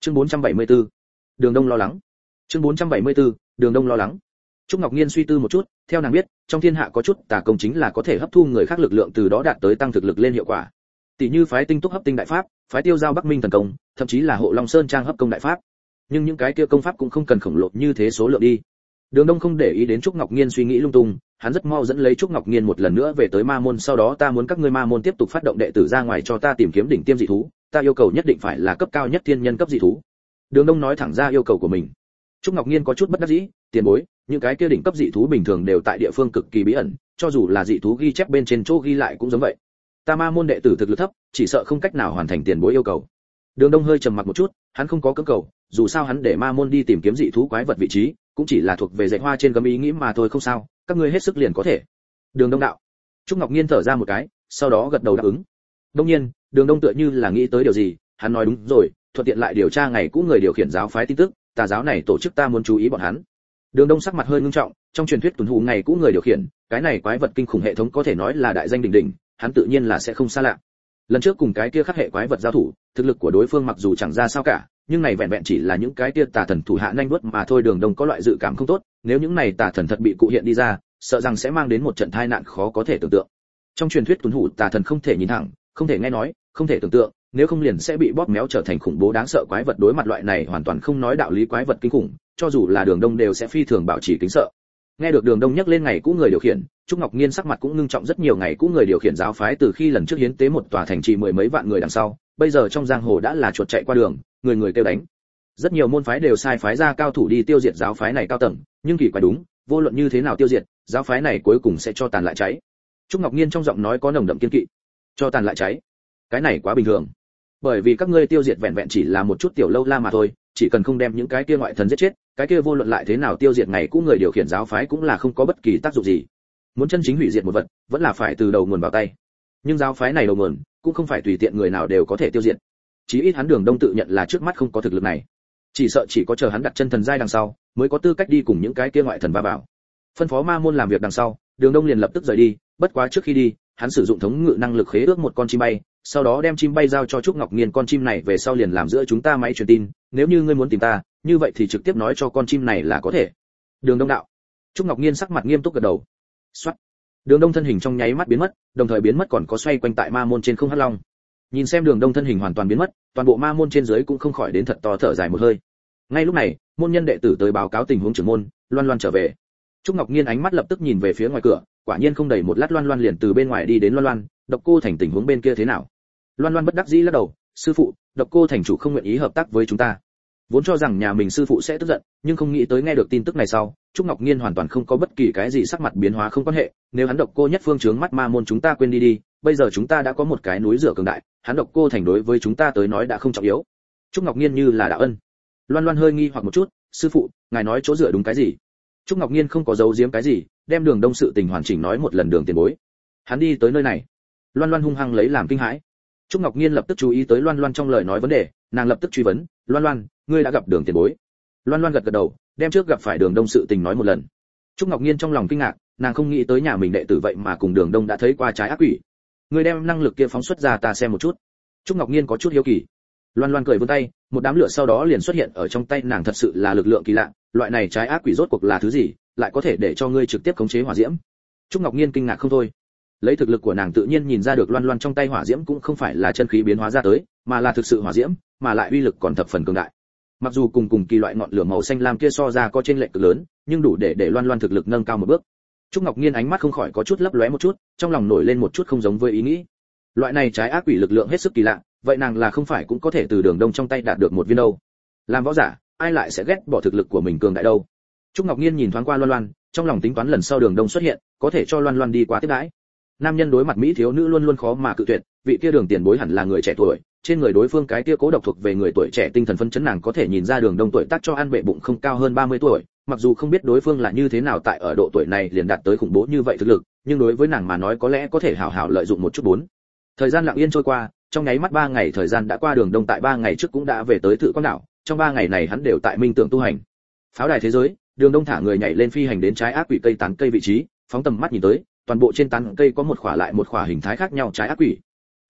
Chương 474. Đường Đông lo lắng. Chương 474. Đường Đông lo lắng. Trúc Ngọc Nhiên suy tư một chút, theo nàng biết, trong thiên hạ có chút tà công chính là có thể hấp thu người khác lực lượng từ đó đạt tới tăng thực lực lên hiệu quả. Tỷ như phái Tinh Túc hấp tinh đại pháp, phái Tiêu Giao Bắc Minh thần công, thậm chí là Hộ Long Sơn Trang hấp công đại pháp. Nhưng những cái kia công pháp cũng không cần khổng lồ như thế số lượng đi. Đường Đông không để ý đến Trúc Ngọc Nhiên suy nghĩ lung tung, hắn rất mau dẫn lấy Trúc Ngọc Nhiên một lần nữa về tới Ma môn, sau đó ta muốn các ngươi Ma môn tiếp tục phát động đệ tử ra ngoài cho ta tìm kiếm đỉnh tiêm dị thú, ta yêu cầu nhất định phải là cấp cao nhất thiên nhân cấp dị thú. Đường Đông nói thẳng ra yêu cầu của mình. Trúc Ngọc Nhiên có chút bất đắc dĩ, tiền bối, những cái kia đỉnh cấp dị thú bình thường đều tại địa phương cực kỳ bí ẩn, cho dù là dị thú ghi chép bên trên chỗ ghi lại cũng giống vậy. Ta Ma môn đệ tử thực lực thấp, chỉ sợ không cách nào hoàn thành tiền bối yêu cầu. Đường Đông hơi trầm mặc một chút, hắn không có cưỡng cầu, dù sao hắn để Ma môn đi tìm kiếm dị thú quái vật vị trí, cũng chỉ là thuộc về dạy hoa trên gấm ý nghĩ mà thôi, không sao, các ngươi hết sức liền có thể. Đường Đông đạo. Trúc Ngọc Nhiên thở ra một cái, sau đó gật đầu đáp ứng. Đông nhiên, Đường Đông tựa như là nghĩ tới điều gì, hắn nói đúng rồi, thuận tiện lại điều tra ngày cũ người điều khiển giáo phái tin tức, tà giáo này tổ chức ta muốn chú ý bọn hắn. Đường Đông sắc mặt hơi ngưng trọng, trong truyền thuyết tuần hù ngày cũ người điều khiển, cái này quái vật kinh khủng hệ thống có thể nói là đại danh đỉnh đỉnh, hắn tự nhiên là sẽ không xa lạ. Lần trước cùng cái kia khắc hệ quái vật giao thủ, thực lực của đối phương mặc dù chẳng ra sao cả, nhưng này vẹn vẹn chỉ là những cái kia tà thần thủ hạ nhanh đuốt mà thôi. Đường Đông có loại dự cảm không tốt, nếu những này tà thần thật bị cụ hiện đi ra, sợ rằng sẽ mang đến một trận tai nạn khó có thể tưởng tượng. Trong truyền thuyết tuần hù tà thần không thể nhìn thẳng, không thể nghe nói, không thể tưởng tượng, nếu không liền sẽ bị bóp méo trở thành khủng bố đáng sợ quái vật. Đối mặt loại này hoàn toàn không nói đạo lý quái vật kinh khủng, cho dù là Đường Đông đều sẽ phi thường bảo trì kính sợ. Nghe được Đường Đông nhắc lên ngày cũ người điều khiển, Trúc Ngọc Nhiên sắc mặt cũng ngưng trọng rất nhiều. Ngày cũ người điều khiển giáo phái từ khi lần trước hiến tế một tòa thành trì mười mấy vạn người đằng sau, bây giờ trong giang hồ đã là chuột chạy qua đường, người người kêu đánh. Rất nhiều môn phái đều sai phái ra cao thủ đi tiêu diệt giáo phái này cao tầng, nhưng kỳ quái đúng, vô luận như thế nào tiêu diệt, giáo phái này cuối cùng sẽ cho tàn lại cháy. Trúc Ngọc Nhiên trong giọng nói có nồng đậm kiên kỵ. Cho tàn lại cháy? Cái này quá bình thường. Bởi vì các ngươi tiêu diệt vẹn vẹn chỉ là một chút tiểu lâu la mà thôi, chỉ cần không đem những cái kia ngoại thần giết chết, cái kia vô luận lại thế nào tiêu diệt ngày cũ người điều khiển giáo phái cũng là không có bất kỳ tác dụng gì. Muốn chân chính hủy diệt một vật, vẫn là phải từ đầu nguồn vào tay. Nhưng giáo phái này đầu nguồn, cũng không phải tùy tiện người nào đều có thể tiêu diệt. Chí ít hắn Đường Đông tự nhận là trước mắt không có thực lực này. Chỉ sợ chỉ có chờ hắn đặt chân thần giai đằng sau, mới có tư cách đi cùng những cái kia ngoại thần va vào. Phân phó Ma môn làm việc đằng sau, Đường Đông liền lập tức rời đi, bất quá trước khi đi, hắn sử dụng thống ngự năng lực khế ước một con chim bay, sau đó đem chim bay giao cho Trúc Ngọc Nhiên. Con chim này về sau liền làm giữa chúng ta máy truyền tin, nếu như ngươi muốn tìm ta, như vậy thì trực tiếp nói cho con chim này là có thể. Đường Đông đạo. Trúc Ngọc Nhiên sắc mặt nghiêm túc gật đầu. Soát. Đường Đông thân hình trong nháy mắt biến mất, đồng thời biến mất còn có xoay quanh tại Ma môn trên không hắc long. Nhìn xem Đường Đông thân hình hoàn toàn biến mất, toàn bộ Ma môn trên dưới cũng không khỏi đến thật to thở dài một hơi. Ngay lúc này, môn nhân đệ tử tới báo cáo tình huống trưởng môn, Loan Loan trở về. Trúc Ngọc Nhiên ánh mắt lập tức nhìn về phía ngoài cửa, quả nhiên không đầy một lát Loan Loan liền từ bên ngoài đi đến. Loan Loan, Độc Cô Thành tình huống bên kia thế nào? Loan Loan bất đắc dĩ lắc đầu, sư phụ, Độc Cô Thành chủ không nguyện ý hợp tác với chúng ta. Vốn cho rằng nhà mình sư phụ sẽ tức giận, nhưng không nghĩ tới nghe được tin tức này sau, Trúc Ngọc Nhiên hoàn toàn không có bất kỳ cái gì sắc mặt biến hóa. Không quan hệ, nếu hắn Độc Cô nhất phương trướng mắt Ma môn chúng ta quên đi đi, bây giờ chúng ta đã có một cái núi rửa cường đại, hắn Độc Cô Thành đối với chúng ta tới nói đã không trọng yếu. Trúc Ngọc Nhiên như là đạo ân. Loan Loan hơi nghi hoặc một chút, sư phụ, ngài nói chỗ dựa đúng cái gì? Trúc Ngọc Nhiên không có giấu giếm cái gì, đem Đường Đông sự tình hoàn chỉnh nói một lần. Đường tiền bối, hắn đi tới nơi này. Loan Loan hung hăng lấy làm kinh hãi. Trúc Ngọc Nhiên lập tức chú ý tới Loan Loan trong lời nói vấn đề, nàng lập tức truy vấn, Loan Loan, ngươi đã gặp Đường tiền bối? Loan Loan gật gật đầu, đem trước gặp phải Đường Đông sự tình nói một lần. Trúc Ngọc Nhiên trong lòng kinh ngạc, nàng không nghĩ tới nhà mình đệ tử vậy mà cùng Đường Đông đã thấy qua trái ác quỷ. Ngươi đem năng lực kia phóng xuất ra ta xem một chút. Trúc Ngọc Nhiên có chút hiếu kỳ. Loan Loan cười vươn tay, một đám lửa sau đó liền xuất hiện ở trong tay nàng. Thật sự là lực lượng kỳ lạ, loại này trái ác quỷ rốt cuộc là thứ gì, lại có thể để cho ngươi trực tiếp khống chế hỏa diễm? Trúc Ngọc Nhiên kinh ngạc không thôi. Lấy thực lực của nàng tự nhiên nhìn ra được Loan Loan trong tay hỏa diễm cũng không phải là chân khí biến hóa ra tới, mà là thực sự hỏa diễm, mà lại uy lực còn thập phần cường đại. Mặc dù cùng kỳ loại ngọn lửa màu xanh lam kia so ra có chênh lệch cực lớn, nhưng đủ để Loan Loan thực lực nâng cao một bước. Trúc Ngọc Nhiên ánh mắt không khỏi có chút lấp lóe một chút, trong lòng nổi lên một chút không giống với ý nghĩ. Loại này trái ác quỷ lực lượng hết sức kỳ lạ, vậy nàng là không phải cũng có thể từ Đường Đông trong tay đạt được một viên đâu? Làm võ giả, ai lại sẽ ghét bỏ thực lực của mình cường đại đâu? Trúc Ngọc Nhiên nhìn thoáng qua Loan Loan, trong lòng tính toán lần sau Đường Đông xuất hiện, có thể cho Loan Loan đi qua tiếp đãi. Nam nhân đối mặt mỹ thiếu nữ luôn luôn khó mà cự tuyệt, vị kia Đường tiền bối hẳn là người trẻ tuổi, trên người đối phương cái kia cố độc thuộc về người tuổi trẻ tinh thần phấn chấn, nàng có thể nhìn ra Đường Đông tuổi tác cho ăn bệ bụng không cao hơn 30 tuổi, mặc dù không biết đối phương là như thế nào tại ở độ tuổi này liền đạt tới khủng bố như vậy thực lực, nhưng đối với nàng mà nói có lẽ có thể hảo hảo lợi dụng một chút. Bốn. Thời gian lặng yên trôi qua, trong nháy mắt 3 ngày thời gian đã qua. Đường Đông tại 3 ngày trước cũng đã về tới Thự Quang đảo, trong 3 ngày này hắn đều tại minh tưởng tu hành. Pháo đài thế giới, Đường Đông thả người nhảy lên phi hành đến trái ác quỷ cây tán cây vị trí, phóng tầm mắt nhìn tới, toàn bộ trên tán cây có một khỏa lại một khỏa hình thái khác nhau trái ác quỷ.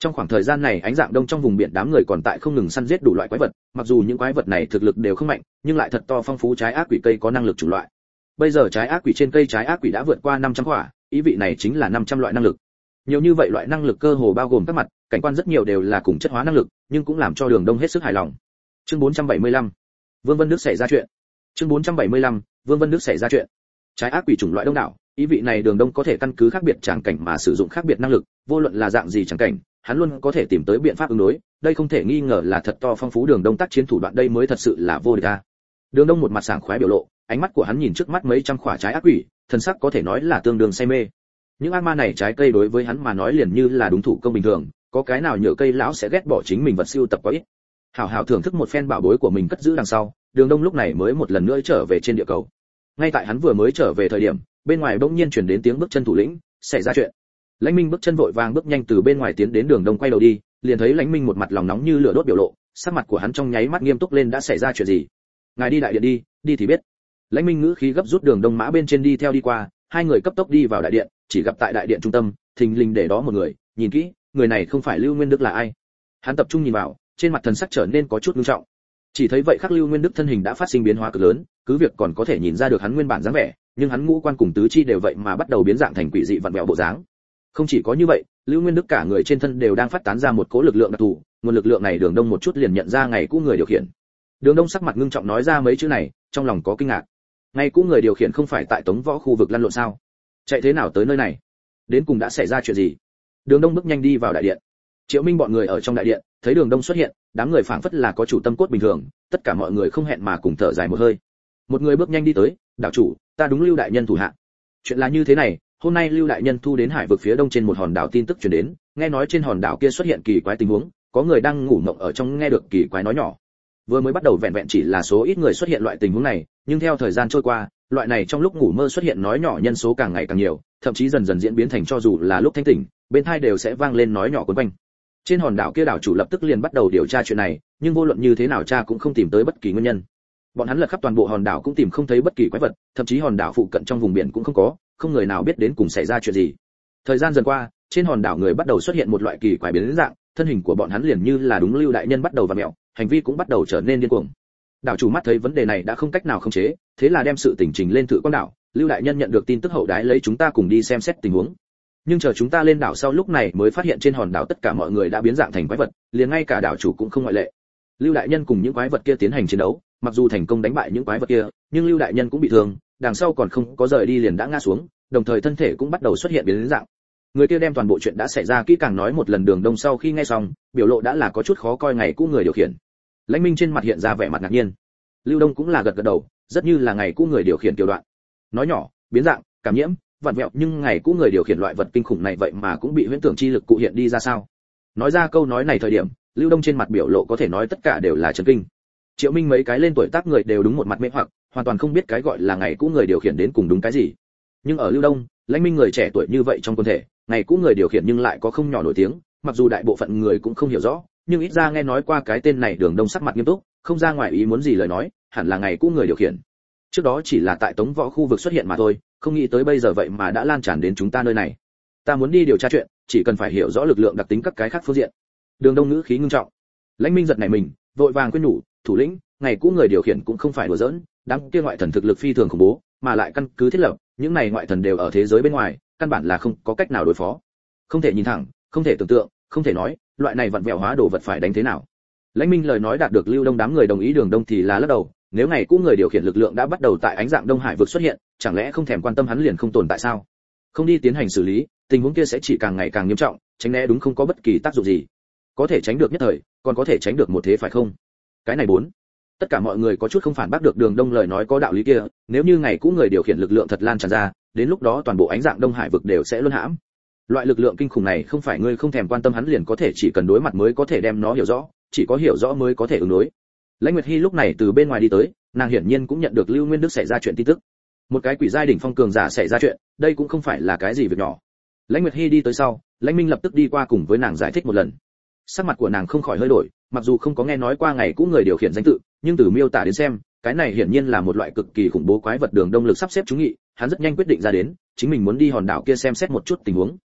Trong khoảng thời gian này ánh dạng đông trong vùng biển đám người còn tại không ngừng săn giết đủ loại quái vật, mặc dù những quái vật này thực lực đều không mạnh, nhưng lại thật to phong phú trái ác quỷ cây có năng lực chủng loại. Bây giờ trái ác quỷ trên cây trái ác quỷ đã vượt qua 500 quả, ý vị này chính là 500 loại năng lực. Nhiều như vậy loại năng lực cơ hồ bao gồm các mặt, cảnh quan rất nhiều đều là cùng chất hóa năng lực, nhưng cũng làm cho Đường Đông hết sức hài lòng. Chương 475. Vương Vân Đức xảy ra chuyện. Chương 475. Vương Vân Đức xảy ra chuyện. Trái ác quỷ chủng loại đông đảo, ý vị này Đường Đông có thể căn cứ khác biệt tràng cảnh mà sử dụng khác biệt năng lực, vô luận là dạng gì tràng cảnh, hắn luôn có thể tìm tới biện pháp ứng đối, đây không thể nghi ngờ là thật to phong phú Đường Đông tác chiến thủ đoạn, đây mới thật sự là vô địch a. Đường Đông một mặt sảng khoái biểu lộ, ánh mắt của hắn nhìn trước mắt mấy trăm quả trái ác quỷ, thần sắc có thể nói là tương đương say mê. Những ác ma này trái cây đối với hắn mà nói liền như là đúng thủ công bình thường, có cái nào nhựa cây lão sẽ ghét bỏ chính mình vật siêu tập quá ít. Hảo hảo thưởng thức một phen bảo bối của mình cất giữ đằng sau, Đường Đông lúc này mới một lần nữa trở về trên địa cầu. Ngay tại hắn vừa mới trở về thời điểm, bên ngoài bỗng nhiên truyền đến tiếng bước chân thủ lĩnh, xảy ra chuyện. Lãnh Minh bước chân vội vàng bước nhanh từ bên ngoài tiến đến Đường Đông quay đầu đi, liền thấy Lãnh Minh một mặt lòng nóng như lửa đốt biểu lộ, sắc mặt của hắn trong nháy mắt nghiêm túc lên, đã xảy ra chuyện gì? Ngài đi đại điện đi, đi thì biết. Lãnh Minh ngữ khí gấp rút Đường Đông mã bên trên đi theo đi qua, hai người cấp tốc đi vào đại điện, chỉ gặp tại đại điện trung tâm, thình lình để đó một người, nhìn kỹ, người này không phải Lưu Nguyên Đức là ai? Hắn tập trung nhìn vào, trên mặt thần sắc trở nên có chút nghiêm trọng. Chỉ thấy vậy khắc Lưu Nguyên Đức thân hình đã phát sinh biến hóa cực lớn, cứ việc còn có thể nhìn ra được hắn nguyên bản dáng vẻ, nhưng hắn ngũ quan cùng tứ chi đều vậy mà bắt đầu biến dạng thành quỷ dị vặn vẹo bộ dáng. Không chỉ có như vậy, Lưu Nguyên Đức cả người trên thân đều đang phát tán ra một cỗ lực lượng đặc thù, nguồn lực lượng này Đường Đông một chút liền nhận ra ngày cũ người điều khiển. Đường Đông sắc mặt ngưng trọng nói ra mấy chữ này, trong lòng có kinh ngạc. Ngày cũ người điều khiển không phải tại Tống Võ khu vực lăn lộn sao? Chạy thế nào tới nơi này? Đến cùng đã xảy ra chuyện gì? Đường Đông bước nhanh đi vào đại điện. Triệu Minh bọn người ở trong đại điện, thấy Đường Đông xuất hiện, đám người phảng phất là có chủ tâm cốt bình thường, tất cả mọi người không hẹn mà cùng thở dài một hơi. Một người bước nhanh đi tới, "Đạo chủ, ta đúng Lưu đại nhân thủ hạ." Chuyện là như thế này, hôm nay Lưu đại nhân thu đến hải vực phía đông trên một hòn đảo tin tức truyền đến, nghe nói trên hòn đảo kia xuất hiện kỳ quái tình huống, có người đang ngủ mộng ở trong nghe được kỳ quái nói nhỏ. Vừa mới bắt đầu vẹn vẹn chỉ là số ít người xuất hiện loại tình huống này, nhưng theo thời gian trôi qua, loại này trong lúc ngủ mơ xuất hiện nói nhỏ nhân số càng ngày càng nhiều, thậm chí dần dần diễn biến thành cho dù là lúc thanh tỉnh, bên tai đều sẽ vang lên nói nhỏ quấn quanh. Trên hòn đảo kia đảo chủ lập tức liền bắt đầu điều tra chuyện này, nhưng vô luận như thế nào cha cũng không tìm tới bất kỳ nguyên nhân. Bọn hắn lật khắp toàn bộ hòn đảo cũng tìm không thấy bất kỳ quái vật, thậm chí hòn đảo phụ cận trong vùng biển cũng không có, không người nào biết đến cùng xảy ra chuyện gì. Thời gian dần qua, trên hòn đảo người bắt đầu xuất hiện một loại kỳ quái biến dạng, thân hình của bọn hắn liền như là đúng Lưu đại nhân bắt đầu vặn mèo, hành vi cũng bắt đầu trở nên điên cuồng. Đảo chủ mắt thấy vấn đề này đã không cách nào khống chế, thế là đem sự tình trình lên Thự Quang đảo, Lưu đại nhân nhận được tin tức hậu đái lấy chúng ta cùng đi xem xét tình huống. Nhưng chờ chúng ta lên đảo sau lúc này mới phát hiện trên hòn đảo tất cả mọi người đã biến dạng thành quái vật, liền ngay cả đảo chủ cũng không ngoại lệ. Lưu đại nhân cùng những quái vật kia tiến hành chiến đấu, mặc dù thành công đánh bại những quái vật kia, nhưng Lưu đại nhân cũng bị thương, đằng sau còn không có rời đi liền đã ngã xuống, đồng thời thân thể cũng bắt đầu xuất hiện biến dạng. Người kia đem toàn bộ chuyện đã xảy ra kỹ càng nói một lần. Đường Đông sau khi nghe xong, biểu lộ đã là có chút khó coi ngày cũ người điều khiển. Lãnh Minh trên mặt hiện ra vẻ mặt ngạc nhiên. Lưu Đông cũng là gật gật đầu, rất như là ngày cũ người điều khiển tiểu đoạn. Nói nhỏ, biến dạng, cảm nhiễm, vặn vẹo, nhưng ngày cũ người điều khiển loại vật kinh khủng này vậy mà cũng bị huyễn tưởng chi lực cụ hiện đi ra sao? Nói ra câu nói này thời điểm, Lưu Đông trên mặt biểu lộ có thể nói tất cả đều là chấn kinh. Triệu Minh mấy cái lên tuổi tác người đều đúng một mặt mê hoặc, hoàn toàn không biết cái gọi là ngày cũ người điều khiển đến cùng đúng cái gì. Nhưng ở Lưu Đông, Lãnh Minh người trẻ tuổi như vậy trong quân thể, ngày cũ người điều khiển nhưng lại có không nhỏ nổi tiếng, mặc dù đại bộ phận người cũng không hiểu rõ, nhưng ít ra nghe nói qua cái tên này. Đường Đông sắc mặt nghiêm túc, không ra ngoài ý muốn gì lời nói, hẳn là ngày cũ người điều khiển. Trước đó chỉ là tại Tống Võ khu vực xuất hiện mà thôi, không nghĩ tới bây giờ vậy mà đã lan tràn đến chúng ta nơi này. Ta muốn đi điều tra chuyện, chỉ cần phải hiểu rõ lực lượng đặc tính các cái khác phương diện. Đường Đông ngữ khí ngưng trọng. Lãnh Minh giật nảy mình, vội vàng khuyên nhủ, thủ lĩnh, ngày cũ người điều khiển cũng không phải đùa giỡn, đám kia ngoại thần thực lực phi thường khủng bố, mà lại căn cứ thiết lập, những này ngoại thần đều ở thế giới bên ngoài, căn bản là không có cách nào đối phó. Không thể nhìn thẳng, không thể tưởng tượng, không thể nói, loại này vặn vẹo hóa đồ vật phải đánh thế nào. Lãnh Minh lời nói đạt được Lưu Đông đám người đồng ý. Đường Đông thì là lắc đầu, nếu ngày cũ người điều khiển lực lượng đã bắt đầu tại ánh dạng Đông Hải vực xuất hiện, chẳng lẽ không thèm quan tâm hắn liền không tồn tại sao? Không đi tiến hành xử lý, tình huống kia sẽ chỉ càng ngày càng nghiêm trọng, tránh né đúng không có bất kỳ tác dụng gì. Có thể tránh được nhất thời, còn có thể tránh được một thế phải không? Cái này bốn. Tất cả mọi người có chút không phản bác được Đường Đông lời nói có đạo lý kia, nếu như ngày cũ người điều khiển lực lượng thật lan tràn ra, đến lúc đó toàn bộ ánh dạng Đông Hải vực đều sẽ luân hãm. Loại lực lượng kinh khủng này không phải ngươi không thèm quan tâm hắn liền có thể, chỉ cần đối mặt mới có thể đem nó hiểu rõ, chỉ có hiểu rõ mới có thể ứng đối. Lãnh Nguyệt Hi lúc này từ bên ngoài đi tới, nàng hiển nhiên cũng nhận được Lưu Nguyên Đức xảy ra chuyện tin tức. Một cái quỷ giai đỉnh phong cường giả xảy ra chuyện, đây cũng không phải là cái gì việc nhỏ. Lãnh Nguyệt Hi đi tới sau, Lãnh Minh lập tức đi qua cùng với nàng giải thích một lần. Sắc mặt của nàng không khỏi hơi đổi, mặc dù không có nghe nói qua ngày cũ người điều khiển danh tự, nhưng từ miêu tả đến xem, cái này hiển nhiên là một loại cực kỳ khủng bố quái vật. Đường Đông lực sắp xếp chúng nghị, hắn rất nhanh quyết định ra đến, chính mình muốn đi hòn đảo kia xem xét một chút tình huống.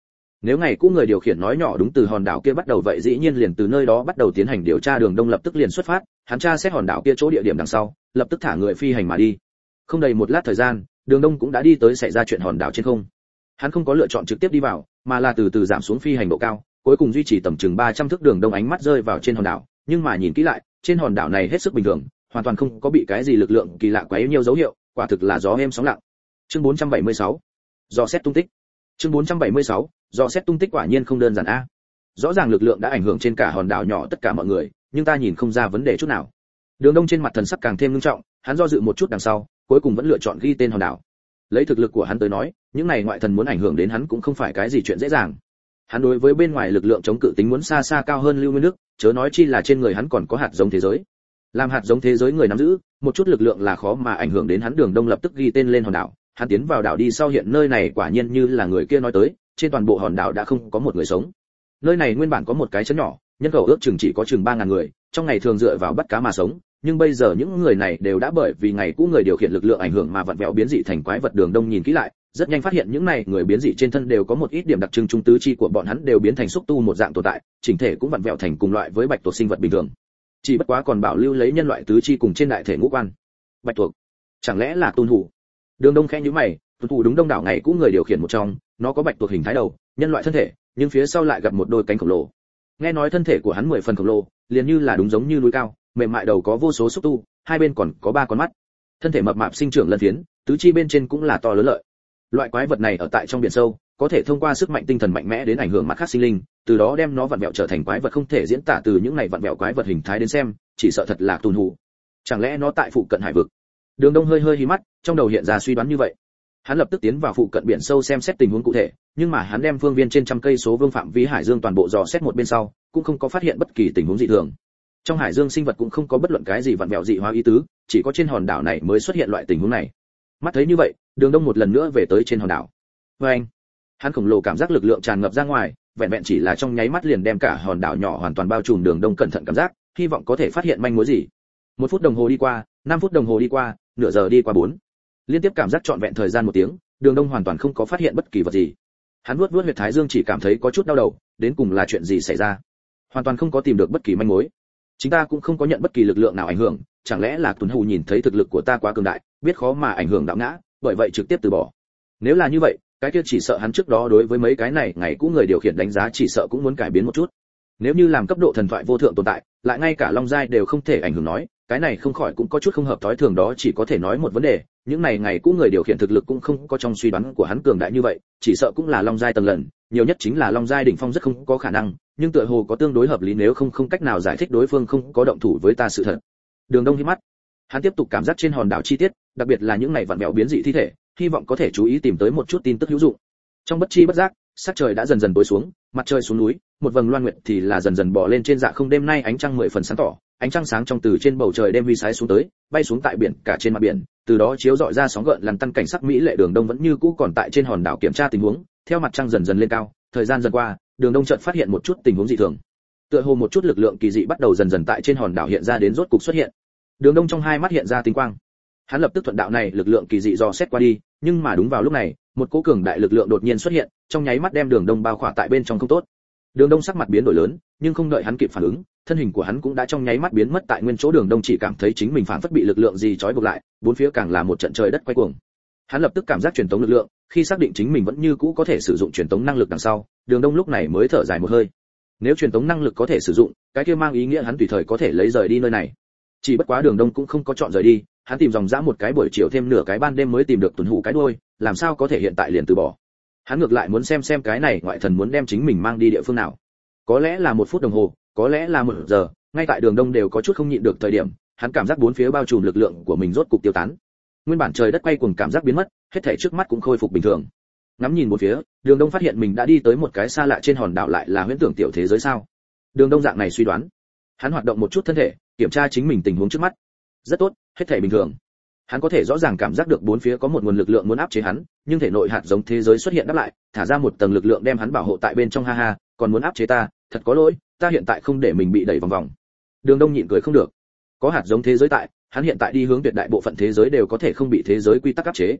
Nếu ngày cũ người điều khiển nói nhỏ đúng từ hòn đảo kia bắt đầu vậy dĩ nhiên liền từ nơi đó bắt đầu tiến hành điều tra. Đường Đông lập tức liền xuất phát, hắn tra xét hòn đảo kia chỗ địa điểm đằng sau, lập tức thả người phi hành mà đi. Không đầy một lát thời gian, Đường Đông cũng đã đi tới xảy ra chuyện hòn đảo trên không. Hắn không có lựa chọn trực tiếp đi vào, mà là từ từ giảm xuống phi hành độ cao, cuối cùng duy trì tầm chừng 300 thước. Đường Đông ánh mắt rơi vào trên hòn đảo, nhưng mà nhìn kỹ lại, trên hòn đảo này hết sức bình thường, hoàn toàn không có bị cái gì lực lượng kỳ lạ quấy nhiều dấu hiệu, quả thực là gió êm sóng lặng. Chương 476, dò xét tung tích. Chương 476, dò xét tung tích quả nhiên không đơn giản a. Rõ ràng lực lượng đã ảnh hưởng trên cả hòn đảo nhỏ tất cả mọi người, nhưng ta nhìn không ra vấn đề chút nào. Đường Đông trên mặt thần sắc càng thêm nghiêm trọng, hắn do dự một chút đằng sau, cuối cùng vẫn lựa chọn ghi tên hòn đảo. Lấy thực lực của hắn tới nói, những này ngoại thần muốn ảnh hưởng đến hắn cũng không phải cái gì chuyện dễ dàng. Hắn đối với bên ngoài lực lượng chống cự tính muốn xa xa cao hơn Lưu Nguyên Đức, chớ nói chi là trên người hắn còn có hạt giống thế giới. Làm hạt giống thế giới người nắm giữ, một chút lực lượng là khó mà ảnh hưởng đến hắn. Đường Đông lập tức ghi tên lên hòn đảo. Hắn tiến vào đảo đi sau hiện nơi này quả nhiên như là người kia nói tới, trên toàn bộ hòn đảo đã không có một người sống. Nơi này nguyên bản có một cái trấn nhỏ, nhân khẩu ước chừng chỉ có chừng 3000 người, trong ngày thường dựa vào bắt cá mà sống, nhưng bây giờ những người này đều đã bởi vì ngày cũ người điều khiển lực lượng ảnh hưởng mà vặn vẹo biến dị thành quái vật. Đường Đông nhìn kỹ lại, rất nhanh phát hiện những này người biến dị trên thân đều có một ít điểm đặc trưng, trung tứ chi của bọn hắn đều biến thành xúc tu một dạng tồn tại, chỉnh thể cũng vặn vẹo thành cùng loại với bạch tuộc sinh vật bình thường. Chỉ bất quá còn bảo lưu lấy nhân loại tứ chi cùng trên đại thể ngũ quan. Bạch tuộc, chẳng lẽ là tôn hủ? Đường Đông khẽ nhíu mày, tôn hủ đúng đông đảo ngày cũ người điều khiển một trong, nó có bạch tuộc hình thái đầu, nhân loại thân thể, nhưng phía sau lại gặp một đôi cánh khổng lồ. Nghe nói thân thể của hắn 10 phần khổng lồ, liền như là đúng giống như núi cao, mềm mại đầu có vô số xúc tu, hai bên còn có 3 con mắt. Thân thể mập mạp sinh trưởng lân phiến, tứ chi bên trên cũng là to lớn lợi. Loại quái vật này ở tại trong biển sâu, có thể thông qua sức mạnh tinh thần mạnh mẽ đến ảnh hưởng mặt khác sinh linh, từ đó đem nó vặn vẹo trở thành quái vật không thể diễn tả. Từ những này vặn vẹo quái vật hình thái đến xem, chỉ sợ thật là tôn hủ. Chẳng lẽ nó tại phụ cận hải vực? Đường Đông hơi hí mắt, trong đầu hiện ra suy đoán như vậy. Hắn lập tức tiến vào phụ cận biển sâu xem xét tình huống cụ thể, nhưng mà hắn đem phương viên trên trăm cây số vương phạm vi hải dương toàn bộ dò xét một bên sau, cũng không có phát hiện bất kỳ tình huống dị thường. Trong hải dương sinh vật cũng không có bất luận cái gì vặn vẹo dị hóa ý tứ, chỉ có trên hòn đảo này mới xuất hiện loại tình huống này. Mắt thấy như vậy, Đường Đông một lần nữa về tới trên hòn đảo. Anh, hắn khổng lồ cảm giác lực lượng tràn ngập ra ngoài, vẹn vẹn chỉ là trong nháy mắt liền đem cả hòn đảo nhỏ hoàn toàn bao trùm. Đường Đông cẩn thận cảm giác, hy vọng có thể phát hiện manh mối gì. 1 phút đồng hồ đi qua, 5 phút đồng hồ đi qua, nửa giờ đi qua 4. Liên tiếp cảm giác trọn vẹn thời gian 1 tiếng, Đường Đông hoàn toàn không có phát hiện bất kỳ vật gì. Hắn vuốt huyệt thái dương chỉ cảm thấy có chút đau đầu, đến cùng là chuyện gì xảy ra? Hoàn toàn không có tìm được bất kỳ manh mối. Chính ta cũng không có nhận bất kỳ lực lượng nào ảnh hưởng, chẳng lẽ là Tuấn Hù nhìn thấy thực lực của ta quá cường đại, biết khó mà ảnh hưởng đạo ngã, bởi vậy trực tiếp từ bỏ. Nếu là như vậy, cái kia chỉ sợ hắn trước đó đối với mấy cái này ngày cũ người điều khiển đánh giá chỉ sợ cũng muốn cải biến một chút. Nếu như làm cấp độ thần thoại vô thượng tồn tại, lại ngay cả long giai đều không thể ảnh hưởng nói, cái này không khỏi cũng có chút không hợp thói thường. Đó chỉ có thể nói một vấn đề, những này ngày cũ người điều khiển thực lực cũng không có trong suy đoán của hắn cường đại như vậy, chỉ sợ cũng là long giai tầng lần, nhiều nhất chính là long giai đỉnh phong rất không có khả năng, nhưng tựa hồ có tương đối hợp lý, nếu không cách nào giải thích đối phương không có động thủ với ta sự thật. Đường Đông híp mắt, hắn tiếp tục cảm giác trên hòn đảo chi tiết, đặc biệt là những này vặn vẹo biến dị thi thể, hy vọng có thể chú ý tìm tới một chút tin tức hữu dụng. Trong bất chi bất giác, sắc trời đã dần dần tối xuống, mặt trời xuống núi, một vầng loan nguyệt thì là dần dần bò lên trên dạ không. Đêm nay ánh trăng 10 phần sáng tỏ, ánh trăng sáng trong từ trên bầu trời đêm huy sái xuống tới, bay xuống tại biển cả trên mặt biển, từ đó chiếu rọi ra sóng gợn lằn tăn cảnh sắc mỹ lệ. Đường Đông vẫn như cũ còn tại trên hòn đảo kiểm tra tình huống, theo mặt trăng dần dần lên cao, thời gian dần qua, Đường Đông chợt phát hiện một chút tình huống dị thường. Tựa hồ một chút lực lượng kỳ dị bắt đầu dần dần tại trên hòn đảo hiện ra, đến rốt cục xuất hiện. Đường Đông trong hai mắt hiện ra tinh quang. Hắn lập tức thuận đạo này lực lượng kỳ dị dò xét qua đi, nhưng mà đúng vào lúc này, một cỗ cường đại lực lượng đột nhiên xuất hiện, trong nháy mắt đem Đường Đông bao khỏa tại bên trong. Không tốt. Đường Đông sắc mặt biến đổi lớn, nhưng không đợi hắn kịp phản ứng, thân hình của hắn cũng đã trong nháy mắt biến mất tại nguyên chỗ. Đường Đông chỉ cảm thấy chính mình phản phất bị lực lượng gì trói buộc lại, bốn phía càng là một trận trời đất quay cuồng. Hắn lập tức cảm giác truyền tống lực lượng, khi xác định chính mình vẫn như cũ có thể sử dụng truyền tống năng lực đằng sau, Đường Đông lúc này mới thở dài một hơi. Nếu truyền tống năng lực có thể sử dụng, cái kia mang ý nghĩa hắn tùy thời có thể lấy rời đi nơi này. Chỉ bất quá Đường Đông cũng không có chọn rời đi, hắn tìm dòng dã một cái buổi chiều thêm nửa cái ban đêm mới tìm được Tuấn Hủ cái đuôi, làm sao có thể hiện tại liền từ bỏ. Hắn ngược lại muốn xem cái này ngoại thần muốn đem chính mình mang đi địa phương nào. Có lẽ là 1 phút đồng hồ, có lẽ là 1 giờ, ngay tại Đường Đông đều có chút không nhịn được thời điểm, hắn cảm giác bốn phía bao trùm lực lượng của mình rốt cục tiêu tán. Nguyên bản trời đất quay cuồng cảm giác biến mất, hết thảy trước mắt cũng khôi phục bình thường. Ngắm nhìn một phía, Đường Đông phát hiện mình đã đi tới một cái xa lạ trên hòn đảo. Lại là huyễn tưởng tiểu thế giới sao? Đường Đông dạng này suy đoán. Hắn hoạt động một chút thân thể, kiểm tra chính mình tình huống trước mắt. Rất tốt, hết thảy bình thường. Hắn có thể rõ ràng cảm giác được bốn phía có một nguồn lực lượng muốn áp chế hắn, nhưng thể nội hạt giống thế giới xuất hiện đáp lại, thả ra một tầng lực lượng đem hắn bảo hộ tại bên trong. Ha ha, còn muốn áp chế ta, thật có lỗi, ta hiện tại không để mình bị đẩy vòng vòng. Đường Đông nhịn cười không được. Có hạt giống thế giới tại, hắn hiện tại đi hướng tuyệt đại bộ phận thế giới đều có thể không bị thế giới quy tắc áp chế.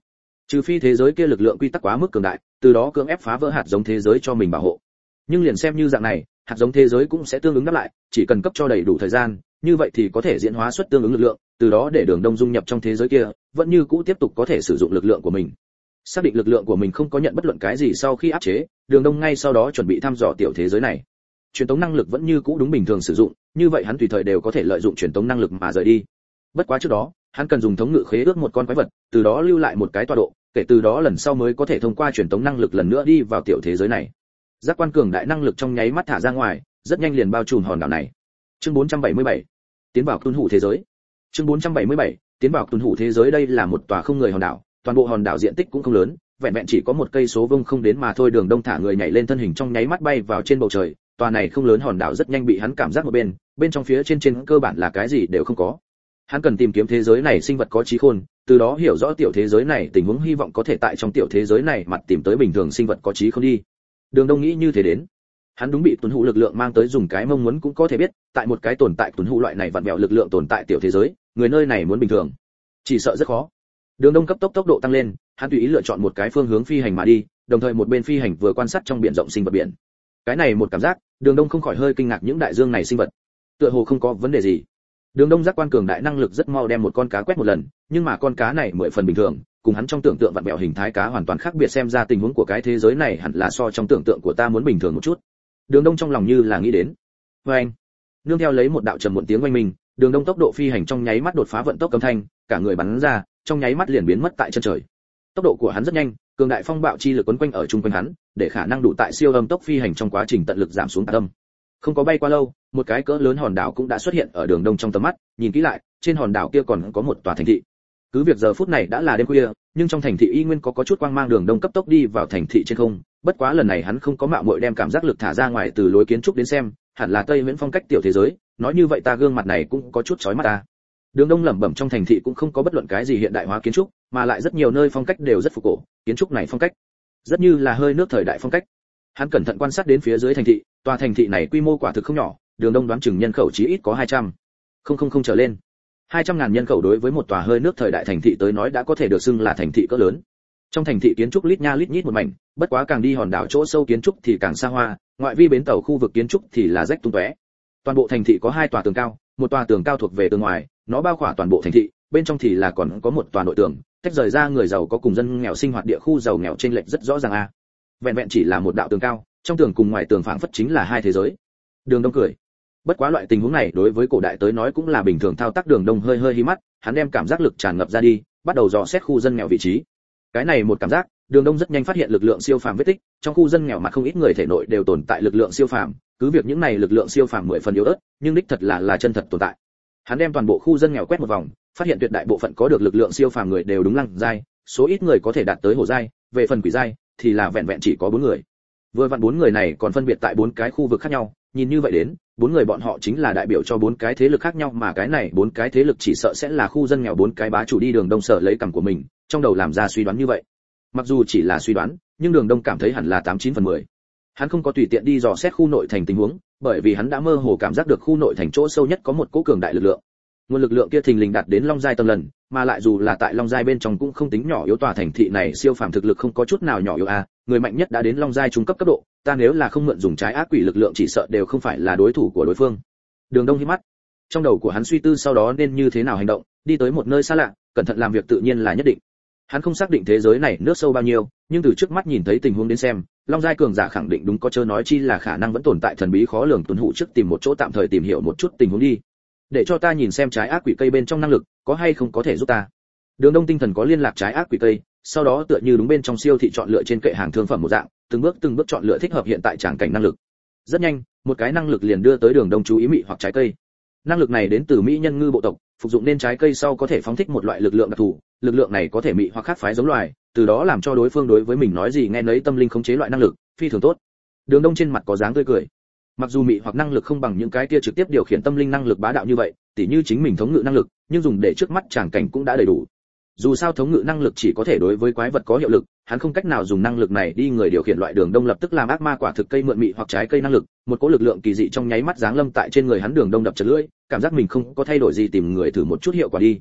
Trừ phi thế giới kia lực lượng quy tắc quá mức cường đại, từ đó cưỡng ép phá vỡ hạt giống thế giới cho mình bảo hộ. Nhưng liền xem như dạng này, hạt giống thế giới cũng sẽ tương ứng đáp lại, chỉ cần cấp cho đầy đủ thời gian, như vậy thì có thể diễn hóa xuất tương ứng lực lượng, từ đó để Đường Đông dung nhập trong thế giới kia, vẫn như cũ tiếp tục có thể sử dụng lực lượng của mình. Xác định lực lượng của mình không có nhận bất luận cái gì sau khi áp chế, Đường Đông ngay sau đó chuẩn bị thăm dò tiểu thế giới này. Truyền tống năng lực vẫn như cũ đúng bình thường sử dụng, như vậy hắn tùy thời đều có thể lợi dụng truyền tống năng lực mà rời đi. Bất quá trước đó, hắn cần dùng thống ngự khế ước một con quái vật, từ đó lưu lại một cái tọa độ, kể từ đó lần sau mới có thể thông qua truyền tống năng lực lần nữa đi vào tiểu thế giới này. Giác quan cường đại năng lực trong nháy mắt thả ra ngoài, rất nhanh liền bao trùm hòn đảo này. Chương 477, tiến vào tuân hủ thế giới. Chương 477, tiến vào tuân hủ thế giới. Đây là một tòa không người hòn đảo, toàn bộ hòn đảo diện tích cũng không lớn, vẹn vẹn chỉ có một cây số vuông không đến mà thôi. Đường Đông thả người nhảy lên thân hình trong nháy mắt bay vào trên bầu trời. Tòa này không lớn hòn đảo rất nhanh bị hắn cảm giác một bên trong phía trên cơ bản là cái gì đều không có. Hắn cần tìm kiếm thế giới này sinh vật có trí khôn, từ đó hiểu rõ tiểu thế giới này tình huống, hy vọng có thể tại trong tiểu thế giới này mặt tìm tới bình thường sinh vật có trí khôn đi. Đường Đông nghĩ như thế đến. Hắn đúng bị tuấn hủ lực lượng mang tới, dùng cái mong muốn cũng có thể biết, tại một cái tồn tại tuấn hủ loại này vặn vẹo lực lượng tồn tại tiểu thế giới, người nơi này muốn bình thường, chỉ sợ rất khó. Đường Đông cấp tốc độ tăng lên, hắn tùy ý lựa chọn một cái phương hướng phi hành mà đi, đồng thời một bên phi hành vừa quan sát trong biển rộng sinh vật biển. Cái này một cảm giác, Đường Đông không khỏi hơi kinh ngạc, những đại dương này sinh vật, tựa hồ không có vấn đề gì. Đường Đông giác quan cường đại năng lực rất mau đem một con cá quét một lần, nhưng mà con cá này mười phần bình thường, cùng hắn trong tưởng tượng vặn vẹo hình thái cá hoàn toàn khác biệt, xem ra tình huống của cái thế giới này hẳn là so trong tưởng tượng của ta muốn bình thường một chút. Đường Đông trong lòng như là nghĩ đến. Oeng! Nương theo lấy một đạo trầm muộn tiếng oanh minh, Đường Đông tốc độ phi hành trong nháy mắt đột phá vận tốc âm thanh, cả người bắn ra, trong nháy mắt liền biến mất tại chân trời. Tốc độ của hắn rất nhanh, cường đại phong bạo chi lực quấn quanh ở chung quanh hắn, để khả năng đủ tại siêu âm tốc phi hành trong quá trình tận lực giảm xuống tạc âm. Không có bay qua lâu, một cái cỡ lớn hòn đảo cũng đã xuất hiện ở Đường Đông trong tầm mắt, nhìn kỹ lại, trên hòn đảo kia còn có một tòa thành thị. Cứ việc giờ phút này đã là đêm khuya, nhưng trong thành thị y nguyên có chút quang mang. Đường Đông cấp tốc đi vào thành thị trên không, bất quá lần này hắn không có mạo muội đem cảm giác lực thả ra ngoài. Từ lối kiến trúc đến xem, hẳn là Tây Viễn phong cách tiểu thế giới, nói như vậy ta gương mặt này cũng có chút chói mắt ta. Đường Đông lẩm bẩm, trong thành thị cũng không có bất luận cái gì hiện đại hóa kiến trúc, mà lại rất nhiều nơi phong cách đều rất phục cổ, kiến trúc này phong cách rất như là hơi nước thời đại phong cách. Hắn cẩn thận quan sát đến phía dưới thành thị, tòa thành thị này quy mô quả thực không nhỏ, Đường Đông đoán chừng nhân khẩu chí ít có 200 trở lên. 200.000 nhân khẩu đối với một tòa hơi nước thời đại thành thị tới nói đã có thể được xưng là thành thị cỡ lớn. Trong thành thị kiến trúc lít nha lít nhít một mảnh, bất quá càng đi hòn đảo chỗ sâu kiến trúc thì càng xa hoa, ngoại vi bến tàu khu vực kiến trúc thì là rách tung tóe. Toàn bộ thành thị có 2 tòa tường cao, một tòa tường cao thuộc về tường ngoài, nó bao khỏa toàn bộ thành thị, bên trong thì là còn có một tòa nội tường, tách rời ra người giàu có cùng dân nghèo sinh hoạt địa khu giàu nghèo chênh lệch rất rõ ràng a. Vẹn vẹn chỉ là một đạo tường cao, trong tường cùng ngoài tường phảng phất chính là hai thế giới. Đường Đông cười. Bất quá loại tình huống này đối với cổ đại tới nói cũng là bình thường thao tác. Đường Đông hơi hí mắt, hắn đem cảm giác lực tràn ngập ra đi, bắt đầu dò xét khu dân nghèo vị trí. Cái này một cảm giác, Đường Đông rất nhanh phát hiện lực lượng siêu phàm vết tích, trong khu dân nghèo mà không ít người thể nội đều tồn tại lực lượng siêu phàm, cứ việc những này lực lượng siêu phàm 10 phần yếu ớt, nhưng đích thật là chân thật tồn tại. Hắn đem toàn bộ khu dân nghèo quét một vòng, phát hiện tuyệt đại bộ phận có được lực lượng siêu phàm người đều đúng lăng giai, số ít người có thể đạt tới hổ giai, về phần quỷ giai thì là vẹn vẹn chỉ có 4 người. Vừa vặn 4 người này còn phân biệt tại 4 cái khu vực khác nhau, nhìn như vậy đến, 4 người bọn họ chính là đại biểu cho 4 cái thế lực khác nhau, mà cái này 4 cái thế lực chỉ sợ sẽ là khu dân nghèo 4 cái bá chủ đi. Đường Đông sở lấy cảm của mình, trong đầu làm ra suy đoán như vậy. Mặc dù chỉ là suy đoán, nhưng Đường Đông cảm thấy hẳn là 89 phần 10. Hắn không có tùy tiện đi dò xét khu nội thành tình huống, bởi vì hắn đã mơ hồ cảm giác được khu nội thành chỗ sâu nhất có một cỗ cường đại lực lượng. Nguồn lực lượng kia thình lình đạt đến long giai tầng lần, mà lại dù là tại long giai bên trong cũng không tính nhỏ yếu. Tòa thành thị này siêu phàm thực lực không có chút nào nhỏ yếu a, người mạnh nhất đã đến long giai trung cấp cấp độ, ta nếu là không mượn dùng trái ác quỷ lực lượng chỉ sợ đều không phải là đối thủ của đối phương. Đường Đông hí mắt, trong đầu của hắn suy tư sau đó nên như thế nào hành động, đi tới một nơi xa lạ, cẩn thận làm việc tự nhiên là nhất định. Hắn không xác định thế giới này nước sâu bao nhiêu, nhưng từ trước mắt nhìn thấy tình huống đến xem, long giai cường giả khẳng định đúng, có chớ nói chi là khả năng vẫn tồn tại thần bí khó lường. Tuấn Hụ trước tìm một chỗ tạm thời tìm hiểu một chút tình huống đi, để cho ta nhìn xem trái ác quỷ cây bên trong năng lực có hay không có thể giúp ta. Đường Đông tinh thần có liên lạc trái ác quỷ cây, sau đó tựa như đúng bên trong siêu thị chọn lựa trên kệ hàng thương phẩm một dạng, từng bước chọn lựa thích hợp hiện tại tràng cảnh năng lực. Rất nhanh, một cái năng lực liền đưa tới Đường Đông chú ý, mị hoặc trái cây. Năng lực này đến từ mỹ nhân ngư bộ tộc, phục dụng nên trái cây sau có thể phóng thích một loại lực lượng đặc thù, lực lượng này có thể mị hoặc khác phái giống loài, từ đó làm cho đối phương đối với mình nói gì nghe nấy, tâm linh khống chế loại năng lực, phi thường tốt. Đường Đông trên mặt có dáng tươi cười. Mặc dù mị hoặc năng lực không bằng những cái kia trực tiếp điều khiển tâm linh năng lực bá đạo như vậy, tỉ như chính mình thống ngự năng lực, nhưng dùng để trước mắt tràng cảnh cũng đã đầy đủ. Dù sao thống ngự năng lực chỉ có thể đối với quái vật có hiệu lực, hắn không cách nào dùng năng lực này đi người điều khiển loại. Đường Đông lập tức làm ác ma quả thực cây mượn mị hoặc trái cây năng lực, một cỗ lực lượng kỳ dị trong nháy mắt giáng lâm tại trên người hắn. Đường Đông đập chật lưỡi, cảm giác mình không có thay đổi gì, tìm người thử một chút hiệu quả đi.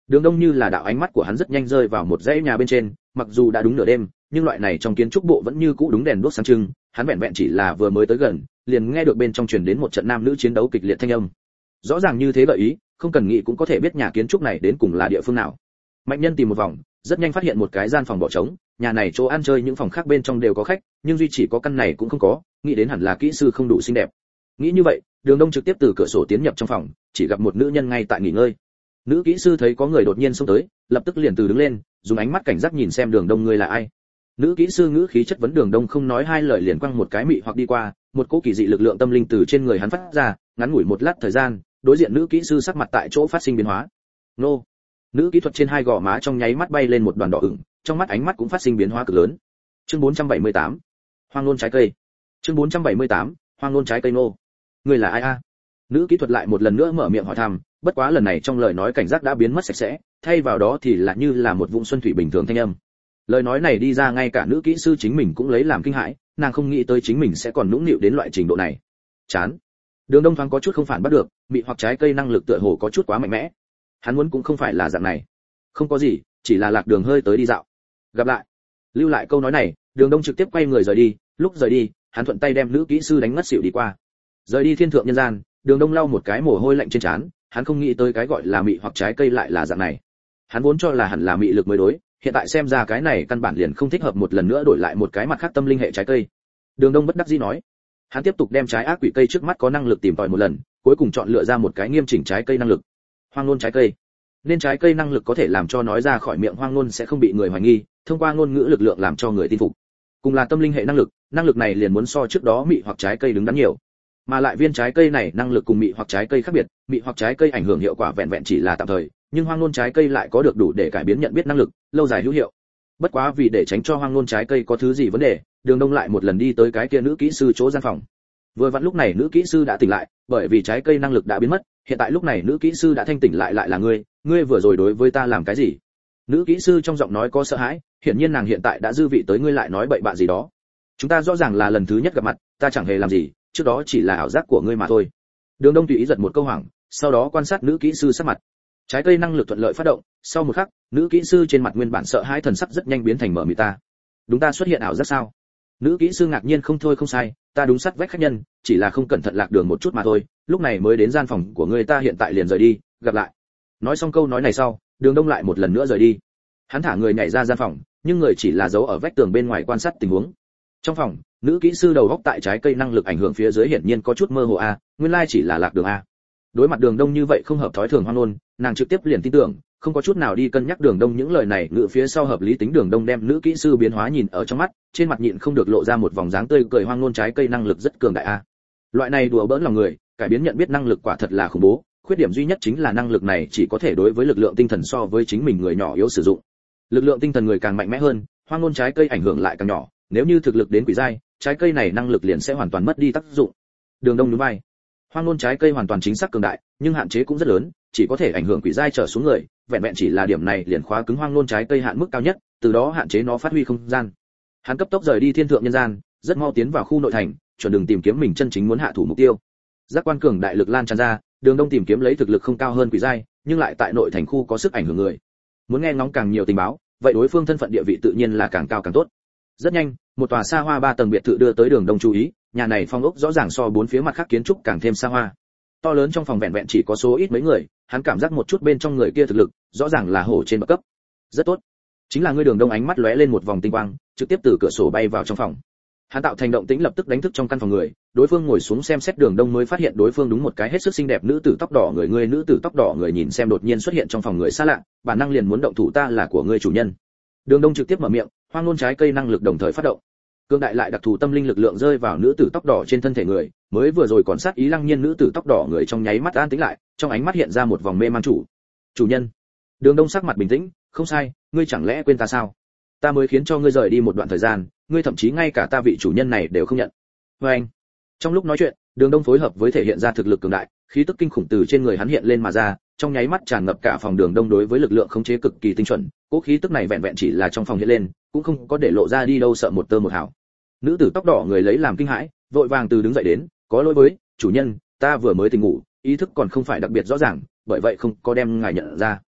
Đường Đông như là đạo ánh mắt của hắn rất nhanh rơi vào một dãy nhà bên trên, mặc dù đã đúng nửa đêm, nhưng loại này trong kiến trúc bộ vẫn như cũ đúng đèn đuốc sáng trưng, hắn vẹn vẹn chỉ là vừa mới tới gần, liền nghe được bên trong truyền đến một trận nam nữ chiến đấu kịch liệt thanh âm. Rõ ràng như thế gợi ý, không cần nghĩ cũng có thể biết nhà kiến trúc này đến cùng là địa phương nào. Mạnh Nhân tìm một vòng, rất nhanh phát hiện một cái gian phòng bỏ trống, nhà này chỗ ăn chơi những phòng khác bên trong đều có khách, nhưng duy chỉ có căn này cũng không có, nghĩ đến hẳn là kỹ sư không đủ xinh đẹp. Nghĩ như vậy, Đường Đông trực tiếp từ cửa sổ tiến nhập trong phòng, chỉ gặp một nữ nhân ngay tại nghỉ ngơi. Nữ kỹ sư thấy có người đột nhiên xông tới, lập tức liền từ đứng lên, dùng ánh mắt cảnh giác nhìn xem Đường Đông người là ai. Nữ kỹ sư ngữ khí chất vấn Đường Đông không nói hai lời liền quăng một cái mị hoặc đi qua, một cỗ kỳ dị lực lượng tâm linh từ trên người hắn phát ra, ngắn ngủi một lát thời gian, đối diện nữ kỹ sư sắc mặt tại chỗ phát sinh biến hóa. Nô! Nữ kỹ thuật trên hai gò má trong nháy mắt bay lên một đoàn đỏ ửng, trong mắt ánh mắt cũng phát sinh biến hóa cực lớn. Chương 478. Hoang nôn trái cây. Chương 478. Hoang nôn trái cây nô. Người là ai a? Nữ kỹ thuật lại một lần nữa mở miệng hỏi thăm, bất quá lần này trong lời nói cảnh giác đã biến mất sạch sẽ, thay vào đó thì là như là một vũng xuân thủy bình thường thanh âm. Lời nói này đi ra ngay cả nữ kỹ sư chính mình cũng lấy làm kinh hãi, nàng không nghĩ tới chính mình sẽ còn nũng nịu đến loại trình độ này. Chán. Đường Đông thoáng có chút không phản bắt được, mị hoặc trái cây năng lực tựa hồ có chút quá mạnh mẽ. Hắn muốn cũng không phải là dạng này. Không có gì, chỉ là lạc đường hơi tới đi dạo. Gặp lại. Lưu lại câu nói này, Đường Đông trực tiếp quay người rời đi, lúc rời đi, hắn thuận tay đem nữ kỹ sư đánh ngất xỉu đi qua. Rời đi thiên thượng nhân gian, Đường Đông lau một cái mồ hôi lạnh trên trán, hắn không nghĩ tới cái gọi là mị hoặc trái cây lại là dạng này. Hắn vốn cho là hẳn là mị lực mới đối, hiện tại xem ra cái này căn bản liền không thích hợp, một lần nữa đổi lại một cái mặt khác tâm linh hệ trái cây. Đường Đông bất đắc dĩ nói. Hắn tiếp tục đem trái ác quỷ cây trước mắt có năng lực tìm tòi một lần, cuối cùng chọn lựa ra một cái nghiêm chỉnh trái cây năng lực. Hoang nôn trái cây. Nên trái cây năng lực có thể làm cho nói ra khỏi miệng hoang nôn sẽ không bị người hoài nghi, thông qua ngôn ngữ lực lượng làm cho người tin phục. Cùng là tâm linh hệ năng lực này liền muốn so trước đó mị hoặc trái cây đứng đắn nhiều. Mà lại viên trái cây này năng lực cùng mị hoặc trái cây khác biệt, mị hoặc trái cây ảnh hưởng hiệu quả vẹn vẹn chỉ là tạm thời, nhưng hoang nôn trái cây lại có được đủ để cải biến nhận biết năng lực, lâu dài hữu hiệu. Bất quá vì để tránh cho hoang nôn trái cây có thứ gì vấn đề, Đường Đông lại một lần đi tới cái kia nữ kỹ sư chỗ gian phòng. Vừa vặn lúc này nữ kỹ sư đã tỉnh lại, bởi vì trái cây năng lực đã biến mất, hiện tại lúc này nữ kỹ sư đã thanh tỉnh lại là ngươi vừa rồi đối với ta làm cái gì? Nữ kỹ sư trong giọng nói có sợ hãi, hiển nhiên nàng hiện tại đã dư vị tới ngươi lại nói bậy bạ gì đó. Chúng ta rõ ràng là lần thứ nhất gặp mặt, ta chẳng hề làm gì, trước đó chỉ là ảo giác của ngươi mà thôi. Đường Đông tùy ý giật một câu hoảng, sau đó quan sát nữ kỹ sư sắc mặt. Trái cây năng lực thuận lợi phát động, sau một khắc, nữ kỹ sư trên mặt nguyên bản sợ hãi thần sắc rất nhanh biến thành mở mịt ta. Đúng ta xuất hiện ảo giác sao? Nữ kỹ sư ngạc nhiên không thôi không sai, ta đúng sát vách khách nhân, chỉ là không cẩn thận lạc đường một chút mà thôi, lúc này mới đến gian phòng của ngươi, ta hiện tại liền rời đi, gặp lại. Nói xong câu nói này sau, Đường Đông lại một lần nữa rời đi. Hắn thả người nhảy ra gian phòng, nhưng người chỉ là giấu ở vách tường bên ngoài quan sát tình huống. Trong phòng, nữ kỹ sư đầu góc tại trái cây năng lực ảnh hưởng phía dưới hiển nhiên có chút mơ hồ a, nguyên lai chỉ là lạc đường a. Đối mặt Đường Đông như vậy không hợp thói thường hoang nôn, nàng trực tiếp liền tin tưởng, không có chút nào đi cân nhắc Đường Đông những lời này ngự phía sau hợp lý tính. Đường Đông đem nữ kỹ sư biến hóa nhìn ở trong mắt, trên mặt nhịn không được lộ ra một vòng dáng tươi cười, hoang nôn trái cây năng lực rất cường đại a. Loại này đùa bỡn lòng người, cải biến nhận biết năng lực quả thật là khủng bố, khuyết điểm duy nhất chính là năng lực này chỉ có thể đối với lực lượng tinh thần so với chính mình người nhỏ yếu sử dụng. Lực lượng tinh thần người càng mạnh mẽ hơn, hoang nôn trái cây ảnh hưởng lại càng nhỏ, nếu như thực lực đến quỷ giai, trái cây này năng lực liền sẽ hoàn toàn mất đi tác dụng. Đường Đông nhún vai. Hoang nôn trái cây hoàn toàn chính xác cường đại, nhưng hạn chế cũng rất lớn, chỉ có thể ảnh hưởng quỷ giai trở xuống người, vẹn vẹn chỉ là điểm này liền khóa cứng hoang nôn trái cây hạn mức cao nhất, từ đó hạn chế nó phát huy không gian. Hắn cấp tốc rời đi thiên thượng nhân gian, rất mau tiến vào khu nội thành, chuẩn đường tìm kiếm mình chân chính muốn hạ thủ mục tiêu. Giác quan cường đại lực lan tràn ra, Đường Đông tìm kiếm lấy thực lực không cao hơn quỷ giai, nhưng lại tại nội thành khu có sức ảnh hưởng người. Muốn nghe ngóng càng nhiều tình báo, vậy đối phương thân phận địa vị tự nhiên là càng cao càng tốt. Rất nhanh, một tòa xa hoa 3 tầng biệt thự đưa tới Đường Đông chú ý, nhà này phong ốc rõ ràng so bốn phía mặt khác kiến trúc càng thêm xa hoa. To lớn trong phòng vẹn vẹn chỉ có số ít mấy người, hắn cảm giác một chút bên trong người kia thực lực, rõ ràng là hổ trên bậc cấp. Rất tốt. Chính là ngươi. Đường Đông ánh mắt lóe lên một vòng tinh quang, trực tiếp từ cửa sổ bay vào trong phòng. Hắn tạo thành động tĩnh lập tức đánh thức trong căn phòng người, đối phương ngồi xuống xem xét. Đường Đông mới phát hiện đối phương đúng một cái hết sức xinh đẹp nữ tử tóc đỏ người. Ngươi nữ tử tóc đỏ người nhìn xem đột nhiên xuất hiện trong phòng người xa lạ, bản năng liền muốn động thủ, ta là của ngươi chủ nhân. Đường Đông trực tiếp mở miệng, hoang nôn trái cây năng lực đồng thời phát động. Cương đại lại đặc thù tâm linh lực lượng rơi vào nữ tử tóc đỏ trên thân thể người, mới vừa rồi còn sát ý lăng nhiên nữ tử tóc đỏ người trong nháy mắt an tĩnh lại, trong ánh mắt hiện ra một vòng mê man. Chủ nhân. Đường Đông sắc mặt bình tĩnh, không sai, ngươi chẳng lẽ quên ta sao? Ta mới khiến cho ngươi rời đi một đoạn thời gian, ngươi thậm chí ngay cả ta vị chủ nhân này đều không nhận. Và anh. Trong lúc nói chuyện, Đường Đông phối hợp với thể hiện ra thực lực cường đại, khí tức kinh khủng từ trên người hắn hiện lên mà ra, trong nháy mắt tràn ngập cả phòng. Đường Đông đối với lực lượng khống chế cực kỳ tinh chuẩn, cố khí tức này vẹn vẹn chỉ là trong phòng hiện lên, cũng không có để lộ ra đi đâu, sợ một tơ một hào. Nữ tử tóc đỏ người lấy làm kinh hãi, vội vàng từ đứng dậy đến, có lỗi với chủ nhân, ta vừa mới tỉnh ngủ, ý thức còn không phải đặc biệt rõ ràng, bởi vậy không có đem ngài nhận ra.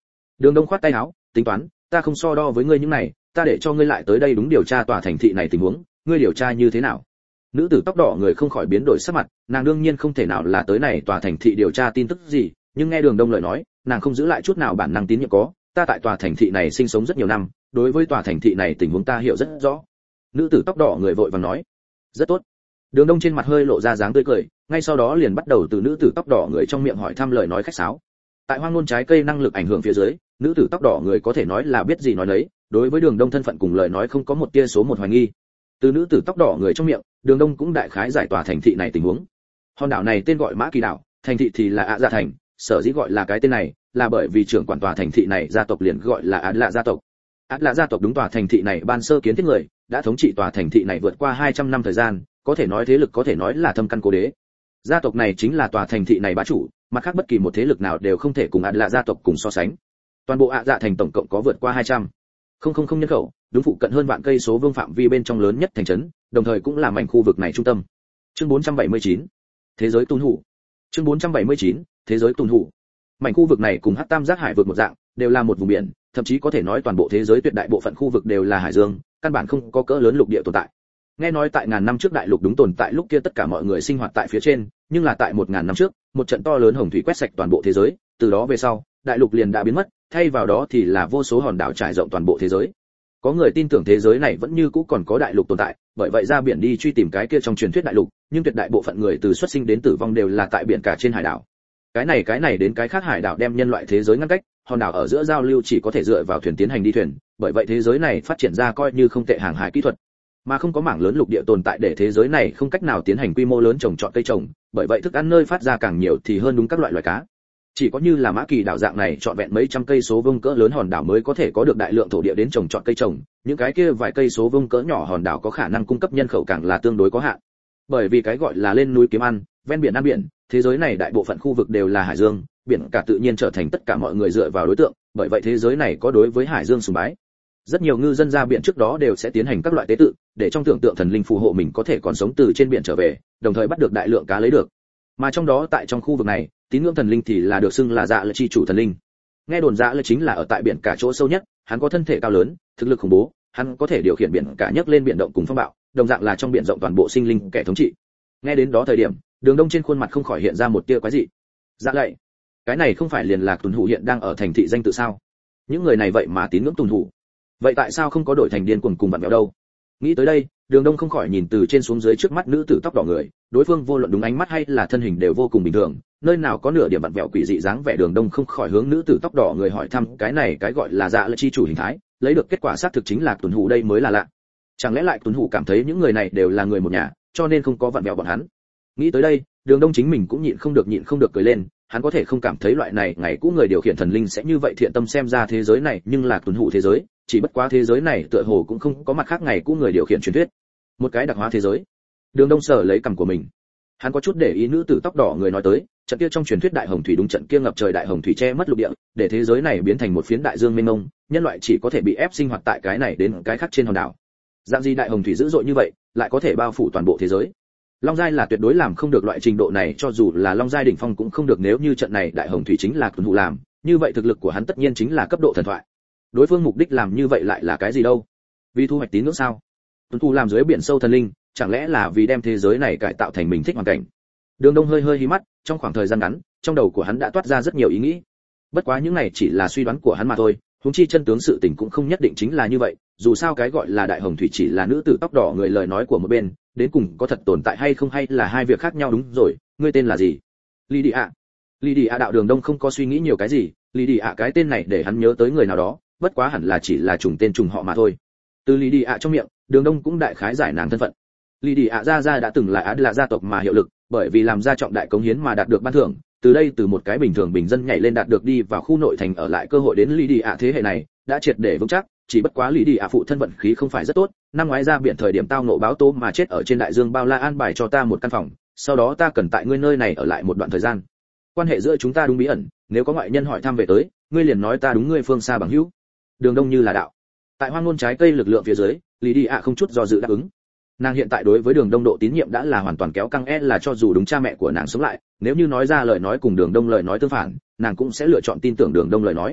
Đường Đông khoát tay áo, tính toán, ta không so đo với ngươi những này, ta để cho ngươi lại tới đây đúng điều tra tòa thành thị này tình huống, ngươi điều tra như thế nào? Nữ tử tóc đỏ người không khỏi biến đổi sắc mặt, nàng đương nhiên không thể nào là tới này tòa thành thị điều tra tin tức gì, nhưng nghe Đường Đông lời nói, nàng không giữ lại chút nào bản năng tín nhiệm có, ta tại tòa thành thị này sinh sống rất nhiều năm, đối với tòa thành thị này tình huống ta hiểu rất rõ. Nữ tử tóc đỏ người vội vàng nói, rất tốt. Đường Đông trên mặt hơi lộ ra dáng tươi cười, ngay sau đó liền bắt đầu từ nữ tử tóc đỏ người trong miệng hỏi thăm lời nói khách sáo. Tại hoang nôn trái cây năng lực ảnh hưởng phía dưới, nữ tử tóc đỏ người có thể nói là biết gì nói nấy, đối với Đường Đông thân phận cùng lời nói không có một tia số một hoài nghi. Từ nữ tử tóc đỏ người trong miệng, Đường Đông cũng đại khái giải tỏa thành thị này tình huống. Hòn đảo này tên gọi Mã Kỳ đảo, thành thị thì là Ạ Dạ thành, sở dĩ gọi là cái tên này, là bởi vì trưởng quản tòa thành thị này gia tộc liền gọi là Át Lạ gia tộc. Át Lạ gia tộc đúng tòa thành thị này ban sơ kiến thiết người, đã thống trị tòa thành thị này vượt qua 200 năm thời gian, có thể nói thế lực có thể nói là thâm căn cố đế. Gia tộc này chính là tòa thành thị này bá chủ, mặt khác bất kỳ một thế lực nào đều không thể cùng Át Lạ gia tộc cùng so sánh. Toàn bộ Ạ Dạ thành tổng cộng có vượt qua 200 không nhân khẩu, đúng phụ cận hơn vạn cây số vương phạm vi bên trong lớn nhất thành trấn, đồng thời cũng là mảnh khu vực này trung tâm. Chương 479. Thế giới tuôn hủ. Chương 479. Thế giới tuôn hủ. Mảnh khu vực này cùng Hắc Tam Giác Hải vực một dạng, đều là một vùng biển, thậm chí có thể nói toàn bộ thế giới tuyệt đại bộ phận khu vực đều là hải dương, căn bản không có cỡ lớn lục địa tồn tại. Nghe nói tại ngàn năm trước đại lục đúng tồn tại lúc kia tất cả mọi người sinh hoạt tại phía trên, nhưng là tại 1000 năm trước, một trận to lớn hồng thủy quét sạch toàn bộ thế giới, từ đó về sau, đại lục liền đã biến mất, thay vào đó thì là vô số hòn đảo trải rộng toàn bộ thế giới. Có người tin tưởng thế giới này vẫn như cũ còn có đại lục tồn tại, bởi vậy ra biển đi truy tìm cái kia trong truyền thuyết đại lục, nhưng tuyệt đại bộ phận người từ xuất sinh đến tử vong đều là tại biển cả trên hải đảo. Cái này đến cái khác hải đảo đem nhân loại thế giới ngăn cách, hòn đảo ở giữa giao lưu chỉ có thể dựa vào thuyền tiến hành đi thuyền, bởi vậy thế giới này phát triển ra coi như không tệ hàng hải kỹ thuật, mà không có mảng lớn lục địa tồn tại để thế giới này không cách nào tiến hành quy mô lớn trồng trọt cây trồng, bởi vậy thức ăn nơi phát ra càng nhiều thì hơn đúng các loại loài cá. Chỉ có như là Mã Kỳ đảo dạng này trọn vẹn mấy trăm cây số vuông cỡ lớn hòn đảo mới có thể có được đại lượng thổ địa đến trồng trọt cây trồng, những cái kia vài cây số vuông cỡ nhỏ hòn đảo có khả năng cung cấp nhân khẩu càng là tương đối có hạn. Bởi vì cái gọi là lên núi kiếm ăn, ven biển ăn biển, thế giới này đại bộ phận khu vực đều là hải dương, biển cả tự nhiên trở thành tất cả mọi người dựa vào đối tượng, bởi vậy thế giới này có đối với hải dương sùng bái. Rất nhiều ngư dân ra biển trước đó đều sẽ tiến hành các loại tế tự, để trong tưởng tượng thần linh phù hộ mình có thể còn sống từ trên biển trở về, đồng thời bắt được đại lượng cá lấy được. Mà trong đó tại trong khu vực này, tín ngưỡng thần linh thì là được xưng là Dạ Lợi chi chủ thần linh. Nghe đồn Dạ Lợi chính là ở tại biển cả chỗ sâu nhất, hắn có thân thể cao lớn, thực lực khủng bố, hắn có thể điều khiển biển cả nhấc lên biển động cùng phong bạo, đồng dạng là trong biển rộng toàn bộ sinh linh kẻ thống trị. Nghe đến đó thời điểm, Đường Đông trên khuôn mặt không khỏi hiện ra một tia quái dị. Dạ Lợi, cái này không phải liền là tuần hủ hiện đang ở thành thị danh tự sao? Những người này vậy mà tín ngưỡng tuần hủ, vậy tại sao không có đổi thành điên cuồng cùng bạn mèo đâu? Nghĩ tới đây, Đường Đông không khỏi nhìn từ trên xuống dưới trước mắt nữ tử tóc đỏ người, đối phương vô luận đúng ánh mắt hay là thân hình đều vô cùng bình thường, nơi nào có nửa điểm vặn vẹo quỷ dị dáng vẻ. Đường Đông không khỏi hướng nữ tử tóc đỏ người hỏi thăm cái này cái gọi là Dạ Lợi chi chủ hình thái, lấy được kết quả xác thực chính là tuần hủ, đây mới là lạ. Chẳng lẽ lại tuần hủ cảm thấy những người này đều là người một nhà, cho nên không có vặn vẹo bọn hắn? Nghĩ tới đây, Đường Đông chính mình cũng nhịn không được cười lên, hắn có thể không cảm thấy loại này ngày cũ người điều khiển thần linh sẽ như vậy thiện tâm, xem ra thế giới này nhưng là tuần hủ thế giới, chỉ bất quá thế giới này tựa hồ cũng không có mặt khác ngày cũ người điều khiển truyền thuyết, một cái đặc hóa thế giới. Đường Đông sờ lấy cằm của mình, hắn có chút để ý nữ tử tóc đỏ người nói tới, trận kia trong truyền thuyết đại hồng thủy đúng trận kia ngập trời đại hồng thủy che mất lục địa, để thế giới này biến thành một phiến đại dương mênh mông, nhân loại chỉ có thể bị ép sinh hoạt tại cái này đến cái khác trên hòn đảo. Dạng gì đại hồng thủy dữ dội như vậy, lại có thể bao phủ toàn bộ thế giới? Long giai là tuyệt đối làm không được loại trình độ này, cho dù là Long giai đỉnh phong cũng không được. Nếu như trận này đại hồng thủy chính là tuần hủ làm, như vậy thực lực của hắn tất nhiên chính là cấp độ thần thoại. Đối phương mục đích làm như vậy lại là cái gì đâu? Vì thu hoạch tín ngưỡng sao? Tuần hủ làm dưới biển sâu thần linh, chẳng lẽ là vì đem thế giới này cải tạo thành mình thích hoàn cảnh? Đường Đông hơi hí mắt, trong khoảng thời gian ngắn, trong đầu của hắn đã toát ra rất nhiều ý nghĩ. Bất quá những này chỉ là suy đoán của hắn mà thôi, huống chi chân tướng sự tình cũng không nhất định chính là như vậy, dù sao cái gọi là đại hồng thủy chỉ là nữ tử tóc đỏ người lời nói của một bên, đến cùng có thật tồn tại hay không hay là hai việc khác nhau. Đúng rồi, ngươi tên là gì? Lydia. Lydia. Đạo Đường Đông không có suy nghĩ nhiều cái gì, Lydia cái tên này để hắn nhớ tới người nào đó, bất quá hẳn là chỉ là trùng tên trùng họ mà thôi. Từ Lydia trong miệng, Đường Đông cũng đại khái giải nàng thân phận. Lydia gia đã từng là Át Lạ gia tộc mà hiệu lực, bởi vì làm ra trọng đại cống hiến mà đạt được ban thưởng, từ đây từ một cái bình thường bình dân nhảy lên đạt được đi vào khu nội thành ở lại cơ hội. Đến Lydia thế hệ này đã triệt để vững chắc, chỉ bất quá Lydia phụ thân vận khí không phải rất tốt, năm ngoái ra biển thời điểm tao ngộ báo tố mà chết ở trên đại dương bao la. An bài cho ta một căn phòng, sau đó ta cần tại ngươi nơi này ở lại một đoạn thời gian. Quan hệ giữa chúng ta đúng bí ẩn, nếu có ngoại nhân hỏi thăm về tới, ngươi liền nói ta đúng ngươi phương xa bằng hữu. Đường Đông như là đạo. Tại hoang ngôn trái cây lực lượng phía dưới, Lydia không chút do dự đáp ứng. Nàng hiện tại đối với Đường Đông độ tín nhiệm đã là hoàn toàn kéo căng, là cho dù đúng cha mẹ của nàng sống lại, nếu như nói ra lời nói cùng Đường Đông lời nói tương phản, nàng cũng sẽ lựa chọn tin tưởng Đường Đông lời nói.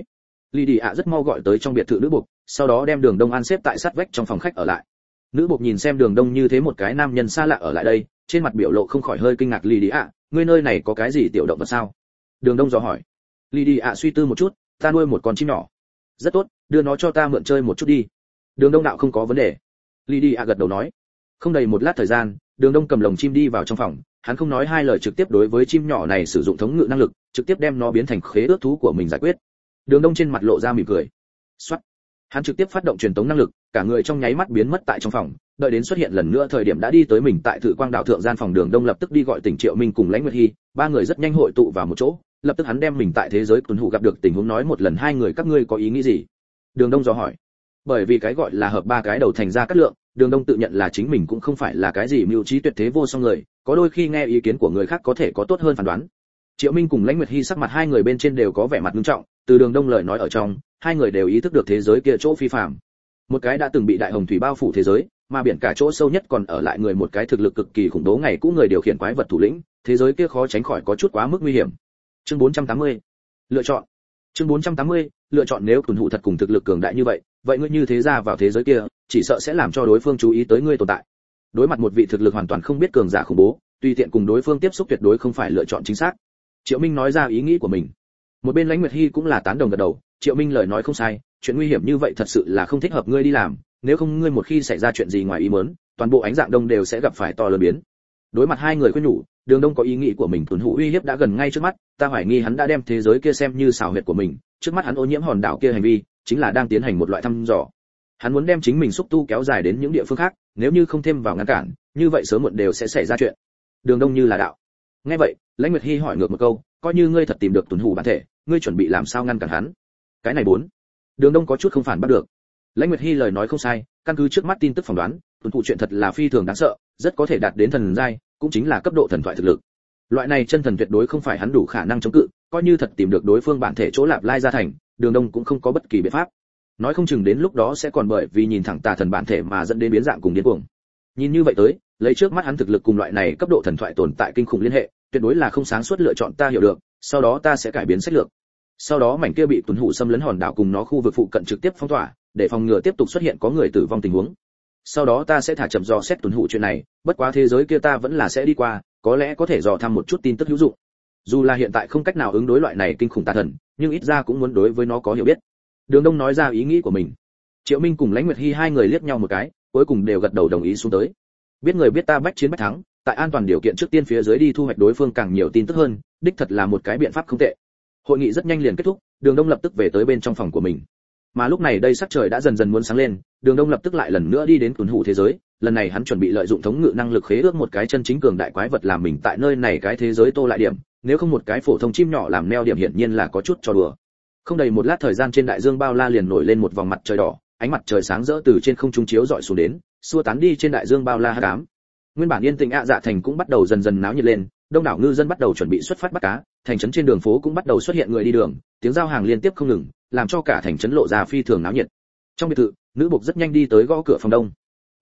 Lydia rất mau gọi tới trong biệt thự nữ buộc, sau đó đem Đường Đông an xếp tại sát vách trong phòng khách ở lại. Nữ buộc nhìn xem Đường Đông như thế một cái nam nhân xa lạ ở lại đây, trên mặt biểu lộ không khỏi hơi kinh ngạc. Lydia, ngươi nơi này có cái gì tiểu động vật sao? Đường Đông dò hỏi. Lydia suy tư một chút, ta nuôi một con chim nhỏ. Rất tốt, đưa nó cho ta mượn chơi một chút đi. Đường Đông đạo không có vấn đề. Lydia gật đầu nói. Không đầy một lát thời gian, Đường Đông cầm lồng chim đi vào trong phòng, hắn không nói hai lời trực tiếp đối với chim nhỏ này sử dụng thống ngự năng lực, trực tiếp đem nó biến thành khế ước thú của mình giải quyết. Đường Đông trên mặt lộ ra mỉm cười. Soát. Hắn trực tiếp phát động truyền tống năng lực, cả người trong nháy mắt biến mất tại trong phòng, đợi đến xuất hiện lần nữa thời điểm đã đi tới mình tại Thự Quang đảo thượng gian phòng. Đường Đông lập tức đi gọi tỉnh Triệu Minh cùng Lãnh Nguyệt Hi, ba người rất nhanh hội tụ vào một chỗ, lập tức hắn đem mình tại thế giới tuần hụ gặp được tình huống nói một lần. Hai người các ngươi có ý nghĩ gì? Đường Đông dò hỏi. Bởi vì cái gọi là hợp ba cái đầu thành ra cát lượng, Đường Đông tự nhận là chính mình cũng không phải là cái gì mưu trí tuyệt thế vô song người, có đôi khi nghe ý kiến của người khác có thể có tốt hơn phán đoán. Triệu Minh cùng Lãnh Nguyệt Hi sắc mặt hai người bên trên đều có vẻ mặt nghiêm trọng, từ Đường Đông lời nói ở trong, hai người đều ý thức được thế giới kia chỗ phi phàm. Một cái đã từng bị đại hồng thủy bao phủ thế giới, mà biển cả chỗ sâu nhất còn ở lại người, một cái thực lực cực kỳ khủng bố ngày cũ người điều khiển quái vật thủ lĩnh, thế giới kia khó tránh khỏi có chút quá mức nguy hiểm. Chương 480. Lựa chọn. Chương 480. Lựa chọn. Nếu tuần hụ thật cùng thực lực cường đại như vậy ngươi như thế ra vào thế giới kia, chỉ sợ sẽ làm cho đối phương chú ý tới ngươi tồn tại. Đối mặt một vị thực lực hoàn toàn không biết cường giả khủng bố, tùy tiện cùng đối phương tiếp xúc tuyệt đối không phải lựa chọn chính xác. Triệu Minh nói ra ý nghĩ của mình. Một bên Lãnh Nguyệt Hi cũng là tán đồng gật đầu, Triệu Minh lời nói không sai, chuyện nguy hiểm như vậy thật sự là không thích hợp ngươi đi làm, nếu không ngươi một khi xảy ra chuyện gì ngoài ý muốn, toàn bộ ánh dạng đông đều sẽ gặp phải to lớn biến. Đối mặt hai người khuyên nhủ, Đường Đông có ý nghĩ của mình. Tuần hụ uy hiếp đã gần ngay trước mắt, ta hoài nghi hắn đã đem thế giới kia xem như xảo huyệt của mình, trước mắt hắn ô nhiễm hòn đảo kia hành vi, chính là đang tiến hành một loại thăm dò. Hắn muốn đem chính mình xúc tu kéo dài đến những địa phương khác, nếu như không thêm vào ngăn cản, như vậy sớm muộn đều sẽ xảy ra chuyện. Đường Đông như là đạo. Nghe vậy, Lãnh Nguyệt Hi hỏi ngược một câu, coi như ngươi thật tìm được tuần hụ bản thể, ngươi chuẩn bị làm sao ngăn cản hắn? Cái này bốn. Đường Đông có chút không phản bắt được. Lãnh Nguyệt Hi lời nói không sai, căn cứ trước mắt tin tức phỏng đoán, tuần hụ chuyện thật là phi thường đáng sợ, rất có thể đạt đến thần giai, cũng chính là cấp độ thần thoại thực lực. Loại này chân thần tuyệt đối không phải hắn đủ khả năng chống cự, coi như thật tìm được đối phương bản thể chỗ Lạp Lai gia thành, Đường Đông cũng không có bất kỳ biện pháp. Nói không chừng đến lúc đó sẽ còn bởi vì nhìn thẳng tà thần bản thể mà dẫn đến biến dạng cùng điên cuồng. Nhìn như vậy tới, lấy trước mắt hắn thực lực cùng loại này cấp độ thần thoại tồn tại kinh khủng liên hệ, tuyệt đối là không sáng suốt lựa chọn. Ta hiểu được, sau đó ta sẽ cải biến sách lược. Sau đó mảnh kia bị tuần hụ xâm lấn hòn đảo cùng nó khu vực phụ cận trực tiếp phong tỏa, để phòng ngừa tiếp tục xuất hiện có người tử vong tình huống. Sau đó ta sẽ thả chậm dò xét tuần hụ chuyện này, bất quá thế giới kia ta vẫn là sẽ đi qua, có lẽ có thể dò thăm một chút tin tức hữu dụng. Dù là hiện tại không cách nào ứng đối loại này kinh khủng tà thần, nhưng ít ra cũng muốn đối với nó có hiểu biết. Đường Đông nói ra ý nghĩ của mình. Triệu Minh cùng Lãnh Nguyệt Hi hai người liếc nhau một cái, cuối cùng đều gật đầu đồng ý xuống tới. Biết người biết ta, bách chiến bách thắng, tại an toàn điều kiện trước tiên phía dưới đi thu hoạch đối phương càng nhiều tin tức hơn, đích thật là một cái biện pháp không tệ. Hội nghị rất nhanh liền kết thúc, Đường Đông lập tức về tới bên trong phòng của mình. Mà lúc này đây sắc trời đã dần dần muốn sáng lên, Đường Đông lập tức lại lần nữa đi đến tuần hụ thế giới, lần này hắn chuẩn bị lợi dụng thống ngự năng lực khế ước một cái chân chính cường đại quái vật làm mình tại nơi này cái thế giới tô lại điểm, nếu không một cái phổ thông chim nhỏ làm neo điểm hiển nhiên là có chút cho đùa. Không đầy một lát thời gian, trên đại dương bao la liền nổi lên một vòng mặt trời đỏ, ánh mặt trời sáng rỡ từ trên không trung chiếu rọi xuống đến, xua tán đi trên đại dương bao la hắc ám. Nguyên bản yên tĩnh dạ thành cũng bắt đầu dần dần náo nhiệt lên, đông đảo ngư dân bắt đầu chuẩn bị xuất phát bắt cá, thành trấn trên đường phố cũng bắt đầu xuất hiện người đi đường, tiếng giao hàng liên tiếp không ngừng, làm cho cả thành trấn lộ ra phi thường náo nhiệt. Trong biệt thự, nữ buộc rất nhanh đi tới gõ cửa phòng Đông.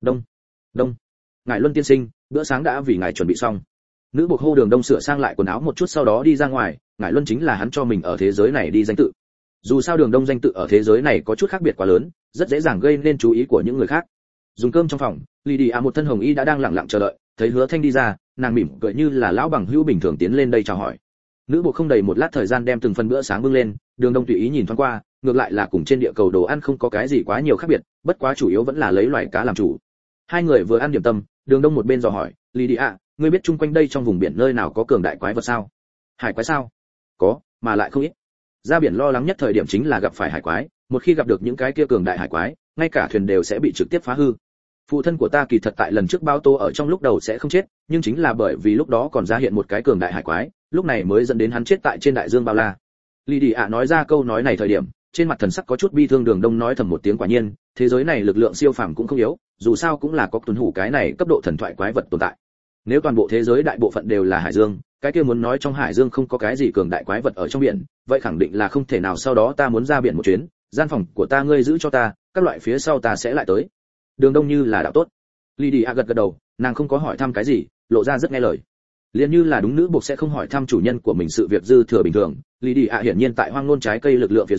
Đông, ngài Luân tiên sinh, bữa sáng đã vì ngài chuẩn bị xong. Nữ buộc hô Đường Đông sửa sang lại quần áo một chút sau đó đi ra ngoài, ngài Luân chính là hắn cho mình ở thế giới này đi danh tự. Dù sao Đường Đông danh tự ở thế giới này có chút khác biệt quá lớn, rất dễ dàng gây nên chú ý của những người khác. Dùng cơm trong phòng, Lydia một thân hồng y đã đang lặng lặng chờ đợi, thấy Hứa Thanh đi ra, nàng mỉm cười như là lão bằng hữu bình thường tiến lên đây chào hỏi. Nữ buộc không đầy một lát thời gian đem từng phần bữa sáng bưng lên, Đường Đông tùy ý nhìn thoáng qua, ngược lại là cùng trên địa cầu đồ ăn không có cái gì quá nhiều khác biệt, bất quá chủ yếu vẫn là lấy loài cá làm chủ. Hai người vừa ăn điểm tâm, Đường Đông một bên dò hỏi, Lydia, ngươi biết chung quanh đây trong vùng biển nơi nào có cường đại quái vật sao? Hải quái sao? Có, mà lại không ít. Ra biển lo lắng nhất thời điểm chính là gặp phải hải quái, một khi gặp được những cái kia cường đại hải quái, ngay cả thuyền đều sẽ bị trực tiếp phá hư. Phụ thân của ta kỳ thật tại lần trước bao tô ở trong lúc đầu sẽ không chết, nhưng chính là bởi vì lúc đó còn ra hiện một cái cường đại hải quái, lúc này mới dẫn đến hắn chết tại trên đại dương bao la. Lydia nói ra câu nói này thời điểm, trên mặt thần sắc có chút bi thương. Đường Đông nói thầm một tiếng, quả nhiên, thế giới này lực lượng siêu phàm cũng không yếu, dù sao cũng là có tuần hủ cái này cấp độ thần thoại quái vật tồn tại. Nếu toàn bộ thế giới đại bộ phận đều là hải dương, cái kia muốn nói trong hải dương không có cái gì cường đại quái vật ở trong biển, vậy khẳng định là không thể nào. Sau đó ta muốn ra biển một chuyến, gian phòng của ta ngươi giữ cho ta, các loại phía sau ta sẽ lại tới. Đường Đông như là đạo tốt. Lydia gật gật đầu, nàng không có hỏi thăm cái gì, lộ ra rất nghe lời. Liền như là đúng nữ buộc sẽ không hỏi thăm chủ nhân của mình sự việc dư thừa bình thường, Lydia hiển nhiên tại hoang nôn trái cây lực lượng phía dưới,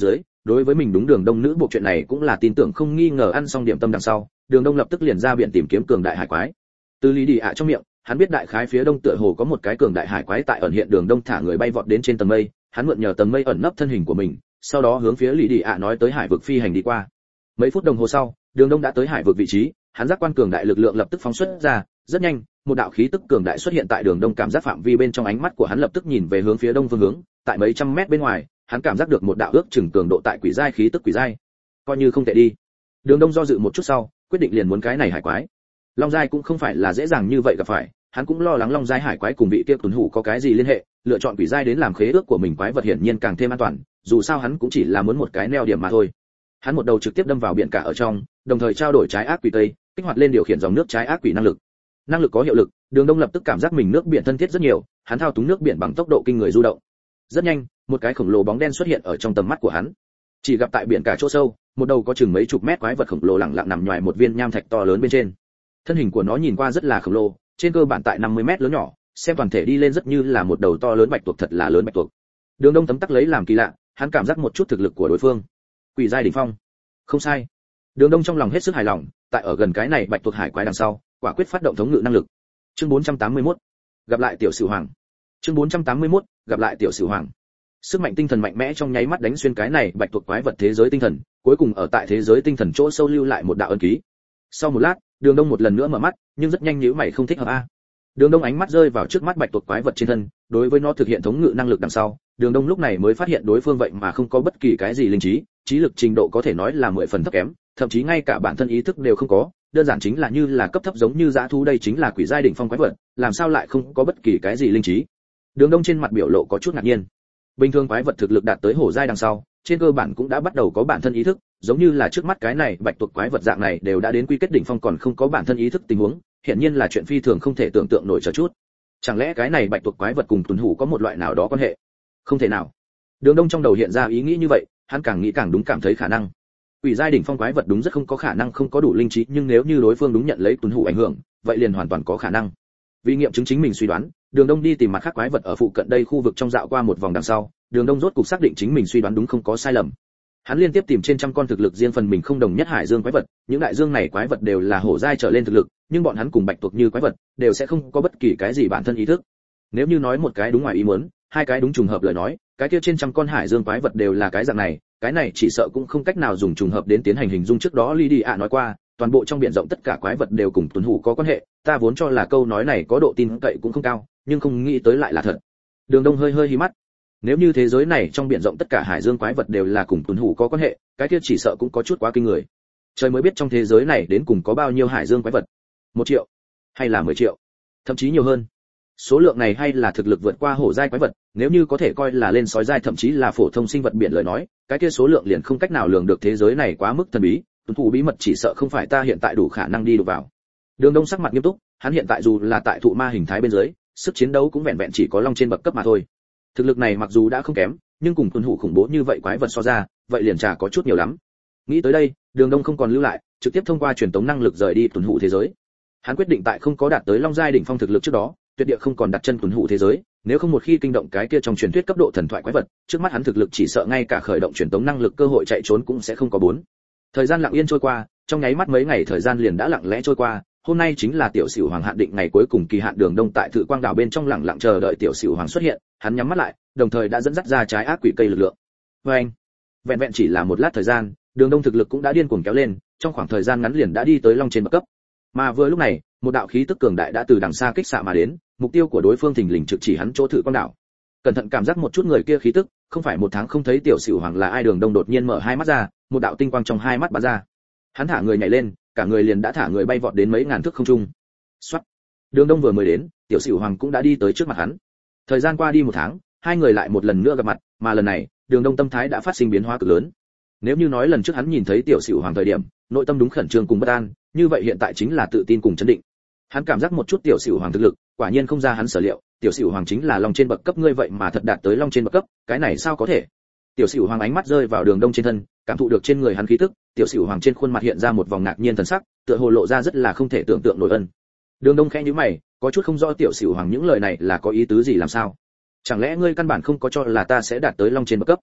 đối với mình đúng Đường Đông nữ buộc chuyện này cũng là tin tưởng không nghi ngờ. Ăn xong điểm tâm đằng sau, Đường Đông lập tức liền ra biển tìm kiếm cường đại hải quái. Từ Lý Đi ạ trong miệng, hắn biết đại khái phía đông tựa hồ có một cái cường đại hải quái tại ẩn hiện. Đường Đông thả người bay vọt đến trên tầng mây, hắn mượn nhờ tầng mây ẩn nấp thân hình của mình, sau đó hướng phía Lý Đi ạ nói tới hải vực phi hành đi qua. Mấy phút đồng hồ sau, Đường Đông đã tới hải vực vị trí, hắn giác quan cường đại lực lượng lập tức phóng xuất ra, rất nhanh, một đạo khí tức cường đại xuất hiện tại Đường Đông cảm giác phạm vi bên trong. Ánh mắt của hắn lập tức nhìn về hướng phía đông phương hướng, tại mấy trăm mét bên ngoài, hắn cảm giác được một đạo ước chừng cường độ tại quỷ giai khí tức quỷ giai. Coi như không tệ đi. Đường Đông do dự một chút sau, quyết định liền muốn cái này hải quái. Long giai cũng không phải là dễ dàng như vậy gặp phải, hắn cũng lo lắng long giai hải quái cùng vị kia tuần hủ có cái gì liên hệ, lựa chọn quỷ giai đến làm khế ước của mình quái vật hiển nhiên càng thêm an toàn, dù sao hắn cũng chỉ là muốn một cái neo điểm mà thôi. Hắn một đầu trực tiếp đâm vào biển cả ở trong, đồng thời trao đổi trái ác quỷ tây, kích hoạt lên điều khiển dòng nước trái ác quỷ năng lực. Năng lực có hiệu lực, Đường Đông lập tức cảm giác mình nước biển thân thiết rất nhiều, hắn thao túng nước biển bằng tốc độ kinh người du động. Rất nhanh, một cái khổng lồ bóng đen xuất hiện ở trong tầm mắt của hắn. Chỉ gặp tại biển cả chỗ sâu, một đầu có chừng mấy chục mét quái vật khổng lồ lặng lặng nằm nhòi một viên nham thạch to lớn bên trên. Thân hình của nó nhìn qua rất là khổng lồ, trên cơ bản tại 50 mét lớn nhỏ, xem toàn thể đi lên rất như là một đầu to lớn bạch tuộc, thật là lớn bạch tuộc. Đường Đông tấm tắc lấy làm kỳ lạ, hắn cảm giác một chút thực lực của đối phương. Quỷ giai đỉnh phong. Không sai. Đường Đông trong lòng hết sức hài lòng, tại ở gần cái này bạch tuộc hải quái đằng sau, quả quyết phát động thống ngự năng lực. Chương 481. Gặp lại tiểu sử hoàng. Chương 481. Gặp lại tiểu sử hoàng. Sức mạnh tinh thần mạnh mẽ trong nháy mắt đánh xuyên cái này bạch tuộc quái vật thế giới tinh thần, cuối cùng ở tại thế giới tinh thần chỗ sâu lưu lại một đạo ấn ký. Sau một lát, Đường Đông một lần nữa mở mắt, nhưng rất nhanh nhíu mày không thích hợp a. Đường Đông ánh mắt rơi vào trước mắt bạch tuộc quái vật trên thân, đối với nó thực hiện thống ngự năng lực đằng sau, Đường Đông lúc này mới phát hiện đối phương vậy mà không có bất kỳ cái gì linh trí, trí lực trình độ có thể nói là 10 phần thấp kém, thậm chí ngay cả bản thân ý thức đều không có, đơn giản chính là như là cấp thấp giống như dã thú. Đây chính là quỷ giai đỉnh phong quái vật, làm sao lại không có bất kỳ cái gì linh trí? Đường Đông trên mặt biểu lộ có chút ngạc nhiên. Bình thường quái vật thực lực đạt tới hổ giai đằng sau, trên cơ bản cũng đã bắt đầu có bản thân ý thức, giống như là trước mắt cái này bạch tuộc quái vật dạng này đều đã đến quy kết đỉnh phong còn không có bản thân ý thức tình huống, hiển nhiên là chuyện phi thường không thể tưởng tượng nổi. Chờ chút, chẳng lẽ cái này bạch tuộc quái vật cùng tuần hủ có một loại nào đó quan hệ? Không thể nào. Đường Đông trong đầu hiện ra ý nghĩ như vậy, hắn càng nghĩ càng đúng, cảm thấy khả năng. Quỷ giai đỉnh phong quái vật đúng rất không có khả năng không có đủ linh trí, nhưng nếu như đối phương đúng nhận lấy tuần hủ ảnh hưởng, vậy liền hoàn toàn có khả năng. Vì nghiệm chứng chính mình suy đoán, Đường Đông đi tìm mặt khác quái vật ở phụ cận đây khu vực trong dạo qua một vòng đằng sau, Đường Đông rốt cục xác định chính mình suy đoán đúng không có sai lầm. Hắn liên tiếp tìm trên trăm con thực lực riêng phần mình không đồng nhất hải dương quái vật, những đại dương này quái vật đều là hổ giai trở lên thực lực, nhưng bọn hắn cùng bạch tuộc như quái vật, đều sẽ không có bất kỳ cái gì bản thân ý thức. Nếu như nói một cái đúng ngoài ý muốn, hai cái đúng trùng hợp lời nói, cái kia trên trăm con hải dương quái vật đều là cái dạng này, cái này chỉ sợ cũng không cách nào dùng trùng hợp đến tiến hành hình dung. Trước đó Lydia nói qua, toàn bộ trong biển rộng tất cả quái vật đều cùng tuần hủ có quan hệ, ta vốn cho là câu nói này có độ tin cậy cũng không cao, nhưng không nghĩ tới lại là thật. Đường Đông hơi hơi hí mắt. Nếu như thế giới này trong biển rộng tất cả hải dương quái vật đều là cùng tuần hủ có quan hệ, cái kia chỉ sợ cũng có chút quá kinh người. Trời mới biết trong thế giới này đến cùng có bao nhiêu hải dương quái vật. 1 triệu, hay là 10 triệu, thậm chí nhiều hơn. Số lượng này hay là thực lực vượt qua hổ giai quái vật, nếu như có thể coi là lên sói giai thậm chí là phổ thông sinh vật biển lời nói, cái kia số lượng liền không cách nào lường được. Thế giới này quá mức thần bí, tuần thủ bí mật chỉ sợ không phải ta hiện tại đủ khả năng đi được vào. Đường Đông sắc mặt nghiêm túc, hắn hiện tại dù là tại thụ ma hình thái bên dưới, sức chiến đấu cũng vẹn vẹn chỉ có long trên bậc cấp mà thôi. Thực lực này mặc dù đã không kém, nhưng cùng tuần hủ khủng bố như vậy quái vật so ra, vậy liền chả có chút nhiều lắm. Nghĩ tới đây, Đường Đông không còn lưu lại, trực tiếp thông qua truyền tống năng lực rời đi tuần hủ thế giới. Hắn quyết định tại không có đạt tới long giai đỉnh phong thực lực trước đó, tuyệt địa không còn đặt chân tuần hủ thế giới, nếu không một khi kinh động cái kia trong truyền thuyết cấp độ thần thoại quái vật, trước mắt hắn thực lực chỉ sợ ngay cả khởi động truyền tống năng lực cơ hội chạy trốn cũng sẽ không có. Thời gian lặng yên trôi qua, trong nháy mắt mấy ngày thời gian liền đã lặng lẽ trôi qua. Hôm nay chính là tiểu Sửu Hoàng hạn định ngày cuối cùng kỳ hạn. Đường Đông tại Thự Quang đảo bên trong lặng lặng chờ đợi tiểu Sửu Hoàng xuất hiện, hắn nhắm mắt lại, đồng thời đã dẫn dắt ra trái ác quỷ cây lực lượng. Vâng, vẹn vẹn chỉ là một lát thời gian, Đường Đông thực lực cũng đã điên cuồng kéo lên, trong khoảng thời gian ngắn liền đã đi tới long trên bậc cấp. Mà vừa lúc này, một đạo khí tức cường đại đã từ đằng xa kích xạ mà đến, mục tiêu của đối phương thình lình trực chỉ hắn chỗ Thự Quang đảo. Cẩn thận cảm giác một chút người kia khí tức, không phải một tháng không thấy tiểu Sửu Hoàng là ai. Đường Đông đột nhiên mở hai mắt ra, một đạo tinh quang trong hai mắt bắn ra. Hắn thả người nhảy lên, cả người liền đã thả người bay vọt đến mấy ngàn thước không trung. Soát. Đường Đông vừa mới đến, tiểu Sửu Hoàng cũng đã đi tới trước mặt hắn. Thời gian qua đi 1 tháng, hai người lại một lần nữa gặp mặt, mà lần này, Đường Đông tâm thái đã phát sinh biến hóa cực lớn. Nếu như nói lần trước hắn nhìn thấy tiểu Sửu Hoàng thời điểm, nội tâm đúng khẩn trương cùng bất an, như vậy hiện tại chính là tự tin cùng chấn định. Hắn cảm giác một chút tiểu Sửu Hoàng thực lực, quả nhiên không ra hắn sở liệu, tiểu Sửu Hoàng chính là long trên bậc cấp. Ngươi vậy mà thật đạt tới long trên bậc cấp, cái này sao có thể? Tiểu Sửu Hoàng ánh mắt rơi vào Đường Đông trên thân, cảm thụ được trên người hắn khí tức, tiểu Sửu Hoàng trên khuôn mặt hiện ra một vòng ngạc nhiên thần sắc, tựa hồ lộ ra rất là không thể tưởng tượng nổi ân. Đường Đông khẽ nhíu mày, có chút không rõ tiểu Sửu Hoàng những lời này là có ý tứ gì. Làm sao? Chẳng lẽ ngươi căn bản không có cho là ta sẽ đạt tới long trên bậc cấp?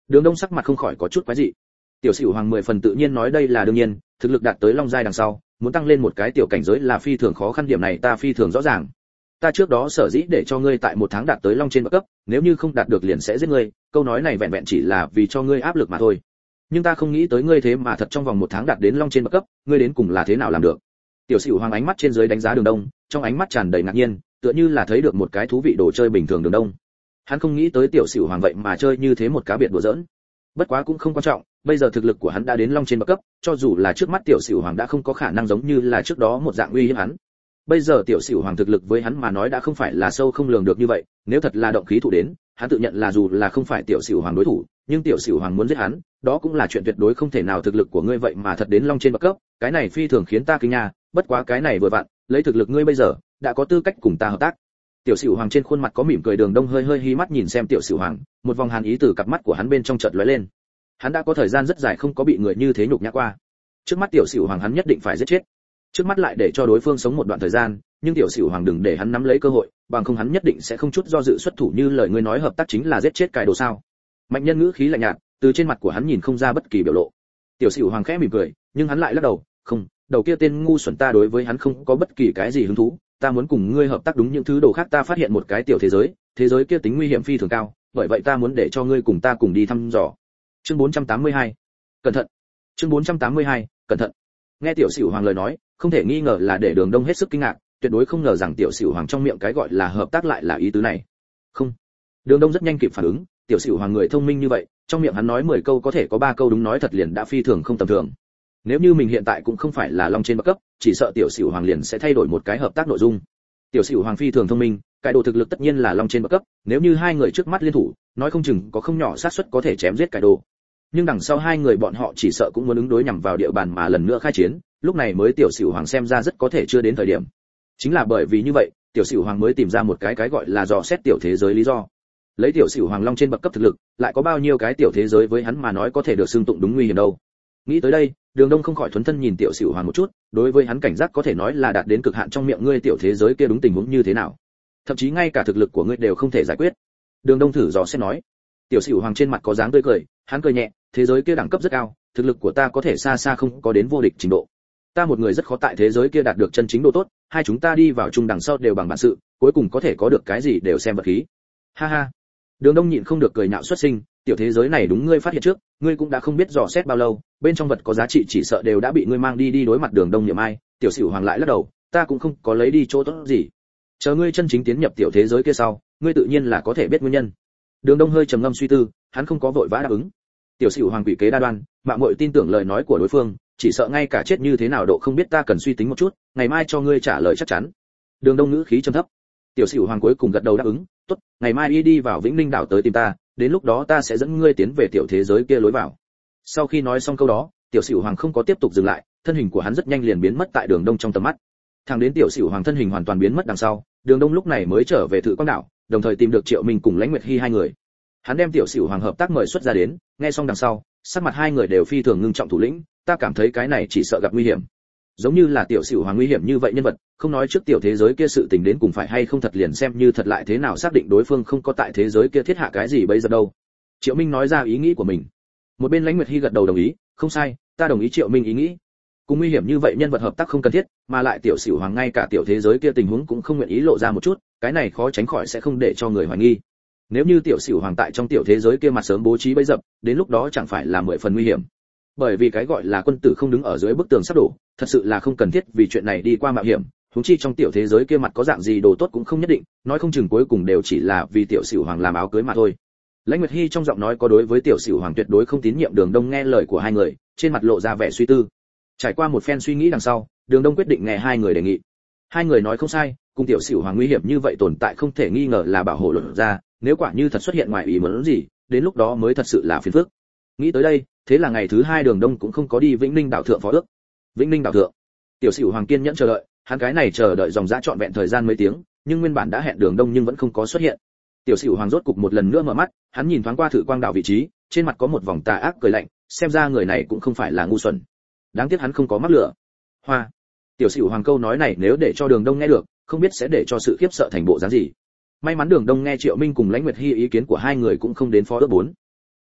Đường Đông sắc mặt không khỏi có chút quái dị. Tiểu Sửu Hoàng 10 phần tự nhiên nói đây là đương nhiên, thực lực đạt tới long giai đằng sau, muốn tăng lên một cái tiểu cảnh giới là phi thường khó khăn, điểm này ta phi thường rõ ràng. Ta trước đó sở dĩ để cho ngươi tại 1 tháng đạt tới long trên bậc cấp, nếu như không đạt được liền sẽ giết ngươi, câu nói này vẹn vẹn chỉ là vì cho ngươi áp lực mà thôi. Nhưng ta không nghĩ tới ngươi thế mà thật trong vòng 1 tháng đạt đến long trên bậc cấp, ngươi đến cùng là thế nào làm được? Tiểu Sửu Hoàng ánh mắt trên dưới đánh giá Đường Đông, trong ánh mắt tràn đầy ngạc nhiên, tựa như là thấy được một cái thú vị đồ chơi bình thường Đường Đông. Hắn không nghĩ tới Tiểu Sửu Hoàng vậy mà chơi như thế một cá biệt đùa giỡn. Bất quá cũng không quan trọng, bây giờ thực lực của hắn đã đến long trên bậc cấp, cho dù là trước mắt Tiểu Sửu Hoàng đã không có khả năng giống như là trước đó một dạng uy hiếp hắn. Bây giờ Tiểu Sửu Hoàng thực lực với hắn mà nói đã không phải là sâu không lường được như vậy, nếu thật là động khí thủ đến, hắn tự nhận là dù là không phải Tiểu Sửu Hoàng đối thủ, nhưng Tiểu Sửu Hoàng muốn giết hắn, đó cũng là chuyện tuyệt đối không thể nào. Thực lực của ngươi vậy mà thật đến long trên bậc cấp, cái này phi thường khiến ta kinh ngạc, bất quá cái này vừa vặn, lấy thực lực ngươi bây giờ, đã có tư cách cùng ta hợp tác. Tiểu Sửu Hoàng trên khuôn mặt có mỉm cười, Đường Đông hơi hơi hí mắt nhìn xem Tiểu Sửu Hoàng, một vòng hàn ý từ cặp mắt của hắn bên trong chợt lóe lên. Hắn đã có thời gian rất dài không có bị người như thế nhục nhã qua. Trước mắt Tiểu Sửu Hoàng hắn nhất định phải giết chết. Trước mắt lại để cho đối phương sống một đoạn thời gian, nhưng Tiểu Sửu Hoàng đừng để hắn nắm lấy cơ hội, bằng không hắn nhất định sẽ không chút do dự xuất thủ. Như lời ngươi nói hợp tác chính là giết chết cái đồ sao? Mạnh Nhân ngữ khí lạnh nhạt, từ trên mặt của hắn nhìn không ra bất kỳ biểu lộ. Tiểu Sửu Hoàng khẽ mỉm cười, nhưng hắn lại lắc đầu, không, đầu kia tên ngu xuẩn ta đối với hắn không có bất kỳ cái gì hứng thú, ta muốn cùng ngươi hợp tác đúng những thứ đồ khác. Ta phát hiện một cái tiểu thế giới kia tính nguy hiểm phi thường cao, bởi vậy ta muốn để cho ngươi cùng ta cùng đi thăm dò. Chương 482. Cẩn thận. Chương 482. Cẩn thận. Nghe Tiểu Sửu Hoàng lời nói, không thể nghi ngờ là để Đường Đông hết sức kinh ngạc, tuyệt đối không ngờ rằng Tiểu Sửu Hoàng trong miệng cái gọi là hợp tác lại là ý tứ này. Không. Đường Đông rất nhanh kịp phản ứng, Tiểu Sửu Hoàng người thông minh như vậy, trong miệng hắn nói 10 câu có thể có 3 câu đúng, nói thật liền đã phi thường không tầm thường. Nếu như mình hiện tại cũng không phải là long trên bậc cấp, chỉ sợ Tiểu Sửu Hoàng liền sẽ thay đổi một cái hợp tác nội dung. Tiểu Sửu Hoàng phi thường thông minh, cái đồ thực lực tất nhiên là long trên bậc cấp, nếu như hai người trước mắt liên thủ, nói không chừng có không nhỏ xác suất có thể chém giết cái đồ. Nhưng đằng sau hai người bọn họ chỉ sợ cũng muốn ứng đối nhằm vào địa bàn mà lần nữa khai chiến, lúc này mới Tiểu Sửu Hoàng xem ra rất có thể chưa đến thời điểm. Chính là bởi vì như vậy, Tiểu Sửu Hoàng mới tìm ra một cái gọi là dò xét tiểu thế giới lý do. Lấy Tiểu Sửu Hoàng long trên bậc cấp thực lực, lại có bao nhiêu cái tiểu thế giới với hắn mà nói có thể được xưng tụng đúng nguy hiểm đâu. Nghĩ tới đây, Đường Đông không khỏi thuần thân nhìn Tiểu Sửu Hoàng một chút, đối với hắn cảnh giác có thể nói là đạt đến cực hạn. Trong miệng ngươi tiểu thế giới kia đúng tình huống như thế nào? Thậm chí ngay cả thực lực của ngươi đều không thể giải quyết. Đường Đông thử dò xét nói. Tiểu Sửu Hoàng trên mặt có dáng tươi cười, hắn cười nhẹ, thế giới kia đẳng cấp rất cao, thực lực của ta có thể xa xa không có đến vô địch trình độ. Ta một người rất khó tại thế giới kia đạt được chân chính độ tốt, hai chúng ta đi vào chung đằng sau đều bằng bản sự, cuối cùng có thể có được cái gì đều xem vật khí. Ha ha. Đường Đông nhịn không được cười nhạo xuất sinh, tiểu thế giới này đúng ngươi phát hiện trước, ngươi cũng đã không biết dò xét bao lâu, bên trong vật có giá trị chỉ sợ đều đã bị ngươi mang đi. Đối mặt Đường Đông niệm ai, Tiểu Sửu Hoàng lại lắc đầu, ta cũng không có lấy đi chỗ tốt gì. Chờ ngươi chân chính tiến nhập tiểu thế giới kia sau, ngươi tự nhiên là có thể biết nguyên nhân. Đường Đông hơi trầm ngâm suy tư, hắn không có vội vã đáp ứng. Tiểu Sửu Hoàng quỷ kế đa đoan, mạo muội tin tưởng lời nói của đối phương, chỉ sợ ngay cả chết như thế nào độ không biết, ta cần suy tính một chút, ngày mai cho ngươi trả lời chắc chắn. Đường Đông ngữ khí trầm thấp. Tiểu Sửu Hoàng cuối cùng gật đầu đáp ứng, tốt, ngày mai y đi vào Vĩnh Ninh đảo tới tìm ta, đến lúc đó ta sẽ dẫn ngươi tiến về tiểu thế giới kia lối vào. Sau khi nói xong câu đó, Tiểu Sửu Hoàng không có tiếp tục dừng lại, thân hình của hắn rất nhanh liền biến mất tại Đường Đông trong tầm mắt. Thẳng đến Tiểu Sửu Hoàng thân hình hoàn toàn biến mất đằng sau, Đường Đông lúc này mới trở về Thự Quang đảo, đồng thời tìm được Triệu Minh cùng Lãnh Nguyệt Hi hai người. Hắn đem Tiểu Sửu Hoàng hợp tác mời xuất ra đến, nghe xong đằng sau, sắc mặt hai người đều phi thường ngưng trọng. Thủ lĩnh, ta cảm thấy cái này chỉ sợ gặp nguy hiểm. Giống như là Tiểu Sửu Hoàng nguy hiểm như vậy nhân vật, không nói trước tiểu thế giới kia sự tình đến cùng phải hay không thật, liền xem như thật lại thế nào xác định đối phương không có tại thế giới kia thiết hạ cái gì bây giờ đâu. Triệu Minh nói ra ý nghĩ của mình. Một bên Lãnh Nguyệt Hi gật đầu đồng ý, không sai, ta đồng ý Triệu Minh ý nghĩ. Cùng nguy hiểm như vậy nhân vật hợp tác không cần thiết, mà lại Tiểu Sửu Hoàng ngay cả tiểu thế giới kia tình huống cũng không nguyện ý lộ ra một chút, cái này khó tránh khỏi sẽ không để cho người hoài nghi. Nếu như Tiểu Sửu Hoàng tại trong tiểu thế giới kia mặt sớm bố trí bẫy dập, đến lúc đó chẳng phải là 10 phần nguy hiểm. Bởi vì cái gọi là quân tử không đứng ở dưới bức tường sắp đổ, thật sự là không cần thiết vì chuyện này đi qua mạo hiểm, huống chi trong tiểu thế giới kia mặt có dạng gì đồ tốt cũng không nhất định, nói không chừng cuối cùng đều chỉ là vì Tiểu Sửu Hoàng làm áo cưới mà thôi. Lãnh Nguyệt Hi trong giọng nói có đối với Tiểu Sửu Hoàng tuyệt đối không tín nhiệm. Đường Đông nghe lời của hai người, trên mặt lộ ra vẻ suy tư. Trải qua một phen suy nghĩ đằng sau, Đường Đông quyết định nghe hai người đề nghị. Hai người nói không sai, cùng Tiểu Sửu Hoàng nguy hiểm như vậy tồn tại không thể nghi ngờ là bảo hộ luật ra, nếu quả như thật xuất hiện ngoài ý muốn gì, đến lúc đó mới thật sự là phiền phức. Nghĩ tới đây, thế là ngày thứ hai Đường Đông cũng không có đi Vĩnh Ninh đảo thượng phó ước. Vĩnh Ninh đảo thượng, Tiểu Sửu Hoàng kiên nhẫn chờ đợi, hắn cái này chờ đợi dòng dã trọn vẹn thời gian mấy tiếng, nhưng nguyên bản đã hẹn Đường Đông nhưng vẫn không có xuất hiện. Tiểu Sửu Hoàng rốt cục một lần nữa mở mắt, hắn nhìn thoáng qua Thự Quang đảo vị trí, trên mặt có một vòng tà ác cười lạnh, xem ra người này cũng không phải là ngu xuẩn. Đáng tiếc hắn không có mắc lửa. Hoa. Tiểu Sửu Hoàng câu nói này nếu để cho Đường Đông nghe được, không biết sẽ để cho sự khiếp sợ thành bộ dáng gì. May mắn Đường Đông nghe Triệu Minh cùng Lãnh Nguyệt Hi ý kiến của hai người cũng không đến phó ước 4.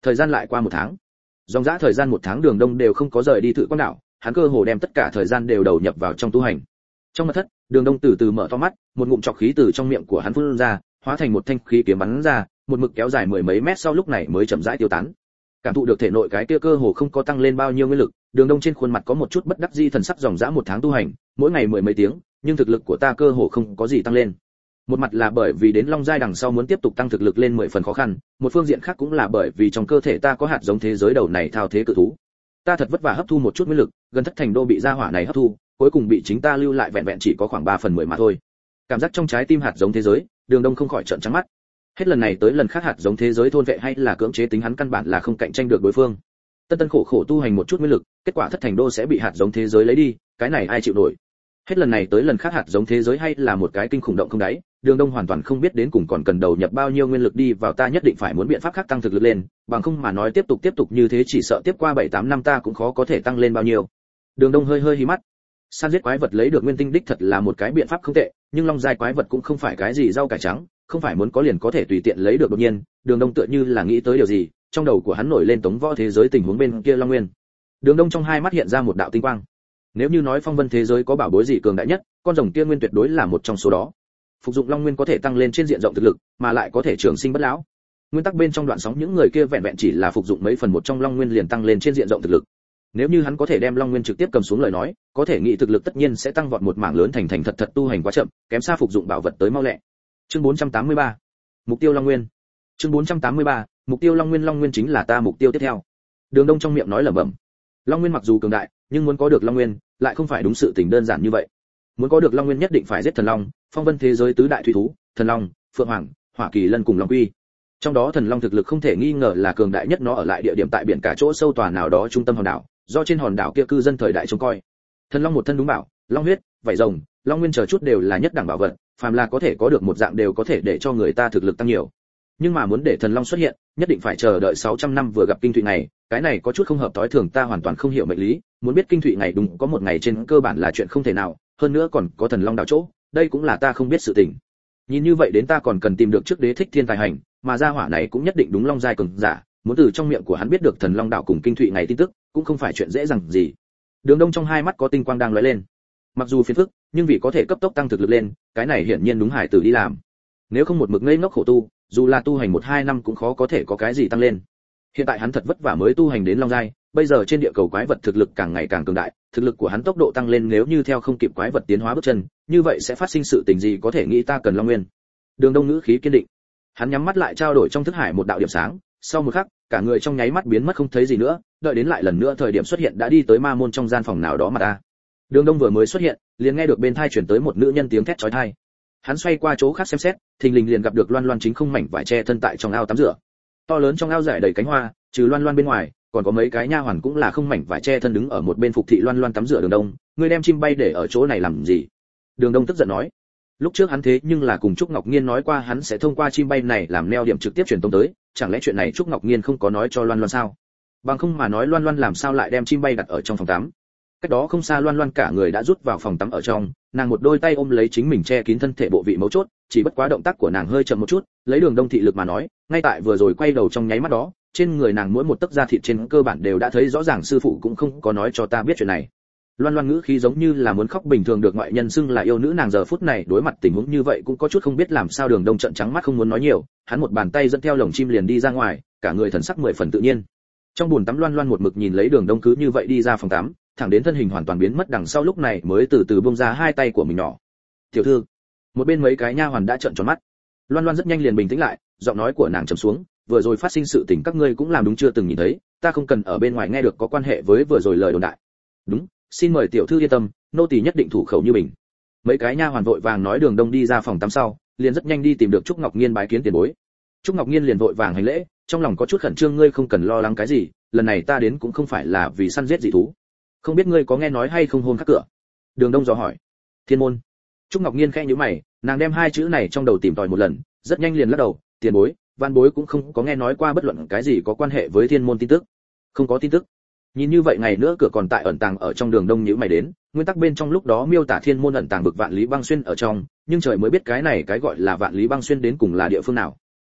Thời gian lại qua 1 tháng. Dòng dã thời gian 1 tháng Đường Đông đều không có rời đi Thự Quang đảo, hắn cơ hồ đem tất cả thời gian đều đầu nhập vào trong tu hành. Trong mật thất, Đường Đông từ từ mở to mắt, một ngụm trọc khí từ trong miệng của hắn phun ra, hóa thành một thanh khí kiếm bắn ra, một mực kéo dài 10 mấy mét sau lúc này mới chậm rãi tiêu tán. Cảm thụ được thể nội cái kia cơ hồ không có tăng lên bao nhiêu nguyên lực, Đường Đông trên khuôn mặt có một chút bất đắc dĩ thần sắc. Dòng dã 1 tháng tu hành, mỗi ngày 10 mấy tiếng, nhưng thực lực của ta cơ hồ không có gì tăng lên. Một mặt là bởi vì đến Long giai đằng sau muốn tiếp tục tăng thực lực lên 10 phần khó khăn, một phương diện khác cũng là bởi vì trong cơ thể ta có hạt giống thế giới đầu này thao thế cự thú. Ta thật vất vả hấp thu một chút nguyên lực, gần thất thành đô bị gia hỏa này hấp thu, cuối cùng bị chính ta lưu lại vẹn vẹn chỉ có khoảng 3/10 mà thôi. Cảm giác trong trái tim hạt giống thế giới, Đường Đông không khỏi trợn trắng mắt. Hết lần này tới lần khác hạt giống thế giới thôn vệ hay là cưỡng chế tính hắn căn bản là không cạnh tranh được đối phương. Tân khổ khổ tu hành một chút nguyên lực, kết quả thất thành đô sẽ bị hạt giống thế giới lấy đi, cái này ai chịu nổi. Hết lần này tới lần khác hạt giống thế giới hay là một cái kinh khủng động không đáy, Đường Đông hoàn toàn không biết đến cùng còn cần đầu nhập bao nhiêu nguyên lực đi vào, ta nhất định phải muốn biện pháp khác tăng thực lực lên, bằng không mà nói tiếp tục như thế chỉ sợ tiếp qua 7-8 năm ta cũng khó có thể tăng lên bao nhiêu. Đường Đông hơi hí mắt. Săn giết quái vật lấy được nguyên tinh đích thật là một cái biện pháp không tệ, nhưng long giai quái vật cũng không phải cái gì rau cải trắng, không phải muốn có liền có thể tùy tiện lấy được. Đột nhiên, Đường Đông tựa như là nghĩ tới điều gì, trong đầu của hắn nổi lên Tống Võ thế giới tình huống bên kia Long Nguyên. Đường Đông trong hai mắt hiện ra một đạo tinh quang. Nếu như nói phong vân thế giới có bảo bối gì cường đại nhất, con rồng kia nguyên tuyệt đối là một trong số đó. Phục dụng Long Nguyên có thể tăng lên trên diện rộng thực lực, mà lại có thể trường sinh bất lão. Nguyên tắc bên trong đoạn sóng những người kia vẹn vẹn chỉ là phục dụng mấy phần một trong Long Nguyên liền tăng lên trên diện rộng thực lực. Nếu như hắn có thể đem Long Nguyên trực tiếp cầm xuống lời nói, có thể nghĩ thực lực tất nhiên sẽ tăng vọt một mảng lớn, thành thật tu hành quá chậm, kém xa phục dụng bảo vật tới mau lẹ. Chương 483. Mục tiêu Long Nguyên. Chương 483. Mục tiêu Long Nguyên. Long Nguyên chính là ta mục tiêu tiếp theo. Đường Đông trong miệng nói lẩm bẩm. Long Nguyên mặc dù cường đại, nhưng muốn có được Long Nguyên, lại không phải đúng sự tình đơn giản như vậy. Muốn có được Long Nguyên nhất định phải giết thần long, phong vân thế giới tứ đại thủy thú, thần long, phượng hoàng, hỏa kỳ lân cùng long quy. Trong đó thần long thực lực không thể nghi ngờ là cường đại nhất, nó ở lại địa điểm tại biển cả chỗ sâu tòa nào đó trung tâm hòn đảo, do trên hòn đảo kia cư dân thời đại trông coi. Thần long một thân đúng bảo, long huyết, vảy rồng, long nguyên chờ chút đều là nhất đẳng bảo vật, phàm là có thể có được một dạng đều có thể để cho người ta thực lực tăng nhiều. Nhưng mà muốn để thần long xuất hiện, nhất định phải chờ đợi 600 năm vừa gặp kinh thụy ngày, cái này có chút không hợp tối thường, ta hoàn toàn không hiểu mệnh lý, muốn biết kinh thụy ngày đúng có một ngày trên cơ bản là chuyện không thể nào, hơn nữa còn có thần long đảo chỗ, đây cũng là ta không biết sự tình. Nhìn như vậy đến ta còn cần tìm được trước đế thích thiên tài hành, mà gia hỏa này cũng nhất định đúng long giai cường giả, muốn từ trong miệng của hắn biết được thần long đảo cùng kinh thụy ngày tin tức, cũng không phải chuyện dễ dàng gì. Đường Đông trong hai mắt có tinh quang đang lóe lên. Mặc dù phiền phức, nhưng vì có thể cấp tốc tăng thực lực lên, cái này hiển nhiên đúng hải tử đi làm. Nếu không một mực ngây ngốc khổ tu, dù là tu hành 1-2 năm cũng khó có thể có cái gì tăng lên. Hiện tại hắn thật vất vả mới tu hành đến long giai, bây giờ trên địa cầu quái vật thực lực càng ngày càng cường đại, thực lực của hắn tốc độ tăng lên nếu như theo không kịp quái vật tiến hóa bước chân, như vậy sẽ phát sinh sự tình gì có thể nghĩ ta cần Long Nguyên. Đường Đông ngữ khí kiên định. Hắn nhắm mắt lại trao đổi trong thức hải một đạo điểm sáng, sau một khắc, cả người trong nháy mắt biến mất không thấy gì nữa, đợi đến lại lần nữa thời điểm xuất hiện đã đi tới ma môn trong gian phòng nào đó mà ta. Đường Đông vừa mới xuất hiện, liền nghe được bên tai truyền tới một nữ nhân tiếng thét chói tai. Hắn xoay qua chỗ khác xem xét, thình lình liền gặp được Loan Loan chính không mảnh vải che thân tại trong ao tắm rửa. To lớn trong ao rải đầy cánh hoa, trừ Loan Loan bên ngoài, còn có mấy cái nha hoàn cũng là không mảnh vải che thân đứng ở một bên phục thị Loan Loan tắm rửa. Đường Đông, ngươi đem chim bay để ở chỗ này làm gì? Đường Đông tức giận nói. Lúc trước hắn thế nhưng là cùng Trúc Ngọc Nghiên nói qua hắn sẽ thông qua chim bay này làm neo điểm trực tiếp truyền tống tới, chẳng lẽ chuyện này Trúc Ngọc Nghiên không có nói cho Loan Loan sao? Bằng không mà nói Loan Loan làm sao lại đem chim bay đặt ở trong phòng tắm? Cách đó không xa Loan Loan cả người đã rút vào phòng tắm ở trong, nàng một đôi tay ôm lấy chính mình che kín thân thể bộ vị mấu chốt, chỉ bất quá động tác của nàng hơi chậm một chút, lấy Đường Đông thị lực mà nói, ngay tại vừa rồi quay đầu trong nháy mắt đó, trên người nàng mỗi một tấc da thịt trên cơ bản đều đã thấy rõ ràng, sư phụ cũng không có nói cho ta biết chuyện này. Loan Loan ngữ khí giống như là muốn khóc bình thường, được ngoại nhân xưng là yêu nữ, nàng giờ phút này đối mặt tình huống như vậy cũng có chút không biết làm sao. Đường Đông trợn trắng mắt không muốn nói nhiều, hắn một bàn tay dẫn theo lồng chim liền đi ra ngoài, cả người thần sắc 10 phần tự nhiên. Trong bồn tắm Loan Loan một mực nhìn lấy Đường Đông cứ như vậy đi ra phòng tắm, thẳng đến thân hình hoàn toàn biến mất đằng sau lúc này mới từ từ buông ra hai tay của mình nhỏ. "Tiểu thư." Một bên mấy cái nha hoàn đã trợn tròn mắt. Loan Loan rất nhanh liền bình tĩnh lại, giọng nói của nàng trầm xuống, "Vừa rồi phát sinh sự tình các ngươi cũng làm đúng chưa từng nhìn thấy, ta không cần ở bên ngoài nghe được có quan hệ với vừa rồi lời đồn đại." "Đúng, xin mời tiểu thư yên tâm, nô tỳ nhất định thủ khẩu như bình." Mấy cái nha hoàn vội vàng nói. Đường Đông đi ra phòng tắm sau, liền rất nhanh đi tìm được Trúc Ngọc Nghiên bái kiến tiền bối. Trúc Ngọc Nghiên liền vội vàng hành lễ, trong lòng có chút khẩn trương. "Ngươi không cần lo lắng cái gì, lần này ta đến cũng không phải là vì săn giết dị thú. Không biết ngươi có nghe nói hay không hôn khắc cửa?" Đường Đông dò hỏi. "Thiên môn." Trúc Ngọc Nghiên khẽ nhíu mày, nàng đem hai chữ này trong đầu tìm tòi một lần, rất nhanh liền lắc đầu. "Tiền bối, văn bối cũng không có nghe nói qua bất luận cái gì có quan hệ với thiên môn tin tức." "Không có tin tức?" Nhìn như vậy ngày nữa cửa còn tại ẩn tàng ở trong. Đường Đông nhíu mày đến, nguyên tắc bên trong lúc đó miêu tả thiên môn ẩn tàng vực Vạn Lý Băng Xuyên ở trong, nhưng trời mới biết cái này cái gọi là Vạn Lý Băng Xuyên đến cùng là địa phương nào.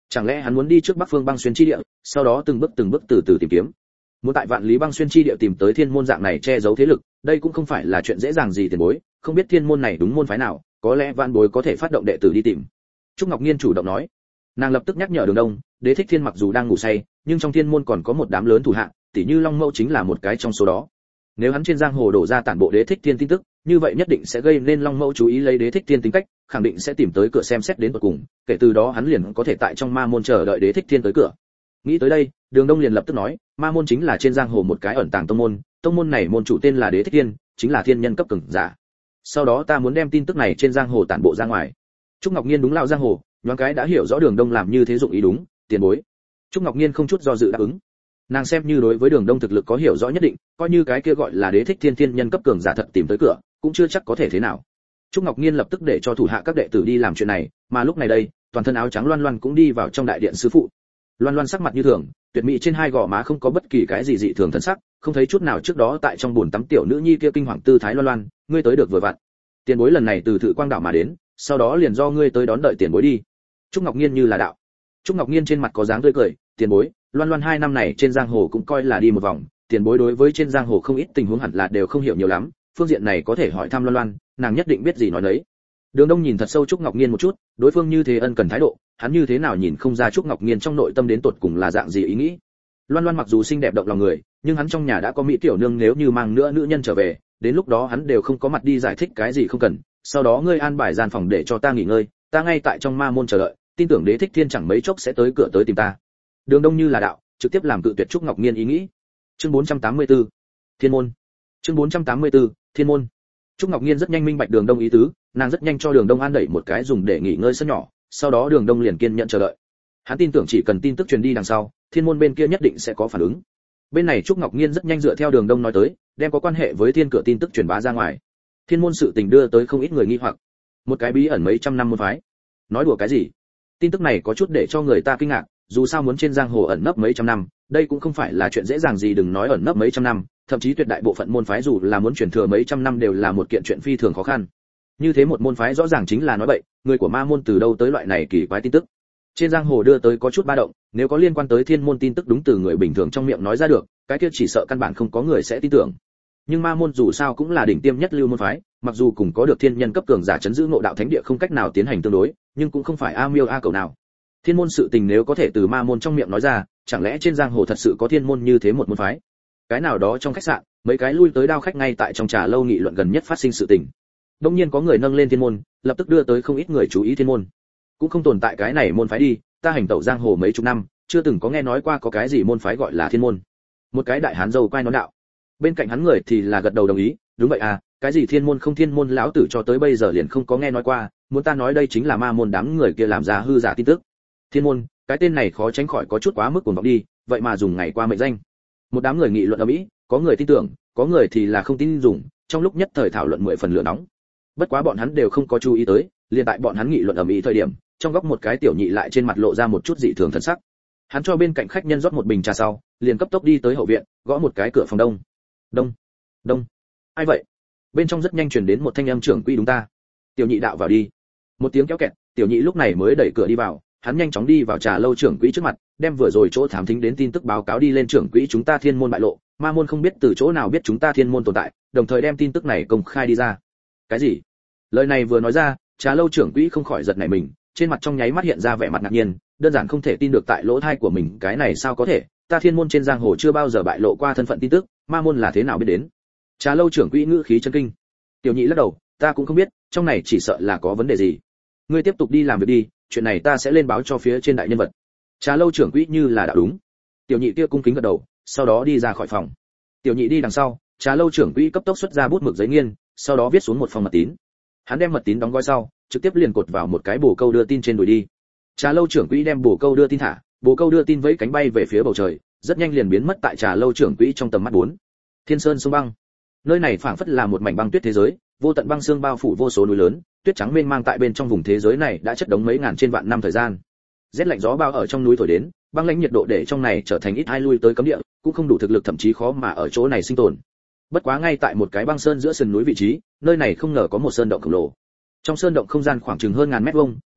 Chẳng lẽ hắn muốn đi trước Bắc Phương băng xuyên chi địa, sau đó từng bước từ từ tìm kiếm. Muốn tại Vạn Lý băng xuyên chi địa tìm tới thiên môn dạng này che giấu thế lực, đây cũng không phải là chuyện dễ dàng gì tiền bối, không biết thiên môn này đúng môn phái nào, có lẽ Vạn Bối có thể phát động đệ tử đi tìm. Trúc Ngọc Nhiên chủ động nói. Nàng lập tức nhắc nhở Đường Đông, Đế Thích Thiên mặc dù đang ngủ say, nhưng trong thiên môn còn có một đám lớn thủ hạ, tỷ như Long Mẫu chính là một cái trong số đó. Nếu hắn trên giang hồ đổ ra tản bộ Đế Thích Thiên tin tức, như vậy nhất định sẽ gây nên Long Mẫu chú ý lấy Đế Thích Thiên tính cách, khẳng định sẽ tìm tới cửa xem xét đến tận cùng, kể từ đó hắn liền có thể tại trong ma môn chờ đợi Đế Thích Thiên tới cửa. Nghĩ tới đây, Đường Đông liền lập tức nói, ma môn chính là trên giang hồ một cái ẩn tàng tông môn này môn chủ tên là Đế Thích Thiên, chính là thiên nhân cấp cường giả. Sau đó ta muốn đem tin tức này trên giang hồ tản bộ ra ngoài. Trúc Ngọc Nhiên đúng lão giang hồ, nhoáng cái đã hiểu rõ Đường Đông làm như thế dụng ý đúng, tiền bối. Trúc Ngọc Nhiên không chút do dự đáp ứng. Nàng xem như đối với Đường Đông thực lực có hiểu rõ nhất định, coi như cái kia gọi là Đế Thích Thiên thiên nhân cấp cường giả thật tìm tới cửa, cũng chưa chắc có thể thế nào. Trúc Ngọc Nhiên lập tức để cho thủ hạ các đệ tử đi làm chuyện này, mà lúc này đây, toàn thân áo trắng Loan Loan cũng đi vào trong đại điện sư phụ. Loan Loan sắc mặt như thường, tuyệt mỹ trên hai gò má không có bất kỳ cái gì dị thường thần sắc, không thấy chút nào trước đó tại trong bồn tắm tiểu nữ nhi kia kinh hoàng tư thái. Loan Loan, ngươi tới được vừa vặn. Tiền bối lần này từ Thự Quang đảo mà đến, sau đó liền do ngươi tới đón đợi tiền bối đi. Trúc Ngọc Nhiên như là đạo. Trúc Ngọc Nhiên trên mặt có dáng tươi cười, tiền bối, Loan Loan 2 năm này trên giang hồ cũng coi là đi một vòng, tiền bối đối với trên giang hồ không ít tình huống hẳn là đều không hiểu nhiều lắm, phương diện này có thể hỏi thăm Loan Loan, nàng nhất định biết gì nói đấy. Đường Đông nhìn thật sâu Trúc Ngọc Nhiên một chút, đối phương như thế ân cần thái độ, hắn như thế nào nhìn không ra Trúc Ngọc Nhiên trong nội tâm đến tột cùng là dạng gì ý nghĩ. Loan Loan mặc dù xinh đẹp động lòng người, nhưng hắn trong nhà đã có mỹ tiểu nương, nếu như mang nữa nữ nhân trở về, đến lúc đó hắn đều không có mặt đi giải thích cái gì không cần. Sau đó ngươi an bài gian phòng để cho ta nghỉ ngơi, ta ngay tại trong ma môn chờ đợi, tin tưởng Đế Thích Thiên chẳng mấy chốc sẽ tới cửa tới tìm ta. Đường Đông như là đạo, trực tiếp làm cự tuyệt Trúc Ngọc Nhiên ý nghĩ. Chương 484, Thiên môn. Chương 484, Thiên môn. Trúc Ngọc Nhiên rất nhanh minh bạch Đường Đông ý tứ, nàng rất nhanh cho Đường Đông an đẩy một cái dùng để nghỉ ngơi sân nhỏ, sau đó Đường Đông liền kiên nhẫn chờ đợi. Hắn tin tưởng chỉ cần tin tức truyền đi đằng sau, Thiên môn bên kia nhất định sẽ có phản ứng. Bên này Trúc Ngọc Nhiên rất nhanh dựa theo Đường Đông nói tới, đem có quan hệ với Thiên cửa tin tức truyền bá ra ngoài. Thiên môn sự tình đưa tới không ít người nghi hoặc. Một cái bí ẩn mấy trăm năm môn phái, nói đùa cái gì? Tin tức này có chút để cho người ta kinh ngạc, dù sao muốn trên giang hồ ẩn nấp mấy trăm năm, đây cũng không phải là chuyện dễ dàng gì, đừng nói ẩn nấp mấy trăm năm, thậm chí tuyệt đại bộ phận môn phái dù là muốn truyền thừa mấy trăm năm đều là một kiện chuyện phi thường khó khăn. Như thế một môn phái rõ ràng chính là nói bậy, người của ma môn từ đâu tới loại này kỳ quái tin tức. Trên giang hồ đưa tới có chút ba động, nếu có liên quan tới thiên môn tin tức đúng từ người bình thường trong miệng nói ra được, cái kia chỉ sợ căn bản không có người sẽ tin tưởng. Nhưng ma môn dù sao cũng là đỉnh tiêm nhất lưu môn phái, mặc dù cùng có được thiên nhân cấp cường giả chấn giữ ngộ đạo thánh địa không cách nào tiến hành tương đối, nhưng cũng không phải a miêu a cầu nào. Thiên môn sự tình nếu có thể từ ma môn trong miệng nói ra, chẳng lẽ trên giang hồ thật sự có thiên môn như thế một môn phái? Cái nào đó trong khách sạn, mấy cái lui tới đao khách ngay tại trong trà lâu nghị luận gần nhất phát sinh sự tình. Đương nhiên có người nâng lên thiên môn, lập tức đưa tới không ít người chú ý thiên môn. Cũng không tồn tại cái này môn phái đi, ta hành tẩu giang hồ mấy chục năm, chưa từng có nghe nói qua có cái gì môn phái gọi là thiên môn. Một cái đại hán râu quai nón đạo. Bên cạnh hắn người thì là gật đầu đồng ý, đúng vậy à, cái gì thiên môn không thiên môn lão tử cho tới bây giờ liền không có nghe nói qua, muốn ta nói đây chính là ma môn đám người kia làm ra hư giả tin tức. Thiên môn, cái tên này khó tránh khỏi có chút quá mức cuồng vọng đi, vậy mà dùng ngày qua mệnh danh. Một đám người nghị luận ầm ĩ, có người tin tưởng, có người thì là không tin dùng, trong lúc nhất thời thảo luận 10 phần lửa nóng. Bất quá bọn hắn đều không có chú ý tới, liền tại bọn hắn nghị luận ầm ĩ thời điểm, trong góc một cái tiểu nhị lại trên mặt lộ ra một chút dị thường thần sắc. Hắn cho bên cạnh khách nhân rót một bình trà sau, liền cấp tốc đi tới hậu viện, gõ một cái cửa phòng đông. Đông, đông. Ai vậy? Bên trong rất nhanh truyền đến một thanh âm trưởng quỹ đúng ta. Tiểu nhị đạo vào đi. Một tiếng kéo kẹt, tiểu nhị lúc này mới đẩy cửa đi vào, hắn nhanh chóng đi vào trà lâu trưởng quỹ trước mặt, đem vừa rồi chỗ thám thính đến tin tức báo cáo đi lên. Trưởng quỹ, chúng ta thiên môn bại lộ, ma môn không biết từ chỗ nào biết chúng ta thiên môn tồn tại, đồng thời đem tin tức này công khai đi ra. Cái gì? Lời này vừa nói ra, trà lâu trưởng quỹ không khỏi giật nảy mình, trên mặt trong nháy mắt hiện ra vẻ mặt ngạc nhiên, đơn giản không thể tin được tại lỗ tai của mình, cái này sao có thể, ta thiên môn trên giang hồ chưa bao giờ bại lộ qua thân phận tin tức, ma môn là thế nào biết đến? Trà lâu trưởng quỹ ngữ khí chấn kinh. Tiểu nhị lắc đầu, ta cũng không biết, trong này chỉ sợ là có vấn đề gì. Ngươi tiếp tục đi làm việc đi, chuyện này ta sẽ lên báo cho phía trên đại nhân vật. Trà lâu trưởng quỹ như là đã đúng. Tiểu nhị kia cung kính gật đầu, sau đó đi ra khỏi phòng. Tiểu nhị đi đằng sau, trà lâu trưởng quỹ cấp tốc xuất ra bút mực giấy nghiên, sau đó viết xuống một phong mật tín. Hắn đem mật tín đóng gói sau, trực tiếp liền cột vào một cái bồ câu đưa tin trên đùi đi. Trà lâu trưởng quỹ đem bồ câu đưa tin thả, bồ câu đưa tin vẫy cánh bay về phía bầu trời, rất nhanh liền biến mất tại trà lâu trưởng quỹ trong tầm mắt. 4. Thiên Sơn sông băng. Nơi này phảng phất là một mảnh băng tuyết thế giới, vô tận băng xương bao phủ vô số núi lớn, tuyết trắng mênh mang tại bên trong vùng thế giới này đã chất đống mấy ngàn trên vạn năm thời gian. Rét lạnh gió bao ở trong núi thổi đến, băng lãnh nhiệt độ để trong này trở thành ít ai lui tới cấm địa, cũng không đủ thực lực thậm chí khó mà ở chỗ này sinh tồn. Bất quá ngay tại một cái băng sơn giữa sườn núi vị trí, nơi này không ngờ có một sơn động khổng lồ. Trong sơn động không gian khoảng chừng hơn ngàn mét vuông,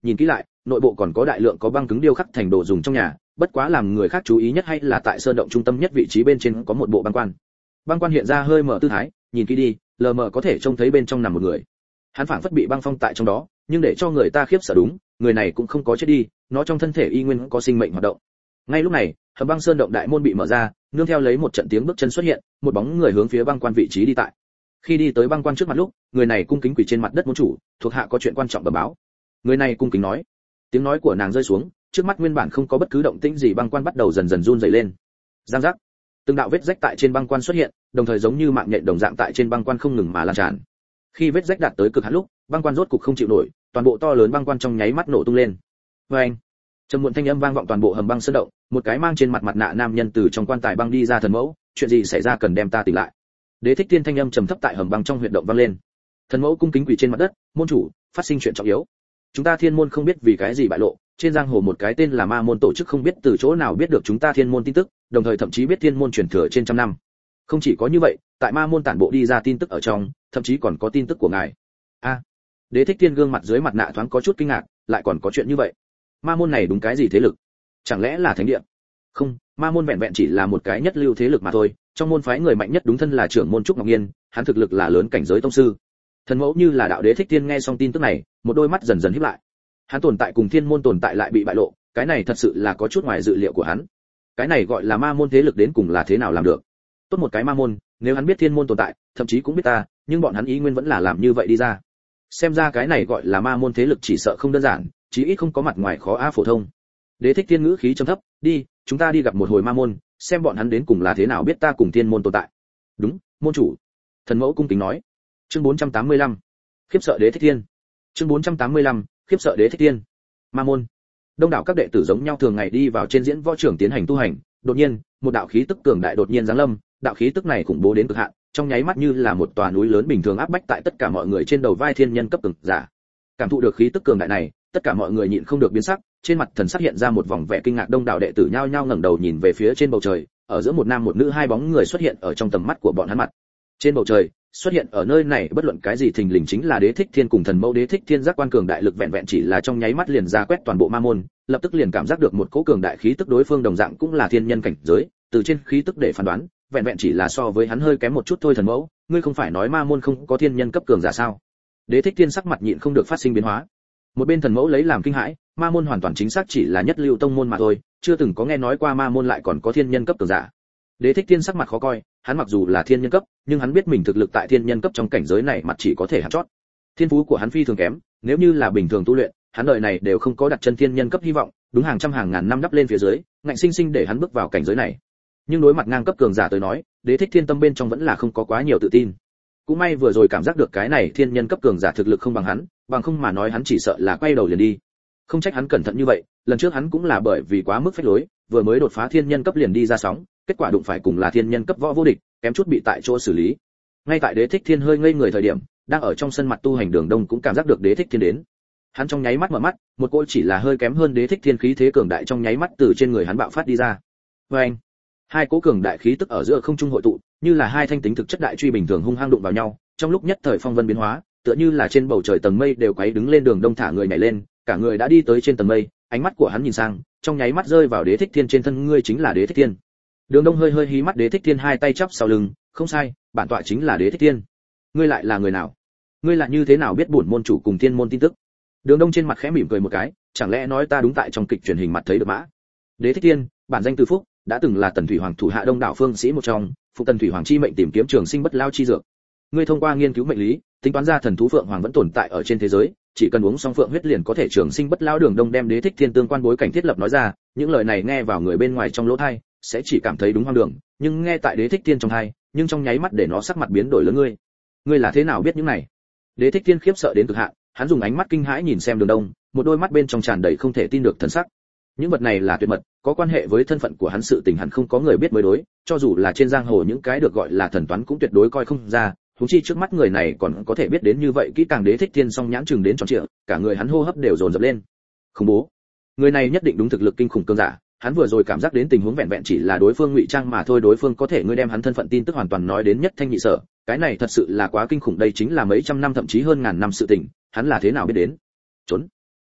nhìn kỹ lại, nội bộ còn có đại lượng có băng cứng điêu khắc thành đồ dùng trong nhà, bất quá làm người khác chú ý nhất hay là tại sơn động trung tâm nhất vị trí bên trên có một bộ băng quan. Băng quan hiện ra hơi mở tư thái, nhìn kỹ đi, lờ mờ có thể trông thấy bên trong nằm một người. Hắn phảng phất bị băng phong tại trong đó, nhưng để cho người ta khiếp sợ đúng, người này cũng không có chết đi, nó trong thân thể y nguyên có sinh mệnh hoạt động. Ngay lúc này, hầm băng sơn động đại môn bị mở ra, nương theo lấy một trận tiếng bước chân xuất hiện, một bóng người hướng phía băng quan vị trí đi tại. Khi đi tới băng quan trước mặt lúc, người này cung kính quỳ trên mặt đất môn chủ, thuộc hạ có chuyện quan trọng bẩm báo. Người này cung kính nói. Tiếng nói của nàng rơi xuống, trước mắt nguyên bản không có bất cứ động tĩnh gì băng quan bắt đầu dần dần run rẩy lên. Giang giác. Từng đạo vết rách tại trên băng quan xuất hiện, đồng thời giống như mạng nhện đồng dạng tại trên băng quan không ngừng mà lan tràn. Khi vết rách đạt tới cực hạn lúc, băng quan rốt cục không chịu nổi, toàn bộ to lớn băng quan trong nháy mắt nổ tung lên. Oeng! Trầm muộn thanh âm vang vọng toàn bộ hầm băng sơn động, một cái mang trên mặt mặt nạ nam nhân từ trong quan tài băng đi ra. Thần mẫu, chuyện gì xảy ra, cần đem ta tỉnh lại. Đế Thích Tiên thanh âm trầm thấp tại hầm băng trong huyệt động vang lên. Thần mẫu cung kính quỳ trên mặt đất, môn chủ, phát sinh chuyện trọng yếu. Chúng ta Thiên môn không biết vì cái gì bại lộ, trên giang hồ một cái tên là Ma môn tổ chức không biết từ chỗ nào biết được chúng ta Thiên môn tin tức, đồng thời thậm chí biết Thiên môn truyền thừa trên trăm năm. Không chỉ có như vậy, tại Ma môn tản bộ đi ra tin tức ở trong, thậm chí còn có tin tức của ngài. A. Đế Thích Tiên gương mặt dưới mặt nạ thoáng có chút kinh ngạc, lại còn có chuyện như vậy. Ma môn này đúng cái gì thế lực? Chẳng lẽ là thánh địa? Không, Ma môn vẹn vẹn chỉ là một cái nhất lưu thế lực mà thôi, trong môn phái người mạnh nhất đúng thân là trưởng môn Trúc Ngọc Nghiên, hắn thực lực là lớn cảnh giới tông sư. Thần mẫu như là đạo Đế Thích Tiên nghe xong tin tức này, một đôi mắt dần dần híp lại. Hắn tồn tại cùng Thiên môn tồn tại lại bị bại lộ, cái này thật sự là có chút ngoài dự liệu của hắn. Cái này gọi là Ma môn thế lực đến cùng là thế nào làm được? Tốt một cái Ma môn, nếu hắn biết Thiên môn tồn tại, thậm chí cũng biết ta, nhưng bọn hắn ý nguyên vẫn là làm như vậy đi ra. Xem ra cái này gọi là Ma môn thế lực chỉ sợ không đơn giản, chí ít không có mặt ngoài khó phổ thông. Đế Thích Tiên ngữ khí trầm thấp, đi, chúng ta đi gặp một hồi Ma môn, xem bọn hắn đến cùng là thế nào biết ta cùng Thiên môn tồn tại. Đúng, môn chủ. Thần mẫu cung kính nói. Chương 485. Khiếp sợ Đế Thích Tiên. Chương 485. Khiếp sợ Đế Thích Tiên. Ma môn. Đông đảo các đệ tử giống nhau thường ngày đi vào trên diễn võ trường tiến hành tu hành, đột nhiên, một đạo khí tức cường đại đột nhiên giáng lâm, đạo khí tức này khủng bố đến cực hạn, trong nháy mắt như là một tòa núi lớn bình thường áp bách tại tất cả mọi người trên đầu vai thiên nhân cấp cường giả. Cảm thụ được khí tức cường đại này, tất cả mọi người nhịn không được biến sắc, trên mặt thần sắc hiện ra một vòng vẻ kinh ngạc. Đông đảo đệ tử nhao nhao ngẩng đầu nhìn về phía trên bầu trời, ở giữa một nam một nữ hai bóng người xuất hiện ở trong tầm mắt của bọn hắn mặt. Trên bầu trời, xuất hiện ở nơi này bất luận cái gì thình lình chính là Đế Thích Thiên cùng thần mẫu. Đế Thích Thiên giác quan cường đại lực vẹn vẹn chỉ là trong nháy mắt liền ra quét toàn bộ Ma môn, lập tức liền cảm giác được một cỗ cường đại khí tức, đối phương đồng dạng cũng là thiên nhân cảnh giới, từ trên khí tức để phán đoán, vẹn vẹn chỉ là so với hắn hơi kém một chút thôi. Thần mẫu, ngươi không phải nói Ma môn không có thiên nhân cấp cường giả sao? Đế Thích Thiên sắc mặt nhịn không được phát sinh biến hóa. Một bên thần mẫu lấy làm kinh hãi, Ma môn hoàn toàn chính xác chỉ là nhất lưu tông môn mà thôi, chưa từng có nghe nói qua Ma môn lại còn có thiên nhân cấp cường giả. Đế Thích Thiên sắc mặt khó coi, hắn mặc dù là thiên nhân cấp, nhưng hắn biết mình thực lực tại thiên nhân cấp trong cảnh giới này mặt chỉ có thể hạt chót. Thiên phú của hắn phi thường kém, nếu như là bình thường tu luyện, hắn đời này đều không có đặt chân thiên nhân cấp hy vọng, đúng hàng trăm hàng ngàn năm đắp lên phía dưới, ngạnh sinh sinh để hắn bước vào cảnh giới này. Nhưng đối mặt ngang cấp cường giả tới nói, Đế Thích Thiên tâm bên trong vẫn là không có quá nhiều tự tin. Cũng may vừa rồi cảm giác được cái này thiên nhân cấp cường giả thực lực không bằng hắn, bằng không mà nói hắn chỉ sợ là quay đầu liền đi. Không trách hắn cẩn thận như vậy, lần trước hắn cũng là bởi vì quá mức phách lối, vừa mới đột phá thiên nhân cấp liền đi ra sóng, kết quả đụng phải cùng là thiên nhân cấp võ vô địch, kém chút bị tại chỗ xử lý. Ngay tại Đế Thích Thiên hơi ngây người thời điểm, đang ở trong sân mặt tu hành Đường Đông cũng cảm giác được Đế Thích Thiên đến. Hắn trong nháy mắt mở mắt, một cỗ chỉ là hơi kém hơn Đế Thích Thiên khí thế cường đại trong nháy mắt từ trên người hắn bạo phát đi ra. Oeng! Hai cỗ cường đại khí tức ở giữa không trung hội tụ, như là hai thanh tính thực chất đại truy bình thường hung hăng đụng vào nhau, trong lúc nhất thời phong vân biến hóa, tựa như là trên bầu trời tầng mây đều quấy đứng lên. Đường Đông thả người nhảy lên, cả người đã đi tới trên tầng mây, ánh mắt của hắn nhìn sang, trong nháy mắt rơi vào Đế Thích Thiên trên thân. Ngươi chính là Đế Thích Thiên? Đường Đông hơi hơi hí mắt. Đế Thích Thiên hai tay chắp sau lưng, không sai, bản tọa chính là Đế Thích Thiên. Ngươi lại là người nào? Ngươi lại như thế nào biết bổn môn chủ cùng thiên môn tin tức? Đường Đông trên mặt khẽ mỉm cười một cái, chẳng lẽ nói ta đúng tại trong kịch truyền hình mặt thấy được mã? Đế Thích Thiên, bản danh Từ Phúc, đã từng là Tần Thủy Hoàng thủ hạ đông đảo phương sĩ một trong, phụ Tần Thủy Hoàng chi mệnh tìm kiếm trường sinh bất lao chi dược. Ngươi thông qua nghiên cứu mệnh lý, tính toán ra thần thú phượng hoàng vẫn tồn tại ở trên thế giới, chỉ cần uống xong phượng huyết liền có thể trường sinh bất lao. Đường Đông đem Đế Thích Thiên tương quan bối cảnh thiết lập nói ra, những lời này nghe vào người bên ngoài trong lỗ tai sẽ chỉ cảm thấy đúng hoang đường, nhưng nghe tại Đế Thích Thiên trong tai, nhưng trong nháy mắt để nó sắc mặt biến đổi lớn. Ngươi là thế nào biết những này? Đế Thích Thiên khiếp sợ đến cực hạn, hắn dùng ánh mắt kinh hãi nhìn xem Đường Đông, một đôi mắt bên trong tràn đầy không thể tin được thần sắc. Những vật này là tuyệt mật, có quan hệ với thân phận của hắn, sự tình hẳn không có người biết mới đối, cho dù là trên giang hồ những cái được gọi là thần toán cũng tuyệt đối coi không ra, huống chi trước mắt người này còn có thể biết đến như vậy kỹ càng. Đế Thích Thiên song nhãn chừng đến tròn trịa, cả người hắn hô hấp đều dồn dập lên. Khủng bố, người này nhất định đúng thực lực kinh khủng cường giả. Hắn vừa rồi cảm giác đến tình huống vẹn vẹn chỉ là đối phương ngụy trang mà thôi, đối phương có thể ngươi đem hắn thân phận tin tức hoàn toàn nói đến nhất thanh nhị sở, cái này thật sự là quá kinh khủng. Đây chính là mấy trăm năm thậm chí hơn ngàn năm sự tình, hắn là thế nào biết đến? Trốn.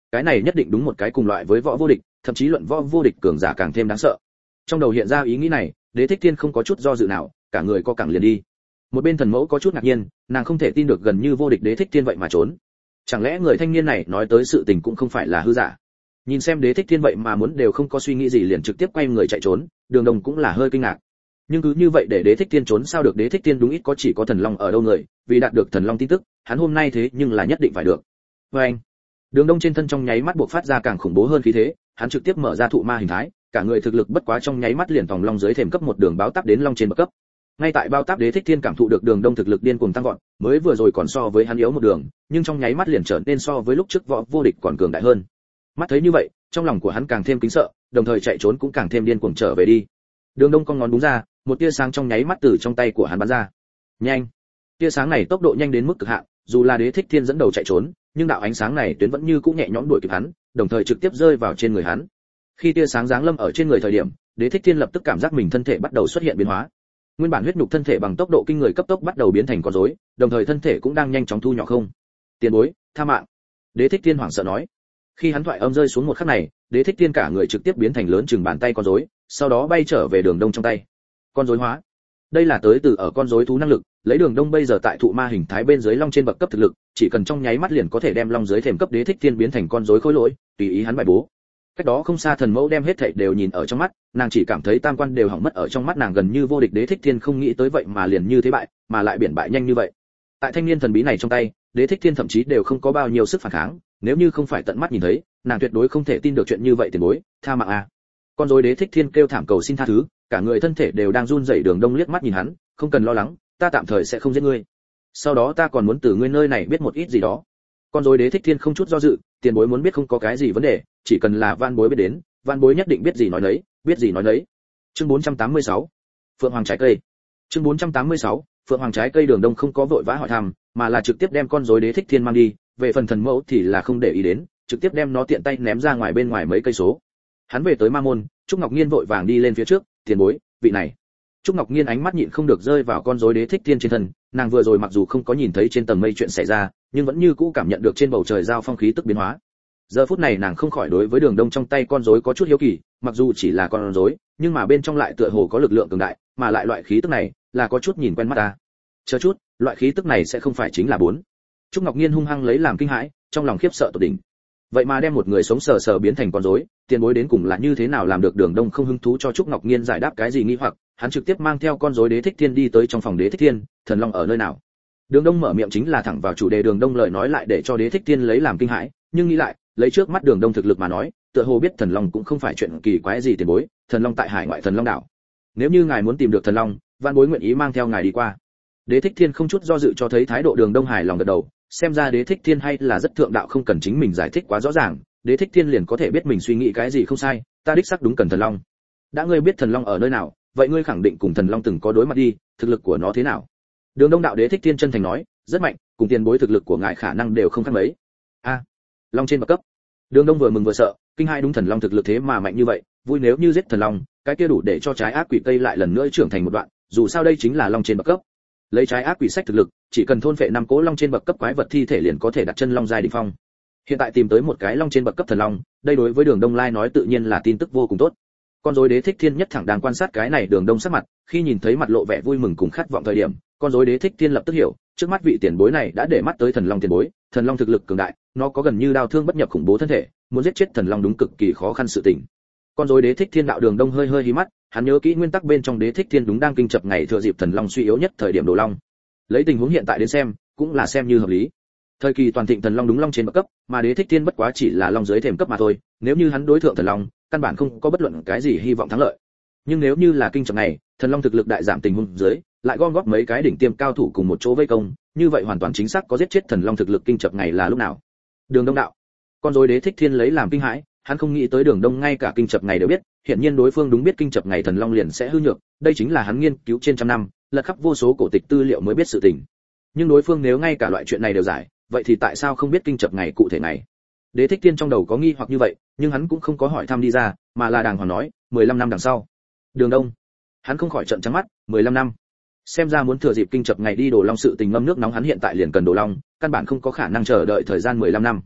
cái này nhất định đúng một cái cùng loại với võ vô địch, thậm chí luận võ vô địch cường giả càng thêm đáng sợ. Trong đầu hiện ra ý nghĩ này, Đế Thích Thiên không có chút do dự nào, cả người co cẳng liền đi. Một bên Thần Mẫu có chút ngạc nhiên, nàng không thể tin được gần như vô địch Đế Thích Thiên vậy mà trốn. Chẳng lẽ người thanh niên này nói tới sự tình cũng không phải là hư giả? Nhìn xem Đế Thích Thiên vậy mà muốn đều không có suy nghĩ gì liền trực tiếp quay người chạy trốn, Đường Đông cũng là hơi kinh ngạc. Nhưng cứ như vậy để Đế Thích Thiên trốn sao được, Đế Thích Thiên đúng ít có chỉ có thần long ở đâu người, vì đạt được thần long tin tức, hắn hôm nay thế nhưng là nhất định phải được. Và anh, Đường Đông trên thân trong nháy mắt bộc phát ra càng khủng bố hơn khí thế, hắn trực tiếp mở ra thụ ma hình thái, cả người thực lực bất quá trong nháy mắt liền vòng long dưới thềm cấp một đường báo táp đến long trên bậc cấp. Ngay tại bao táp, Đế Thích Thiên cảm thụ được Đường Đông thực lực điên cuồng tăng vọt, mới vừa rồi còn so với hắn yếu một đường, nhưng trong nháy mắt liền trở nên so với lúc trước võ vô địch còn cường đại hơn. Mắt thấy như vậy, trong lòng của hắn càng thêm kính sợ, đồng thời chạy trốn cũng càng thêm điên cuồng trở về đi. Đường Đông con ngón đúng ra, một tia sáng trong nháy mắt từ trong tay của hắn bắn ra. Nhanh! Tia sáng này tốc độ nhanh đến mức cực hạn, dù là Đế Thích Thiên dẫn đầu chạy trốn, nhưng đạo ánh sáng này tuyến vẫn như cũ nhẹ nhõm đuổi kịp hắn, đồng thời trực tiếp rơi vào trên người hắn. Khi tia sáng giáng lâm ở trên người thời điểm, Đế Thích Thiên lập tức cảm giác mình thân thể bắt đầu xuất hiện biến hóa. Nguyên bản huyết nhục thân thể bằng tốc độ kinh người cấp tốc bắt đầu biến thành con rối, đồng thời thân thể cũng đang nhanh chóng thu nhỏ không. Tiền bối, tha mạng! Đế Thích Thiên hoảng sợ nói. Khi hắn thoại âm rơi xuống một khắc này, Đế Thích Thiên cả người trực tiếp biến thành lớn chừng bàn tay con rối, sau đó bay trở về Đường Đông trong tay. Con rối hóa. Đây là tới từ ở con rối thú năng lực, lấy Đường Đông bây giờ tại thụ ma hình thái bên dưới long trên bậc cấp thực lực, chỉ cần trong nháy mắt liền có thể đem long dưới thềm cấp Đế Thích Thiên biến thành con rối khối lỗi, tùy ý hắn bài bố. Cách đó không xa Thần Mẫu đem hết thảy đều nhìn ở trong mắt, nàng chỉ cảm thấy tam quan đều hỏng mất ở trong mắt nàng, gần như vô địch Đế Thích Thiên không nghĩ tới vậy mà liền như thế bại, mà lại biển bại nhanh như vậy. Tại thanh niên thần bí này trong tay, Đế Thích Thiên thậm chí đều không có bao nhiêu sức phản kháng, nếu như không phải tận mắt nhìn thấy, nàng tuyệt đối không thể tin được chuyện như vậy. Tiền bối, tha mạng a. Con rối Đế Thích Thiên kêu thảm cầu xin tha thứ, cả người thân thể đều đang run rẩy. Đường Đông liếc mắt nhìn hắn, không cần lo lắng, ta tạm thời sẽ không giết ngươi. Sau đó ta còn muốn từ ngươi nơi này biết một ít gì đó. Con rối Đế Thích Thiên không chút do dự, tiền bối muốn biết không có cái gì vấn đề, chỉ cần là van bối biết đến, van bối nhất định biết gì nói nấy, biết gì nói nấy. Chương 486, Phượng Hoàng trái cây. Chương 486, Phượng Hoàng trái cây. Đường Đông không có vội vã hỏi thăm, mà là trực tiếp đem con rối Đế Thích Thiên mang đi, về phần Thần Mẫu thì là không để ý đến, trực tiếp đem nó tiện tay ném ra ngoài bên ngoài mấy cây số. Hắn về tới Ma môn, Trúc Ngọc Nghiên vội vàng đi lên phía trước, tiền bối, vị này. Trúc Ngọc Nghiên ánh mắt nhịn không được rơi vào con rối Đế Thích Thiên trên thân, nàng vừa rồi mặc dù không có nhìn thấy trên tầng mây chuyện xảy ra, nhưng vẫn như cũ cảm nhận được trên bầu trời giao phong khí tức biến hóa. Giờ phút này nàng không khỏi đối với Đường Đông trong tay con rối có chút hiếu kỳ, mặc dù chỉ là con rối, nhưng mà bên trong lại tựa hồ có lực lượng cường đại, mà lại loại khí tức này là có chút nhìn quen mắt ta. Chờ chút, loại khí tức này sẽ không phải chính là bốn. Trúc Ngọc Nghiên hung hăng lấy làm kinh hãi, trong lòng khiếp sợ tột đỉnh. Vậy mà đem một người sống sờ sờ biến thành con rối, tiền bối đến cùng là như thế nào làm được? Đường Đông không hứng thú cho Trúc Ngọc Nghiên giải đáp cái gì nghi hoặc, hắn trực tiếp mang theo con rối Đế Thích Thiên đi tới trong phòng Đế Thích Thiên, thần long ở nơi nào? Đường Đông mở miệng chính là thẳng vào chủ đề. Đường Đông lời nói lại để cho Đế Thích Thiên lấy làm kinh hãi, nhưng nghĩ lại, lấy trước mắt Đường Đông thực lực mà nói, tựa hồ biết thần long cũng không phải chuyện kỳ quái gì. Tiền bối, thần long tại hải ngoại Thần Long đảo. Nếu như ngài muốn tìm được thần long, van bối nguyện ý mang theo ngài đi qua. Đế Thích Thiên không chút do dự cho thấy thái độ. Đường Đông hài lòng gật đầu, xem ra Đế Thích Thiên hay là rất thượng đạo, không cần chính mình giải thích quá rõ ràng, Đế Thích Thiên liền có thể biết mình suy nghĩ cái gì. không sai, ta đích xác đúng cần thần long. Đã ngươi biết thần long ở nơi nào, vậy ngươi khẳng định cùng thần long từng có đối mặt đi, thực lực của nó thế nào? Đường Đông đạo. Đế Thích Thiên chân thành nói, rất mạnh, cùng tiền bối thực lực của ngài khả năng đều không khác mấy. A, long trên bậc cấp. Đường Đông vừa mừng vừa sợ, kinh hai, đúng thần long thực lực thế mà mạnh như vậy, vui nếu như giết thần long, cái kia đủ để cho trái ác quỷ cây lại lần nữa trưởng thành một đoạn, dù sao đây chính là long trên bậc cấp. Lấy trái ác quỷ sách thực lực, chỉ cần thôn phệ 5 cỗ long trên bậc cấp quái vật thi thể liền có thể đặt chân long giai đỉnh phong. Hiện tại tìm tới một cái long trên bậc cấp thần long, đây đối với Đường Đông lai nói tự nhiên là tin tức vô cùng tốt. Con rối Đế Thích Thiên nhất thẳng đang quan sát cái này. Đường Đông sắc mặt, khi nhìn thấy mặt lộ vẻ vui mừng cùng khát vọng thời điểm, con rối Đế Thích Thiên lập tức hiểu, trước mắt vị tiền bối này đã để mắt tới thần long. Tiền bối, thần long thực lực cường đại, nó có gần như đao thương bất nhập khủng bố thân thể, muốn giết chết thần long đúng cực kỳ khó khăn sự tình. Con rối Đế Thích Thiên đạo. Đường Đông hơi hơi hí mắt, hắn nhớ kỹ nguyên tắc bên trong Đế Thích Thiên đúng đang kinh chập ngày thừa dịp thần long suy yếu nhất thời điểm đồ long. Lấy tình huống hiện tại đến xem, cũng là xem như hợp lý. Thời kỳ toàn thịnh thần long đúng long trên bậc cấp, mà Đế Thích Thiên bất quá chỉ là long dưới thềm cấp mà thôi, nếu như hắn đối thượng thần long, căn bản không có bất luận cái gì hy vọng thắng lợi. Nhưng nếu như là kinh chập này, thần long thực lực đại giảm tình huống dưới, lại gom góp mấy cái đỉnh tiêm cao thủ cùng một chỗ vây công, như vậy hoàn toàn chính xác có giết chết thần long thực lực kinh chập ngày là lúc nào. Đường Đông đạo. Con rối Đế Thích Thiên lấy làm kinh hãi, hắn không nghĩ tới Đường Đông ngay cả kinh chập ngày đều biết, hiện nhiên đối phương đúng biết kinh chập ngày thần long liền sẽ hư nhược, đây chính là hắn nghiên cứu trên trăm năm, lật khắp vô số cổ tịch tư liệu mới biết sự tình. Nhưng đối phương nếu ngay cả loại chuyện này đều giải, vậy thì tại sao không biết kinh chập ngày cụ thể này? Đế Thích Thiên trong đầu có nghi hoặc như vậy, nhưng hắn cũng không có hỏi thăm đi ra, mà là đàng hoàng nói, 15 năm đằng sau. Đường Đông, hắn không khỏi trợn trắng mắt, 15 năm. Xem ra muốn thừa dịp kinh chập ngày đi đồ long sự tình ngâm nước nóng, hắn hiện tại liền cần đồ long, căn bản không có khả năng chờ đợi thời gian 15 năm.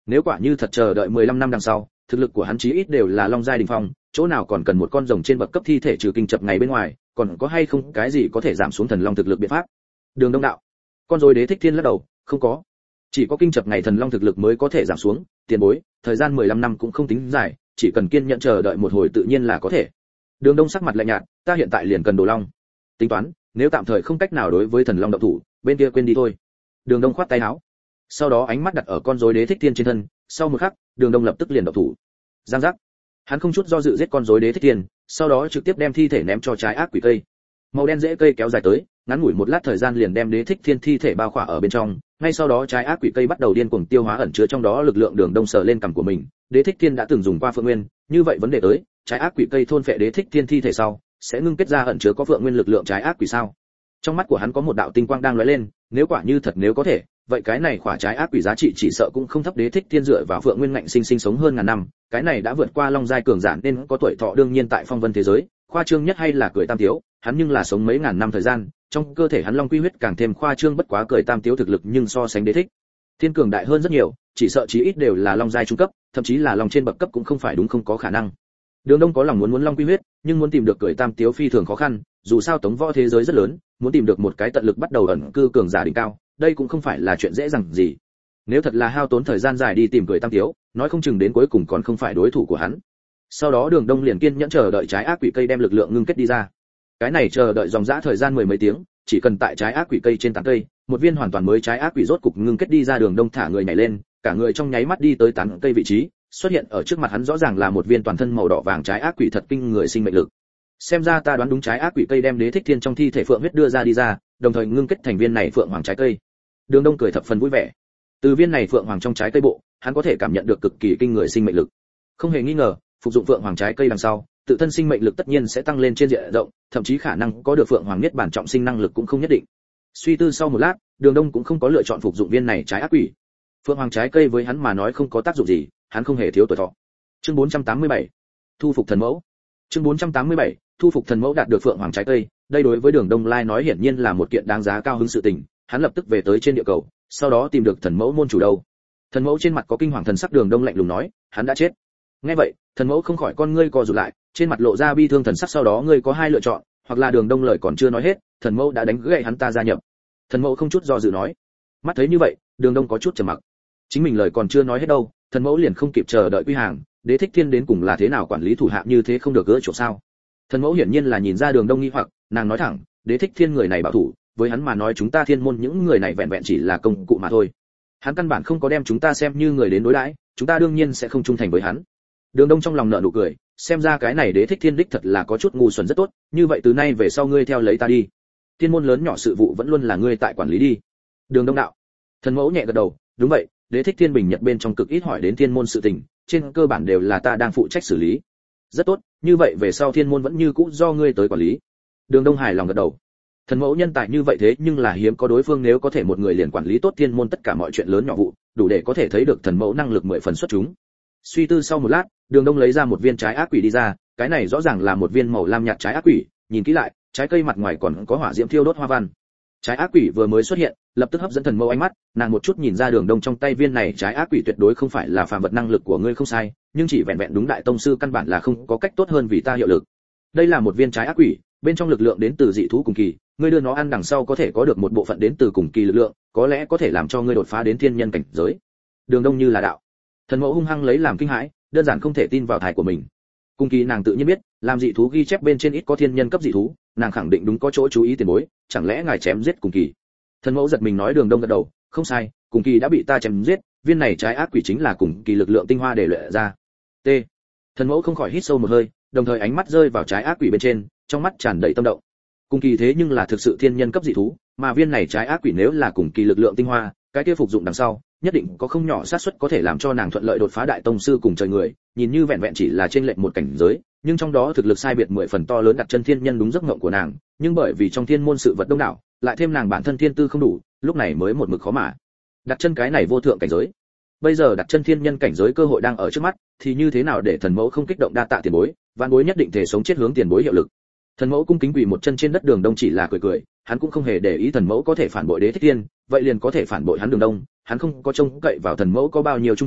Nếu quả như thật chờ đợi 15 năm đằng sau, thực lực của hắn chí ít đều là long giai đỉnh phong, chỗ nào còn cần một con rồng trên bậc cấp thi thể trừ kinh chập ngày bên ngoài, còn có hay không cái gì có thể giảm xuống thần long thực lực biện pháp? Đường Đông đạo. Con rối Đế Thích Thiên lắc đầu, không có. Chỉ có kinh chập ngày thần long thực lực mới có thể giảm xuống, tiền bối, thời gian 15 năm cũng không tính dài, chỉ cần kiên nhẫn chờ đợi một hồi tự nhiên là có thể. Đường Đông sắc mặt lạnh nhạt, ta hiện tại liền cần đồ long. Tính toán, nếu tạm thời không cách nào đối với thần long động thủ, bên kia quên đi thôi. Đường Đông khoát tay áo. Sau đó ánh mắt đặt ở con rối Đế Thích Thiên trên thân, sau một khắc, Đường Đông lập tức liền động thủ. Giang giác. Hắn không chút do dự giết con rối Đế Thích Thiên, sau đó trực tiếp đem thi thể ném cho trái ác quỷ cây. Màu đen rễ cây kéo dài tới, ngắn ngủi một lát thời gian liền đem Đế Thích Thiên thi thể bao khỏa ở bên trong, ngay sau đó trái ác quỷ cây bắt đầu điên cuồng tiêu hóa ẩn chứa trong đó lực lượng. Đường Đông sờ lên cằm của mình, Đế Thích Thiên đã từng dùng qua Phượng Nguyên, như vậy vấn đề tới, trái ác quỷ cây thôn phệ Đế Thích Thiên thi thể sau, sẽ ngưng kết ra ẩn chứa có Phượng Nguyên lực lượng trái ác quỷ sao? Trong mắt của hắn có một đạo tinh quang đang lóe lên, nếu quả như thật nếu có thể, vậy cái này khỏa trái ác quỷ giá trị chỉ sợ cũng không thấp. Đế Thích Thiên dựa vào Phượng Nguyên ngạnh sinh sống hơn ngàn năm, cái này đã vượt qua long giai cường giả nên có tuổi thọ. Đương nhiên tại phong vân thế giới, khoa trương nhất hay là cười tam tiếu, hắn nhưng là sống mấy ngàn năm thời gian, trong cơ thể hắn long quy huyết càng thêm khoa trương. Bất quá cười tam tiếu thực lực nhưng so sánh Đế Thích Thiên cường đại hơn rất nhiều, chỉ sợ chí ít đều là long giai trung cấp, thậm chí là long trên bậc cấp cũng không phải đúng không có khả năng. Đường Đông có lòng muốn long quy huyết, nhưng muốn tìm được cười tam tiếu phi thường khó khăn, dù sao tống võ thế giới rất lớn, muốn tìm được một cái tận lực bắt đầu ẩn cư cường giả đỉnh cao, đây cũng không phải là chuyện dễ dàng gì. Nếu thật là hao tốn thời gian dài đi tìm cười tam tiếu, nói không chừng đến cuối cùng còn không phải đối thủ của hắn. Sau đó Đường Đông liền kiên nhẫn chờ đợi trái ác quỷ cây đem lực lượng ngưng kết đi ra. Cái này chờ đợi dòng dã thời gian mười mấy tiếng, chỉ cần tại trái ác quỷ cây trên tán cây, một viên hoàn toàn mới trái ác quỷ rốt cục ngưng kết đi ra. Đường Đông thả người nhảy lên, cả người trong nháy mắt đi tới tán cây vị trí, xuất hiện ở trước mặt hắn rõ ràng là một viên toàn thân màu đỏ vàng trái ác quỷ thật kinh người sinh mệnh lực. Xem ra ta đoán đúng, trái ác quỷ cây đem Đế Thích Thiên trong thi thể phượng huyết đưa ra đi ra, đồng thời ngưng kết thành viên này phượng hoàng trái cây. Đường Đông cười thập phần vui vẻ. Từ viên này phượng hoàng trong trái cây bộ, hắn có thể cảm nhận được cực kỳ kinh người sinh mệnh lực. Không hề nghi ngờ, phục dụng phượng hoàng trái cây đằng sau, tự thân sinh mệnh lực tất nhiên sẽ tăng lên trên diện rộng, thậm chí khả năng có được phượng hoàng niết bản trọng sinh năng lực cũng không nhất định. Suy tư sau một lát, Đường Đông cũng không có lựa chọn phục dụng viên này trái ác quỷ. Phượng hoàng trái cây với hắn mà nói không có tác dụng gì, hắn không hề thiếu tuổi thọ. Chương 487, thu phục thần mẫu. Chương 487, thu phục thần mẫu. Đạt được phượng hoàng trái cây, đây đối với Đường Đông Lai nói hiển nhiên là một kiện đáng giá cao hứng sự tình. Hắn lập tức về tới trên địa cầu, sau đó tìm được thần mẫu môn chủ đâu. Thần mẫu trên mặt có kinh hoàng thần sắc. Đường Đông lạnh lùng nói, hắn đã chết. Nghe vậy, thần mẫu không khỏi con ngươi co rụt lại, trên mặt lộ ra bi thương thần sắc. Sau đó ngươi có hai lựa chọn, hoặc là Đường Đông lời còn chưa nói hết, thần mẫu đã đánh gãy hắn ta gia nhập. Thần mẫu không chút do dự nói. Mắt thấy như vậy, Đường Đông có chút trầm mặc. Chính mình lời còn chưa nói hết đâu, thần mẫu liền không kịp chờ đợi quy hàng. Đế Thích Thiên đến cùng là thế nào quản lý thủ hạ như thế không được gỡ chỗ sao? Thần mẫu hiển nhiên là nhìn ra Đường Đông nghi hoặc, nàng nói thẳng, Đế Thích Thiên người này bảo thủ, với hắn mà nói chúng ta thiên môn những người này vẹn vẹn chỉ là công cụ mà thôi. Hắn căn bản không có đem chúng ta xem như người đến đối đãi, chúng ta đương nhiên sẽ không trung thành với hắn. Đường Đông trong lòng nở nụ cười, xem ra cái này Đế Thích Thiên đích thật là có chút ngu xuẩn rất tốt, như vậy từ nay về sau ngươi theo lấy ta đi. Thiên môn lớn nhỏ sự vụ vẫn luôn là ngươi tại quản lý đi. Đường Đông đạo. Thần mẫu nhẹ gật đầu, đúng vậy, Đế Thích Thiên bình nhật bên trong cực ít hỏi đến thiên môn sự tình, trên cơ bản đều là ta đang phụ trách xử lý. Rất tốt, như vậy về sau thiên môn vẫn như cũ do ngươi tới quản lý. Đường Đông hài lòng gật đầu. Thần mẫu nhân tài như vậy thế nhưng là hiếm có, đối phương nếu có thể một người liền quản lý tốt thiên môn tất cả mọi chuyện lớn nhỏ vụ, đủ để có thể thấy được thần mẫu năng lực 10 phần xuất chúng. Suy tư sau một lát, Đường Đông lấy ra một viên trái ác quỷ đi ra, cái này rõ ràng là một viên màu lam nhạt trái ác quỷ, nhìn kỹ lại, trái cây mặt ngoài còn có hỏa diễm thiêu đốt hoa văn. Trái ác quỷ vừa mới xuất hiện, lập tức hấp dẫn thần mẫu ánh mắt, nàng một chút nhìn ra Đường Đông trong tay viên này trái ác quỷ tuyệt đối không phải là phàm vật, năng lực của ngươi không sai, nhưng chỉ vẹn vẹn đúng đại tông sư căn bản là không có cách tốt hơn vì ta hiệu lực. Đây là một viên trái ác quỷ, bên trong lực lượng đến từ dị thú cùng kỳ, ngươi đưa nó ăn đằng sau có thể có được một bộ phận đến từ cùng kỳ lực lượng, có lẽ có thể làm cho ngươi đột phá đến thiên nhân cảnh giới. Đường Đông như là đạo. Thần mẫu hung hăng lấy làm kinh hãi, đơn giản không thể tin vào thai của mình. Cùng kỳ nàng tự nhiên biết, làm dị thú ghi chép bên trên ít có thiên nhân cấp dị thú, nàng khẳng định đúng có chỗ chú ý tiền bối, chẳng lẽ ngài chém giết cùng kỳ? Thần mẫu giật mình nói. Đường Đông gật đầu, không sai, cùng kỳ đã bị ta chém giết, viên này trái ác quỷ chính là cùng kỳ lực lượng tinh hoa để luyện ra. T. Thần mẫu không khỏi hít sâu một hơi, đồng thời ánh mắt rơi vào trái ác quỷ bên trên, trong mắt tràn đầy tâm động. Cùng kỳ thế nhưng là thực sự thiên nhân cấp dị thú, mà viên này trái ác quỷ nếu là cùng kỳ lực lượng tinh hoa, cái kia phục dụng đằng sau, nhất định có không nhỏ xác suất có thể làm cho nàng thuận lợi đột phá đại tông sư cùng trời người, nhìn như vẹn vẹn chỉ là trên lệnh một cảnh giới, nhưng trong đó thực lực sai biệt 10 phần to lớn. Đặt chân thiên nhân đúng giấc mộng của nàng, nhưng bởi vì trong thiên môn sự vật đông đảo, lại thêm nàng bản thân thiên tư không đủ, lúc này mới một mực khó mà đặt chân cái này vô thượng cảnh giới. Bây giờ đặt chân thiên nhân cảnh giới cơ hội đang ở trước mắt, thì như thế nào để thần mẫu không kích động? Đa tạ tiền bối, vạn bối nhất định thể sống chết hướng tiền bối hiệu lực. Thần mẫu cung kính quỳ một chân trên đất. Đường Đông chỉ là cười cười, hắn cũng không hề để ý thần mẫu có thể phản bội Đế Thích Thiên, vậy liền có thể phản bội hắn. Đường Đông, hắn không có trông cậy vào thần mẫu có bao nhiêu trung thành,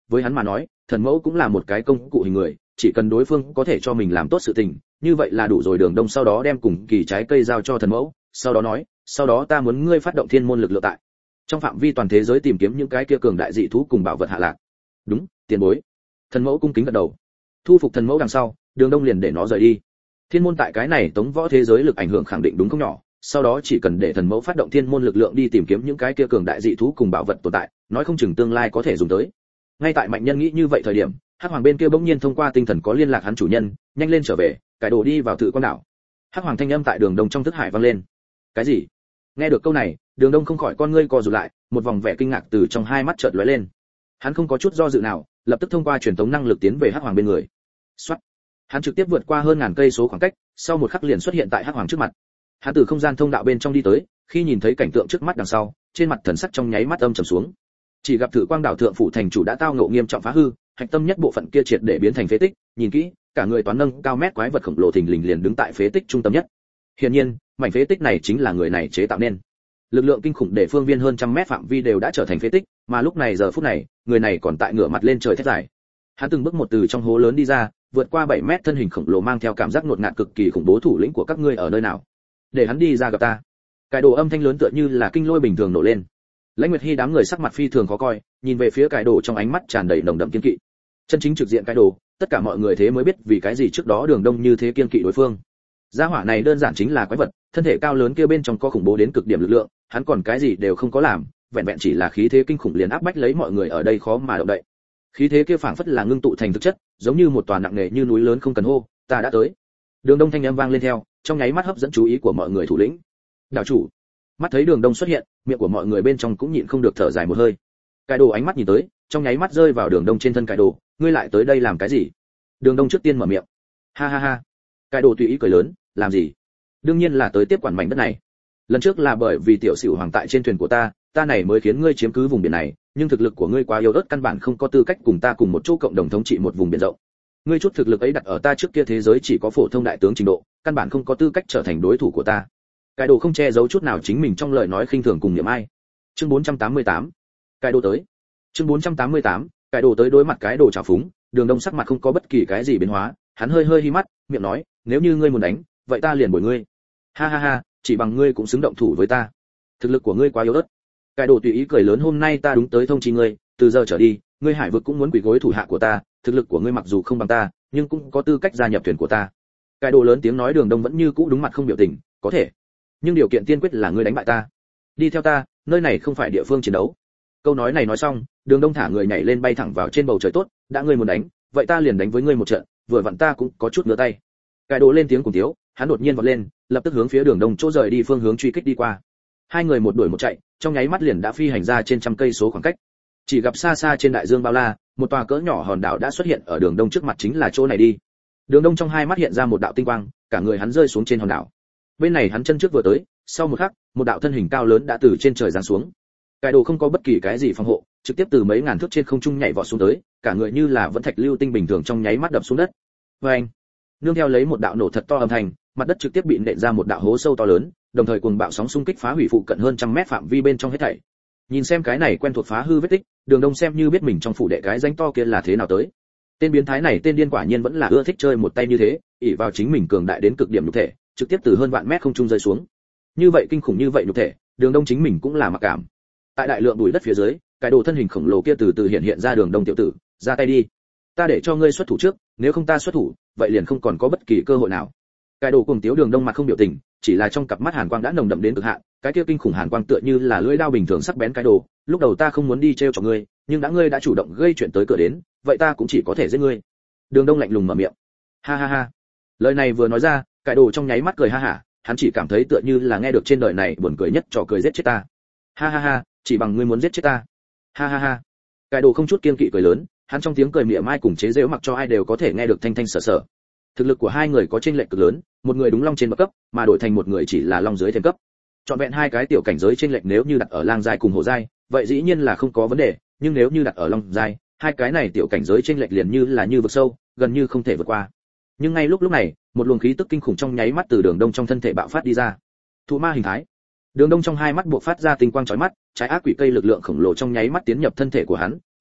với hắn mà nói, thần mẫu cũng là một cái công cụ hình người, chỉ cần đối phương có thể cho mình làm tốt sự tình, như vậy là đủ rồi. Đường Đông sau đó đem cùng kỳ trái cây giao cho thần mẫu, sau đó nói, sau đó ta muốn ngươi phát động thiên môn lực lượng tại trong phạm vi toàn thế giới tìm kiếm những cái kia cường đại dị thú cùng bảo vật hạ lạc. Đúng, tiền bối. Thần mẫu cung kính gật đầu. Thu phục thần mẫu đằng sau, Đường Đông liền để nó rời đi. Thiên môn tại cái này tống võ thế giới lực ảnh hưởng khẳng định đúng không nhỏ, sau đó chỉ cần để thần mẫu phát động thiên môn lực lượng đi tìm kiếm những cái kia cường đại dị thú cùng bảo vật tồn tại, nói không chừng tương lai có thể dùng tới. Ngay tại mạnh nhân nghĩ như vậy thời điểm, Hắc Hoàng bên kia bỗng nhiên thông qua tinh thần có liên lạc hắn chủ nhân, nhanh lên trở về, cải đồ đi vào Thự Quang đảo. Hắc Hoàng thanh âm tại Đường Đông trong thức hải vang lên. Cái gì? Nghe được câu này, Đường Đông không khỏi con ngươi co rụt lại, một vòng vẻ kinh ngạc từ trong hai mắt chợt lóe lên. Hắn không có chút do dự nào, lập tức thông qua truyền tống năng lực tiến về Hắc Hoàng bên người. Soát. Hắn trực tiếp vượt qua hơn ngàn cây số khoảng cách, sau một khắc liền xuất hiện tại Hắc Hoàng trước mặt. Hắn từ không gian thông đạo bên trong đi tới, khi nhìn thấy cảnh tượng trước mắt đằng sau, trên mặt thần sắc trong nháy mắt âm trầm xuống. Chỉ gặp Thự Quang đảo thượng phủ thành chủ đã tao ngộ nghiêm trọng phá hư, hạch tâm nhất bộ phận kia triệt để biến thành phế tích, nhìn kỹ, cả người toán nâng cao mét quái vật khổng lồ thình lình liền đứng tại phế tích trung tâm nhất. Hiển nhiên, mảnh phế tích này chính là người này chế tạo nên. Lực lượng kinh khủng để phương viên hơn trăm mét phạm vi đều đã trở thành phế tích, mà lúc này giờ phút này, người này còn tại ngửa mặt lên trời thét dài. Hắn từng bước một từ trong hố lớn đi ra, vượt qua 7 mét thân hình khổng lồ mang theo cảm giác ngột ngạt cực kỳ khủng bố. Thủ lĩnh của các ngươi ở nơi nào? Để hắn đi ra gặp ta. Cái đồ âm thanh lớn tựa như là kinh lôi bình thường nổ lên. Lãnh Nguyệt Hi đám người sắc mặt phi thường khó coi, nhìn về phía cái đồ trong ánh mắt tràn đầy nồng đậm kiên kỵ. Chân chính trực diện cái đồ, tất cả mọi người thế mới biết vì cái gì trước đó Đường Đông như thế kiên kỵ đối phương. Gia hỏa này đơn giản chính là quái vật, thân thể cao lớn kia bên trong có khủng bố đến cực điểm lực lượng, hắn còn cái gì đều không có làm, vẹn vẹn chỉ là khí thế kinh khủng liền áp bách lấy mọi người ở đây khó mà động đậy. Khí thế kia phảng phất là ngưng tụ thành thực chất, giống như một tòa nặng nề như núi lớn không cần hô, ta đã tới. Đường Đông thanh âm vang lên theo, trong nháy mắt hấp dẫn chú ý của mọi người thủ lĩnh. Đảo chủ. Mắt thấy Đường Đông xuất hiện, miệng của mọi người bên trong cũng nhịn không được thở dài một hơi. Cái đồ ánh mắt nhìn tới, trong nháy mắt rơi vào Đường Đông trên thân. Cái đồ, ngươi lại tới đây làm cái gì? Đường Đông trước tiên mở miệng. Ha ha ha. Cái đồ tùy ý cười lớn, làm gì? Đương nhiên là tới tiếp quản mảnh đất này. Lần trước là bởi vì tiểu Sửu Hoàng tại trên thuyền của ta này mới khiến ngươi chiếm cứ vùng biển này, nhưng thực lực của ngươi quá yếu ớt, căn bản không có tư cách cùng ta cùng một chỗ cộng đồng thống trị một vùng biển rộng. Ngươi chút thực lực ấy đặt ở ta trước kia thế giới chỉ có phổ thông đại tướng trình độ, căn bản không có tư cách trở thành đối thủ của ta. Cái đồ không che giấu chút nào chính mình trong lời nói khinh thường cùng niệm ai. Chương 488. Cái đồ tới. Chương 488. Cái đồ tới. Đối mặt cái đồ trào phúng, Đường Đông sắc mặt không có bất kỳ cái gì biến hóa, hắn hơi hơi hí mắt, miệng nói, nếu như ngươi muốn đánh, vậy ta liền bồi ngươi. Ha ha ha, chỉ bằng ngươi cũng xứng động thủ với ta. Thực lực của ngươi quá yếu ớt. Cái đồ tùy ý cười lớn, hôm nay ta đúng tới thông chi ngươi, từ giờ trở đi, ngươi hải vực cũng muốn quỳ gối thủ hạ của ta, thực lực của ngươi mặc dù không bằng ta, nhưng cũng có tư cách gia nhập thuyền của ta. Cái đồ lớn tiếng nói. Đường Đông vẫn như cũ đúng mặt không biểu tình, có thể, nhưng điều kiện tiên quyết là ngươi đánh bại ta. Đi theo ta, nơi này không phải địa phương chiến đấu. Câu nói này nói xong, Đường Đông thả người nhảy lên bay thẳng vào trên bầu trời. Tốt, đã ngươi muốn đánh, vậy ta liền đánh với ngươi một trận, vừa vặn ta cũng có chút ngứa tay. Cái đồ lên tiếng cùng tiếu, hắn đột nhiên vọt lên, lập tức hướng phía Đường Đông chỗ rời đi phương hướng truy kích đi qua. Hai người một đuổi một chạy, trong nháy mắt liền đã phi hành ra trên trăm cây số khoảng cách. Chỉ gặp xa xa trên đại dương bao la, một tòa cỡ nhỏ hòn đảo đã xuất hiện ở Đường Đông trước mặt, chính là chỗ này đi. Đường Đông trong hai mắt hiện ra một đạo tinh quang, cả người hắn rơi xuống trên hòn đảo. Bên này hắn chân trước vừa tới, sau một khắc, một đạo thân hình cao lớn đã từ trên trời giáng xuống. Cái đồ không có bất kỳ cái gì phòng hộ, trực tiếp từ mấy ngàn thước trên không trung nhảy vọt xuống tới, cả người như là vẫn thạch lưu tinh bình thường trong nháy mắt đập xuống đất. Oeng! Nương theo lấy một đạo nổ thật to âm thanh, mặt đất trực tiếp bị nện ra một đạo hố sâu to lớn, đồng thời cuồng bạo sóng xung kích phá hủy phụ cận hơn trăm mét phạm vi bên trong hết thảy. Nhìn xem cái này quen thuộc phá hư vết tích, Đường Đông xem như biết mình trong phủ đệ cái danh to kia là thế nào tới. Tên biến thái này tên điên quả nhiên vẫn là ưa thích chơi một tay như thế, ỷ vào chính mình cường đại đến cực điểm nhục thể, trực tiếp từ hơn vạn mét không trung rơi xuống. Như vậy kinh khủng như vậy nhục thể, Đường Đông chính mình cũng là mặc cảm. Tại đại lượng bụi đất phía dưới, cái đồ thân hình khổng lồ kia từ từ hiện ra. Đường Đông tiểu tử, ra tay đi. Ta để cho ngươi xuất thủ trước, nếu không ta xuất thủ, vậy liền không còn có bất kỳ cơ hội nào. Cái đồ cùng tiếu. Đường Đông mặt không biểu tình, chỉ là trong cặp mắt hàn quang đã nồng đậm đến cực hạn, cái kia kinh khủng hàn quang tựa như là lưỡi dao bình thường sắc bén. Cái đồ, lúc đầu ta không muốn đi trêu chọc ngươi, nhưng ngươi đã chủ động gây chuyện tới cửa đến, vậy ta cũng chỉ có thể giết ngươi. Đường Đông lạnh lùng mở miệng. Ha ha ha. Lời này vừa nói ra, cái đồ trong nháy mắt cười ha hả, hắn chỉ cảm thấy tựa như là nghe được trên đời này buồn cười nhất trò cười giết chết ta. Ha ha ha, chỉ bằng ngươi muốn giết chết ta. Ha ha ha. Cái đồ không chút kiêng kỵ cười lớn, hắn trong tiếng cười mỉa mai cùng chế giễu mặc cho ai đều có thể nghe được thanh thanh sở sở. Thực lực của hai người có chênh lệch cực lớn, một người đúng long trên bậc cấp, mà đổi thành một người chỉ là long dưới thêm cấp. Chọn vẹn hai cái tiểu cảnh giới chênh lệch nếu như đặt ở lang giai cùng hổ giai, vậy dĩ nhiên là không có vấn đề, nhưng nếu như đặt ở long giai, hai cái này tiểu cảnh giới chênh lệch liền như là như vực sâu, gần như không thể vượt qua. Nhưng ngay lúc này, một luồng khí tức kinh khủng trong nháy mắt từ Đường Đông trong thân thể bạo phát đi ra. Thụ ma hình thái. Đường Đông trong hai mắt bộc phát ra tinh quang chói mắt, trái ác quỷ cây lực lượng khổng lồ trong nháy mắt tiến nhập thân thể của hắn,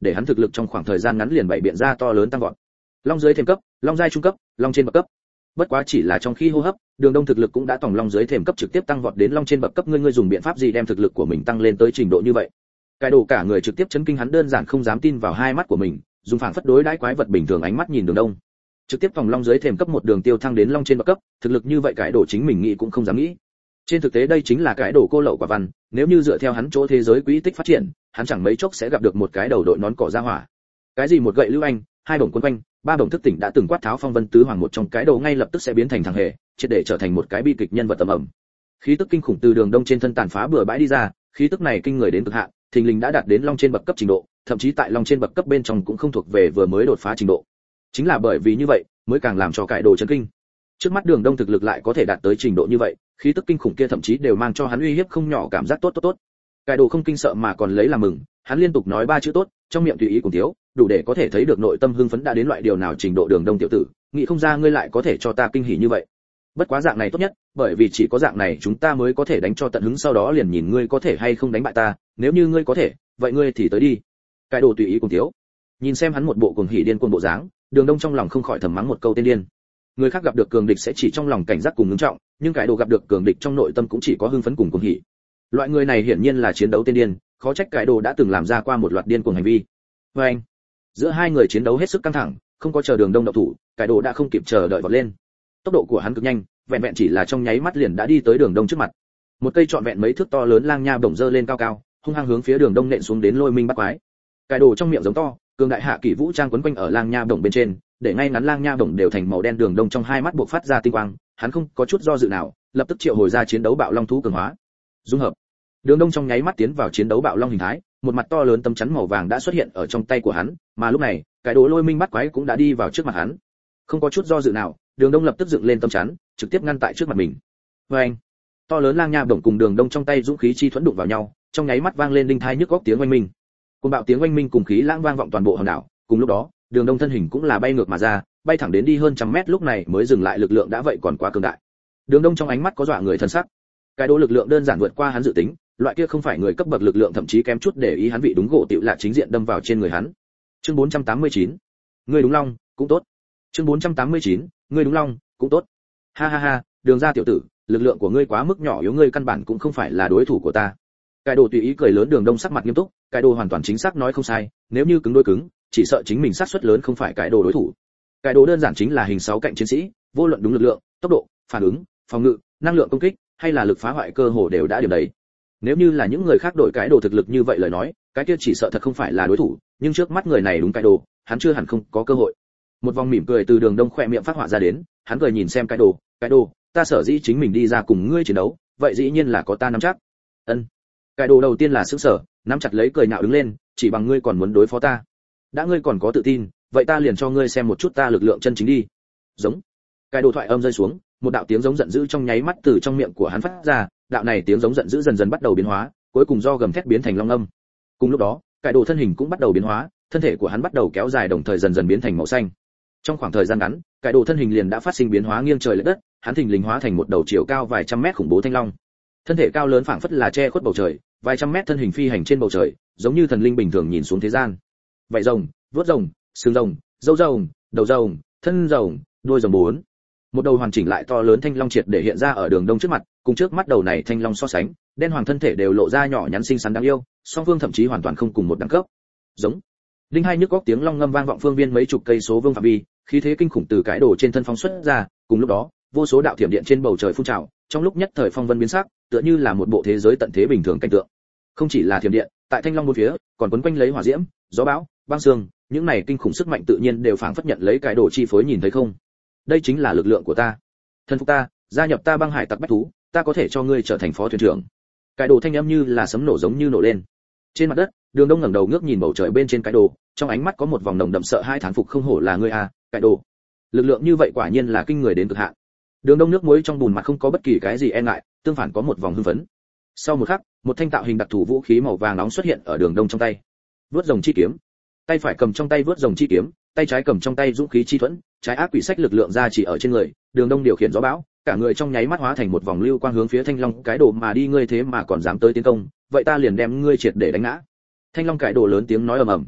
để hắn thực lực trong khoảng thời gian ngắn liền bảy biện ra to lớn tăng vọt. Long dưới thềm cấp, long giai trung cấp, long trên bậc cấp. Bất quá chỉ là trong khi hô hấp, Đường Đông thực lực cũng đã tổng long dưới thềm cấp trực tiếp tăng vọt đến long trên bậc cấp. Ngươi dùng biện pháp gì đem thực lực của mình tăng lên tới trình độ như vậy? Cái đồ cả người trực tiếp chấn kinh, hắn đơn giản không dám tin vào hai mắt của mình, dùng phảng phất đối đãi quái vật bình thường ánh mắt nhìn Đường Đông. Trực tiếp tổng long dưới thềm cấp một đường tiêu thăng đến long trên bậc cấp, thực lực như vậy cái đồ chính mình nghĩ cũng không dám nghĩ. Trên thực tế đây chính là cái đồ cô lậu quả văn, nếu như dựa theo hắn chỗ thế giới quỹ tích phát triển, hắn chẳng mấy chốc sẽ gặp được một cái đầu đội nón cỏ ra hỏa. Cái gì một gậy lưu anh, hai bổng quân quanh, ba bổng thức tỉnh đã từng quát tháo phong vân tứ hoàng một trong cái đầu ngay lập tức sẽ biến thành thằng hề, triệt để trở thành một cái bi kịch nhân vật tầm ẩm. Khí tức kinh khủng từ Đường Đông trên thân tàn phá bừa bãi đi ra, khí tức này kinh người đến cực hạn, thình lình đã đạt đến long trên bậc cấp trình độ, thậm chí tại long trên bậc cấp bên trong cũng không thuộc về vừa mới đột phá trình độ. Chính là bởi vì như vậy, mới càng làm cho cái đồ chấn kinh. Trước mắt Đường Đông thực lực lại có thể đạt tới trình độ như vậy, khí tức kinh khủng kia thậm chí đều mang cho hắn uy hiếp không nhỏ cảm giác tốt. Cái đồ không kinh sợ mà còn lấy làm mừng, hắn liên tục nói ba chữ tốt, trong miệng tùy ý cùng thiếu, đủ để có thể thấy được nội tâm hưng phấn đã đến loại điều nào trình độ. Đường Đông tiểu tử, nghĩ không ra ngươi lại có thể cho ta kinh hỉ như vậy. Bất quá dạng này tốt nhất, bởi vì chỉ có dạng này chúng ta mới có thể đánh cho tận hứng, sau đó liền nhìn ngươi có thể hay không đánh bại ta, nếu như ngươi có thể, vậy ngươi thì tới đi. Cái đồ tùy ý cùng thiếu. Nhìn xem hắn một bộ cuồng hỉ điên cuồng bộ dáng, Đường Đông trong lòng không khỏi thầm mắng một câu tên điên. Người khác gặp được cường địch sẽ chỉ trong lòng cảnh giác cùng ngưng trọng, nhưng cái đồ gặp được cường địch trong nội tâm cũng chỉ có hưng phấn cùng cuồng hỉ. Loại người này hiển nhiên là chiến đấu tên điên, khó trách cái đồ đã từng làm ra qua một loạt điên cuồng hành vi. Và anh, giữa hai người chiến đấu hết sức căng thẳng, không có chờ Đường Đông động thủ, cái đồ đã không kịp chờ đợi vọt lên. Tốc độ của hắn cực nhanh, vẹn vẹn chỉ là trong nháy mắt liền đã đi tới Đường Đông trước mặt. Một cây trọn vẹn mấy thước to lớn lang nha bổng dơ lên cao cao, hung hăng hướng phía Đường Đông nện xuống đến lôi minh bắt quái. Cái đồ trong miệng giống to, cường đại hạ kỷ vũ trang quấn quanh ở lang nha bổng bên trên, để ngay ngắn lang nha bổng đều thành màu đen. Đường Đông trong hai mắt bộc phát ra tinh quang, hắn không có chút do dự nào, lập tức triệu hồi ra chiến đấu bạo long thú cường hóa. Dung hợp. Đường Đông trong nháy mắt tiến vào chiến đấu bạo long hình thái, một mặt to lớn tấm chắn màu vàng đã xuất hiện ở trong tay của hắn, mà lúc này, cái đồ lôi minh bắt quái cũng đã đi vào trước mặt hắn. Không có chút do dự nào, Đường Đông lập tức dựng lên tấm chắn, trực tiếp ngăn tại trước mặt mình. Oeng! To lớn lang nha bổng cùng Đường Đông trong tay dũng khí chi thuẫn đụng vào nhau, trong nháy mắt vang lên đinh thai nhức óc tiếng oanh minh. Cơn bạo tiếng oanh minh cùng khí lãng vang vọng toàn bộ hòn đảo, cùng lúc đó, Đường Đông thân hình cũng là bay ngược mà ra, bay thẳng đến đi hơn trăm mét, lúc này mới dừng lại, lực lượng đã vậy còn quá cường đại. Đường Đông trong ánh mắt có dọa người thân sắc. Cái đồ lực lượng đơn giản vượt qua hắn dự tính, loại kia không phải người cấp bậc lực lượng, thậm chí kém chút để ý hắn vị đúng gỗ tiểu lạ chính diện đâm vào trên người hắn. Chương 489. Ngươi đúng long, cũng tốt. Chương 489. Ngươi đúng long, cũng tốt. Ha ha ha, Đường gia tiểu tử, lực lượng của ngươi quá mức nhỏ yếu, ngươi căn bản cũng không phải là đối thủ của ta. Cái đồ tùy ý cười lớn. Đường Đông sắc mặt nghiêm túc, cái đồ hoàn toàn chính xác nói không sai, nếu như cứng đối cứng, chỉ sợ chính mình xác suất lớn không phải cái đồ đối thủ. Cái đồ đơn giản chính là hình 6 cạnh chiến sĩ, vô luận đúng lực lượng, tốc độ, phản ứng, phòng ngự, năng lượng công kích, hay là lực phá hoại cơ hồ đều đã điểm đấy. Nếu như là những người khác đổi cái đồ thực lực như vậy lời nói, cái kia chỉ sợ thật không phải là đối thủ, nhưng trước mắt người này đúng cái đồ, hắn chưa hẳn không có cơ hội. Một vòng mỉm cười từ Đường Đông khỏe miệng phát họa ra đến, hắn cười nhìn xem cái đồ, ta sở dĩ chính mình đi ra cùng ngươi chiến đấu, vậy dĩ nhiên là có ta nắm chắc. Ân. Cái đồ đầu tiên là sững sờ, nắm chặt lấy cười nhạo đứng lên, chỉ bằng ngươi còn muốn đối phó ta? Đã ngươi còn có tự tin, vậy ta liền cho ngươi xem một chút ta lực lượng chân chính đi. Giống. Cái đồ thoại âm rơi xuống, một đạo tiếng giống giận dữ trong nháy mắt từ trong miệng của hắn phát ra, đạo này tiếng giống giận dữ dần dần bắt đầu biến hóa, cuối cùng do gầm thét biến thành long âm. Cùng lúc đó, cái đồ thân hình cũng bắt đầu biến hóa, thân thể của hắn bắt đầu kéo dài, đồng thời dần dần biến thành màu xanh. Trong khoảng thời gian ngắn, cái đồ thân hình liền đã phát sinh biến hóa nghiêng trời lệch đất, hắn thình lình hóa thành một đầu chiều cao vài trăm mét khủng bố thanh long. Thân thể cao lớn phảng phất là che khuất bầu trời, vài trăm mét thân hình phi hành trên bầu trời, giống như thần linh bình thường nhìn xuống thế gian. Vảy rồng, vuốt rồng, xương rồng, râu rồng, đầu rồng, thân rồng, đuôi rồng bốn. Một đầu hoàn chỉnh lại to lớn thanh long triệt để hiện ra ở Đường Đông trước mặt, cùng trước mắt đầu này thanh long so sánh, đen hoàng thân thể đều lộ ra nhỏ nhắn xinh xắn đáng yêu, song phương thậm chí hoàn toàn không cùng một đẳng cấp. Giống. Đinh hai nhức óc tiếng long ngâm vang vọng phương viên mấy chục cây số vương phạm vi, khí thế kinh khủng từ cái đồ trên thân phóng xuất ra, cùng lúc đó, vô số đạo thiểm điện trên bầu trời phun trào, trong lúc nhất thời phong vân biến sắc, tựa như là một bộ thế giới tận thế bình thường cảnh tượng. Không chỉ là thiểm điện, tại thanh long bốn phía, còn quấn quanh lấy hỏa diễm, gió bão, băng sương, những này kinh khủng sức mạnh tự nhiên đều phảng phất nhận lấy cái đồ chi phối, nhìn thấy không? Đây chính là lực lượng của ta. Thân phục ta, gia nhập ta băng hải tặc bách thú, ta có thể cho ngươi trở thành phó thuyền trưởng. Cái đồ thanh âm như là sấm nổ giống như nổ lên. Trên mặt đất, Đường Đông ngẩng đầu ngước nhìn bầu trời bên trên cái đồ, trong ánh mắt có một vòng nồng đậm sợ hai thán phục, không hổ là ngươi à, cái đồ. Lực lượng như vậy quả nhiên là kinh người đến cực hạn. Đường Đông nước muối trong bùn mặt không có bất kỳ cái gì e ngại, tương phản có một vòng hưng phấn. Sau một khắc, một thanh tạo hình đặc thù vũ khí màu vàng nóng xuất hiện ở Đường Đông trong tay. Vớt rồng chi kiếm. Tay phải cầm trong tay vớt rồng chi kiếm, tay trái cầm trong tay dũng khí chi thuẫn, trái ác quỷ sách lực lượng ra chỉ ở trên người, Đường Đông điều khiển gió bão, cả người trong nháy mắt hóa thành một vòng lưu quang hướng phía thanh long cái đồ mà đi. Ngươi thế mà còn dám tới tiến công, vậy ta liền đem ngươi triệt để đánh ngã. Thanh long cái đồ lớn tiếng nói ầm ầm.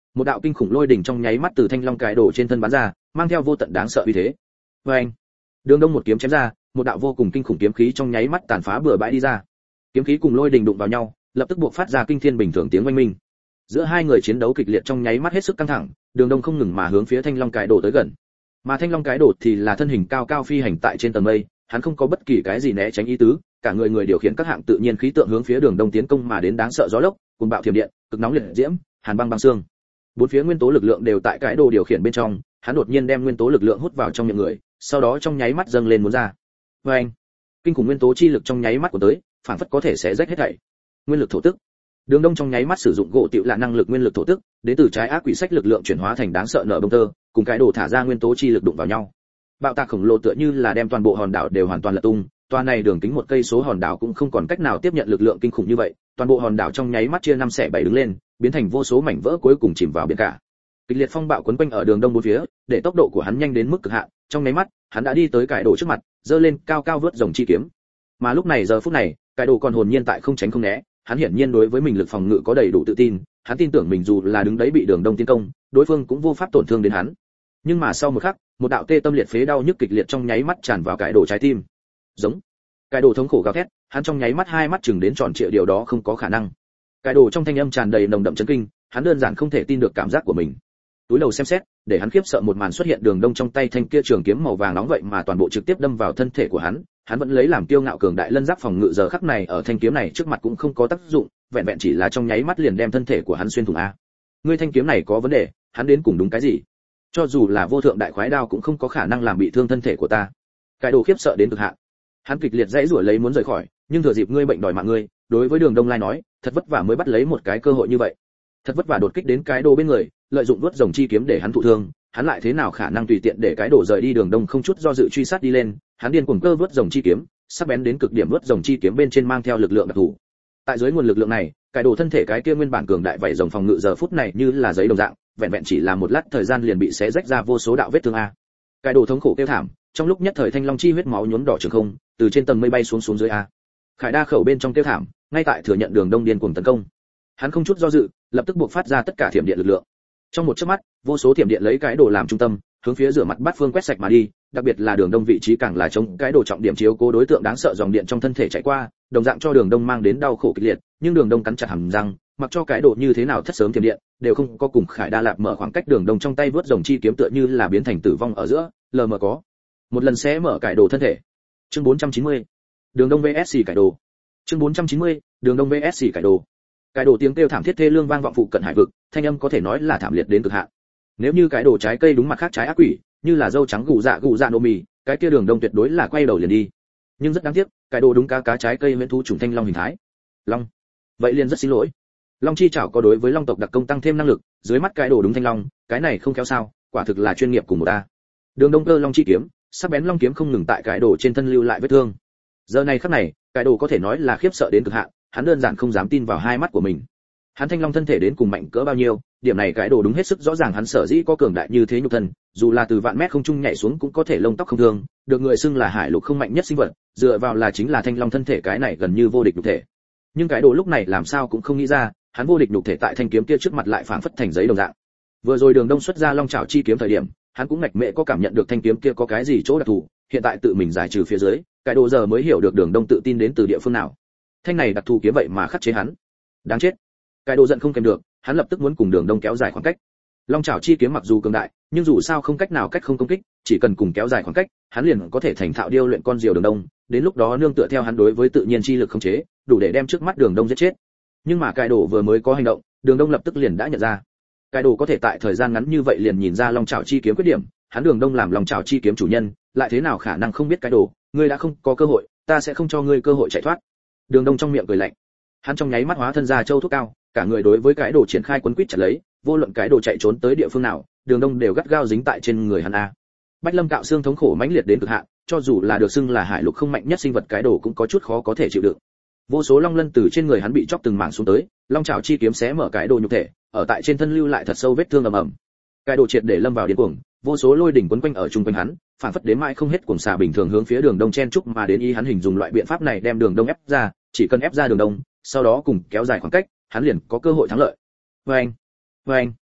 Một đạo kinh khủng lôi đỉnh trong nháy mắt từ thanh long cái đổ trên thân bắn ra, mang theo vô tận đáng sợ uy thế. Oeng! Đường Đông một kiếm chém ra, một đạo vô cùng kinh khủng kiếm khí trong nháy mắt tàn phá bừa bãi đi ra. Kiếm khí cùng lôi đỉnh đụng vào nhau, lập tức buộc phát ra kinh thiên bình thường tiếng oanh minh. Giữa hai người chiến đấu kịch liệt trong nháy mắt hết sức căng thẳng, Đường Đông không ngừng mà hướng phía thanh long cái đổ tới gần. Mà thanh long cái đổ thì là thân hình cao cao phi hành tại trên tầng mây, hắn không có bất kỳ cái gì né tránh ý tứ, cả người điều khiển các hạng tự nhiên khí tượng hướng phía Đường Đông tiến công mà đến đáng sợ gió lốc, cuồng bạo thiểm điện, cực nóng liệt diễm, hàn băng băng xương. Bốn phía nguyên tố lực lượng đều tại cái đồ điều khiển bên trong, hắn đột nhiên đem nguyên tố lực lượng hút vào trong miệng người, sau đó trong nháy mắt dâng lên muốn ra. Oeng! Kinh khủng nguyên tố chi lực trong nháy mắt của tới, phản phất có thể xé rách hết thảy. Nguyên lực thổ tức. Đường Đông trong nháy mắt sử dụng gỗ tiểu là năng lực nguyên lực thổ tức, đến từ trái ác quỷ sách lực lượng chuyển hóa thành đáng sợ nở bông tơ, cùng cái đồ thả ra nguyên tố chi lực đụng vào nhau. Bạo tạc khổng lồ tựa như là đem toàn bộ hòn đảo đều hoàn toàn lật tung, toa này đường kính 1 cây số hòn đảo cũng không còn cách nào tiếp nhận lực lượng kinh khủng như vậy, toàn bộ hòn đảo trong nháy mắt chia 5 xẻ 7 đứng lên, biến thành vô số mảnh vỡ cuối cùng chìm vào biển cả. Kịch liệt phong bạo quấn quanh ở Đường Đông bốn phía, để tốc độ của hắn nhanh đến mức cực hạn, trong nháy mắt, hắn đã đi tới cải đồ trước mặt, giơ lên cao cao vớt rồng chi kiếm. Mà lúc này giờ phút này, cải đồ còn hồn nhiên tại không tránh không né, hắn hiển nhiên đối với mình lực phòng ngự có đầy đủ tự tin, hắn tin tưởng mình dù là đứng đấy bị Đường Đông tiến công, đối phương cũng vô pháp tổn thương đến hắn. Nhưng mà sau một khắc, một đạo tê tâm liệt phế đau nhức kịch liệt trong nháy mắt tràn vào cải đồ trái tim. Giống. Cải đồ thống khổ gào thét, hắn trong nháy mắt hai mắt chừng đến tròn trịa, điều đó không có khả năng. Cải đồ trong thanh âm tràn đầy nồng đậm chấn kinh, hắn đơn giản không thể tin được cảm giác của mình. Túi đầu xem xét, để hắn khiếp sợ một màn xuất hiện, Đường Đông trong tay thanh kia trường kiếm màu vàng nóng vậy mà toàn bộ trực tiếp đâm vào thân thể của hắn vẫn lấy làm kiêu ngạo cường đại lân giáp phòng ngự giờ khắc này ở thanh kiếm này trước mặt cũng không có tác dụng, vẹn vẹn chỉ là trong nháy mắt liền đem thân thể của hắn xuyên thủng a. Ngươi thanh kiếm này có vấn đề, hắn đến cùng đúng cái gì? Cho dù là vô thượng đại khoái đao cũng không có khả năng làm bị thương thân thể của ta. Cái đồ khiếp sợ đến cực hạn. Hắn kịch liệt dãy rủa lấy muốn rời khỏi, nhưng thừa dịp ngươi bệnh đòi mạng ngươi, đối với Đường Đông Lai nói, thật vất vả mới bắt lấy một cái cơ hội như vậy. Thật vất vả đột kích đến cái đồ bên người, lợi dụng vuốt rồng chi kiếm để hắn thụ thương, hắn lại thế nào khả năng tùy tiện để cái đồ rời đi. Đường Đông không chút do dự truy sát đi lên, hắn điên cuồng cơ vuốt rồng chi kiếm, sắc bén đến cực điểm vuốt rồng chi kiếm bên trên mang theo lực lượng đặc thù. Tại dưới nguồn lực lượng này, cái đồ thân thể cái kia nguyên bản cường đại vảy rồng phòng ngự giờ phút này như là giấy đồng dạng, vẹn vẹn chỉ là một lát thời gian liền bị xé rách ra vô số đạo vết thương a. Cái đồ thống khổ kêu thảm, trong lúc nhất thời thanh long chi huyết máu nhuốm đỏ trường không, từ trên tầng mây bay xuống dưới a. Khải Đa khẩu bên trong kêu thảm, ngay tại thừa nhận Đường Đông điên cuồng tấn công. Hắn không chút do dự, lập tức buộc phát ra tất cả thiểm điện lực lượng. Trong một chớp mắt, vô số thiểm điện lấy cái đồ làm trung tâm, hướng phía rửa mặt bát phương quét sạch mà đi, đặc biệt là Đường Đông vị trí càng là chống cái đồ trọng điểm chiếu cố đối tượng đáng sợ dòng điện trong thân thể chạy qua, đồng dạng cho Đường Đông mang đến đau khổ kịch liệt, nhưng Đường Đông cắn chặt hàm răng, mặc cho cái đồ như thế nào thất sớm thiểm điện, đều không có cùng Khải Đa lạp mở khoảng cách. Đường Đông trong tay vớt rồng chi kiếm tựa như là biến thành tử vong ở giữa, lờ mờ có một lần sẽ mở cải đồ thân thể. Chương 490. Đường Đông VS cải đồ. Chương 490. Đường Đông VS cải đồ. Cái đồ tiếng kêu thảm thiết thê lương vang vọng phụ cận hải vực, thanh âm có thể nói là thảm liệt đến cực hạn. Nếu như cái đồ trái cây đúng mặt khác trái ác quỷ, như là dâu trắng gù dạ nô mì, cái kia Đường Đông tuyệt đối là quay đầu liền đi. Nhưng rất đáng tiếc, cái đồ đúng cá trái cây nguyên thú trùng thanh long hình thái. Long. Vậy liền rất xin lỗi. Long chi chảo có đối với long tộc đặc công tăng thêm năng lực, dưới mắt cái đồ đúng thanh long, cái này không khéo sao, quả thực là chuyên nghiệp cùng một ta. Đường Đông cơ long chi kiếm, sắc bén long kiếm không ngừng tại cái đồ trên thân lưu lại vết thương. Giờ này khắc này, cái đồ có thể nói là khiếp sợ đến cực hạn, hắn đơn giản không dám tin vào hai mắt của mình. Hắn thanh long thân thể đến cùng mạnh cỡ bao nhiêu, điểm này cái đồ đúng hết sức rõ ràng. Hắn sở dĩ có cường đại như thế nhục thân, dù là từ vạn mét không trung nhảy xuống cũng có thể lông tóc không thương, được người xưng là hải lục không mạnh nhất sinh vật, dựa vào là chính là thanh long thân thể cái này gần như vô địch nhục thể. Nhưng cái đồ lúc này làm sao cũng không nghĩ ra, hắn vô địch nhục thể tại thanh kiếm kia trước mặt lại phảng phất thành giấy đồng dạng. Vừa rồi Đường Đông xuất ra long chảo chi kiếm thời điểm, hắn cũng ngạch mẹ có cảm nhận được thanh kiếm kia có cái gì chỗ đặc thù, hiện tại tự mình giải trừ phía dưới, cái đồ giờ mới hiểu được Đường Đông tự tin đến từ địa phương nào. Thanh này đặc thù kiếm vậy mà khắc chế hắn, đáng chết. Cái đồ giận không kèm được, hắn lập tức muốn cùng Đường Đông kéo dài khoảng cách. Long chảo chi kiếm mặc dù cường đại, nhưng dù sao không cách nào cách không công kích, chỉ cần cùng kéo dài khoảng cách, hắn liền có thể thành thạo điêu luyện con diều Đường Đông, đến lúc đó nương tựa theo hắn đối với tự nhiên chi lực khống chế, đủ để đem trước mắt Đường Đông giết chết. Nhưng mà cái đồ vừa mới có hành động, Đường Đông lập tức liền đã nhận ra. Cái đồ có thể tại thời gian ngắn như vậy liền nhìn ra long chảo chi kiếm khuyết điểm, hắn Đường Đông làm long chảo chi kiếm chủ nhân, lại thế nào khả năng không biết cái đồ, ngươi đã không có cơ hội, ta sẽ không cho ngươi cơ hội chạy thoát. Đường Đông trong miệng cười lạnh, hắn trong nháy mắt hóa thân ra châu thuốc cao, cả người đối với cái đồ triển khai quấn quýt chặt lấy, vô luận cái đồ chạy trốn tới địa phương nào, Đường Đông đều gắt gao dính tại trên người hắn a. Bách Lâm cạo xương thống khổ mãnh liệt đến cực hạn, cho dù là được xưng là hải lục không mạnh nhất sinh vật cái đồ cũng có chút khó có thể chịu đựng. Vô số long lân từ trên người hắn bị chọc từng mảng xuống tới, long chảo chi kiếm xé mở cái đồ nhục thể, ở tại trên thân lưu lại thật sâu vết thương ầm ầm. Cái đồ triệt để lâm vào điên cuồng, vô số lôi đỉnh quấn quanh ở trung quanh hắn, phản phất đến mãi không hết cuồng xà bình thường hướng phía Đường Đông chen chúc mà đến. Ý hắn hình dùng loại biện pháp này đem Đường Đông ép ra, chỉ cần ép ra Đường Đông, sau đó cùng kéo dài khoảng cách, hắn liền có cơ hội thắng lợi. Oeng, oeng,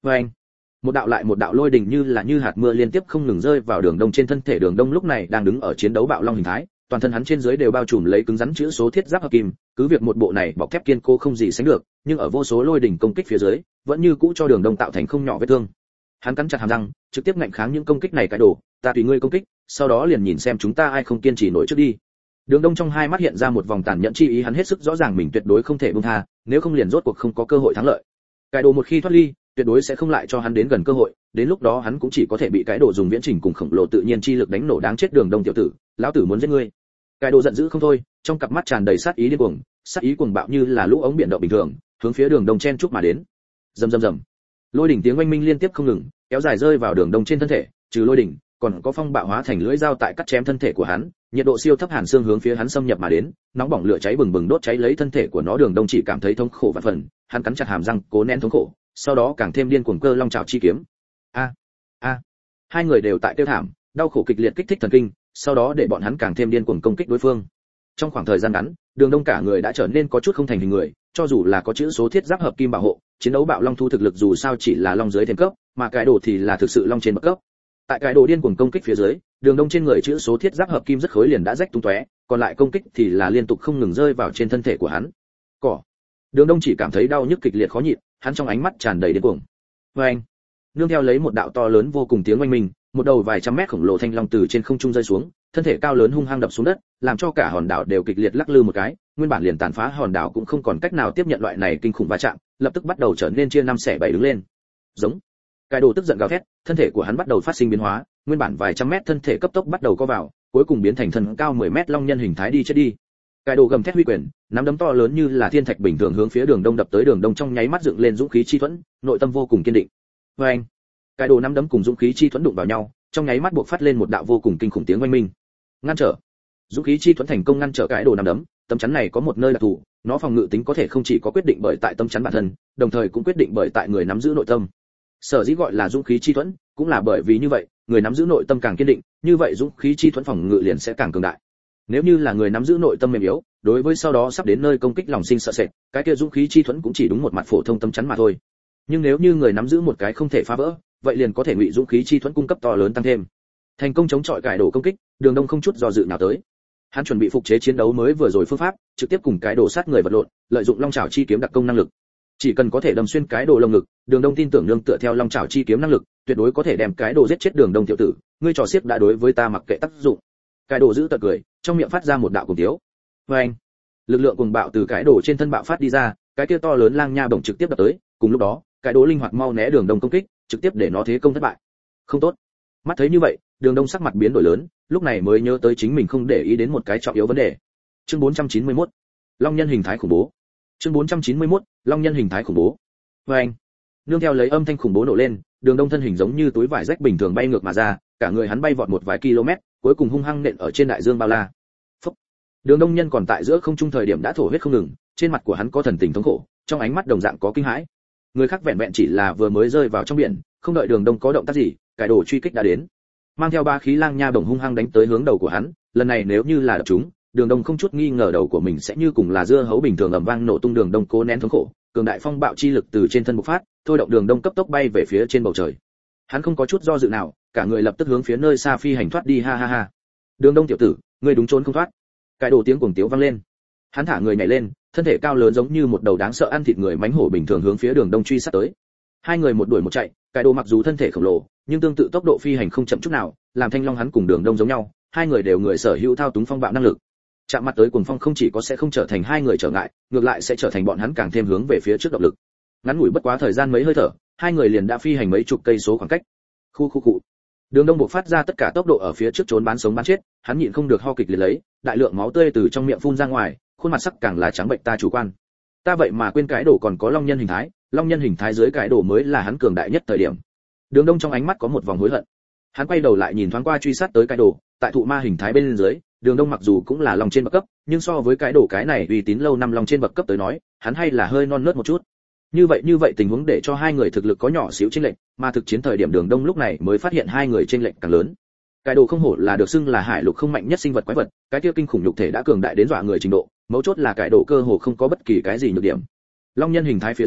Anh, một đạo lại một đạo lôi đình như hạt mưa liên tiếp không ngừng rơi vào Đường Đông trên thân thể. Đường Đông lúc này đang đứng ở chiến đấu bạo long hình thái, toàn thân hắn trên dưới đều bao trùm lấy cứng rắn chữ số thiết giáp hợp kim, cứ việc một bộ này bọc thép kiên cố không gì sánh được, nhưng ở vô số lôi đỉnh công kích phía dưới, vẫn như cũ cho Đường Đông tạo thành không nhỏ vết thương. Hắn cắn chặt hàm răng, trực tiếp ngạnh kháng những công kích này. Cái đồ, ta tùy ngươi công kích, sau đó liền nhìn xem chúng ta ai không kiên trì nổi trước đi. Đường Đông trong hai mắt hiện ra một vòng tàn nhẫn chi ý, hắn hết sức rõ ràng mình tuyệt đối không thể buông tha, nếu không liền rốt cuộc không có cơ hội thắng lợi. Cái đồ một khi thoát ly, tuyệt đối sẽ không lại cho hắn đến gần cơ hội, đến lúc đó hắn cũng chỉ có thể bị cái đồ dùng viễn trình cùng khổng lồ tự nhiên chi lực đánh nổ. Đáng chết Đường Đông tiểu tử, lão tử muốn giết ngươi. Cái đồ giận dữ không thôi, trong cặp mắt tràn đầy sát ý điên cuồng, sát ý cuồng bạo như là lũ ống biển động bình thường, hướng phía Đường Đông chen chúc mà đến. Rầm rầm rầm. Lôi đỉnh tiếng oanh minh liên tiếp không ngừng, kéo dài rơi vào Đường Đông trên thân thể, trừ lôi đỉnh, còn có phong bạo hóa thành lưỡi dao tại cắt chém thân thể của hắn, nhiệt độ siêu thấp hàn xương hướng phía hắn xâm nhập mà đến, nóng bỏng lửa cháy bừng bừng đốt cháy lấy thân thể của nó. Đường Đông chỉ cảm thấy thống khổ vạn phần, hắn cắn chặt hàm răng, cố nén thống khổ, sau đó càng thêm điên cuồng cơ long trảo chi kiếm. A, hai người đều tại tiêu thảm, đau khổ kịch liệt kích thích thần kinh, sau đó để bọn hắn càng thêm điên cuồng công kích đối phương. Trong khoảng thời gian ngắn, Đường Đông cả người đã trở nên có chút không thành hình người, cho dù là có chữ số thiết giáp hợp kim bảo hộ, chiến đấu bạo long thu thực lực dù sao chỉ là long dưới thêm cấp, mà cái đồ thì là thực sự long trên bậc cấp. Tại cái đồ điên cuồng công kích phía dưới, Đường Đông trên người chữ số thiết giáp hợp kim rất khối liền đã rách tung tóe, còn lại công kích thì là liên tục không ngừng rơi vào trên thân thể của hắn. Cỏ. Đường Đông chỉ cảm thấy đau nhức kịch liệt khó nhịn, hắn trong ánh mắt tràn đầy điên cuồng. Oeng. Nương theo lấy một đạo to lớn vô cùng tiếng oanh minh, một đầu vài trăm mét khổng lồ thanh long từ trên không trung rơi xuống, thân thể cao lớn hung hăng đập xuống đất, làm cho cả hòn đảo đều kịch liệt lắc lư một cái, nguyên bản liền tàn phá hòn đảo cũng không còn cách nào tiếp nhận loại này kinh khủng va chạm, lập tức bắt đầu trở nên chia năm xẻ bảy đứng lên. Giống. Cái đồ tức giận gào thét, thân thể của hắn bắt đầu phát sinh biến hóa, nguyên bản vài trăm mét thân thể cấp tốc bắt đầu co vào, cuối cùng biến thành thân cao 10 mét long nhân hình thái đi chết đi. Cái đồ gầm thét huy quyền, nắm đấm to lớn như là thiên thạch bình thường hướng phía Đường Đông đập tới. Đường Đông trong nháy mắt dựng lên dũng khí chi thuẫn, nội tâm vô cùng kiên định. Oeng. Cái đồ nắm đấm cùng dũng khí chi thuẫn đụng vào nhau, trong nháy mắt buộc phát lên một đạo vô cùng kinh khủng tiếng oanh minh. Ngăn trở. Dũng khí chi thuẫn thành công ngăn trở cái đồ nắm đấm, tấm chắn này có một nơi đặc thù, nó phòng ngự tính có thể không chỉ có quyết định bởi tại tấm chắn bản thân, đồng thời cũng quyết định bởi tại người nắm giữ nội tâm. Sở dĩ gọi là dũng khí chi thuẫn, cũng là bởi vì như vậy, người nắm giữ nội tâm càng kiên định, như vậy dũng khí chi thuẫn phòng ngự liền sẽ càng cường đại. Nếu như là người nắm giữ nội tâm mềm yếu, đối với sau đó sắp đến nơi công kích lòng sinh sợ sệt, cái kia dũng khí chi thuẫn cũng chỉ đúng một mặt phổ thông tấm chắn mà thôi. Nhưng nếu như người nắm giữ một cái không thể phá vỡ, vậy liền có thể ngụy dũng khí chi thuẫn cung cấp to lớn tăng thêm. Thành công chống chọi cải đồ công kích, Đường Đông không chút do dự nào tới. Hắn chuẩn bị phục chế chiến đấu mới vừa rồi phương pháp, trực tiếp cùng cái đồ sát người vật lộn, lợi dụng long chảo chi kiếm đặc công năng lực. Chỉ cần có thể đâm xuyên cái đồ lồng ngực, Đường Đông tin tưởng nương tựa theo long chảo chi kiếm năng lực, tuyệt đối có thể đem cái đồ giết chết. Đường Đông tiểu tử, ngươi trò xiếc đã đối với ta mặc kệ tác dụng. Cái đồ giữ tợn cười, trong miệng phát ra một đạo cuồng tiếu. Oeng! Lực lượng cuồng bạo từ cái đồ trên thân bạo phát đi ra, cái kia to lớn lang nha bổng trực tiếp đập tới, cùng lúc đó, cái đồ linh hoạt mau né Đường Đông công kích, trực tiếp để nó thế công thất bại. Không tốt. Mắt thấy như vậy, Đường Đông sắc mặt biến đổi lớn, lúc này mới nhớ tới chính mình không để ý đến một cái trọng yếu vấn đề. Chương 491. Long nhân hình thái khủng bố. Chương 491. Long nhân hình thái khủng bố. Oeng! Nương theo lấy âm thanh khủng bố nổ lên, Đường Đông thân hình giống như túi vải rách bình thường bay ngược mà ra, cả người hắn bay vọt một vài km, cuối cùng hung hăng nện ở trên đại dương bao la. Phốc. Đường Đông nhân còn tại giữa không trung thời điểm đã thổ huyết không ngừng, trên mặt của hắn có thần tình thống khổ, trong ánh mắt đồng dạng có kinh hãi. Người khác vẹn vẹn chỉ là vừa mới rơi vào trong biển, không đợi Đường Đông có động tác gì, cái đồ truy kích đã đến. Mang theo ba khí lang nha bổng hung hăng đánh tới hướng đầu của hắn, lần này nếu như là đập trúng, Đường Đông không chút nghi ngờ đầu của mình sẽ như cùng là dưa hấu bình thường ầm vang nổ tung. Đường Đông cố nén thống khổ, cường đại phong bạo chi lực từ trên thân bộc phát, thôi động Đường Đông cấp tốc bay về phía trên bầu trời. Hắn không có chút do dự nào, cả người lập tức hướng phía nơi xa phi hành thoát đi. Ha ha ha. Đường Đông tiểu tử, ngươi đúng trốn không thoát. Cái đồ tiếng cuồng tiếu vang lên. Hắn thả người nhảy lên, thân thể cao lớn giống như một đầu đáng sợ ăn thịt người mãnh hổ bình thường hướng phía Đường Đông truy sát tới. Hai người một đuổi một chạy, cái đồ mặc dù thân thể khổng lồ, nhưng tương tự tốc độ phi hành không chậm chút nào, làm Thanh Long hắn cùng Đường Đông giống nhau, hai người đều người sở hữu thao túng phong bạo năng lực. Chạm mặt tới cuồng phong không chỉ có sẽ không trở thành hai người trở ngại, ngược lại sẽ trở thành bọn hắn càng thêm hướng về phía trước động lực. Ngắn ngủi bất quá thời gian mấy hơi thở, hai người liền đã phi hành mấy chục cây số khoảng cách. Khu. Đường Đông bộc phát ra tất cả tốc độ ở phía trước trốn bán sống bán chết, hắn nhịn không được ho kịch liệt lấy, đại lượng máu tươi từ trong miệng phun ra ngoài, khuôn mặt sắc càng là trắng bệnh. Ta chủ quan, ta vậy mà quên cái đồ còn có long nhân hình thái, long nhân hình thái dưới cái đồ mới là hắn cường đại nhất thời điểm. Đường Đông trong ánh mắt có một vòng hối hận. Hắn quay đầu lại nhìn thoáng qua truy sát tới cái đồ, tại thụ ma hình thái bên dưới, Đường Đông mặc dù cũng là long trên bậc cấp, nhưng so với cái đồ cái này uy tín lâu năm long trên bậc cấp tới nói, hắn hay là hơi non nớt một chút. Như vậy tình huống để cho hai người thực lực có nhỏ xíu chênh lệch, mà thực chiến thời điểm Đường Đông lúc này mới phát hiện hai người chênh lệch càng lớn. Cái đồ không hổ là được xưng là hải lục không mạnh nhất sinh vật quái vật, cái kia kinh khủng nhục thể đã cường đại đến dọa người trình độ, mấu chốt là cái đồ cơ hồ không có bất kỳ cái gì nhược điểm. Long nhân hình thái phía dưới,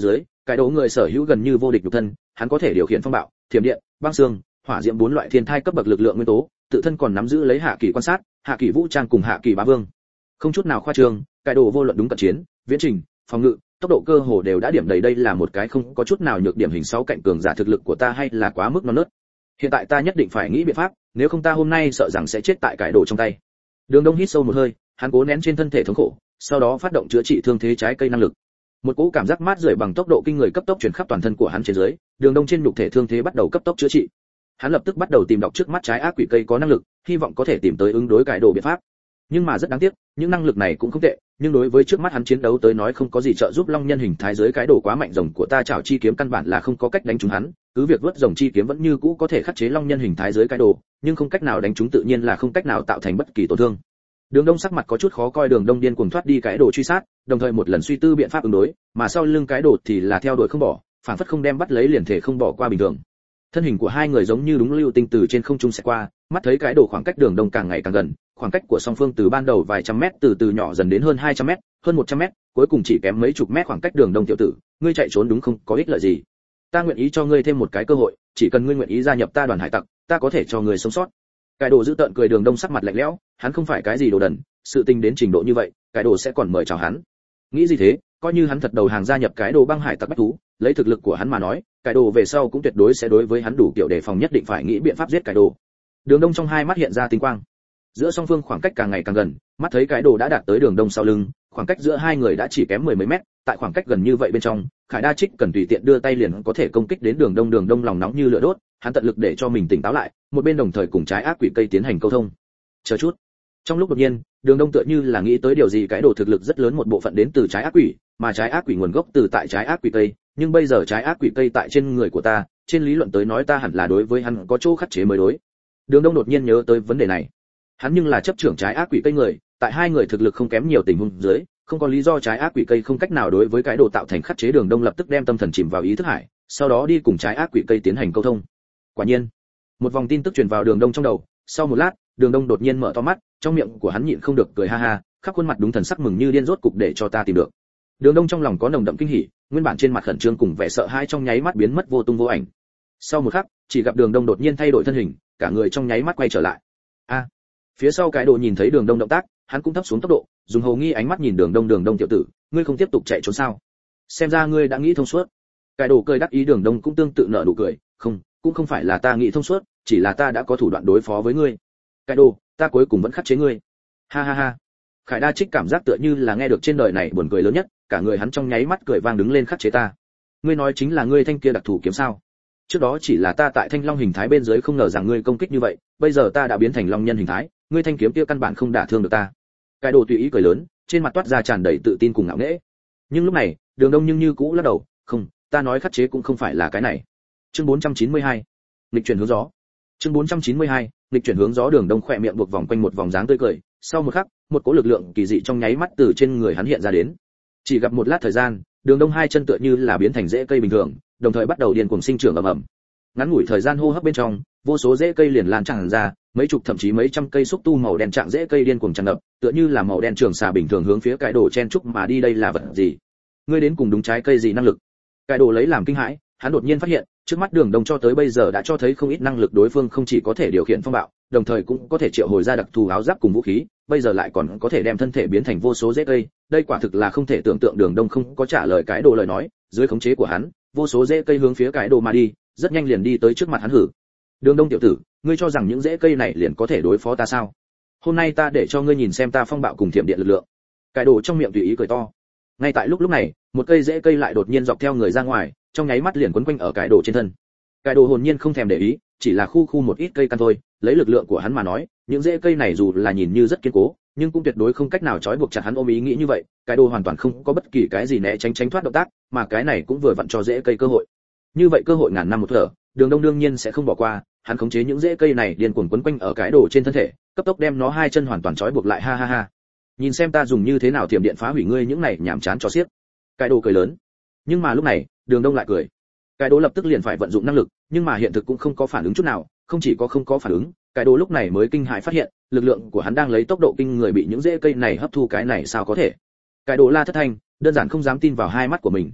Cái đồ người sở hữu gần như vô địch nhục thân, hắn có thể điều khiển phong bạo, thiểm điện, băng xương, hỏa diễm 4 loại thiên thai cấp bậc lực lượng nguyên tố, tự thân còn nắm giữ lấy hạ kỳ quan sát, hạ kỳ vũ trang cùng hạ kỳ bá vương. Không chút nào khoa trương, cái đồ vô luận đúng cận chiến, viễn trình, phòng ngự, tốc độ cơ hồ đều đã điểm đầy, đây là một cái không có chút nào nhược điểm hình 6 cạnh cường giả, thực lực của ta hay là quá mức non nớt. Hiện tại ta nhất định phải nghĩ biện pháp, nếu không ta hôm nay sợ rằng sẽ chết tại cái đồ trong tay. Đường Đông hít sâu một hơi, hắn cố nén trên thân thể thống khổ, sau đó phát động chữa trị thương thế trái cây năng lực. Một cỗ cảm giác mát rượi bằng tốc độ kinh người cấp tốc truyền khắp toàn thân của hắn trên dưới, Đường Đông trên nhục thể thương thế bắt đầu cấp tốc chữa trị. Hắn lập tức bắt đầu tìm đọc trước mắt trái ác quỷ cây có năng lực, hy vọng có thể tìm tới ứng đối cải đồ biện pháp. Nhưng mà rất đáng tiếc, những năng lực này cũng không tệ, nhưng đối với trước mắt hắn chiến đấu tới nói không có gì trợ giúp. Long nhân hình thái giới cái đồ quá mạnh, rồng của ta chảo chi kiếm căn bản là không có cách đánh trúng hắn, cứ việc vớt rồng chi kiếm vẫn như cũ có thể khắc chế long nhân hình thái giới cái đồ, nhưng không cách nào đánh trúng, tự nhiên là không cách nào tạo thành bất kỳ tổn thương. Đường Đông sắc mặt có chút khó coi, Đường Đông điên cuồng thoát đi cái đồ truy sát, đồng thời một lần suy tư biện pháp ứng đối, mà sau lưng cái đồ thì là theo đuổi không bỏ, phản phất không đem bắt lấy liền thể không bỏ qua bình thường. Thân hình của hai người giống như đúng lưu tinh từ trên không trung sẽ qua, mắt thấy cái đồ khoảng cách Đường Đông càng ngày càng gần, khoảng cách của song phương từ ban đầu vài trăm mét từ từ nhỏ dần đến hơn 200 mét, hơn 100 mét, cuối cùng chỉ kém mấy chục mét khoảng cách. Đường Đông tiểu tử, ngươi chạy trốn đúng không có ích lợi gì. Ta nguyện ý cho ngươi thêm một cái cơ hội, chỉ cần ngươi nguyện ý gia nhập ta đoàn hải tặc, ta có thể cho ngươi sống sót. Cái đồ giữ tợn cười, Đường Đông sắc mặt lạnh lẽo, hắn không phải cái gì đồ đần, sự tình đến trình độ như vậy, cái đồ sẽ còn mời chào hắn. Nghĩ gì thế, coi như hắn thật đầu hàng gia nhập cái đồ băng hải tặc bách thú, lấy thực lực của hắn mà nói, cái đồ về sau cũng tuyệt đối sẽ đối với hắn đủ kiểu đề phòng, nhất định phải nghĩ biện pháp giết cái đồ. Đường Đông trong hai mắt hiện ra tinh quang. Giữa song phương khoảng cách càng ngày càng gần, mắt thấy cái đồ đã đạt tới Đường Đông sau lưng, khoảng cách giữa hai người đã chỉ kém mười mấy mét, tại khoảng cách gần như vậy bên trong, Khải Đa Trích cần tùy tiện đưa tay liền có thể công kích đến Đường Đông. Đường Đông lòng nóng như lửa đốt, hắn tận lực để cho mình tỉnh táo lại, một bên đồng thời cùng trái ác quỷ cây tiến hành câu thông. Chờ chút. Trong lúc đột nhiên, Đường Đông tựa như là nghĩ tới điều gì, cái đồ thực lực rất lớn một bộ phận đến từ trái ác quỷ, mà trái ác quỷ nguồn gốc từ tại trái ác quỷ cây, nhưng bây giờ trái ác quỷ cây tại trên người của ta, trên lý luận tới nói ta hẳn là đối với hắn có chỗ khắc chế mới đối. Đường Đông đột nhiên nhớ tới vấn đề này. Hắn nhưng là chấp trưởng trái ác quỷ cây người, tại hai người thực lực không kém nhiều tình huống dưới, không có lý do trái ác quỷ cây không cách nào đối với cái đồ tạo thành khắc chế. Đường Đông lập tức đem tâm thần chìm vào ý thức hải, sau đó đi cùng trái ác quỷ cây tiến hành câu thông. Quả nhiên, một vòng tin tức truyền vào Đường Đông trong đầu, sau một lát, Đường Đông đột nhiên mở to mắt, trong miệng của hắn nhịn không được cười ha ha, khắp khuôn mặt đúng thần sắc mừng như điên, rốt cục để cho ta tìm được. Đường Đông trong lòng có nồng đậm kinh hỉ, nguyên bản trên mặt khẩn trương cùng vẻ sợ hãi trong nháy mắt biến mất vô tung vô ảnh. Sau một khắc, chỉ gặp Đường Đông đột nhiên thay đổi thân hình, cả người trong nháy mắt quay trở lại. A! Phía sau cái đồ nhìn thấy Đường Đông động tác, hắn cũng thấp xuống tốc độ, dùng hầu nghi ánh mắt nhìn Đường Đông. Đường Đông tiểu tử, ngươi không tiếp tục chạy trốn sao? Xem ra ngươi đã nghĩ thông suốt. Cái đồ cười đắc ý, Đường Đông cũng tương tự nở nụ cười, không, cũng không phải là ta nghĩ thông suốt, chỉ là ta đã có thủ đoạn đối phó với ngươi. Cái đồ, ta cuối cùng vẫn khắc chế ngươi. Ha ha ha. Khải Đa Trích cảm giác tựa như là nghe được trên đời này buồn cười lớn nhất, cả người hắn trong nháy mắt cười vang đứng lên, khắc chế ta. Ngươi nói chính là ngươi thanh kia đặc thù kiếm sao? Trước đó chỉ là ta tại thanh long hình thái bên dưới không ngờ rằng ngươi công kích như vậy, bây giờ ta đã biến thành long nhân hình thái, ngươi thanh kiếm kia căn bản không đả thương được ta. Cái đồ tùy ý cười lớn, trên mặt toát ra tràn đầy tự tin cùng ngạo nghễ. Nhưng lúc này, Đường Đông nhưng như cũ lắc đầu, không, ta nói khắc chế cũng không phải là cái này. Chương 492, nghịch chuyển hướng gió. Chương 492, nghịch chuyển hướng gió. Đường Đông khỏe miệng buộc vòng quanh một vòng dáng tươi cười, sau một khắc, một cỗ lực lượng kỳ dị trong nháy mắt từ trên người hắn hiện ra đến. Chỉ gặp một lát thời gian, Đường Đông hai chân tựa như là biến thành rễ cây bình thường, đồng thời bắt đầu điên cuồng sinh trưởng ầm ầm. Ngắn ngủi thời gian hô hấp bên trong, vô số rễ cây liền lan tràn ra, mấy chục thậm chí mấy trăm cây xúc tu màu đen trạng rễ cây điên cuồng tràn ngập, tựa như là màu đen trường xà bình thường hướng phía cái đồ chen trúc mà đi. Đây là vật gì? Ngươi đến cùng đúng trái cây gì năng lực? Cái đồ lấy làm kinh hãi, hắn đột nhiên phát hiện, trước mắt Đường Đông cho tới bây giờ đã cho thấy không ít năng lực, đối phương không chỉ có thể điều khiển phong bạo, đồng thời cũng có thể triệu hồi ra đặc thù áo giáp cùng vũ khí, bây giờ lại còn có thể đem thân thể biến thành vô số rễ cây, đây quả thực là không thể tưởng tượng. Đường Đông không có trả lời cái đồ lời nói, dưới khống chế của hắn, vô số rễ cây hướng phía cái đồ mà đi, rất nhanh liền đi tới trước mặt hắn. Hử! Đường Đông tiểu tử, ngươi cho rằng những rễ cây này liền có thể đối phó ta sao? Hôm nay ta để cho ngươi nhìn xem ta phong bạo cùng thiểm điện lực lượng. Cái đồ trong miệng tùy ý cười to. Ngay tại lúc này, một cây rễ cây lại đột nhiên dọc theo người ra ngoài, trong nháy mắt liền quấn quanh ở cái đồ trên thân. Cái đồ hồn nhiên không thèm để ý, chỉ là khu khu một ít cây căn thôi, lấy lực lượng của hắn mà nói, những rễ cây này dù là nhìn như rất kiên cố, nhưng cũng tuyệt đối không cách nào trói buộc chặt hắn. Ôm ý nghĩ như vậy, cái đồ hoàn toàn không có bất kỳ cái gì né tránh thoát động tác, mà cái này cũng vừa vặn cho rễ cây cơ hội. Như vậy cơ hội ngàn năm một thở, Đường Đông đương nhiên sẽ không bỏ qua, hắn khống chế những rễ cây này điên cuồng quấn quanh ở cái đồ trên thân thể, cấp tốc đem nó hai chân hoàn toàn trói buộc lại. Ha ha ha. Nhìn xem ta dùng như thế nào thiểm điện phá hủy ngươi những này nhảm chán cho xiếc. Cái đồ cười lớn. Nhưng mà lúc này, Đường Đông lại cười. Cái đồ lập tức liền phải vận dụng năng lực, nhưng mà hiện thực cũng không có phản ứng chút nào, không chỉ có không có phản ứng, cái đồ lúc này mới kinh hãi phát hiện, lực lượng của hắn đang lấy tốc độ kinh người bị những rễ cây này hấp thu. Cái này sao có thể? Cái đồ la thất thanh, đơn giản không dám tin vào hai mắt của mình.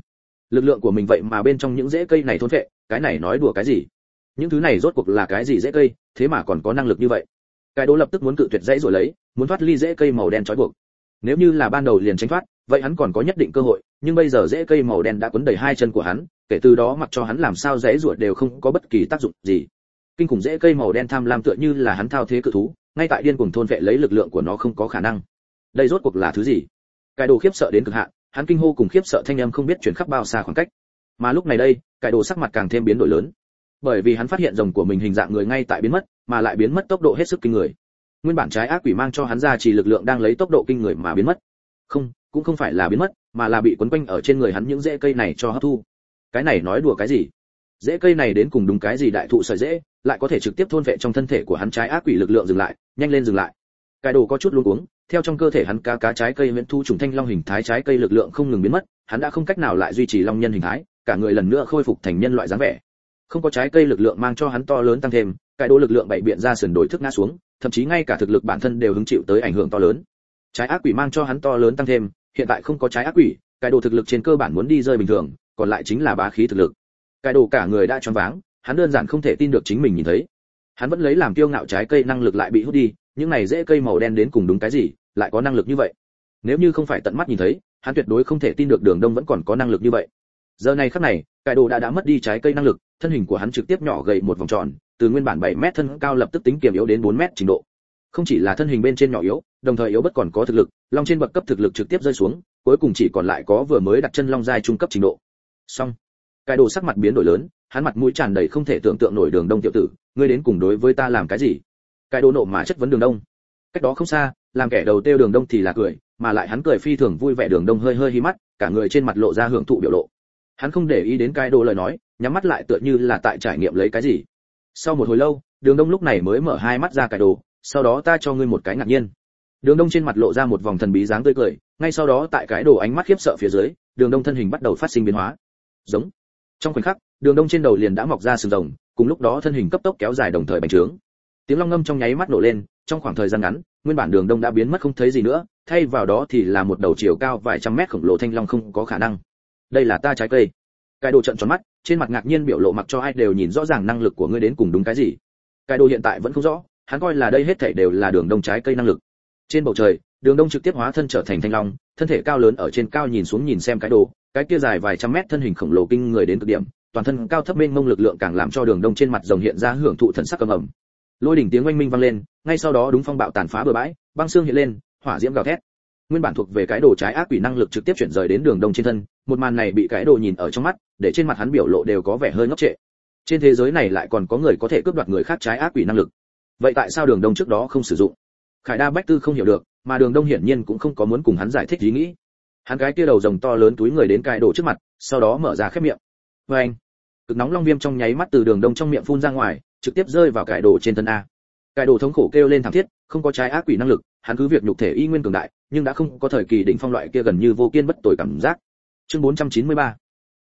Lực lượng của mình vậy mà bên trong những rễ cây này thôn phệ, cái này nói đùa cái gì? Những thứ này rốt cuộc là cái gì rễ cây, thế mà còn có năng lực như vậy? Cái Đồ lập tức muốn cự tuyệt dãy rồi lấy, muốn thoát ly rễ cây màu đen trói buộc. Nếu như là ban đầu liền tránh thoát, vậy hắn còn có nhất định cơ hội, nhưng bây giờ rễ cây màu đen đã quấn đầy hai chân của hắn, kể từ đó mặc cho hắn làm sao dãy ruột đều không có bất kỳ tác dụng gì. Kinh khủng rễ cây màu đen tham lam tựa như là hắn thao thế cự thú, ngay tại điên cuồng thôn vệ lấy lực lượng của nó không có khả năng. Đây rốt cuộc là thứ gì? Cái Đồ khiếp sợ đến cực hạn, hắn kinh hô cùng khiếp sợ thanh âm không biết truyền khắp bao xa khoảng cách. Mà lúc này đây, Cái Đồ sắc mặt càng thêm biến đổi lớn, bởi vì hắn phát hiện rồng của mình hình dạng người ngay tại biến mất, mà lại biến mất tốc độ hết sức kinh người. Nguyên bản trái ác quỷ mang cho hắn ra chỉ lực lượng đang lấy tốc độ kinh người mà biến mất. Không, cũng không phải là biến mất, mà là bị quấn quanh ở trên người hắn những rễ cây này cho hấp thu. Cái này nói đùa cái gì? Rễ cây này đến cùng đúng cái gì đại thụ sợi rễ, lại có thể trực tiếp thôn vệ trong thân thể của hắn trái ác quỷ lực lượng dừng lại, nhanh lên dừng lại. Cái Đồ có chút luống cuống, theo trong cơ thể hắn cá trái cây huyễn thu trùng thanh long hình thái trái cây lực lượng không ngừng biến mất, hắn đã không cách nào lại duy trì long nhân hình thái, cả người lần nữa khôi phục thành nhân loại dáng vẻ. Không có trái cây lực lượng mang cho hắn to lớn tăng thêm, Cái Đồ lực lượng bảy biện ra sườn đổi thức ngã xuống, thậm chí ngay cả thực lực bản thân đều hứng chịu tới ảnh hưởng to lớn. Trái ác quỷ mang cho hắn to lớn tăng thêm, hiện tại không có trái ác quỷ, Cái Đồ thực lực trên cơ bản muốn đi rơi bình thường, còn lại chính là bá khí thực lực. Cái Đồ cả người đã choáng váng, hắn đơn giản không thể tin được chính mình nhìn thấy. Hắn vẫn lấy làm kiêu ngạo trái cây năng lực lại bị hút đi, những này rễ cây màu đen đến cùng đúng cái gì, lại có năng lực như vậy. Nếu như không phải tận mắt nhìn thấy, hắn tuyệt đối không thể tin được Đường Đông vẫn còn có năng lực như vậy. Giờ này khắc này, Cái Đồ đã mất đi trái cây năng lực, thân hình của hắn trực tiếp nhỏ gầy một vòng tròn, từ nguyên bản 7 mét thân cao lập tức tính kiềm yếu đến 4 mét trình độ. Không chỉ là thân hình bên trên nhỏ yếu, đồng thời yếu bất còn có thực lực, long trên bậc cấp thực lực trực tiếp rơi xuống, cuối cùng chỉ còn lại có vừa mới đặt chân long giai trung cấp trình độ. Xong, Cái Đồ sắc mặt biến đổi lớn, hắn mặt mũi tràn đầy không thể tưởng tượng nổi Đường Đông tiểu tử, ngươi đến cùng đối với ta làm cái gì? Cái Đồ nộ mà chất vấn Đường Đông. Cách đó không xa, làm kẻ đầu tiêu Đường Đông thì là cười, mà lại hắn cười phi thường vui vẻ. Đường Đông hơi hí mắt, cả người trên mặt lộ ra hưởng thụ biểu lộ. Hắn không để ý đến Cái Đồ lời nói, nhắm mắt lại tựa như là tại trải nghiệm lấy cái gì. Sau một hồi lâu, Đường Đông lúc này mới mở hai mắt ra. Cái Đồ, sau đó ta cho ngươi một cái ngạc nhiên. Đường Đông trên mặt lộ ra một vòng thần bí dáng tươi cười, ngay sau đó tại Cái Đồ ánh mắt khiếp sợ phía dưới, Đường Đông thân hình bắt đầu phát sinh biến hóa. Giống. Trong khoảnh khắc, Đường Đông trên đầu liền đã mọc ra sừng rồng, cùng lúc đó thân hình cấp tốc kéo dài đồng thời bành trướng. Tiếng long ngâm trong nháy mắt nổ lên, trong khoảng thời gian ngắn, nguyên bản Đường Đông đã biến mất không thấy gì nữa, thay vào đó thì là một đầu chiều cao vài trăm mét khổng lồ thanh long không có khả năng. Đây là ta trái cây. Cái Đồ trợn tròn mắt, trên mặt ngạc nhiên biểu lộ mặc cho ai đều nhìn rõ ràng năng lực của ngươi đến cùng đúng cái gì. Cái Đồ hiện tại vẫn không rõ, hắn coi là đây hết thảy đều là Đường Đông trái cây năng lực. Trên bầu trời, Đường Đông trực tiếp hóa thân trở thành thanh long, thân thể cao lớn ở trên cao nhìn xuống nhìn xem Cái Đồ, cái kia dài vài trăm mét thân hình khổng lồ kinh người đến cực điểm, toàn thân cao thấp mênh mông lực lượng càng làm cho Đường Đông trên mặt rồng hiện ra hưởng thụ thần sắc cầm ẩm. Lôi đỉnh tiếng oanh minh vang lên, ngay sau đó đúng phong bạo tàn phá bừa bãi, băng xương hiện lên, hỏa diễm gào thét. Nguyên bản thuộc về Cái Đồ trái ác quỷ năng lực trực tiếp chuyển rời đến Đường Đông trên thân, một màn này bị Cái Đồ nhìn ở trong mắt, để trên mặt hắn biểu lộ đều có vẻ hơi ngốc trệ. Trên thế giới này lại còn có người có thể cướp đoạt người khác trái ác quỷ năng lực. Vậy tại sao Đường Đông trước đó không sử dụng? Khải Đa Bách Tư không hiểu được, mà Đường Đông hiển nhiên cũng không có muốn cùng hắn giải thích ý nghĩ. Hắn cái kia đầu rồng to lớn túi người đến Cái Đồ trước mặt, sau đó mở ra khép miệng. Oeng! Cực nóng long viêm trong nháy mắt từ Đường Đông trong miệng phun ra ngoài, trực tiếp rơi vào Cái Đồ trên thân a. Cái Đồ thống khổ kêu lên thảm thiết, không có trái ác quỷ năng lực, hắn cứ việc nhục thể y nguyên cường đại, nhưng đã không có thời kỳ đỉnh phong loại kia gần như vô kiên bất tồi cảm giác. Chương 493.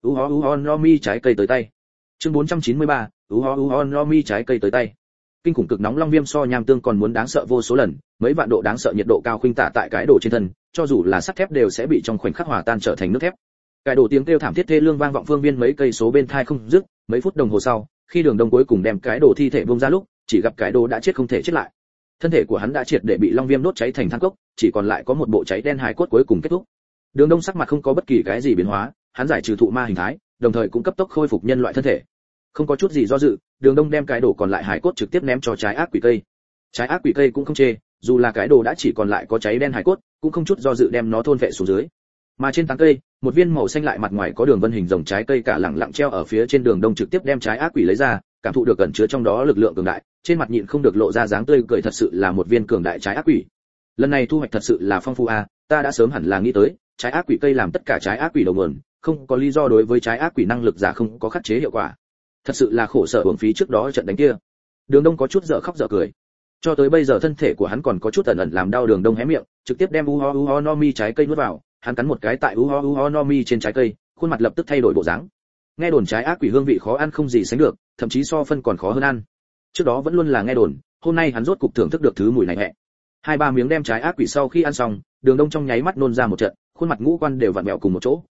No mi trái cây tới tay. Chương 493. No mi trái cây tới tay. Kinh khủng cực nóng long viêm so nham tương còn muốn đáng sợ vô số lần, mấy vạn độ đáng sợ nhiệt độ cao khuynh tả tại Cái Đồ trên thân, cho dù là sắt thép đều sẽ bị trong khoảnh khắc hòa tan trở thành nước thép. Cái Đồ tiếng kêu thảm thiết thê lương vang vọng phương viên mấy cây số bên tai không dứt, mấy phút đồng hồ sau, khi Đường Đông cuối cùng đem Cái Đồ thi thể buông ra lúc, chỉ gặp Cái Đồ đã chết không thể chết lại. Thân thể của hắn đã triệt để bị long viêm đốt cháy thành than cốc, chỉ còn lại có một bộ cháy đen hài cốt cuối cùng kết thúc. Đường Đông sắc mặt không có bất kỳ cái gì biến hóa, hắn giải trừ thụ ma hình thái, đồng thời cũng cấp tốc khôi phục nhân loại thân thể. Không có chút gì do dự, Đường Đông đem Cái Đồ còn lại hài cốt trực tiếp ném cho trái ác quỷ cây. Trái ác quỷ cây cũng không chê, dù là Cái Đồ đã chỉ còn lại có cháy đen hài cốt, cũng không chút do dự đem nó thôn vệ xuống dưới. Mà trên tán cây, một viên màu xanh lại mặt ngoài có đường vân hình rồng trái cây cả lẳng lặng treo ở phía trên. Đường Đông trực tiếp đem trái ác quỷ lấy ra, cảm thụ được ẩn chứa trong đó lực lượng cường đại, trên mặt nhịn không được lộ ra dáng tươi cười, thật sự là một viên cường đại trái ác quỷ. Lần này thu hoạch thật sự là phong phú a, ta đã sớm hẳn là nghĩ tới, trái ác quỷ cây làm tất cả trái ác quỷ đầu nguồn, không có lý do đối với trái ác quỷ năng lực giả không có khắc chế hiệu quả. Thật sự là khổ sở uổng phí trước đó trận đánh kia. Đường Đông có chút dở khóc dở cười. Cho tới bây giờ thân thể của hắn còn có chút ẩn ẩn làm đau. Đường Đông hé miệng, trực tiếp đem no mi trái cây nuốt vào, hắn cắn một cái tại no mi trên trái cây, khuôn mặt lập tức thay đổi bộ dáng. Nghe đồn trái ác quỷ hương vị khó ăn không gì sánh được, thậm chí so phân còn khó hơn ăn. Trước đó vẫn luôn là nghe đồn, hôm nay hắn rốt cục thưởng thức được thứ mùi này hẹ. 2-3 miếng đem trái ác quỷ sau khi ăn xong, Đường Đông trong nháy mắt nôn ra một trận, khuôn mặt ngũ quan đều vặn vẹo cùng một chỗ,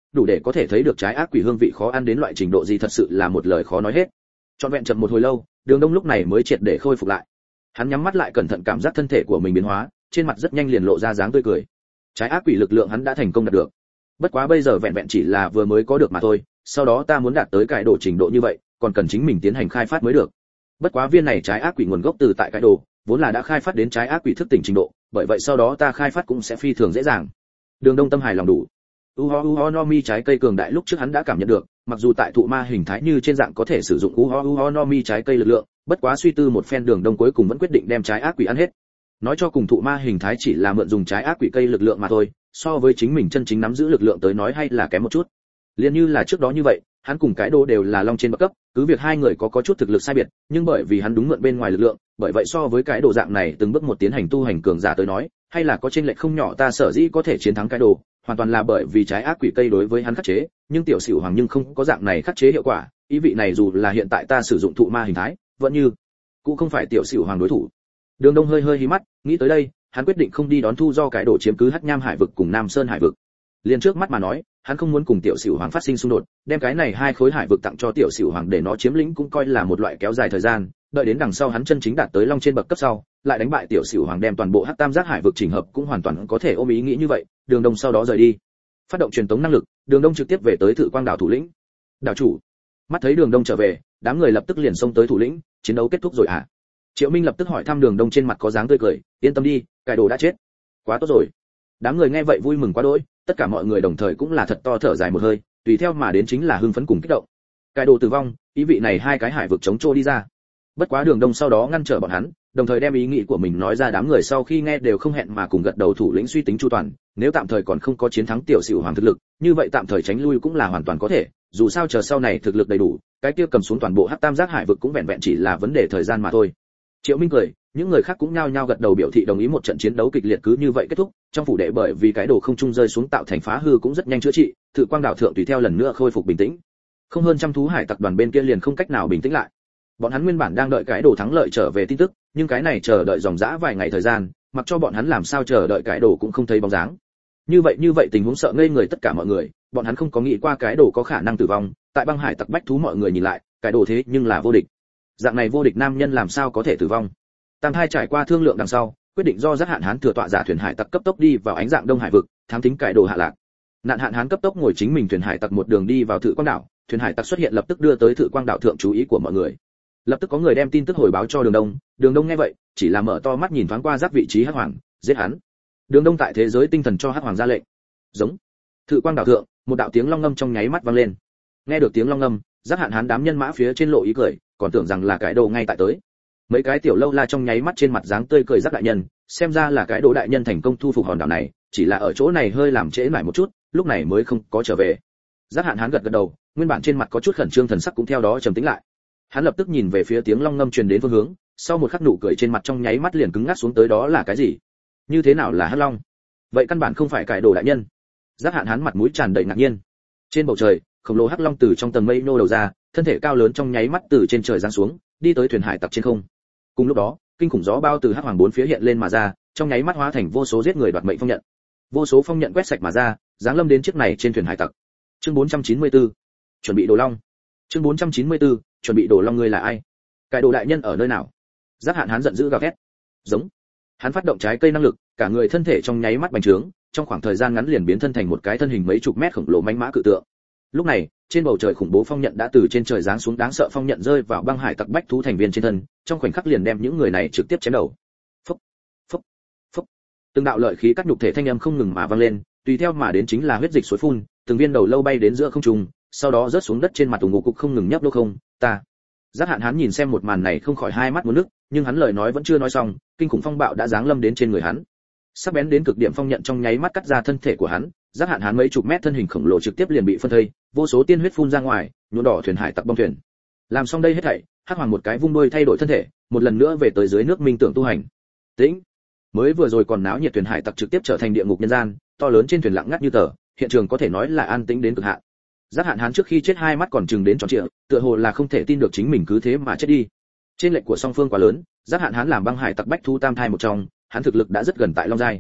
đủ để có thể thấy được trái ác quỷ hương vị khó ăn đến loại trình độ gì, thật sự là một lời khó nói hết. Trọn vẹn chậm một hồi lâu, Đường Đông lúc này mới triệt để khôi phục lại. Hắn nhắm mắt lại cẩn thận cảm giác thân thể của mình biến hóa, trên mặt rất nhanh liền lộ ra dáng tươi cười. Trái ác quỷ lực lượng hắn đã thành công đạt được. Bất quá bây giờ vẹn vẹn chỉ là vừa mới có được mà thôi, sau đó ta muốn đạt tới cái độ trình độ như vậy, còn cần chính mình tiến hành khai phát mới được. Bất quá viên này trái ác quỷ nguồn gốc từ tại cái đồ, vốn là đã khai phát đến trái ác quỷ thức tỉnh trình độ, bởi vậy sau đó ta khai phát cũng sẽ phi thường dễ dàng. Đường Đông tâm hài lòng đủ. Uho no mi trái cây cường đại lúc trước hắn đã cảm nhận được, mặc dù tại thụ ma hình thái như trên dạng có thể sử dụng Uho no mi trái cây lực lượng, bất quá suy tư một phen Đường Đông cuối cùng vẫn quyết định đem trái ác quỷ ăn hết. Nói cho cùng thụ ma hình thái chỉ là mượn dùng trái ác quỷ cây lực lượng mà thôi, so với chính mình chân chính nắm giữ lực lượng tới nói hay là kém một chút. Liên như là trước đó như vậy, hắn cùng cái đồ đều là long trên bậc cấp, cứ việc hai người có chút thực lực sai biệt, nhưng bởi vì hắn đúng mượn bên ngoài lực lượng, bởi vậy so với cái đồ dạng này từng bước một tiến hành tu hành cường giả tới nói, hay là có chênh lệch không nhỏ. Ta sở dĩ có thể chiến thắng cái đồ, hoàn toàn là bởi vì trái ác quỷ cây đối với hắn khắc chế, nhưng tiểu Sửu Hoàng nhưng không có dạng này khắc chế hiệu quả, ý vị này dù là hiện tại ta sử dụng thụ ma hình thái, vẫn như cũng không phải tiểu Sửu Hoàng đối thủ. Đường Đông hơi hí mắt, nghĩ tới đây, hắn quyết định không đi đón thu do cái đồ chiếm cứ Hắc Nham Hải vực cùng Nam Sơn Hải vực. Liên trước mắt mà nói, hắn không muốn cùng tiểu Sửu Hoàng phát sinh xung đột, đem cái này hai khối hải vực tặng cho tiểu Sửu Hoàng để nó chiếm lĩnh cũng coi là một loại kéo dài thời gian, đợi đến đằng sau hắn chân chính đạt tới long trên bậc cấp sau, lại đánh bại tiểu Sửu Hoàng đem toàn bộ Hắc Tam Giác hải vực chỉnh hợp cũng hoàn toàn có thể ôm ý nghĩ như vậy. Đường Đông sau đó rời đi, phát động truyền tống năng lực, Đường Đông trực tiếp về tới Thự Quang đảo thủ lĩnh. Đảo chủ, mắt thấy Đường Đông trở về, đám người lập tức liền xông tới thủ lĩnh. Chiến đấu kết thúc rồi à? Triệu Minh lập tức hỏi thăm Đường Đông, trên mặt có dáng tươi cười, yên tâm đi, cái đồ đã chết. Quá tốt rồi. Đám người nghe vậy vui mừng quá đỗi, tất cả mọi người đồng thời cũng là thật to thở dài một hơi, tùy theo mà đến chính là hưng phấn cùng kích động. Cái đồ tử vong, ý vị này hai cái hải vực chống trô đi ra. Bất quá Đường Đông sau đó ngăn trở bọn hắn, đồng thời đem ý nghĩ của mình nói ra. Đám người sau khi nghe đều không hẹn mà cùng gật đầu. Thủ lĩnh suy tính chu toàn, nếu tạm thời còn không có chiến thắng tiểu Sửu Hoàng thực lực, như vậy tạm thời tránh lui cũng là hoàn toàn có thể, dù sao chờ sau này thực lực đầy đủ, cái kia cầm xuống toàn bộ Hắc Tam Giác hải vực cũng vẹn vẹn chỉ là vấn đề thời gian mà thôi. Triệu Minh cười, những người khác cũng nhao nhao gật đầu biểu thị đồng ý. Một trận chiến đấu kịch liệt cứ như vậy kết thúc. Trong phủ đệ bởi vì cái đồ không trung rơi xuống tạo thành phá hư cũng rất nhanh chữa trị, Thự Quang đảo thượng tùy theo lần nữa khôi phục bình tĩnh. Không hơn trăm thú hải tặc đoàn bên kia liền không cách nào bình tĩnh lại. Bọn hắn nguyên bản đang đợi cái đồ thắng lợi trở về tin tức, nhưng cái này chờ đợi dòng dã vài ngày thời gian, mặc cho bọn hắn làm sao chờ đợi cái đồ cũng không thấy bóng dáng. Như vậy tình huống sợ ngây người tất cả mọi người, bọn hắn không có nghĩ qua cái đồ có khả năng tử vong. Tại băng hải tặc bách thú mọi người nhìn lại, cái đồ thế nhưng là vô địch. Dạng này vô địch nam nhân làm sao có thể tử vong? Tam Thai trải qua thương lượng đằng sau, quyết định do Giác Hạn Hán thừa tọa giả thuyền hải tặc cấp tốc đi vào ánh dạng Đông Hải vực, thám thính cải đồ hạ lạc. Nạn Hạn Hán cấp tốc ngồi chính mình thuyền hải tặc một đường đi vào Thự Quang đảo, thuyền hải tặc xuất hiện lập tức đưa tới Thự Quang đảo thượng chú ý của mọi người. Lập tức có người đem tin tức hồi báo cho Đường Đông. Đường Đông nghe vậy, chỉ là mở to mắt nhìn thoáng qua giáp vị trí Hắc Hoàng, giết hắn. Đường Đông tại thế giới tinh thần cho Hắc Hoàng ra lệnh. Giống. Thự Quang đảo thượng, một đạo tiếng long ngâm trong nháy mắt vang lên. Nghe được tiếng long ngâm, Giác Hạn Hán đám nhân mã phía trên lộ ý cười, còn tưởng rằng là cái đồ ngay tại tới. Mấy cái tiểu lâu la trong nháy mắt trên mặt dáng tươi cười. Giác đại nhân, xem ra là cái đồ đại nhân thành công thu phục hòn đảo này, chỉ là ở chỗ này hơi làm trễ nải một chút, lúc này mới không có trở về. Giác Hạn Hán gật đầu, nguyên bản trên mặt có chút khẩn trương thần sắc cũng theo đó trầm tĩnh lại. Hắn lập tức nhìn về phía tiếng long ngâm truyền đến phương hướng, sau một khắc nụ cười trên mặt trong nháy mắt liền cứng ngắc xuống tới. Đó là cái gì? Như thế nào là hắc long? Vậy căn bản không phải cải đồ đại nhân. Giác Hạn Hán mặt mũi tràn đầy ngạc nhiên. Trên bầu trời, khổng lồ hắc long từ trong tầng mây nô đầu ra, thân thể cao lớn trong nháy mắt từ trên trời giáng xuống, đi tới thuyền hải tặc trên không. Cùng lúc đó, kinh khủng gió bao từ hắc hoàng bốn phía hiện lên mà ra, trong nháy mắt hóa thành vô số giết người đoạt mệnh phong nhận. Vô số phong nhận quét sạch mà ra, giáng lâm đến chiếc này trên thuyền hải tặc. Chương 494, chuẩn bị đồ long. Chương 494, chuẩn bị đồ long. Ngươi là ai? Cái đồ đại nhân ở nơi nào? Giác Hạn Hán giận dữ gào thét. Giống. Hắn phát động trái cây năng lực, cả người thân thể trong nháy mắt bành trướng, trong khoảng thời gian ngắn liền biến thân thành một cái thân hình mấy chục mét khổng lồ mãnh mã cự tượng. Lúc này, trên bầu trời khủng bố phong nhận đã từ trên trời giáng xuống, đáng sợ phong nhận rơi vào băng hải tặc bách thú thành viên trên thân, trong khoảnh khắc liền đem những người này trực tiếp chém đầu. Phốc, phốc, phốc. Từng đạo lợi khí cắt nhục thể thanh âm không ngừng mà vang lên, tùy theo mà đến chính là huyết dịch suối phun, từng viên đầu lâu bay đến giữa không trung, sau đó rớt xuống đất trên mặt ủng ngục cục không ngừng nhấp đô không. Ta. Giác Hạn Hán nhìn xem một màn này không khỏi hai mắt muốn nước, nhưng hắn lời nói vẫn chưa nói xong, kinh khủng phong bạo đã giáng lâm đến trên người hắn. Sắc bén đến cực điểm phong nhận trong nháy mắt cắt ra thân thể của hắn, Giác Hạn Hán mấy chục mét thân hình khổng lồ trực tiếp liền bị phân thây, vô số tiên huyết phun ra ngoài, nhuộm đỏ thuyền hải tặc bong thuyền. Làm xong đây hết thảy, Hắc Hoàng một cái vung đuôi thay đổi thân thể, một lần nữa về tới dưới nước minh tưởng tu hành. Tĩnh. Mới vừa rồi còn náo nhiệt thuyền hải tặc trực tiếp trở thành địa ngục nhân gian, to lớn trên thuyền lặng ngắt như tờ, hiện trường có thể nói là an tĩnh đến cực hạn. Giác Hạn Hán trước khi chết hai mắt còn trừng đến tròn trịa, tựa hồ là không thể tin được chính mình cứ thế mà chết đi. Trên lệch của song phương quá lớn, Giác Hạn Hán làm băng hải tặc bách thu tam thai một trong, hắn thực lực đã rất gần tại long giai.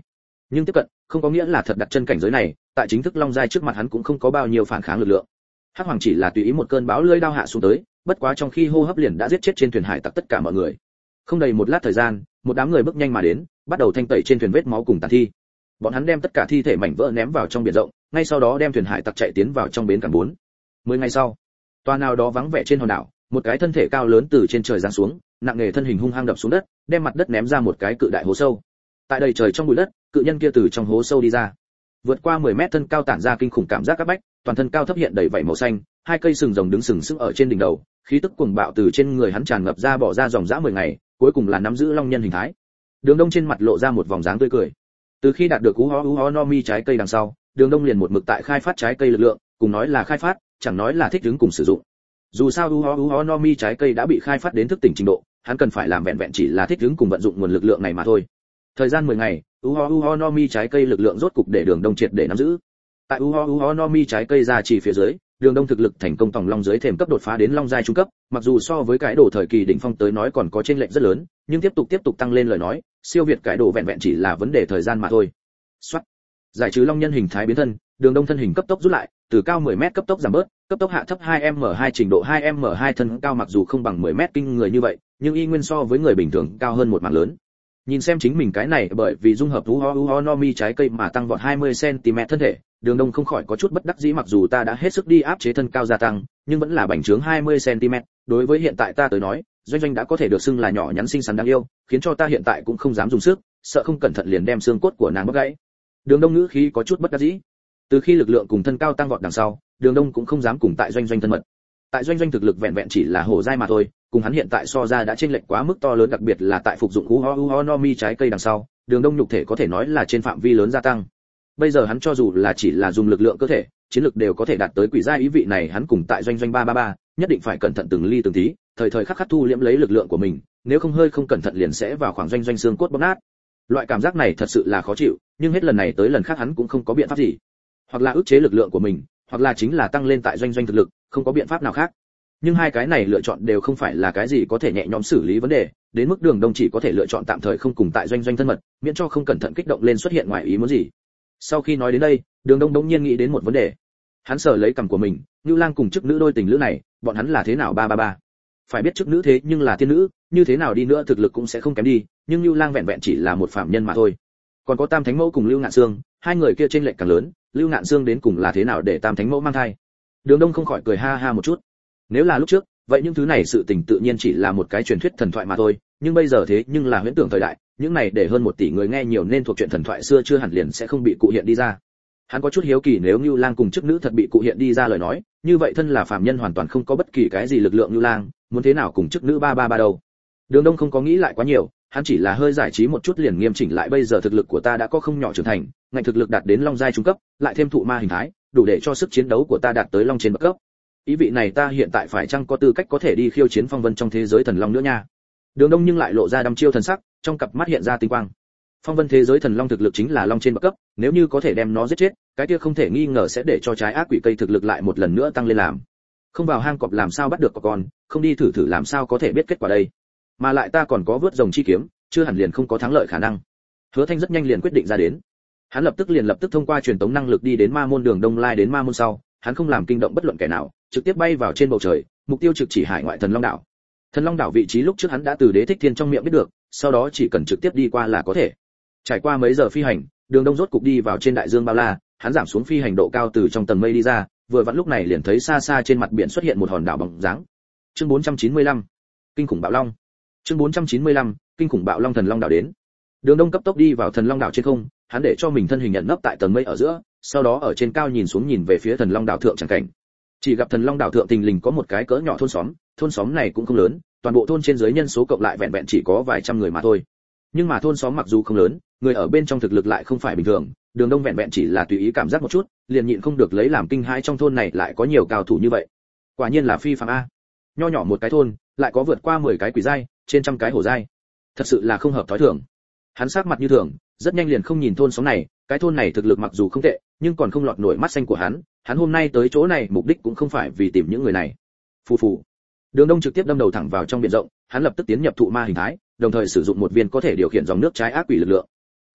Nhưng tiếp cận không có nghĩa là thật đặt chân cảnh giới này, tại chính thức long giai trước mặt hắn cũng không có bao nhiêu phản kháng lực lượng. Hắc Hoàng chỉ là tùy ý một cơn bão lưỡi đao hạ xuống tới, bất quá trong khi hô hấp liền đã giết chết trên thuyền hải tặc tất cả mọi người. Không đầy một lát thời gian, một đám người bước nhanh mà đến, bắt đầu thanh tẩy trên thuyền vết máu cùng tàn thi. Bọn hắn đem tất cả thi thể mảnh vỡ ném vào trong biển rộng, ngay sau đó đem thuyền hải tặc chạy tiến vào trong bến cảng 4. 10 ngày sau, toa nào đó vắng vẻ trên hòn đảo, một cái thân thể cao lớn từ trên trời giáng xuống, nặng nề thân hình hung hăng đập xuống đất, đem mặt đất ném ra một cái cự đại hố sâu. Tại đầy trời trong bụi đất, cự nhân kia từ trong hố sâu đi ra. Vượt qua 10 mét thân cao tản ra kinh khủng cảm giác áp bách, toàn thân cao thấp hiện đầy vảy màu xanh, hai cây sừng rồng đứng sừng sững ở trên đỉnh đầu, khí tức cuồng bạo từ trên người hắn tràn ngập ra bỏ ra dòng dã 10 ngày, cuối cùng là nắm giữ long nhân hình thái. Đường Đông trên mặt lộ ra một vòng dáng tươi cười. Từ khi đạt được Uho no Mi trái cây đằng sau, Đường Đông liền một mực tại khai phát trái cây lực lượng, cùng nói là khai phát, chẳng nói là thích ứng cùng sử dụng. Dù sao Uho no Mi trái cây đã bị khai phát đến thức tỉnh trình độ, hắn cần phải làm vẹn vẹn chỉ là thích ứng cùng vận dụng nguồn lực lượng này mà thôi. Thời gian 10 ngày, Uho no Mi trái cây lực lượng rốt cục để Đường Đông triệt để nắm giữ. Tại Uho no Mi trái cây ra chỉ phía dưới, Đường Đông thực lực thành công tòng long dưới thềm cấp đột phá đến long giai trung cấp, mặc dù so với cái đồ thời kỳ đỉnh phong tới nói còn có chênh lệch rất lớn, nhưng tiếp tục tăng lên lời nói, siêu việt cái đồ vẹn vẹn chỉ là vấn đề thời gian mà thôi. Soát. Giải trừ long nhân hình thái biến thân, Đường Đông thân hình cấp tốc rút lại, từ cao 10m cấp tốc giảm bớt, cấp tốc hạ thấp 2m2 trình độ 2m2 thân cao mặc dù không bằng 10m kinh người như vậy, nhưng y nguyên so với người bình thường cao hơn một mảng lớn. Nhìn xem chính mình cái này bởi vì dung hợp Uho no Mi trái cây mà tăng vọt 20 cm thân thể, Đường Đông không khỏi có chút bất đắc dĩ, mặc dù ta đã hết sức đi áp chế thân cao gia tăng, nhưng vẫn là bành trướng 20 cm, đối với hiện tại ta tới nói, Doanh Doanh đã có thể được xưng là nhỏ nhắn xinh xắn đáng yêu, khiến cho ta hiện tại cũng không dám dùng sức, sợ không cẩn thận liền đem xương cốt của nàng bóc gãy. Đường Đông ngữ khí có chút bất đắc dĩ. Từ khi lực lượng cùng thân cao tăng vọt đằng sau, Đường Đông cũng không dám cùng tại Doanh Doanh thân mật. Tại Doanh Doanh thực lực vẹn vẹn chỉ là hổ giai mà thôi, cùng hắn hiện tại so ra đã chênh lệch quá mức to lớn, đặc biệt là tại phục dụng Uho no Mi trái cây đằng sau, Đường Đông nhục thể có thể nói là trên phạm vi lớn gia tăng. Bây giờ hắn cho dù là chỉ là dùng lực lượng cơ thể, chiến lực đều có thể đạt tới quỷ giai, ý vị này hắn cùng tại Doanh Doanh 333, nhất định phải cẩn thận từng ly từng tí, thời thời khắc khắc thu liễm lấy lực lượng của mình, nếu không hơi không cẩn thận liền sẽ vào khoảng Doanh Doanh xương cốt bóp nát. Loại cảm giác này thật sự là khó chịu, nhưng hết lần này tới lần khác hắn cũng không có biện pháp gì. Hoặc là ức chế lực lượng của mình, hoặc là chính là tăng lên tại Doanh Doanh thực lực, không có biện pháp nào khác. Nhưng hai cái này lựa chọn đều không phải là cái gì có thể nhẹ nhõm xử lý vấn đề, đến mức Đường Đông chỉ có thể lựa chọn tạm thời không cùng tại Doanh Doanh thân mật, miễn cho không cẩn thận kích động lên xuất hiện ngoài ý muốn gì. Sau khi nói đến đây, Đường Đông đống nhiên nghĩ đến một vấn đề. Hắn sờ lấy cằm của mình, Nưu Lang cùng chức nữ đôi tình lữ này, bọn hắn là thế nào 333? Phải biết chức nữ thế nhưng là tiên nữ, như thế nào đi nữa thực lực cũng sẽ không kém đi, nhưng Nưu Lang vẹn vẹn chỉ là một phàm nhân mà thôi. Còn có Tam Thánh Mẫu cùng Lưu Ngạn Sương, hai người kia trên lệch càng lớn, Lưu Ngạn Sương đến cùng là thế nào để Tam Thánh Mẫu mang thai? Đường Đông không khỏi cười ha ha một chút. Nếu là lúc trước, vậy những thứ này sự tình tự nhiên chỉ là một cái truyền thuyết thần thoại mà thôi, nhưng bây giờ thế nhưng là huyễn tưởng thời đại, những này để hơn 1 tỷ người nghe nhiều nên thuộc chuyện thần thoại xưa chưa hẳn liền sẽ không bị cụ hiện đi ra. Hắn có chút hiếu kỳ, nếu Nưu Lang cùng chức nữ thật bị cụ hiện đi ra lời nói, như vậy thân là phàm nhân hoàn toàn không có bất kỳ cái gì lực lượng Nưu Lang, muốn thế nào cùng chức nữ 333 đâu. Đường Đông không có nghĩ lại quá nhiều, hắn chỉ là hơi giải trí một chút liền nghiêm chỉnh lại, bây giờ thực lực của ta đã có không nhỏ trưởng thành, ngành thực lực đạt đến long giai trung cấp, lại thêm thụ ma hình thái, đủ để cho sức chiến đấu của ta đạt tới long trên bậc cấp. Ý vị này ta hiện tại phải chăng có tư cách có thể đi khiêu chiến phong vân trong thế giới thần long nữa nha. Đường Đông nhưng lại lộ ra đăm chiêu thần sắc, trong cặp mắt hiện ra tinh quang. Phong vân thế giới thần long thực lực chính là long trên bậc cấp, nếu như có thể đem nó giết chết, cái kia không thể nghi ngờ sẽ để cho trái ác quỷ cây thực lực lại một lần nữa tăng lên làm. Không vào hang cọp làm sao bắt được cọp con, không đi thử làm sao có thể biết kết quả đây. Mà lại ta còn có vớt rồng chi kiếm, chưa hẳn liền không có thắng lợi khả năng. Hứa Thanh rất nhanh liền quyết định ra đến. Hắn lập tức thông qua truyền tống năng lực đi đến ma môn. Đường Đông lai đến ma môn sau, hắn không làm kinh động bất luận kẻ nào, trực tiếp bay vào trên bầu trời, mục tiêu trực chỉ hải ngoại thần long đảo. Thần long đảo vị trí lúc trước hắn đã từ Đế Thích Thiên trong miệng biết được, sau đó chỉ cần trực tiếp đi qua là có thể. Trải qua mấy giờ phi hành, Đường Đông rốt cục đi vào trên đại dương bao la, hắn giảm xuống phi hành độ cao từ trong tầng mây đi ra, vừa vặn lúc này liền thấy xa xa trên mặt biển xuất hiện một hòn đảo bóng dáng. Chương 495, kinh khủng bạo long. Chương 495, kinh khủng bạo long. Thần long đảo đến. Đường Đông cấp tốc đi vào thần long đảo trên không, hắn để cho mình thân hình nhận nấp tại tầng mây ở giữa, sau đó ở trên cao nhìn xuống nhìn về phía thần long đảo thượng chẳng cảnh. Chỉ gặp thần long đảo thượng tình lình có một cái cỡ nhỏ thôn xóm này cũng không lớn, toàn bộ thôn trên dưới nhân số cộng lại vẹn vẹn chỉ có vài trăm người mà thôi. Nhưng mà thôn xóm mặc dù không lớn, người ở bên trong thực lực lại không phải bình thường, Đường Đông vẹn vẹn chỉ là tùy ý cảm giác một chút, liền nhịn không được lấy làm kinh hãi, trong thôn này lại có nhiều cao thủ như vậy. Quả nhiên là phi phàm a. Nho nhỏ một cái thôn, lại có vượt qua 10 cái quỷ giai, trên trăm cái hổ giai. Thật sự là không hợp thói thường. Hắn sắc mặt như thường, rất nhanh liền không nhìn thôn xóm này, cái thôn này thực lực mặc dù không tệ, nhưng còn không lọt nổi mắt xanh của hắn hôm nay tới chỗ này mục đích cũng không phải vì tìm những người này. Phù phù. Đường Đông trực tiếp đâm đầu thẳng vào trong biển rộng, hắn lập tức tiến nhập thụ ma hình thái, đồng thời sử dụng một viên có thể điều khiển dòng nước trái ác quỷ lực lượng.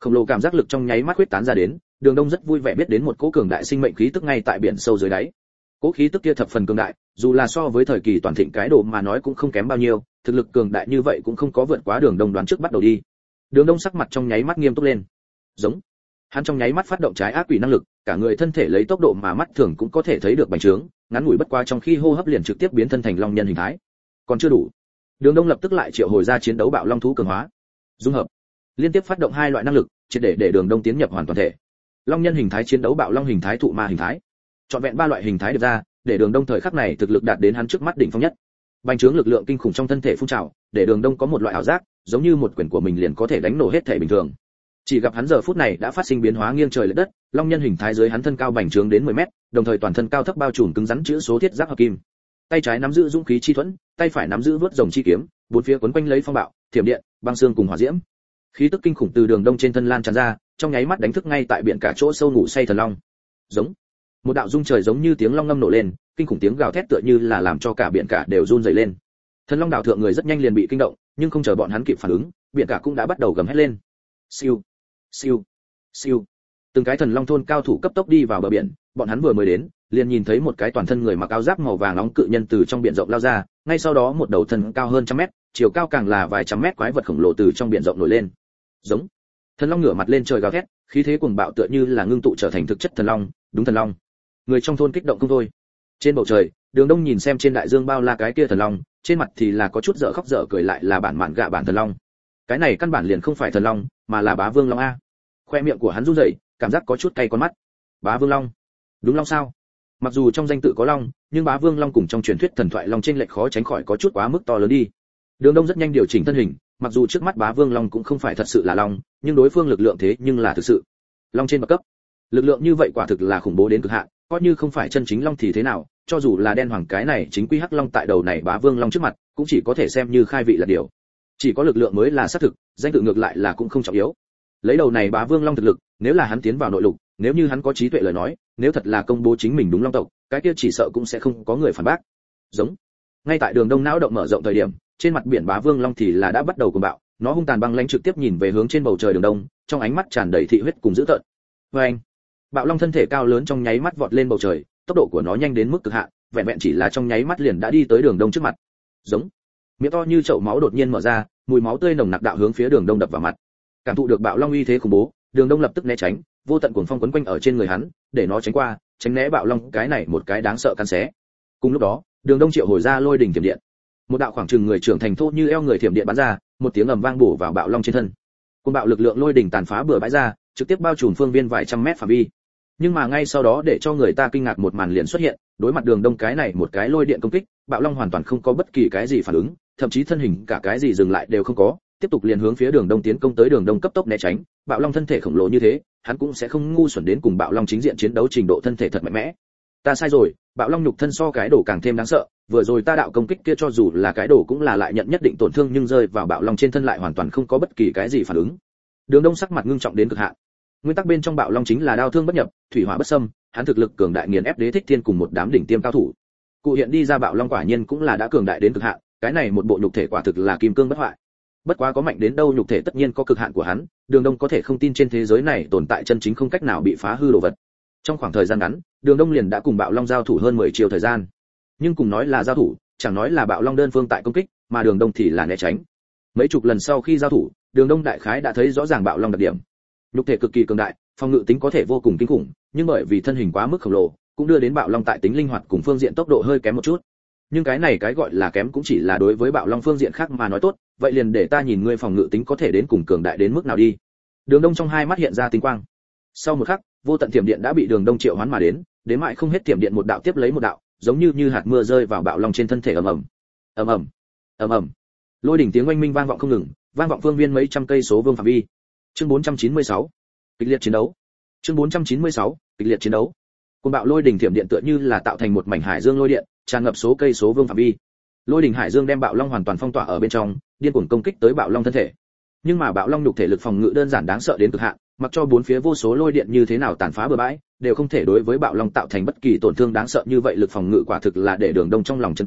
Khổng lồ cảm giác lực trong nháy mắt huyết tán ra đến, Đường Đông rất vui vẻ biết đến một cỗ cường đại sinh mệnh khí tức ngay tại biển sâu dưới đáy. Cỗ khí tức kia thập phần cường đại, dù là so với thời kỳ toàn thịnh cái đồ mà nói cũng không kém bao nhiêu, thực lực cường đại như vậy cũng không có vượt quá Đường Đông đoán trước bắt đầu đi. Đường Đông sắc mặt trong nháy mắt nghiêm túc lên. Giống. Hắn trong nháy mắt phát động trái ác quỷ năng lực, cả người thân thể lấy tốc độ mà mắt thường cũng có thể thấy được bành trướng, ngắn ngủi bất quá trong khi hô hấp liền trực tiếp biến thân thành long nhân hình thái. Còn chưa đủ. Đường Đông lập tức lại triệu hồi ra chiến đấu bạo long thú cường hóa. Dung hợp. Liên tiếp phát động hai loại năng lực, triệt để Đường Đông tiến nhập hoàn toàn thể. Long nhân hình thái chiến đấu bạo long hình thái thụ ma hình thái. Chọn vẹn ba loại hình thái được ra, để Đường Đông thời khắc này thực lực đạt đến hắn trước mắt đỉnh phong nhất. Bành trướng lực lượng kinh khủng trong thân thể phun trào, để Đường Đông có một loại ảo giác, giống như một quyền của mình liền có thể đánh nổ hết thể bình thường. Chỉ gặp hắn giờ phút này đã phát sinh biến hóa nghiêng trời lệch đất, long nhân hình thái dưới hắn thân cao bành trướng đến 10 mét, đồng thời toàn thân cao thấp bao trùm cứng rắn chữ số thiết giáp hợp kim. Tay trái nắm giữ dũng khí chi thuẫn, tay phải nắm giữ vớt rồng chi kiếm, bốn phía quấn quanh lấy phong bạo, thiểm điện, băng xương cùng hỏa diễm. Khí tức kinh khủng từ Đường Đông trên thân lan tràn ra, trong nháy mắt đánh thức ngay tại biển cả chỗ sâu ngủ say thần long. Giống. Một đạo rung trời giống như tiếng long ngâm nổ lên, kinh khủng tiếng gào thét tựa như là làm cho cả biển cả đều run rẩy lên. Thần long đảo thượng người rất nhanh liền bị kinh động, nhưng không chờ bọn hắn kịp phản ứng, biển cả cũng đã bắt đầu gầm hét lên. Siêu, siêu, siêu. Từng cái thần long thôn cao thủ cấp tốc đi vào bờ biển, bọn hắn vừa mới đến, liền nhìn thấy một cái toàn thân người mặc áo giáp màu vàng nóng cự nhân từ trong biển rộng lao ra, ngay sau đó một đầu thân cao hơn trăm mét, chiều cao càng là vài trăm mét quái vật khổng lồ từ trong biển rộng nổi lên. Giống. Thần long ngửa mặt lên trời gào thét, khí thế cuồng bạo tựa như là ngưng tụ trở thành thực chất thần long, đúng thần long. Người trong thôn kích động không thôi. Trên bầu trời, Đường Đông nhìn xem trên đại dương bao la cái kia thần long, trên mặt thì là có chút dở khóc dở cười, lại là bản mạn gạ bản thần long. Cái này căn bản liền không phải thần long, mà là bá vương long a. Khoe miệng của hắn run rẩy, cảm giác có chút cay con mắt. Bá vương long? Đúng long sao? Mặc dù trong danh tự có long, nhưng bá vương long cùng trong truyền thuyết thần thoại long trên lệch khó tránh khỏi có chút quá mức to lớn đi. Đường Đông rất nhanh điều chỉnh thân hình, mặc dù trước mắt bá vương long cũng không phải thật sự là long, nhưng đối phương lực lượng thế nhưng là thực sự long trên bậc cấp. Lực lượng như vậy quả thực là khủng bố đến cực hạn, coi như không phải chân chính long thì thế nào, cho dù là đen hoàng cái này chính quy hắc long tại đầu này bá vương long trước mặt, cũng chỉ có thể xem như khai vị là điều. Chỉ có lực lượng mới là xác thực, danh tự ngược lại là cũng không trọng yếu. Lấy đầu này bá vương long thực lực, nếu là hắn tiến vào nội lục, nếu như hắn có trí tuệ lời nói, nếu thật là công bố chính mình đúng long tộc, cái kia chỉ sợ cũng sẽ không có người phản bác. Giống. Ngay tại Đường Đông não động mở rộng thời điểm, trên mặt biển bá vương long thì là đã bắt đầu cuồng bạo, nó hung tàn băng lãnh trực tiếp nhìn về hướng trên bầu trời Đường Đông, trong ánh mắt tràn đầy thị huyết cùng dữ tợn. Oeng. Bạo long thân thể cao lớn trong nháy mắt vọt lên bầu trời, tốc độ của nó nhanh đến mức cực hạn, vẹn vẹn chỉ là trong nháy mắt liền đã đi tới Đường Đông trước mặt. Giống. Miệng to như chậu máu đột nhiên mở ra, mùi máu tươi nồng nặc đạo hướng phía Đường Đông đập vào mặt. Cảm thụ được bạo long uy thế khủng bố, Đường Đông lập tức né tránh, vô tận cuồng phong quấn quanh ở trên người hắn, để nó tránh qua, tránh né bạo long cái này một cái đáng sợ cắn xé. Cùng lúc đó, Đường Đông triệu hồi ra lôi đỉnh thiểm điện. Một đạo khoảng chừng người trưởng thành thô như eo người thiểm điện bắn ra, một tiếng ầm vang bổ vào bạo long trên thân. Cuồng bạo lực lượng lôi đỉnh tàn phá bừa bãi ra, trực tiếp bao trùm phương viên vài trăm mét phạm vi. Nhưng mà ngay sau đó để cho người ta kinh ngạc một màn liền xuất hiện, đối mặt Đường Đông cái này một cái lôi điện công kích, bạo long hoàn toàn không có bất kỳ cái gì phản ứng, thậm chí thân hình cả cái gì dừng lại đều không có, tiếp tục liền hướng phía Đường Đông tiến công tới. Đường Đông cấp tốc né tránh, bạo long thân thể khổng lồ như thế, hắn cũng sẽ không ngu xuẩn đến cùng bạo long chính diện chiến đấu, trình độ thân thể thật mạnh mẽ. Ta sai rồi, bạo long nhục thân so cái đồ càng thêm đáng sợ, vừa rồi ta đạo công kích kia cho dù là cái đồ cũng là lại nhận nhất định tổn thương, nhưng rơi vào bạo long trên thân lại hoàn toàn không có bất kỳ cái gì phản ứng. Đường Đông sắc mặt ngưng trọng đến cực hạn. Nguyên tắc bên trong bạo long chính là đao thương bất nhập, thủy hỏa bất xâm, hắn thực lực cường đại nghiền ép Đế Thích Thiên cùng một đám đỉnh tiêm cao thủ. Cụ hiện đi ra bạo long quả nhiên cũng là đã cường đại đến cực hạn, cái này một bộ nhục thể quả thực là kim cương bất hoại. Bất quá có mạnh đến đâu nhục thể tất nhiên có cực hạn của hắn, Đường Đông có thể không tin trên thế giới này tồn tại chân chính không cách nào bị phá hư đồ vật. Trong khoảng thời gian ngắn, Đường Đông liền đã cùng bạo long giao thủ hơn 10 chiều thời gian. Nhưng cùng nói là giao thủ, chẳng nói là bạo long đơn phương tại công kích, mà Đường Đông thì là né tránh. Mấy chục lần sau khi giao thủ, Đường Đông đại khái đã thấy rõ ràng bạo long đặc điểm. Nhục thể cực kỳ cường đại, phòng ngự tính có thể vô cùng kinh khủng, nhưng bởi vì thân hình quá mức khổng lồ, cũng đưa đến bạo long tại tính linh hoạt cùng phương diện tốc độ hơi kém một chút. Nhưng cái này cái gọi là kém cũng chỉ là đối với bạo long phương diện khác mà nói tốt, vậy liền để ta nhìn ngươi phòng ngự tính có thể đến cùng cường đại đến mức nào đi. Đường Đông trong hai mắt hiện ra tinh quang. Sau một khắc, vô tận thiểm điện đã bị Đường Đông triệu hoán mà đến mãi không hết thiểm điện một đạo tiếp lấy một đạo, giống như hạt mưa rơi vào bạo long trên thân thể ầm ầm. Ầm ầm. Ầm ầm. Lôi đỉnh tiếng oanh minh vang vọng không ngừng, vang vọng phương viên mấy trăm cây số vương phạm vi. Chương 496. Kịch liệt chiến đấu. Chương 496. Kịch liệt chiến đấu. Cuồng bạo lôi đỉnh thiểm điện tựa như là tạo thành một mảnh hải dương lôi điện, tràn ngập số cây số vương phạm vi. Lôi đỉnh hải dương đem bạo long hoàn toàn phong tỏa ở bên trong, điên cuồng công kích tới bạo long thân thể. Nhưng mà bạo long nhục thể lực phòng ngự đơn giản đáng sợ đến cực hạn, mặc cho bốn phía vô số lôi điện như thế nào tàn phá bừa bãi, đều không thể đối với bạo long tạo thành bất kỳ tổn thương đáng sợ như vậy. Lực phòng ngự quả thực là để Đường Đông trong lòng chấn kinh,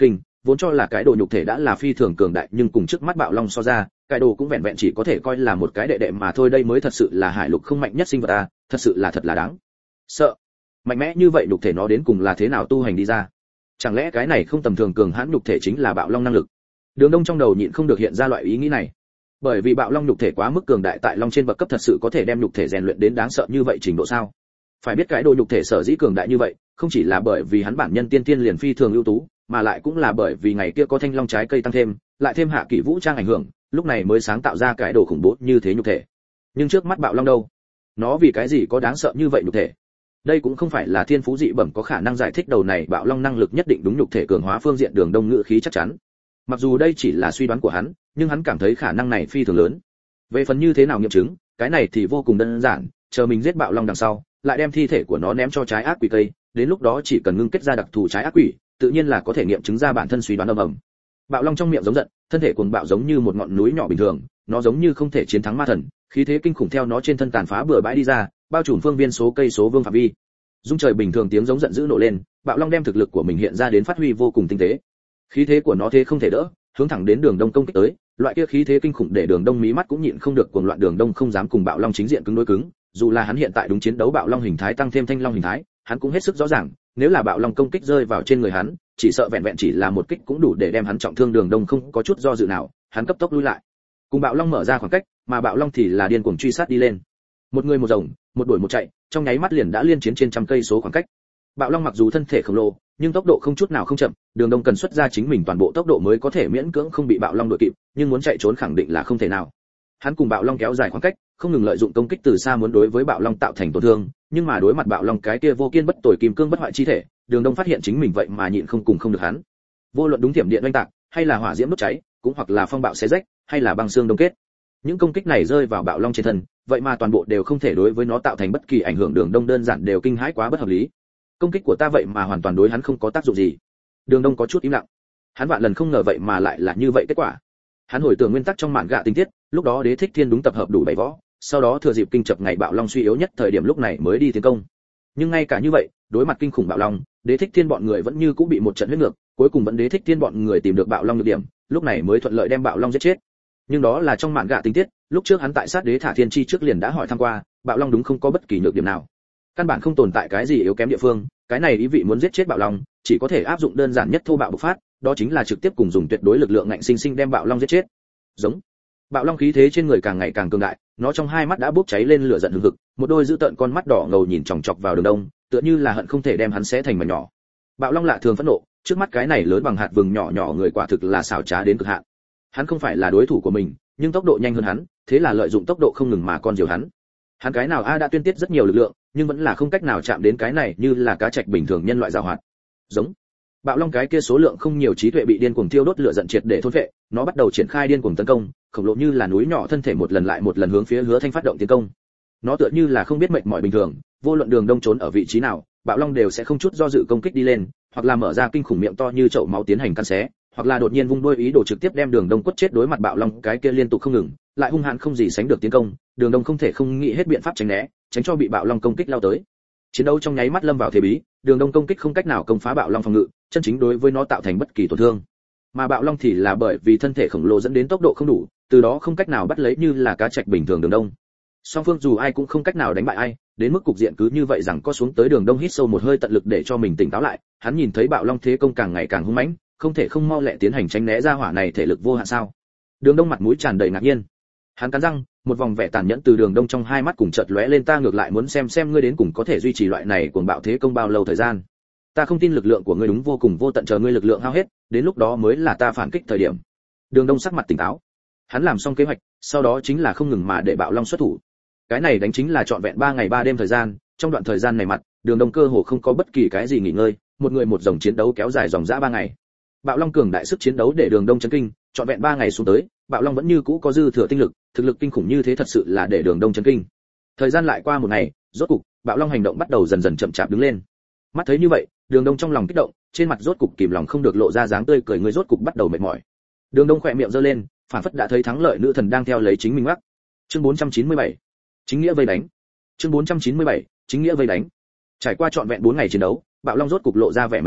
vốn cho là cái đồ nhục thể đã là phi thường cường đại, nhưng cùng trước mắt bạo long so ra, cái đồ cũng vẹn vẹn chỉ có thể coi là một cái đệ đệ mà thôi. Đây mới thật sự là hải lục không mạnh nhất sinh vật a, thật sự là thật là đáng sợ. Mạnh mẽ như vậy nhục thể nó đến cùng là thế nào tu hành đi ra? Chẳng lẽ cái này không tầm thường cường hãn nhục thể chính là bạo long năng lực? Đường Đông trong đầu nhịn không được hiện ra loại ý nghĩ này. Bởi vì bạo long nhục thể quá mức cường đại, tại long trên bậc cấp thật sự có thể đem nhục thể rèn luyện đến đáng sợ như vậy trình độ sao? Phải biết cái đồ nhục thể sở dĩ cường đại như vậy, không chỉ là bởi vì hắn bản nhân tiên tiên liền phi thường ưu tú, mà lại cũng là bởi vì ngày kia có thanh long trái cây tăng thêm, lại thêm hạ kỷ vũ trang ảnh hưởng, lúc này mới sáng tạo ra cái đồ khủng bố như thế nhục thể. Nhưng trước mắt bạo long đâu? Nó vì cái gì có đáng sợ như vậy nhục thể? Đây cũng không phải là thiên phú dị bẩm có khả năng giải thích. Đầu này bạo long năng lực nhất định đúng nhục thể cường hóa phương diện Đường Đông ngự khí chắc chắn. Mặc dù đây chỉ là suy đoán của hắn, nhưng hắn cảm thấy khả năng này phi thường lớn. Về phần như thế nào nghiệm chứng, cái này thì vô cùng đơn giản, chờ mình giết bạo long đằng sau, lại đem thi thể của nó ném cho trái ác quỷ cây, đến lúc đó chỉ cần ngưng kết ra đặc thù trái ác quỷ, tự nhiên là có thể nghiệm chứng ra bản thân suy đoán ầm ầm. Bạo long trong miệng giống giận, thân thể cuồng bạo giống như một ngọn núi nhỏ bình thường, nó giống như không thể chiến thắng ma thần, khí thế kinh khủng theo nó trên thân tàn phá bừa bãi đi ra, bao trùm phương viên số cây số vương phạm vi. Dung trời bình thường tiếng giống giận dữ nổ lên, bạo long đem thực lực của mình hiện ra đến phát huy vô cùng tinh tế. Khí thế của nó thế không thể đỡ, hướng thẳng đến Đường Đông công kích tới, loại kia khí thế kinh khủng để Đường Đông mí mắt cũng nhịn không được cuồng loạn. Đường Đông không dám cùng bạo long chính diện cứng đối cứng, dù là hắn hiện tại đúng chiến đấu bạo long hình thái tăng thêm thanh long hình thái, hắn cũng hết sức rõ ràng, nếu là bạo long công kích rơi vào trên người hắn, chỉ sợ vẹn vẹn chỉ là một kích cũng đủ để đem hắn trọng thương. Đường Đông không có chút do dự nào, hắn cấp tốc lui lại, cùng bạo long mở ra khoảng cách, mà bạo long thì là điên cuồng truy sát đi lên. Một người một rồng, một đuổi một chạy, trong nháy mắt liền đã liên chiến trên trăm cây số khoảng cách. Bạo long mặc dù thân thể khổng lồ, nhưng tốc độ không chút nào không chậm, Đường Đông cần xuất ra chính mình toàn bộ tốc độ mới có thể miễn cưỡng không bị bạo long đuổi kịp, nhưng muốn chạy trốn khẳng định là không thể nào. Hắn cùng bạo long kéo dài khoảng cách, không ngừng lợi dụng công kích từ xa muốn đối với bạo long tạo thành tổn thương, nhưng mà đối mặt bạo long cái kia vô kiên bất tồi kim cương bất hoại chi thể, Đường Đông phát hiện chính mình vậy mà nhịn không được hắn. Vô luận đúng thiểm điện oanh tạc, hay là hỏa diễm đốt cháy, cũng hoặc là phong bạo xé rách, hay là băng xương đông kết, những công kích này rơi vào bạo long trên thân, vậy mà toàn bộ đều không thể đối với nó tạo thành bất kỳ ảnh hưởng. Đường Đông đơn giản đều kinh hãi quá bất hợp lý. Công kích của ta vậy mà hoàn toàn đối hắn không có tác dụng gì. Đường Đông có chút im lặng. Hắn vạn lần không ngờ vậy mà lại là như vậy kết quả. Hắn hồi tưởng nguyên tắc trong mạn gạ tình tiết, lúc đó Đế Thích Thiên đúng tập hợp đủ 7 võ, sau đó thừa dịp kinh chập ngày bạo long suy yếu nhất thời điểm lúc này mới đi tiến công. Nhưng ngay cả như vậy, đối mặt kinh khủng bạo long, Đế Thích Thiên bọn người vẫn như cũng bị một trận huyết ngược, cuối cùng vẫn Đế Thích Thiên bọn người tìm được bạo long nhược điểm, lúc này mới thuận lợi đem bạo long giết chết. Nhưng đó là trong mạn gạ tình tiết, lúc trước hắn tại sát Đế Thả Thiên chi trước liền đã hỏi thăm qua, bạo long đúng không có bất kỳ nhược điểm nào, căn bản không tồn tại cái gì yếu kém địa phương. Cái này ý vị muốn giết chết bạo long, chỉ có thể áp dụng đơn giản nhất thô bạo bộc phát, đó chính là trực tiếp cùng dùng tuyệt đối lực lượng ngạnh sinh sinh đem bạo long giết chết. Giống. Bạo long khí thế trên người càng ngày càng cường đại, nó trong hai mắt đã bốc cháy lên lửa giận hừng hực, một đôi dữ tợn con mắt đỏ ngầu nhìn chòng chọc vào Đường Đông, tựa như là hận không thể đem hắn xé thành mảnh nhỏ. Bạo long lạ thường phẫn nộ, trước mắt cái này lớn bằng hạt vừng nhỏ nhỏ người quả thực là xảo trá đến cực hạn. Hắn không phải là đối thủ của mình, nhưng tốc độ nhanh hơn hắn, thế là lợi dụng tốc độ không ngừng mà con diều hắn. Hắn cái nào đã tuyên tiết rất nhiều lực lượng, nhưng vẫn là không cách nào chạm đến cái này như là cá trạch bình thường nhân loại giàu hoạt. Giống. Bạo long cái kia số lượng không nhiều trí tuệ bị điên cuồng thiêu đốt lửa giận triệt để thôn phệ, nó bắt đầu triển khai điên cuồng tấn công, khổng lồ như là núi nhỏ thân thể một lần lại một lần hướng phía Hứa Thanh phát động tiến công. Nó tựa như là không biết mệt mỏi bình thường, vô luận Đường Đông trốn ở vị trí nào, bạo long đều sẽ không chút do dự công kích đi lên, hoặc là mở ra kinh khủng miệng to như chậu máu tiến hành căn xé, hoặc là đột nhiên vung đuôi ý đồ trực tiếp đem Đường Đông quất chết. Đối mặt bạo long cái kia liên tục không ngừng, lại hung hãn không gì sánh được tiến công, Đường Đông không thể không nghĩ hết biện pháp tránh né, tránh cho bị bạo long công kích lao tới. Chiến đấu trong nháy mắt lâm vào thế bí, Đường Đông công kích không cách nào công phá bạo long phòng ngự, chân chính đối với nó tạo thành bất kỳ tổn thương. Mà bạo long thì là bởi vì thân thể khổng lồ dẫn đến tốc độ không đủ, từ đó không cách nào bắt lấy như là cá trạch bình thường Đường Đông. Song phương dù ai cũng không cách nào đánh bại ai, đến mức cục diện cứ như vậy rằng có xuống tới. Đường Đông hít sâu một hơi tận lực để cho mình tỉnh táo lại, hắn nhìn thấy bạo long thế công càng ngày càng hung mãnh, không thể không mau lẹ tiến hành tránh né. Ra hỏa này thể lực vô hạn sao? Đường Đông mặt mũi tràn đầy ngạc nhiên. Hắn cắn răng, một vòng vẻ tàn nhẫn từ Đường Đông trong hai mắt cùng chợt lóe lên. Ta ngược lại muốn xem ngươi đến cùng có thể duy trì loại này cuồng bạo thế công bao lâu thời gian. Ta không tin lực lượng của ngươi đúng vô cùng vô tận, chờ ngươi lực lượng hao hết, đến lúc đó mới là ta phản kích thời điểm. Đường Đông sắc mặt tỉnh táo. Hắn làm xong kế hoạch, sau đó chính là không ngừng mà để bạo long xuất thủ. Cái này đánh chính là trọn vẹn 3 ngày 3 đêm thời gian, trong đoạn thời gian này mặt, Đường Đông cơ hồ không có bất kỳ cái gì nghỉ ngơi, một người một dòng chiến đấu kéo dài dòng dã 3 ngày. Bạo long cường đại sức chiến đấu để Đường Đông chấn kinh, trọn vẹn 3 ngày xuống tới, bạo long vẫn như cũ có dư thừa tinh lực, thực lực kinh khủng như thế thật sự là để Đường Đông chấn kinh. Thời gian lại qua một ngày, rốt cục, bạo long hành động bắt đầu dần dần chậm chạp đứng lên. Mắt thấy như vậy, Đường Đông trong lòng kích động, trên mặt rốt cục kìm lòng không được lộ ra dáng tươi cười, người rốt cục bắt đầu mệt mỏi. Đường Đông khỏe miệng giơ lên, phản phất đã thấy thắng lợi nữ thần đang theo lấy chính mình ngoắc. Chương 497, chính nghĩa vây đánh. Chương 497, chính nghĩa vây đánh. Trải qua trọn vẹn 4 ngày chiến đấu, bạo long rốt cục lộ ra vẻ mệt mỏi,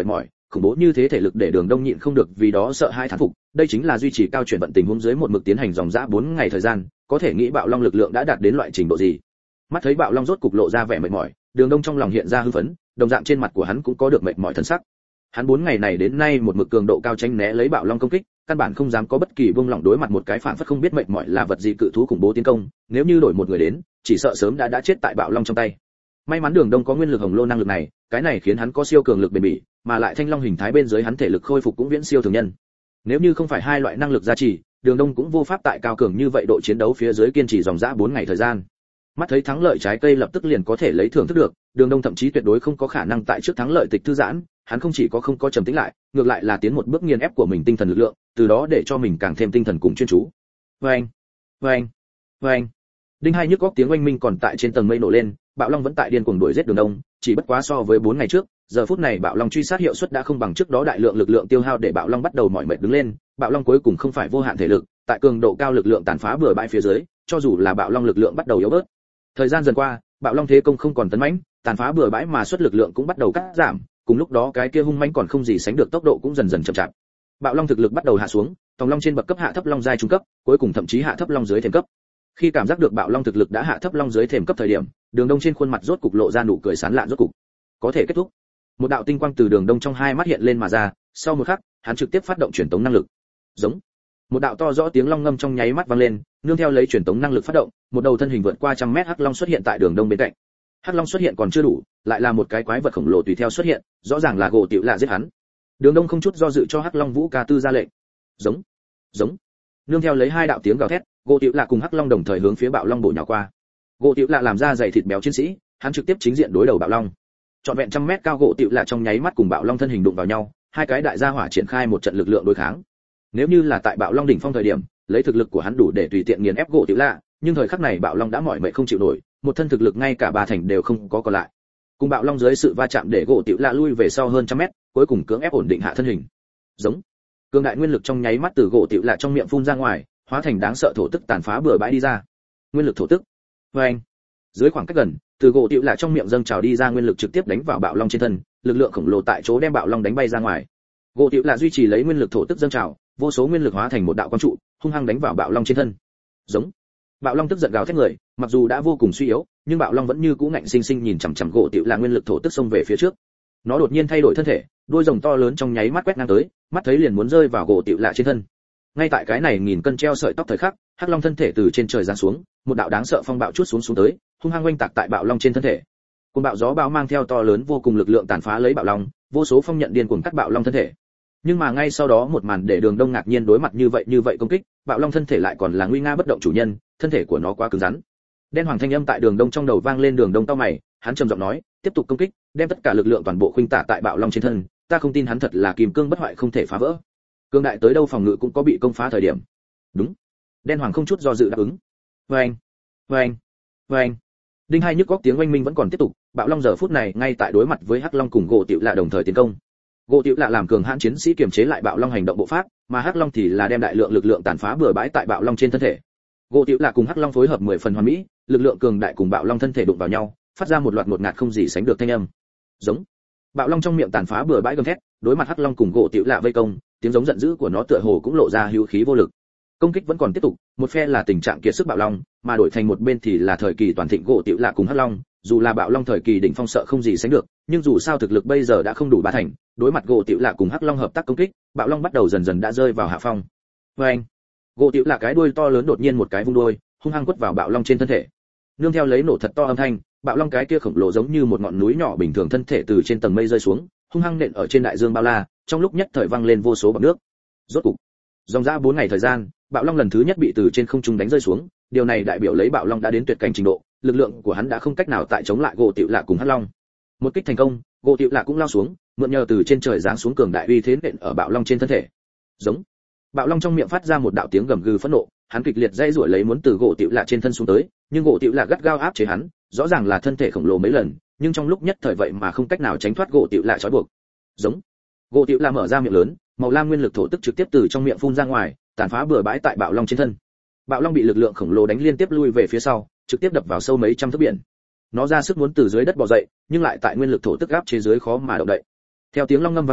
khủng bố như thế thể lực để Đường Đông nhịn không được vì đó sợ hãi thán phục, đây chính là duy trì cao chuyển vận tình huống dưới một mực tiến hành dòng dã 4 ngày thời gian, có thể nghĩ Bạo Long lực lượng đã đạt đến loại trình độ gì. Mắt thấy Bạo Long rốt cục lộ ra vẻ mệt mỏi, Đường Đông trong lòng hiện ra hưng phấn, đồng dạng trên mặt của hắn cũng có được mệt mỏi thần sắc. Hắn 4 ngày này đến nay một mực cường độ cao tránh né lấy Bạo Long công kích, căn bản không dám có bất kỳ buông lỏng đối mặt một cái phản phất không biết mệt mỏi là vật gì cự thú khủng bố tiến công, nếu như đổi một người đến, chỉ sợ sớm đã chết tại Bạo Long trong tay. May mắn Đường Đông có nguyên lực hồng lô năng lực này, cái này khiến hắn có siêu cường lực bền bỉ, mà lại Thanh Long hình thái bên dưới hắn thể lực khôi phục cũng viễn siêu thường nhân. Nếu như không phải hai loại năng lực gia trì, Đường Đông cũng vô pháp tại cao cường như vậy độ chiến đấu phía dưới kiên trì dòng dã 4 ngày thời gian. Mắt thấy thắng lợi trái cây lập tức liền có thể lấy thưởng thức được, Đường Đông thậm chí tuyệt đối không có khả năng tại trước thắng lợi tịch thư giãn, hắn không chỉ có không có trầm tĩnh lại, ngược lại là tiến một bước nghiền ép của mình tinh thần lực lượng, từ đó để cho mình càng thêm tinh thần cùng chuyên chú. Oeng, oeng, oeng. Đinh hai nhức óc tiếng oanh minh còn tại trên tầng mây nổ lên, Bạo Long vẫn tại điên cuồng đuổi giết Đường Đông, chỉ bất quá so với 4 ngày trước, giờ phút này Bạo Long truy sát hiệu suất đã không bằng trước đó, đại lượng lực lượng tiêu hao để Bạo Long bắt đầu mỏi mệt đứng lên, Bạo Long cuối cùng không phải vô hạn thể lực, tại cường độ cao lực lượng tàn phá bừa bãi phía dưới, cho dù là Bạo Long lực lượng bắt đầu yếu bớt. Thời gian dần qua, Bạo Long thế công không còn tấn mãnh, tàn phá bừa bãi mà xuất lực lượng cũng bắt đầu cắt giảm, cùng lúc đó cái kia hung mãnh còn không gì sánh được tốc độ cũng dần dần chậm chạp. Bạo Long thực lực bắt đầu hạ xuống, Tòng Long trên bậc cấp hạ thấp Long giai trung cấp, cuối cùng thậm chí hạ thấp Long dưới thềm cấp. Khi cảm giác được Bạo Long thực lực đã hạ thấp Long dưới thềm cấp thời điểm, Đường Đông trên khuôn mặt rốt cục lộ ra nụ cười sán lạn rốt cục. Có thể kết thúc. Một đạo tinh quang từ Đường Đông trong hai mắt hiện lên mà ra, sau một khắc, hắn trực tiếp phát động truyền tống năng lực. Giống. Một đạo to rõ tiếng long ngâm trong nháy mắt vang lên, nương theo lấy truyền tống năng lực phát động, một đầu thân hình vượt qua 100 mét hắc long xuất hiện tại Đường Đông bên cạnh. Hắc long xuất hiện còn chưa đủ, lại là một cái quái vật khổng lồ tùy theo xuất hiện, rõ ràng là gỗ tiểu lạ giết hắn. Đường Đông không chút do dự cho hắc long vũ ca tư ra lệnh. Giống, giống. Nương theo lấy hai đạo tiếng gào thét, gỗ tiểu lạ cùng hắc long đồng thời hướng phía Bạo Long bổ nhào qua. Gỗ tiểu lạ làm ra dày thịt béo chiến sĩ, hắn trực tiếp chính diện đối đầu Bạo Long. Trọn vẹn 100 mét cao gỗ tiểu lạ trong nháy mắt cùng Bạo Long thân hình đụng vào nhau, hai cái đại gia hỏa triển khai một trận lực lượng đối kháng. Nếu như là tại Bạo Long đỉnh phong thời điểm, lấy thực lực của hắn đủ để tùy tiện nghiền ép gỗ tiểu lạ, nhưng thời khắc này Bạo Long đã mỏi mệt không chịu nổi, một thân thực lực ngay cả ba thành đều không có còn lại. Cùng Bạo Long dưới sự va chạm để gỗ tiểu lạ lui về sau hơn 100 mét, cuối cùng cưỡng ép ổn định hạ thân hình. Giống. Cường đại nguyên lực trong nháy mắt từ gỗ tiểu lạ trong miệng phun ra ngoài, hóa thành đáng sợ thổ tức tàn phá bừa bãi đi ra. Nguyên lực thổ tức. Oeng. Dưới khoảng cách gần, từ gỗ tiểu lạ trong miệng dâng trào đi ra nguyên lực trực tiếp đánh vào Bạo Long trên thân, lực lượng khổng lồ tại chỗ đem Bạo Long đánh bay ra ngoài. Gỗ tiểu lạ duy trì lấy nguyên lực thổ tức dâng trào, vô số nguyên lực hóa thành một đạo quang trụ, hung hăng đánh vào Bạo Long trên thân. Giống. Bạo Long tức giận gào thét người, mặc dù đã vô cùng suy yếu, nhưng Bạo Long vẫn như cũ ngạnh sinh sinh nhìn chằm chằm gỗ tiểu lạ nguyên lực thổ tức xông về phía trước. Nó đột nhiên thay đổi thân thể, đuôi rồng to lớn trong nháy mắt quét ngang tới, mắt thấy liền muốn rơi vào gỗ tiểu lạ trên thân. Ngay tại cái này nghìn cân treo sợi tóc thời khắc, hắc long thân thể từ trên trời giáng xuống, một đạo đáng sợ phong bạo chuốt xuống tới, hung hăng oanh tạc tại Bạo Long trên thân thể. Cơn bạo gió bão mang theo to lớn vô cùng lực lượng tàn phá lấy Bạo Long, vô số phong nhận điên cuồng cắt Bạo Long thân thể. Nhưng mà ngay sau đó một màn để Đường Đông ngạc nhiên đối mặt như vậy công kích, Bạo Long thân thể lại còn là nguy nga bất động chủ nhân, thân thể của nó quá cứng rắn. Đen hoàng thanh âm tại Đường Đông trong đầu vang lên, Đường Đông cau mày, hắn trầm giọng nói, tiếp tục công kích, đem tất cả lực lượng toàn bộ khuynh tả tại Bạo Long trên thân, ta không tin hắn thật là kim cương bất hoại không thể phá vỡ. Cương đại tới đâu phòng ngự cũng có bị công phá thời điểm. Đúng. Đen hoàng không chút do dự đáp ứng. Oeng, oeng, oeng. Đinh hai nhức góc tiếng oanh minh vẫn còn tiếp tục, Bạo Long giờ phút này ngay tại đối mặt với hắc long cùng gỗ tiểu lạ đồng thời tiến công. Gỗ tiểu lạ làm cường hãn chiến sĩ kiềm chế lại Bạo Long hành động bộ pháp, mà hắc long thì là đem đại lượng lực lượng tàn phá bừa bãi tại Bạo Long trên thân thể. Gỗ tiểu lạ cùng hắc long phối hợp 10 phần hoàn mỹ, lực lượng cường đại cùng Bạo Long thân thể đụng vào nhau, phát ra một loạt ngột ngạt không gì sánh được thanh âm. Giống. Bạo Long trong miệng tàn phá bừa bãi gầm thét, đối mặt hắc long cùng gỗ tiểu lạ vây công, tiếng giống giận dữ của nó tựa hồ cũng lộ ra hữu khí vô lực. Công kích vẫn còn tiếp tục, một phe là tình trạng kiệt sức Bạo Long, mà đổi thành một bên thì là thời kỳ toàn thịnh gỗ tiểu lạ cùng hắc long, dù là Bạo Long thời kỳ đỉnh phong sợ không gì sánh được, nhưng dù sao thực lực bây giờ đã không đủ ba thành, đối mặt gỗ tiểu lạ cùng hắc long hợp tác công kích, Bạo Long bắt đầu dần dần đã rơi vào hạ phong. Oeng. Gỗ tiểu lạ cái đuôi to lớn đột nhiên một cái vung đuôi, hung hăng quất vào Bạo Long trên thân thể. Nương theo lấy nổ thật to âm thanh, Bạo Long cái kia khổng lồ giống như một ngọn núi nhỏ bình thường thân thể từ trên tầng mây rơi xuống, hung hăng nện ở trên đại dương bao la, trong lúc nhất thời vang lên vô số bọt nước. Rốt cục, dòng dã 4 ngày thời gian, Bạo Long lần thứ nhất bị từ trên không trung đánh rơi xuống, điều này đại biểu lấy Bạo Long đã đến tuyệt cảnh trình độ, lực lượng của hắn đã không cách nào tại chống lại gỗ tiểu lạ cùng hắc long. Một kích thành công, gỗ tiểu lạ cũng lao xuống, mượn nhờ từ trên trời giáng xuống cường đại uy thế nện ở Bạo Long trên thân thể. Giống. Bạo Long trong miệng phát ra một đạo tiếng gầm gừ phẫn nộ, hắn kịch liệt dây rủi lấy muốn từ gỗ tiểu lạ trên thân xuống tới, nhưng gỗ tiểu lạ gắt gao áp chế hắn, rõ ràng là thân thể khổng lồ mấy lần, nhưng trong lúc nhất thời vậy mà không cách nào tránh thoát gỗ tiểu lạ trói buộc. Giống. Gỗ tiểu lạ mở ra miệng lớn, màu lam nguyên lực thổ tức trực tiếp từ trong miệng phun ra ngoài, tàn phá bừa bãi tại Bạo Long trên thân. Bạo Long bị lực lượng khổng lồ đánh liên tiếp lui về phía sau, trực tiếp đập vào sâu mấy trăm thước biển. Nó ra sức muốn từ dưới đất bò dậy, nhưng lại tại nguyên lực thổ tức áp chế dưới khó mà động đậy. Theo tiếng long ngâm vang lên,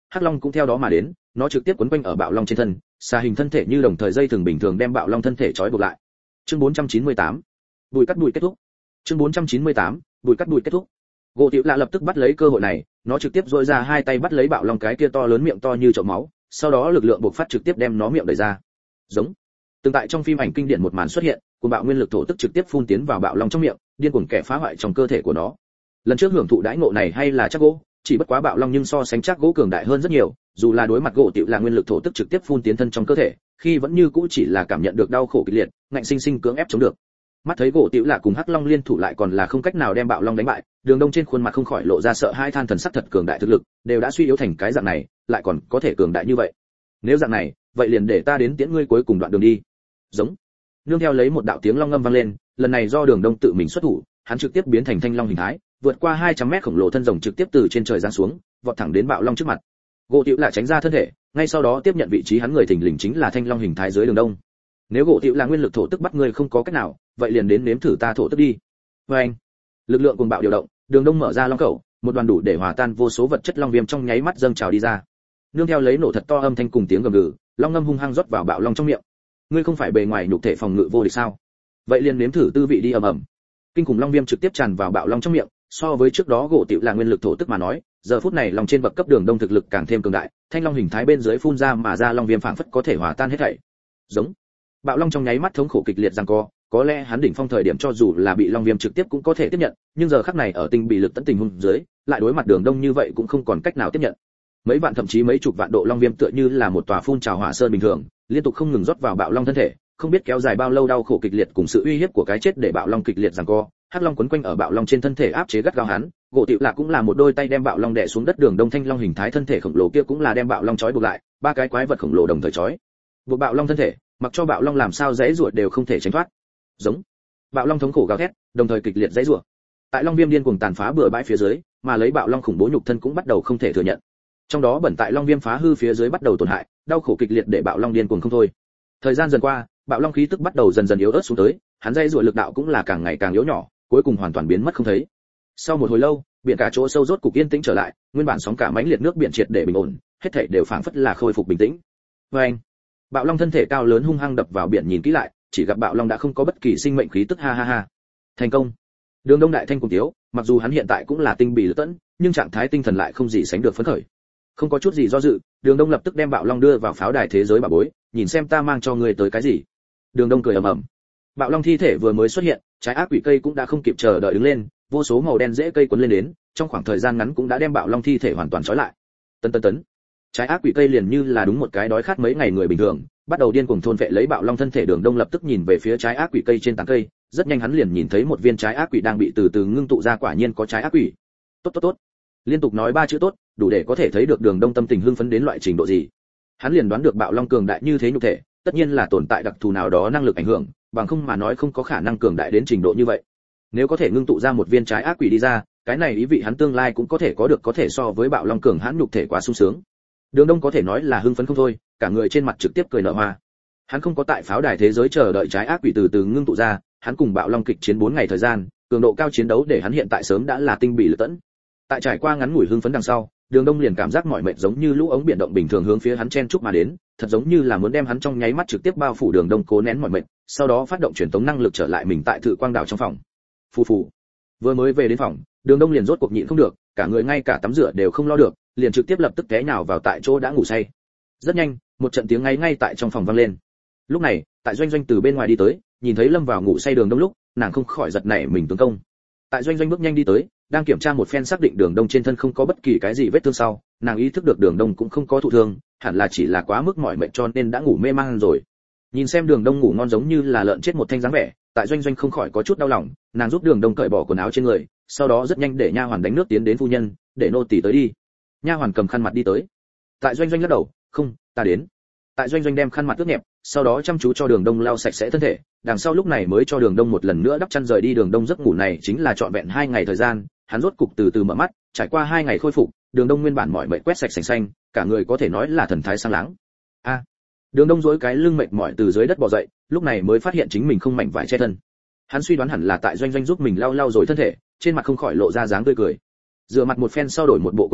hắc long cũng theo đó mà đến, nó trực tiếp quấn quanh ở bạo long trên thân, xà hình thân thể như đồng thời dây thừng bình thường đem bạo long thân thể trói buộc lại. Chương 498. Bùi cắt bụi kết thúc. Chương 498. Bùi cắt bụi kết thúc. Gỗ Tiểu Lạ lập tức bắt lấy cơ hội này, nó trực tiếp duỗi ra hai tay bắt lấy bạo long cái kia to lớn miệng to như chậu máu, sau đó lực lượng bộc phát trực tiếp đem nó miệng đẩy ra. Giống. Từng tại trong phim ảnh kinh điển một màn xuất hiện, cùng bạo nguyên lực thổ tức trực tiếp phun tiến vào bạo long trong miệng, điên cuồng kẻ phá hoại trong cơ thể của nó. Lần trước hưởng thụ đãi ngộ này hay là chắc gỗ, chỉ bất quá bạo long nhưng so sánh chắc gỗ cường đại hơn rất nhiều, dù là đối mặt Gỗ Tiểu Lạ nguyên lực thổ tức trực tiếp phun tiến thân trong cơ thể, khi vẫn như cũ chỉ là cảm nhận được đau khổ kịch liệt, ngạnh sinh sinh cưỡng ép chống được. Mắt thấy Gỗ Tiểu Lạ cùng hắc long liên thủ lại còn là không cách nào đem bạo long đánh bại, Đường Đông trên khuôn mặt không khỏi lộ ra sợ hai than thần sắc, thật cường đại thực lực, đều đã suy yếu thành cái dạng này, lại còn có thể cường đại như vậy. Nếu dạng này, vậy liền để ta đến tiễn ngươi cuối cùng đoạn đường đi. Giống. Nương theo lấy một đạo tiếng long ngâm vang lên, lần này do Đường Đông tự mình xuất thủ, hắn trực tiếp biến thành thanh long hình thái, vượt qua 200 mét khổng lồ thân rồng trực tiếp từ trên trời giáng xuống, vọt thẳng đến bạo long trước mặt. Gỗ Tiểu Lạ tránh ra thân thể, ngay sau đó tiếp nhận vị trí hắn người thình lình chính là thanh long hình thái dưới Đường Đông. Nếu Gỗ Tiểu Lạ nguyên lực thổ tức bắt ngươi không có cách nào, vậy liền đến nếm thử ta thổ tức đi. Với anh, lực lượng cuồng bạo điều động, Đường Đông mở ra long khẩu, một đoàn đủ để hòa tan vô số vật chất long viêm trong nháy mắt dâng trào đi ra. Nương theo lấy nổ thật to âm thanh cùng tiếng gầm gừ, long ngâm hung hăng rót vào bạo long trong miệng. Ngươi không phải bề ngoài nhục thể phòng ngự vô địch sao? Vậy liền nếm thử tư vị đi, ầm ầm. Kinh khủng long viêm trực tiếp tràn vào bạo long trong miệng, so với trước đó Gỗ Tiểu Lạ nguyên lực thổ tức mà nói, giờ phút này long trên bậc cấp Đường Đông thực lực càng thêm cường đại, thanh long hình thái bên dưới phun ra mà ra long viêm phảng phất có thể hòa tan hết thảy. Giống. Bạo long trong nháy mắt thống khổ kịch liệt giằng co, có lẽ hắn đỉnh phong thời điểm cho dù là bị long viêm trực tiếp cũng có thể tiếp nhận, nhưng giờ khắc này ở tinh bị lực tận tình huống dưới, lại đối mặt Đường Đông như vậy cũng không còn cách nào tiếp nhận. Mấy vạn thậm chí mấy chục vạn độ long viêm tựa như là một tòa phun trào hỏa sơn bình thường, liên tục không ngừng rót vào bạo long thân thể, không biết kéo dài bao lâu đau khổ kịch liệt cùng sự uy hiếp của cái chết để bạo long kịch liệt giằng co. Hắc long quấn quanh ở bạo long trên thân thể áp chế gắt gao hắn, Gỗ Tiểu Lạ cũng là một đôi tay đem bạo long đè xuống đất, Đường Đông thanh long hình thái thân thể khổng lồ kia cũng là đem bạo long trói buộc lại, ba cái quái vật khổng lồ đồng thời trói buộc bạo long thân thể, mặc cho bạo long làm sao giãy giụa đều không thể tránh thoát. Giống. Bạo long thống khổ gào thét, đồng thời kịch liệt giãy giụa. Tại long viêm điên cuồng tàn phá bừa bãi phía dưới, mà lấy bạo long khủng bố nhục thân cũng bắt đầu không thể thừa nhận. Trong đó bẩn tại long viêm phá hư phía dưới bắt đầu tổn hại, đau khổ kịch liệt để bạo long điên cuồng không thôi. Thời gian dần qua, bạo long khí tức bắt đầu dần dần yếu ớt xuống tới, hắn giãy giụa lực đạo cũng là càng ngày càng yếu nhỏ, cuối cùng hoàn toàn biến mất không thấy. Sau một hồi lâu, biển cả chỗ sâu rốt cục yên tĩnh trở lại, nguyên bản sóng cả mãnh liệt nước biển triệt để bình ổn, hết thảy đều phảng phất là khôi phục bình tĩnh. Và anh, bạo long thân thể cao lớn hung hăng đập vào biển, nhìn kỹ lại, chỉ gặp bạo long đã không có bất kỳ sinh mệnh khí tức, ha ha ha. Thành công. Đường Đông đại thanh cùng tiếu, mặc dù hắn hiện tại cũng là tinh bì lực tẫn, nhưng trạng thái tinh thần lại không gì sánh được phấn khởi. Không có chút gì do dự, Đường Đông lập tức đem bạo long đưa vào pháo đài thế giới bà bối, nhìn xem ta mang cho ngươi tới cái gì. Đường Đông cười ầm ầm. Bạo long thi thể vừa mới xuất hiện, trái ác quỷ cây cũng đã không kịp chờ đợi đứng lên, vô số màu đen rễ cây quấn lên đến, trong khoảng thời gian ngắn cũng đã đem bạo long thi thể hoàn toàn trói lại. Tấn tấn tấn. Trái ác quỷ cây liền như là đúng một cái đói khát mấy ngày người bình thường, bắt đầu điên cuồng thôn vệ lấy bạo long thân thể. Đường Đông lập tức nhìn về phía trái ác quỷ cây trên tán cây, rất nhanh hắn liền nhìn thấy một viên trái ác quỷ đang bị từ từ ngưng tụ ra, quả nhiên có trái ác quỷ. Tốt tốt tốt. Liên tục nói ba chữ tốt, đủ để có thể thấy được Đường Đông tâm tình hưng phấn đến loại trình độ gì. Hắn liền đoán được bạo long cường đại như thế nhục thể, tất nhiên là tồn tại đặc thù nào đó năng lực ảnh hưởng, bằng không mà nói không có khả năng cường đại đến trình độ như vậy. Nếu có thể ngưng tụ ra một viên trái ác quỷ đi ra, cái này ý vị hắn tương lai cũng có thể có được có thể so với bạo long cường hãn nhục thể, quá sung sướng. Đường Đông có thể nói là hưng phấn không thôi, cả người trên mặt trực tiếp cười nở hoa. Hắn không có tại pháo đài thế giới chờ đợi trái ác quỷ từ từ ngưng tụ ra, hắn cùng bạo long kịch chiến 4 ngày thời gian, cường độ cao chiến đấu để hắn hiện tại sớm đã là tinh bị lực tẫn. Tại trải qua ngắn ngủi hưng phấn đằng sau, Đường Đông liền cảm giác mỏi mệt giống như lũ ống biển động bình thường hướng phía hắn chen chúc mà đến, thật giống như là muốn đem hắn trong nháy mắt trực tiếp bao phủ. Đường Đông cố nén mỏi mệt, sau đó phát động truyền tống năng lực trở lại mình tại Thự Quang Đảo trong phòng. Phù phù. Vừa mới về đến phòng, Đường Đông liền rốt cuộc nhịn không được, cả người ngay cả tắm rửa đều không lo được, liền trực tiếp lập tức té nhào vào tại chỗ đã ngủ say. Rất nhanh, một trận tiếng ngay tại trong phòng vang lên. Lúc này, tại Doanh Doanh từ bên ngoài đi tới, nhìn thấy lâm vào ngủ say Đường Đông lúc, nàng không khỏi giật nảy mình tướng công. Tại Doanh Doanh bước nhanh đi tới, đang kiểm tra một phen xác định Đường Đông trên thân không có bất kỳ cái gì vết thương sau, nàng ý thức được Đường Đông cũng không có thụ thương, hẳn là chỉ là quá mức mỏi mệt cho nên đã ngủ mê man rồi. Nhìn xem Đường Đông ngủ ngon giống như là lợn chết một thanh dáng vẻ, tại Doanh Doanh không khỏi có chút đau lòng, nàng giúp Đường Đông cởi bỏ quần áo trên người, sau đó rất nhanh để nha hoàn đánh nước tiến đến, phu nhân, để nô tỳ tới đi. Nha hoàn cầm khăn mặt đi tới. Tại Doanh Doanh lắc đầu, không, ta đến. Tại Doanh Doanh đem khăn mặt ướt nhẹp, sau đó chăm chú cho Đường Đông lau sạch sẽ thân thể, đằng sau lúc này mới cho Đường Đông một lần nữa đắp chăn rời đi. Đường Đông giấc ngủ này chính là trọn vẹn 2 ngày thời gian, hắn rốt cục từ từ mở mắt, trải qua 2 ngày khôi phục, Đường Đông nguyên bản mỏi mệt quét sạch sành xanh, cả người có thể nói là thần thái sáng láng. A. Đường Đông duỗi cái lưng mệt mỏi từ dưới đất bò dậy, lúc này mới phát hiện chính mình không mảnh vải che thân. Hắn suy đoán hẳn là tại Doanh Doanh giúp mình lau rồi thân thể, trên mặt không khỏi lộ ra dáng tươi cười. Rửa mặt một phen sau đổi một bộ quần áo,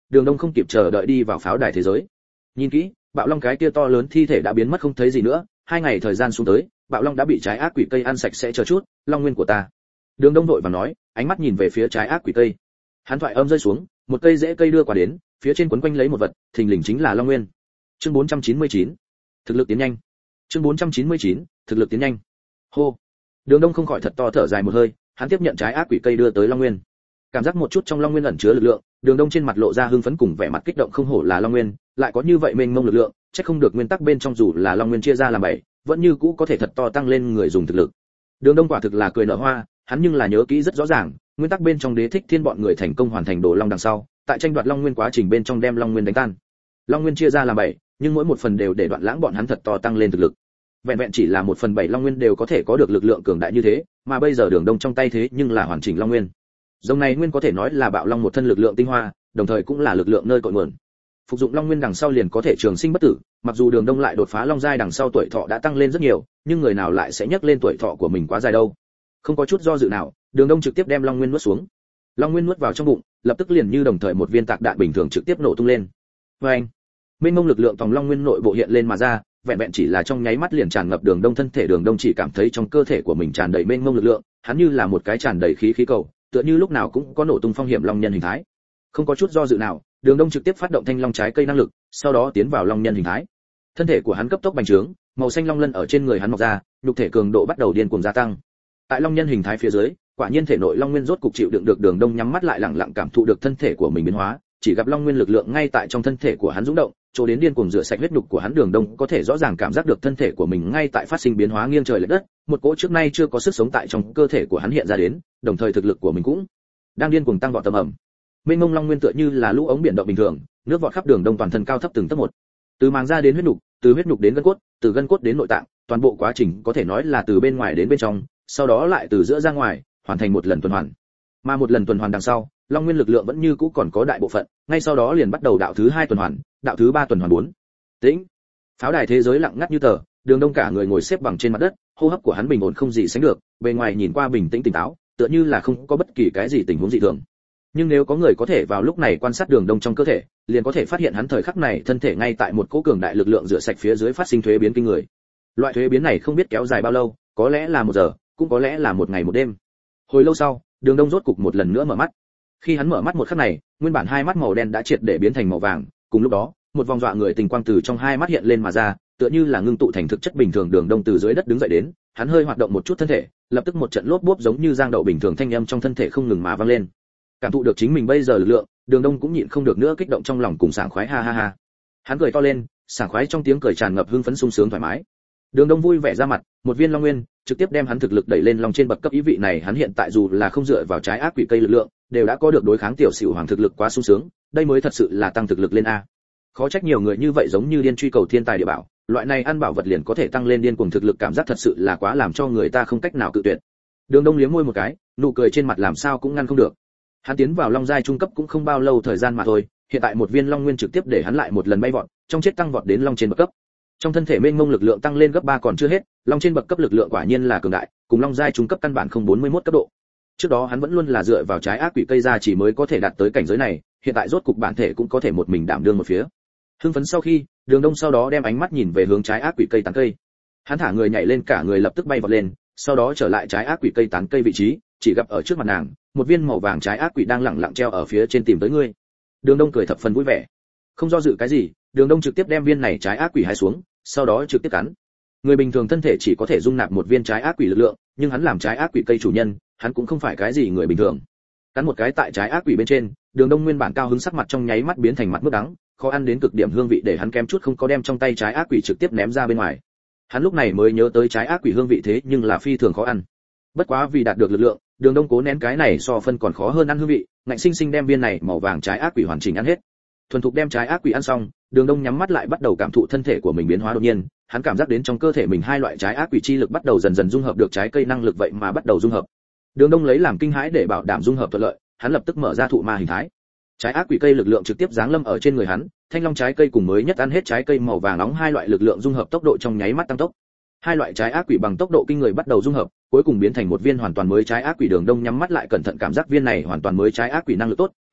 Đường Đông không kịp chờ đợi đi vào pháo đài thế giới. Nhìn kỹ, bạo long cái kia to lớn thi thể đã biến mất không thấy gì nữa, 2 ngày thời gian xuống tới, bạo long đã bị trái ác quỷ cây ăn sạch sẽ, chờ chút, long nguyên của ta. Đường Đông vội vàng nói, ánh mắt nhìn về phía trái ác quỷ cây. Hắn thoại âm rơi xuống, một cây rễ cây đưa qua đến, phía trên quấn quanh lấy một vật, thình lình chính là long nguyên. Chương 499, thực lực tiến nhanh. Chương 499, thực lực tiến nhanh. Hô. Đường Đông không khỏi thật to thở dài một hơi, hắn tiếp nhận trái ác quỷ cây đưa tới long nguyên. Cảm giác một chút trong long nguyên ẩn chứa lực lượng, Đường Đông trên mặt lộ ra hưng phấn cùng vẻ mặt kích động, không hổ là long nguyên, lại có như vậy mênh mông lực lượng, chắc không được nguyên tắc bên trong dù là long nguyên chia ra làm 7, vẫn như cũ có thể thật to tăng lên người dùng thực lực. Đường Đông quả thực là cười nở hoa, hắn nhưng là nhớ kỹ rất rõ ràng, nguyên tắc bên trong Đế Thích Thiên bọn người thành công hoàn thành đồ long đằng sau, tại tranh đoạt long nguyên quá trình bên trong đem long nguyên đánh tan. Long nguyên chia ra làm 7, nhưng mỗi một phần đều để Đoạn Lãng bọn hắn thật to tăng lên thực lực. Vẹn vẹn chỉ là 1/7 long nguyên đều có thể có được lực lượng cường đại như thế, mà bây giờ Đường Đông trong tay thế nhưng là hoàn chỉnh long nguyên. Dòng này nguyên có thể nói là bạo long một thân lực lượng tinh hoa, đồng thời cũng là lực lượng nơi cội nguồn. Phục dụng long nguyên đằng sau liền có thể trường sinh bất tử, mặc dù Đường Đông lại đột phá long giai đằng sau tuổi thọ đã tăng lên rất nhiều, nhưng người nào lại sẽ nhắc lên tuổi thọ của mình quá dài đâu. Không có chút do dự nào, Đường Đông trực tiếp đem long nguyên nuốt xuống. Long nguyên nuốt vào trong bụng, lập tức liền như đồng thời một viên tạc đạn bình thường trực tiếp nổ tung lên. Oeng! Mênh mông lực lượng tòng long nguyên nội bộ hiện lên mà ra, vẹn vẹn chỉ là trong nháy mắt liền tràn ngập Đường Đông thân thể. Đường Đông chỉ cảm thấy trong cơ thể của mình tràn đầy mênh mông lực lượng, hắn như là một cái tràn đầy khí cầu, tựa như lúc nào cũng có nổ tung phong hiểm long nhân hình thái. Không có chút do dự nào, Đường Đông trực tiếp phát động thanh long trái cây năng lực, sau đó tiến vào long nhân hình thái. Thân thể của hắn cấp tốc bành trướng, màu xanh long lân ở trên người hắn mọc ra, nhục thể cường độ bắt đầu điên cuồng gia tăng. Tại long nhân hình thái phía dưới, quả nhiên thể nội long nguyên rốt cục chịu đựng được. Đường Đông nhắm mắt lại lặng lặng cảm thụ được thân thể của mình biến hóa, chỉ gặp long nguyên lực lượng ngay tại trong thân thể của hắn rung động, chỗ đến điên cuồng rửa sạch huyết nhục của hắn. Đường Đông có thể rõ ràng cảm giác được thân thể của mình ngay tại phát sinh biến hóa nghiêng trời lệch đất, một cỗ trước nay chưa có sức sống tại trong cơ thể của hắn hiện ra đến, đồng thời thực lực của mình cũng đang điên cuồng tăng vọt tầm ầm. Mênh mông long nguyên tựa như là lũ ống biển động bình thường, nước vọt khắp Đường Đông toàn thân cao thấp từng tấc một. Từ màng da đến huyết nhục, từ huyết nhục đến gân cốt, từ gân cốt đến nội tạng, toàn bộ quá trình có thể nói là từ bên ngoài đến bên trong, sau đó lại từ giữa ra ngoài, hoàn thành một lần tuần hoàn. Mà một lần tuần hoàn đằng sau, long nguyên lực lượng vẫn như cũ còn có đại bộ phận, ngay sau đó liền bắt đầu đạo thứ 2 tuần hoàn, đạo thứ 3 tuần hoàn 4. Tĩnh. Pháo đài thế giới lặng ngắt như tờ, Đường Đông cả người ngồi xếp bằng trên mặt đất, hô hấp của hắn bình ổn không gì sánh được, bề ngoài nhìn qua bình tĩnh tỉnh táo, tựa như là không có bất kỳ cái gì tình huống dị thường. Nhưng nếu có người có thể vào lúc này quan sát Đường Đông trong cơ thể, liền có thể phát hiện hắn thời khắc này thân thể ngay tại một cỗ cường đại lực lượng rửa sạch phía dưới phát sinh thuế biến kinh người. Loại thuế biến này không biết kéo dài bao lâu, có lẽ là 1 giờ, cũng có lẽ là 1 ngày 1 đêm. Hồi lâu sau, Đường Đông rốt cục một lần nữa mở mắt. Khi hắn mở mắt một khắc này, nguyên bản hai mắt màu đen đã triệt để biến thành màu vàng, cùng lúc đó, một vòng dọa người tình quang từ trong hai mắt hiện lên mà ra, tựa như là ngưng tụ thành thực chất bình thường. Đường Đông từ dưới đất đứng dậy đến, hắn hơi hoạt động một chút thân thể, lập tức một trận lốp bốp giống như giang đậu bình thường thanh âm trong thân thể không ngừng mà vang lên. Cảm thụ được chính mình bây giờ lực lượng, Đường Đông cũng nhịn không được nữa kích động trong lòng cùng sảng khoái ha ha ha. Hắn cười to lên, sảng khoái trong tiếng cười tràn ngập hưng phấn sung sướng thoải mái. Đường Đông vui vẻ ra mặt, một viên long nguyên trực tiếp đem hắn thực lực đẩy lên long trên bậc cấp. Ý vị này hắn hiện tại dù là không dựa vào trái ác quỷ cây lực lượng, đều đã có được đối kháng tiểu xỉu hoàng thực lực, quá sung sướng, đây mới thật sự là tăng thực lực lên a. Khó trách nhiều người như vậy giống như điên truy cầu thiên tài địa bảo, loại này ăn bảo vật liền có thể tăng lên điên cuồng thực lực, cảm giác thật sự là quá làm cho người ta không cách nào cự tuyệt. Đường Đông liếm môi một cái, nụ cười trên mặt làm sao cũng ngăn không được. Hắn tiến vào long giai trung cấp cũng không bao lâu thời gian mà thôi, hiện tại một viên long nguyên trực tiếp để hắn lại một lần bay vọt, trong chết tăng vọt đến long trên bậc cấp. Trong thân thể mênh mông lực lượng tăng lên gấp 3 còn chưa hết, long trên bậc cấp lực lượng quả nhiên là cường đại, cùng long giai trung cấp căn bản không 41 cấp độ. Trước đó hắn vẫn luôn là dựa vào trái ác quỷ cây ra chỉ mới có thể đạt tới cảnh giới này, hiện tại rốt cục bản thể cũng có thể một mình đảm đương một phía. Hưng phấn sau khi, Đường Đông sau đó đem ánh mắt nhìn về hướng trái ác quỷ cây tán cây. Hắn thả người nhảy lên, cả người lập tức bay vọt lên, sau đó trở lại trái ác quỷ cây tán cây vị trí, chỉ gặp ở trước mặt nàng, một viên màu vàng trái ác quỷ đang lẳng lặng treo ở phía trên tìm tới ngươi. Đường Đông cười thập phần vui vẻ. Không do dự cái gì, Đường Đông trực tiếp đem viên này trái ác quỷ hái xuống, sau đó trực tiếp cắn. Người bình thường thân thể chỉ có thể dung nạp một viên trái ác quỷ lực lượng, nhưng hắn làm trái ác quỷ cây chủ nhân, hắn cũng không phải cái gì người bình thường. Cắn một cái tại trái ác quỷ bên trên, Đường Đông nguyên bản cao hứng sắc mặt trong nháy mắt biến thành mặt mức đắng, khó ăn đến cực điểm hương vị để hắn kém chút không có đem trong tay trái ác quỷ trực tiếp ném ra bên ngoài. Hắn lúc này mới nhớ tới trái ác quỷ hương vị thế nhưng là phi thường khó ăn. Bất quá vì đạt được lực lượng, Đường Đông cố nén cái này so phân còn khó hơn ăn hương vị, ngạnh sinh sinh đem viên này màu vàng trái ác quỷ hoàn chỉnh ăn hết. Thuần thục đem trái ác quỷ ăn xong, Đường Đông nhắm mắt lại bắt đầu cảm thụ thân thể của mình biến hóa. Đột nhiên, hắn cảm giác đến trong cơ thể mình hai loại trái ác quỷ chi lực bắt đầu dần dần dung hợp được, trái cây năng lực vậy mà bắt đầu dung hợp. Đường Đông lấy làm kinh hãi, để bảo đảm dung hợp thuận lợi, hắn lập tức mở ra thụ ma hình thái. Trái ác quỷ cây lực lượng trực tiếp giáng lâm ở trên người hắn, thanh long trái cây cùng mới nhất ăn hết trái cây màu vàng nóng, hai loại lực lượng dung hợp tốc độ trong nháy mắt tăng tốc. Hai loại trái ác quỷ bằng tốc độ kinh người bắt đầu dung hợp, cuối cùng biến thành một viên hoàn toàn mới trái ác quỷ. Đường Đông nhắm mắt lại cẩn thận cảm giác viên này hoàn toàn mới trái ác quỷ năng lực tốt,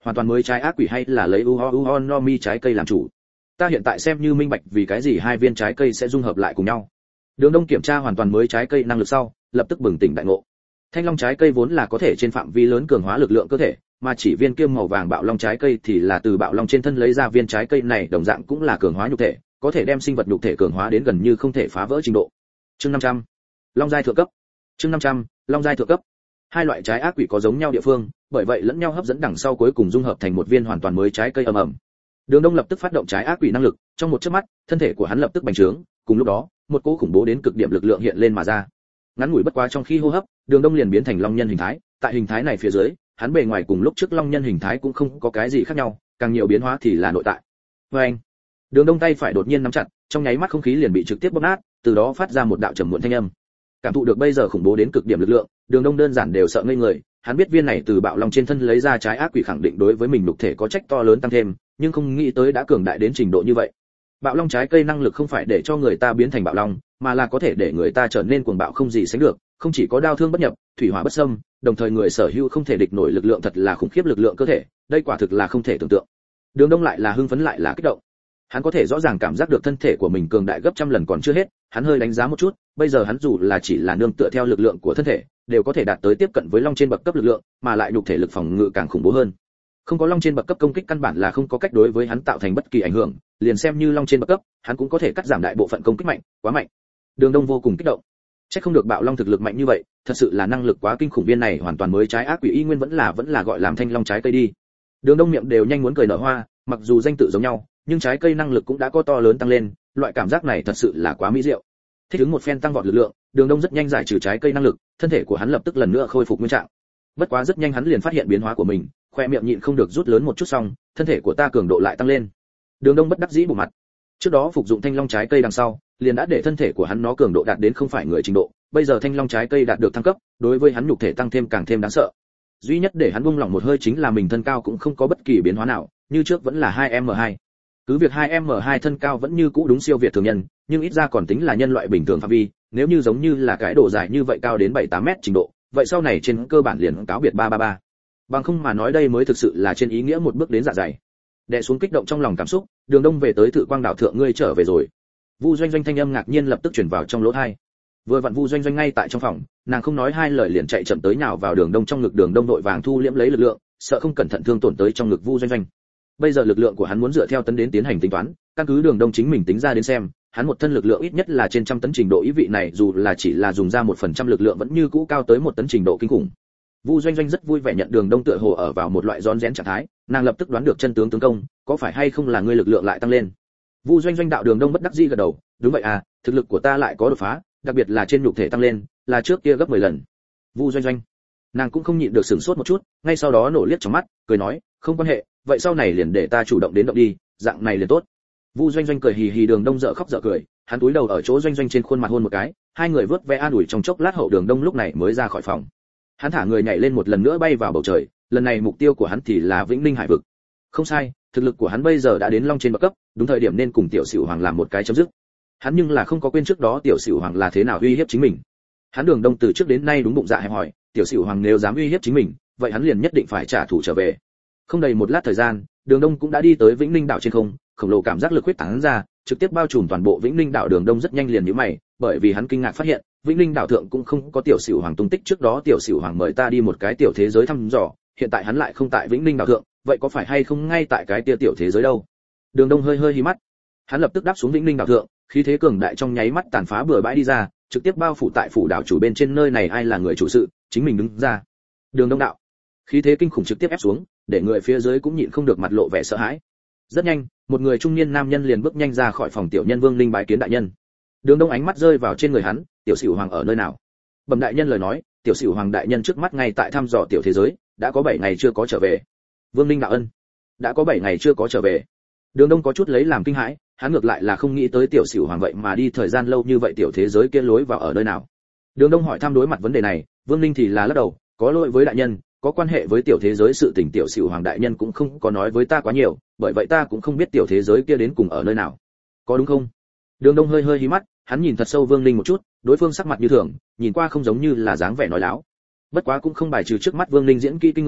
hoàn toàn mới trái ác quỷ hay là lấy uho no mi trái cây làm chủ. Ta hiện tại xem như minh bạch vì cái gì hai viên trái cây sẽ dung hợp lại cùng nhau. Đường Đông kiểm tra hoàn toàn mới trái cây năng lực sau, lập tức bừng tỉnh đại ngộ. Thanh long trái cây vốn là có thể trên phạm vi lớn cường hóa lực lượng cơ thể, mà chỉ viên kim màu vàng bạo long trái cây thì là từ bạo long trên thân lấy ra viên trái cây này đồng dạng cũng là cường hóa nhục thể, có thể đem sinh vật nhục thể cường hóa đến gần như không thể phá vỡ trình độ. Chương 500, long giai thượng cấp. Chương 500, long giai thượng cấp. Hai loại trái ác quỷ có giống nhau địa phương, bởi vậy lẫn nhau hấp dẫn đằng sau cuối cùng dung hợp thành một viên hoàn toàn mới trái cây ầm ầm. Đường Đông lập tức phát động trái ác quỷ năng lực, trong một chớp mắt, thân thể của hắn lập tức bành trướng, cùng lúc đó, một cỗ khủng bố đến cực điểm lực lượng hiện lên mà ra. Ngắn ngủi bất quá trong khi hô hấp, Đường Đông liền biến thành long nhân hình thái, tại hình thái này phía dưới, hắn bề ngoài cùng lúc trước long nhân hình thái cũng không có cái gì khác nhau, càng nhiều biến hóa thì là nội tại. Oeng! Đường Đông tay phải đột nhiên nắm chặt, trong nháy mắt không khí liền bị trực tiếp bóp nát, từ đó phát ra một đạo trầm muộn thanh âm. Cảm thụ được bây giờ khủng bố đến cực điểm lực lượng, Đường Đông đơn giản đều sợ ngây người, hắn biết viên này từ bạo long trên thân lấy ra trái ác quỷ khẳng định đối với mình nhục thể có trách to lớn tăng thêm, nhưng không nghĩ tới đã cường đại đến trình độ như vậy. Bạo long trái cây năng lực không phải để cho người ta biến thành bạo long, mà là có thể để người ta trở nên cuồng bạo không gì sánh được, không chỉ có đao thương bất nhập, thủy hỏa bất xâm, đồng thời người sở hữu không thể địch nổi lực lượng thật là khủng khiếp lực lượng cơ thể, đây quả thực là không thể tưởng tượng. Đường Đông lại là hưng phấn lại là kích động. Hắn có thể rõ ràng cảm giác được thân thể của mình cường đại gấp trăm lần còn chưa hết, hắn hơi đánh giá một chút, bây giờ hắn dù là chỉ là nương tựa theo lực lượng của thân thể, đều có thể đạt tới tiếp cận với long trên bậc cấp lực lượng, mà lại nhục thể lực phòng ngự càng khủng bố hơn. Không có long trên bậc cấp công kích căn bản là không có cách đối với hắn tạo thành bất kỳ ảnh hưởng, liền xem như long trên bậc cấp, hắn cũng có thể cắt giảm đại bộ phận công kích mạnh, quá mạnh. Đường Đông vô cùng kích động. Chắc không được bạo long thực lực mạnh như vậy, thật sự là năng lực quá kinh khủng, viên này hoàn toàn mới trái ác quỷ y nguyên vẫn là gọi làm thanh long trái cây đi. Đường Đông miệng đều nhanh muốn cười nở hoa, mặc dù danh tự giống nhau, nhưng trái cây năng lực cũng đã có to lớn tăng lên, loại cảm giác này thật sự là quá mỹ diệu. Thích ứng một phen tăng vọt lực lượng, Đường Đông rất nhanh giải trừ trái cây năng lực, thân thể của hắn lập tức lần nữa khôi phục nguyên trạng. Bất quá rất nhanh hắn liền phát hiện biến hóa của mình, khoe miệng nhịn không được rút lớn một chút, xong, thân thể của ta cường độ lại tăng lên. Đường Đông bất đắc dĩ bù mặt. Trước đó phục dụng thanh long trái cây đằng sau, liền đã để thân thể của hắn nó cường độ đạt đến không phải người trình độ, bây giờ thanh long trái cây đạt được thăng cấp, đối với hắn nhục thể tăng thêm càng thêm đáng sợ. Duy nhất để hắn buông lỏng một hơi chính là mình thân cao cũng không có bất kỳ biến hóa nào, như trước vẫn là 2m2. Cứ việc 2m2 thân cao vẫn như cũ đúng siêu việt thường nhân, nhưng ít ra còn tính là nhân loại bình thường phạm vi, nếu như giống như là cái độ dài như vậy cao đến 7-8 mét trình độ, vậy sau này trên cơ bản liền cáo biệt 333. Bằng không mà nói đây mới thực sự là trên ý nghĩa một bước đến dạ dày. Đè xuống kích động trong lòng cảm xúc, Đường Đông về tới Thự Quang đảo thượng, ngươi trở về rồi. Vu Doanh Doanh thanh âm ngạc nhiên lập tức truyền vào trong lỗ tai. Vừa vặn Vu Doanh Doanh ngay tại trong phòng, nàng không nói hai lời liền chạy chậm tới nhào vào Đường Đông trong ngực, Đường Đông đội vàng thu liễm lấy lực lượng, sợ không cẩn thận thương tổn tới trong ngực Vu Doanh Doanh. Bây giờ lực lượng của hắn muốn dựa theo tấn đến tiến hành tính toán, căn cứ Đường Đông chính mình tính ra đến xem, hắn một thân lực lượng ít nhất là trên trăm tấn trình độ, ý vị này dù là chỉ là dùng ra 1% lực lượng vẫn như cũ cao tới 1 tấn trình độ kinh khủng. Vu Doanh Doanh rất vui vẻ nhận Đường Đông tựa hồ ở vào một loại rón rén trạng thái, nàng lập tức đoán được chân tướng tướng công, có phải hay không là ngươi lực lượng lại tăng lên. Vu Doanh Doanh đạo. Đường Đông bất đắc dĩ gật đầu, đúng vậy à, thực lực của ta lại có đột phá, đặc biệt là trên nhục thể tăng lên, là trước kia gấp 10 lần. Vu Doanh Doanh, nàng cũng không nhịn được sửng sốt một chút, ngay sau đó nổ liếc trong mắt, cười nói, không quan hệ, vậy sau này liền để ta chủ động đến động đi, dạng này liền tốt. Vu Doanh Doanh cười hì hì, Đường Đông dở khóc dở cười, hắn cúi đầu ở chỗ Doanh Doanh trên khuôn mặt hôn một cái, hai người vớt ve an ủi trong chốc lát hậu, Đường Đông lúc này mới ra khỏi phòng. Hắn thả người nhảy lên một lần nữa bay vào bầu trời, lần này mục tiêu của hắn thì là Vĩnh Ninh Hải vực. Không sai, thực lực của hắn bây giờ đã đến long trên bậc cấp, đúng thời điểm nên cùng Tiểu Sửu Hoàng làm một cái chấm dứt. Hắn nhưng là không có quên trước đó Tiểu Sửu Hoàng là thế nào uy hiếp chính mình. Hắn Đường Đông từ trước đến nay đúng bụng dạ hẹp hỏi, Tiểu Sửu Hoàng nếu dám uy hiếp chính mình, vậy hắn liền nhất định phải trả thù trở về. Không đầy một lát thời gian, Đường Đông cũng đã đi tới Vĩnh Ninh đảo trên không, khổng lồ cảm giác lực huyết tán ra, trực tiếp bao trùm toàn bộ Vĩnh Ninh đảo. Đường Đông rất nhanh liền nhíu mày, bởi vì hắn kinh ngạc phát hiện, Vĩnh Ninh đảo thượng cũng không có Tiểu Sửu Hoàng tung tích, trước đó Tiểu Sửu Hoàng mời ta đi một cái tiểu thế giới thăm dò, hiện tại hắn lại không tại Vĩnh Ninh đảo thượng, vậy có phải hay không ngay tại cái tiểu thế giới đâu? Đường Đông hơi hí mắt. Hắn lập tức đáp xuống Vĩnh Ninh đảo thượng, khí thế cường đại trong nháy mắt tàn phá bừa bãi đi ra, trực tiếp bao phủ tại phủ đảo chủ bên trên, nơi này ai là người chủ sự, chính mình đứng ra. Đường Đông đạo. Khí thế kinh khủng trực tiếp ép xuống, để người phía dưới cũng nhịn không được mặt lộ vẻ sợ hãi. Rất nhanh, một người trung niên nam nhân liền bước nhanh ra khỏi phòng, tiểu nhân Vương Linh bái kiến đại nhân. Đường Đông ánh mắt rơi vào trên người hắn, Tiểu Sửu Hoàng ở nơi nào? Bẩm đại nhân lời nói, Tiểu Sửu Hoàng đại nhân trước mắt ngay tại thăm dò tiểu thế giới, đã có 7 ngày chưa có trở về. Vương Linh đạo ân, đã có 7 ngày chưa có trở về. Đường Đông có chút lấy làm kinh hãi, hắn ngược lại là không nghĩ tới Tiểu Sửu Hoàng vậy mà đi thời gian lâu như vậy, tiểu thế giới kia lối vào ở nơi nào? Đường Đông hỏi thăm đối mặt vấn đề này, Vương Linh thì là lắc đầu, có lỗi với đại nhân, có quan hệ với tiểu thế giới sự tình Tiểu Sửu Hoàng đại nhân cũng không có nói với ta quá nhiều, bởi vậy ta cũng không biết tiểu thế giới kia đến cùng ở nơi nào. Có đúng không? Đường Đông hơi hí mắt, hắn nhìn thật sâu Vương Linh một chút, đối phương sắc mặt như thường, nhìn qua không giống như là dáng vẻ nói láo. Bất quá cũng không bài trừ trước mắt Vương Linh diễn kỹ kinh người,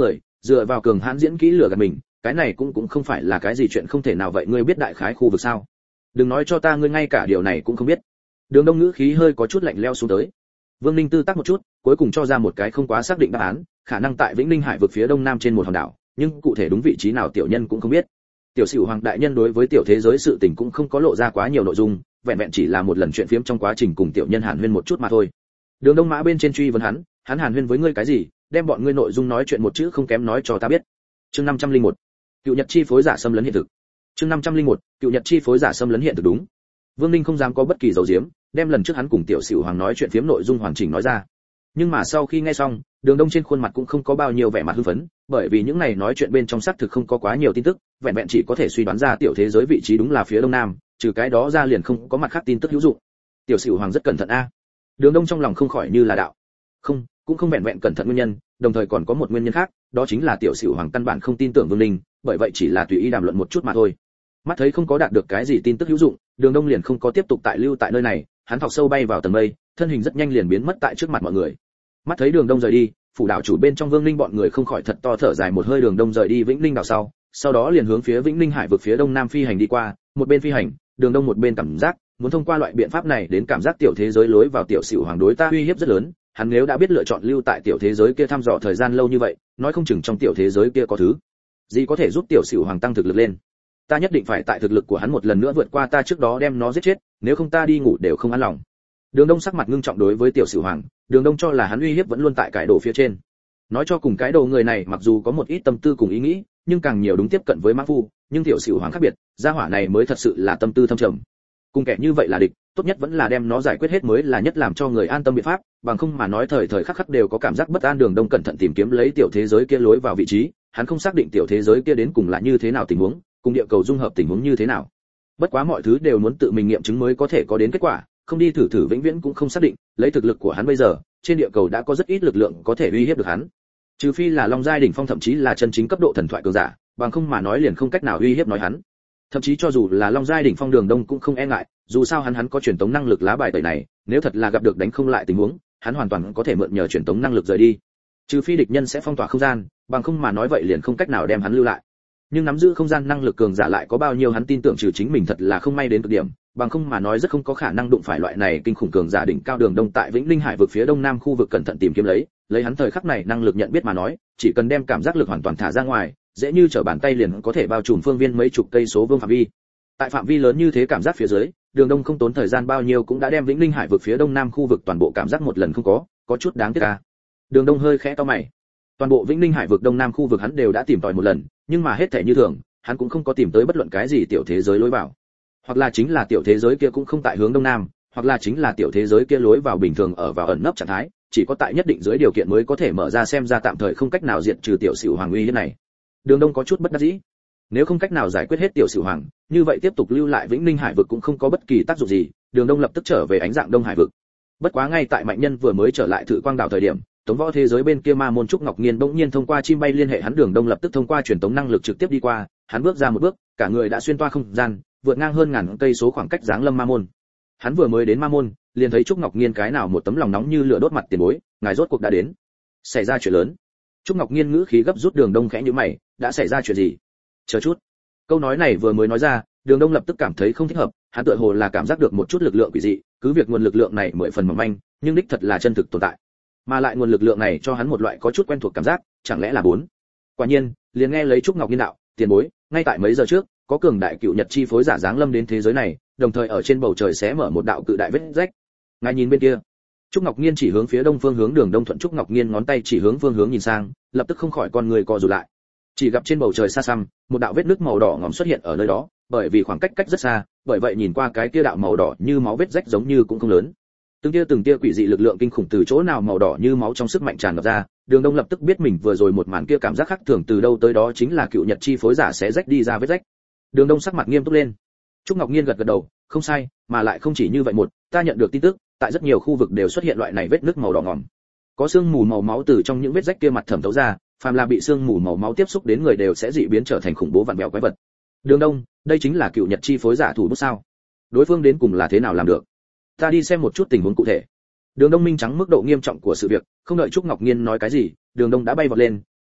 dựa vào cường hãn diễn kỹ lừa gạt mình, cái này cũng không phải là cái gì chuyện không thể nào. Vậy ngươi biết đại khái khu vực sao? Đừng nói cho ta ngươi ngay cả điều này cũng không biết. Đường Đông ngữ khí hơi có chút lạnh lẽo xuống tới. Vương Ninh tư tác một chút, cuối cùng cho ra một cái không quá xác định đáp án, khả năng tại Vĩnh Ninh Hải vực phía đông nam trên một hòn đảo, nhưng cụ thể đúng vị trí nào tiểu nhân cũng không biết. Tiểu Sửu Hoàng đại nhân đối với tiểu thế giới sự tình cũng không có lộ ra quá nhiều nội dung, vẹn vẹn chỉ là một lần chuyện phiếm trong quá trình cùng tiểu nhân hàn huyên một chút mà thôi. Đường Đông Mã bên trên truy vấn hắn hàn huyên với ngươi cái gì, đem bọn ngươi nội dung nói chuyện một chữ không kém nói cho ta biết. Chương 501. Cựu Nhật chi phối giả xâm lấn hiện thực. Chương 501. Cựu Nhật chi phối giả xâm lấn hiện thực. Đúng. Vương Ninh không dám có bất kỳ giấu giếm, đem lần trước hắn cùng tiểu Sửu Hoàng nói chuyện phiếm nội dung hoàn chỉnh nói ra. Nhưng mà sau khi nghe xong, Đường Đông trên khuôn mặt cũng không có bao nhiêu vẻ mặt hưng phấn, bởi vì những này nói chuyện bên trong xác thực không có quá nhiều tin tức, vẹn vẹn chỉ có thể suy đoán ra tiểu thế giới vị trí đúng là phía đông nam, trừ cái đó ra liền không có mặt khác tin tức hữu dụng. Tiểu Sửu Hoàng rất cẩn thận a. Đường Đông trong lòng không khỏi như là đạo. Không, cũng không vẹn vẹn cẩn thận nguyên nhân, đồng thời còn có một nguyên nhân khác, đó chính là tiểu Sửu Hoàng căn bản không tin tưởng Vương Ninh, bởi vậy chỉ là tùy ý đàm luận một chút mà thôi. Mắt thấy không có đạt được cái gì tin tức hữu dụng, Đường Đông liền không có tiếp tục tại lưu tại nơi này, hắn thọc sâu bay vào tầng mây, thân hình rất nhanh liền biến mất tại trước mặt mọi người. Mắt thấy Đường Đông rời đi, phủ đảo chủ bên trong Vương Ninh bọn người không khỏi thật to thở dài một hơi. Đường Đông rời đi Vĩnh Ninh đảo sau đó liền hướng phía Vĩnh Ninh Hải vực phía đông nam phi hành đi qua, một bên phi hành, Đường Đông một bên cảm giác muốn thông qua loại biện pháp này đến cảm giác tiểu thế giới lối vào tiểu Sửu Hoàng đối ta uy hiếp rất lớn. Hắn nếu đã biết lựa chọn lưu tại tiểu thế giới kia thăm dò thời gian lâu như vậy, nói không chừng trong tiểu thế giới kia có thứ gì có thể giúp tiểu Sửu Hoàng tăng thực lực lên. Ta nhất định phải tại thực lực của hắn một lần nữa vượt qua ta trước đó đem nó giết chết, nếu không ta đi ngủ đều không an lòng. Đường Đông sắc mặt ngưng trọng đối với tiểu Sửu Hoàng, Đường Đông cho là hắn uy hiếp vẫn luôn tại cái đồ phía trên. Nói cho cùng cái đồ người này mặc dù có một ít tâm tư cùng ý nghĩ, nhưng càng nhiều đúng tiếp cận với mã phu, nhưng tiểu Sửu Hoàng khác biệt, gia hỏa này mới thật sự là tâm tư thâm trầm. Cùng kẻ như vậy là địch, tốt nhất vẫn là đem nó giải quyết hết mới là nhất làm cho người an tâm biện pháp, bằng không mà nói thời thời khắc khắc đều có cảm giác bất an. Đường Đông cẩn thận tìm kiếm lấy tiểu thế giới kia lối vào vị trí, hắn không xác định tiểu thế giới kia đến cùng là như thế nào tình huống, cùng địa cầu dung hợp tình huống như thế nào. Bất quá mọi thứ đều muốn tự mình nghiệm chứng mới có thể có đến kết quả, không đi thử vĩnh viễn cũng không xác định. Lấy thực lực của hắn bây giờ, trên địa cầu đã có rất ít lực lượng có thể uy hiếp được hắn. Trừ phi là Long giai đỉnh phong thậm chí là chân chính cấp độ thần thoại cường giả, bằng không mà nói liền không cách nào uy hiếp nói hắn. Thậm chí cho dù là Long giai đỉnh phong Đường Đông cũng không e ngại, dù sao hắn có truyền tống năng lực lá bài tẩy này, nếu thật là gặp được đánh không lại tình huống, hắn hoàn toàn có thể mượn nhờ truyền tống năng lực rời đi. Trừ phi địch nhân sẽ phong tỏa không gian, bằng không mà nói vậy liền không cách nào đem hắn lưu lại. Nhưng nắm giữ không gian năng lực cường giả lại có bao nhiêu hắn tin tưởng trừ chính mình thật là không may đến cực điểm, bằng không mà nói rất không có khả năng đụng phải loại này kinh khủng cường giả đỉnh cao. Đường Đông tại Vĩnh Ninh Hải vực phía đông nam khu vực cẩn thận tìm kiếm lấy hắn thời khắc này năng lực nhận biết mà nói, chỉ cần đem cảm giác lực hoàn toàn thả ra ngoài, dễ như trở bàn tay liền có thể bao trùm phương viên mấy chục cây số vuông phạm vi. Tại phạm vi lớn như thế cảm giác phía dưới, Đường Đông không tốn thời gian bao nhiêu cũng đã đem Vĩnh Ninh Hải vực phía đông nam khu vực toàn bộ cảm giác một lần không có chút đáng tiếc à. Đường Đông hơi khẽ cau mày. Toàn bộ Vĩnh Ninh Hải vực đông nam khu vực hắn đều đã tìm tòi một lần, nhưng mà hết thảy như thường, hắn cũng không có tìm tới bất luận cái gì tiểu thế giới lối vào. Hoặc là chính là tiểu thế giới kia cũng không tại hướng đông nam, hoặc là chính là tiểu thế giới kia lối vào bình thường ở vào ẩn nấp trạng thái, chỉ có tại nhất định dưới điều kiện mới có thể mở ra, xem ra tạm thời không cách nào diệt trừ tiểu Sửu Hoàng uy hiếp này. Đường Đông có chút bất đắc dĩ. Nếu không cách nào giải quyết hết tiểu Sửu Hoàng, như vậy tiếp tục lưu lại Vĩnh Ninh Hải vực cũng không có bất kỳ tác dụng gì, Đường Đông lập tức trở về ánh dạng Đông Hải vực. Bất quá ngay tại mạnh nhân vừa mới trở lại Thử Quang đảo thời điểm, Tống Võ thế giới bên kia Ma môn Trúc Ngọc Nghiên bỗng nhiên thông qua chim bay liên hệ hắn. Đường Đông lập tức thông qua truyền tống năng lực trực tiếp đi qua, hắn bước ra một bước, cả người đã xuyên toa không gian, vượt ngang hơn ngàn cây số khoảng cách giáng lâm Ma môn. Hắn vừa mới đến Ma môn, liền thấy Trúc Ngọc Nghiên cái nào một tấm lòng nóng như lửa đốt mặt tiền bối, ngài rốt cuộc đã đến. Xảy ra chuyện lớn. Trúc Ngọc Nghiên ngữ khí gấp rút. Đường Đông khẽ nhíu mày, đã xảy ra chuyện gì? Chờ chút. Câu nói này vừa mới nói ra, Đường Đông lập tức cảm thấy không thích hợp, hắn tựa hồ là cảm giác được một chút lực lượng quỷ dị, cứ việc nguồn lực lượng này mười phần mỏng manh, nhưng đích thật là chân thực tồn tại. Mà lại nguồn lực lượng này cho hắn một loại có chút quen thuộc cảm giác, chẳng lẽ là bốn. Quả nhiên, liền nghe lấy Trúc Ngọc Nghiên đạo, tiền bối, ngay tại mấy giờ trước, có cường đại cựu nhật chi phối giả giáng lâm đến thế giới này, đồng thời ở trên bầu trời xé mở một đạo cự đại vết rách. Ngài nhìn bên kia. Trúc Ngọc Nghiên chỉ hướng phía đông phương hướng. Đường Đông thuận Trúc Ngọc Nghiên ngón tay chỉ hướng phương hướng nhìn sang, lập tức không khỏi con người co rụt lại. Chỉ gặp trên bầu trời xa xăm, một đạo vết nứt màu đỏ ngòm xuất hiện ở nơi đó, bởi vì khoảng cách rất xa, bởi vậy nhìn qua cái kia đạo màu đỏ như máu vết rách giống như cũng không lớn. Từng tia quỷ dị lực lượng kinh khủng từ chỗ nào màu đỏ như máu trong sức mạnh tràn ngập ra, Đường Đông lập tức biết mình vừa rồi một màn kia cảm giác khác thường từ đâu tới đó chính là cựu nhật chi phối giả xé rách đi ra vết rách. Đường Đông sắc mặt nghiêm túc lên. Trúc Ngọc Nghiên gật gật đầu, không sai, mà lại không chỉ như vậy ta nhận được tin tức, tại rất nhiều khu vực đều xuất hiện loại này vết nứt màu đỏ ngòm. Có sương mù màu máu từ trong những vết rách kia mặt thẩm thấu ra, phàm là bị sương mù màu máu tiếp xúc đến người đều sẽ dị biến trở thành khủng bố vặn vẹo quái vật. Đường Đông, đây chính là cựu nhật chi phối giả thủ bút sao? Đối phương đến cùng là thế nào làm được? Ta đi xem một chút tình huống cụ thể. Đường Đông minh trắng mức độ nghiêm trọng của sự việc, không đợi Trúc Ngọc Nghiên nói cái gì, Đường Đông đã bay vọt lên,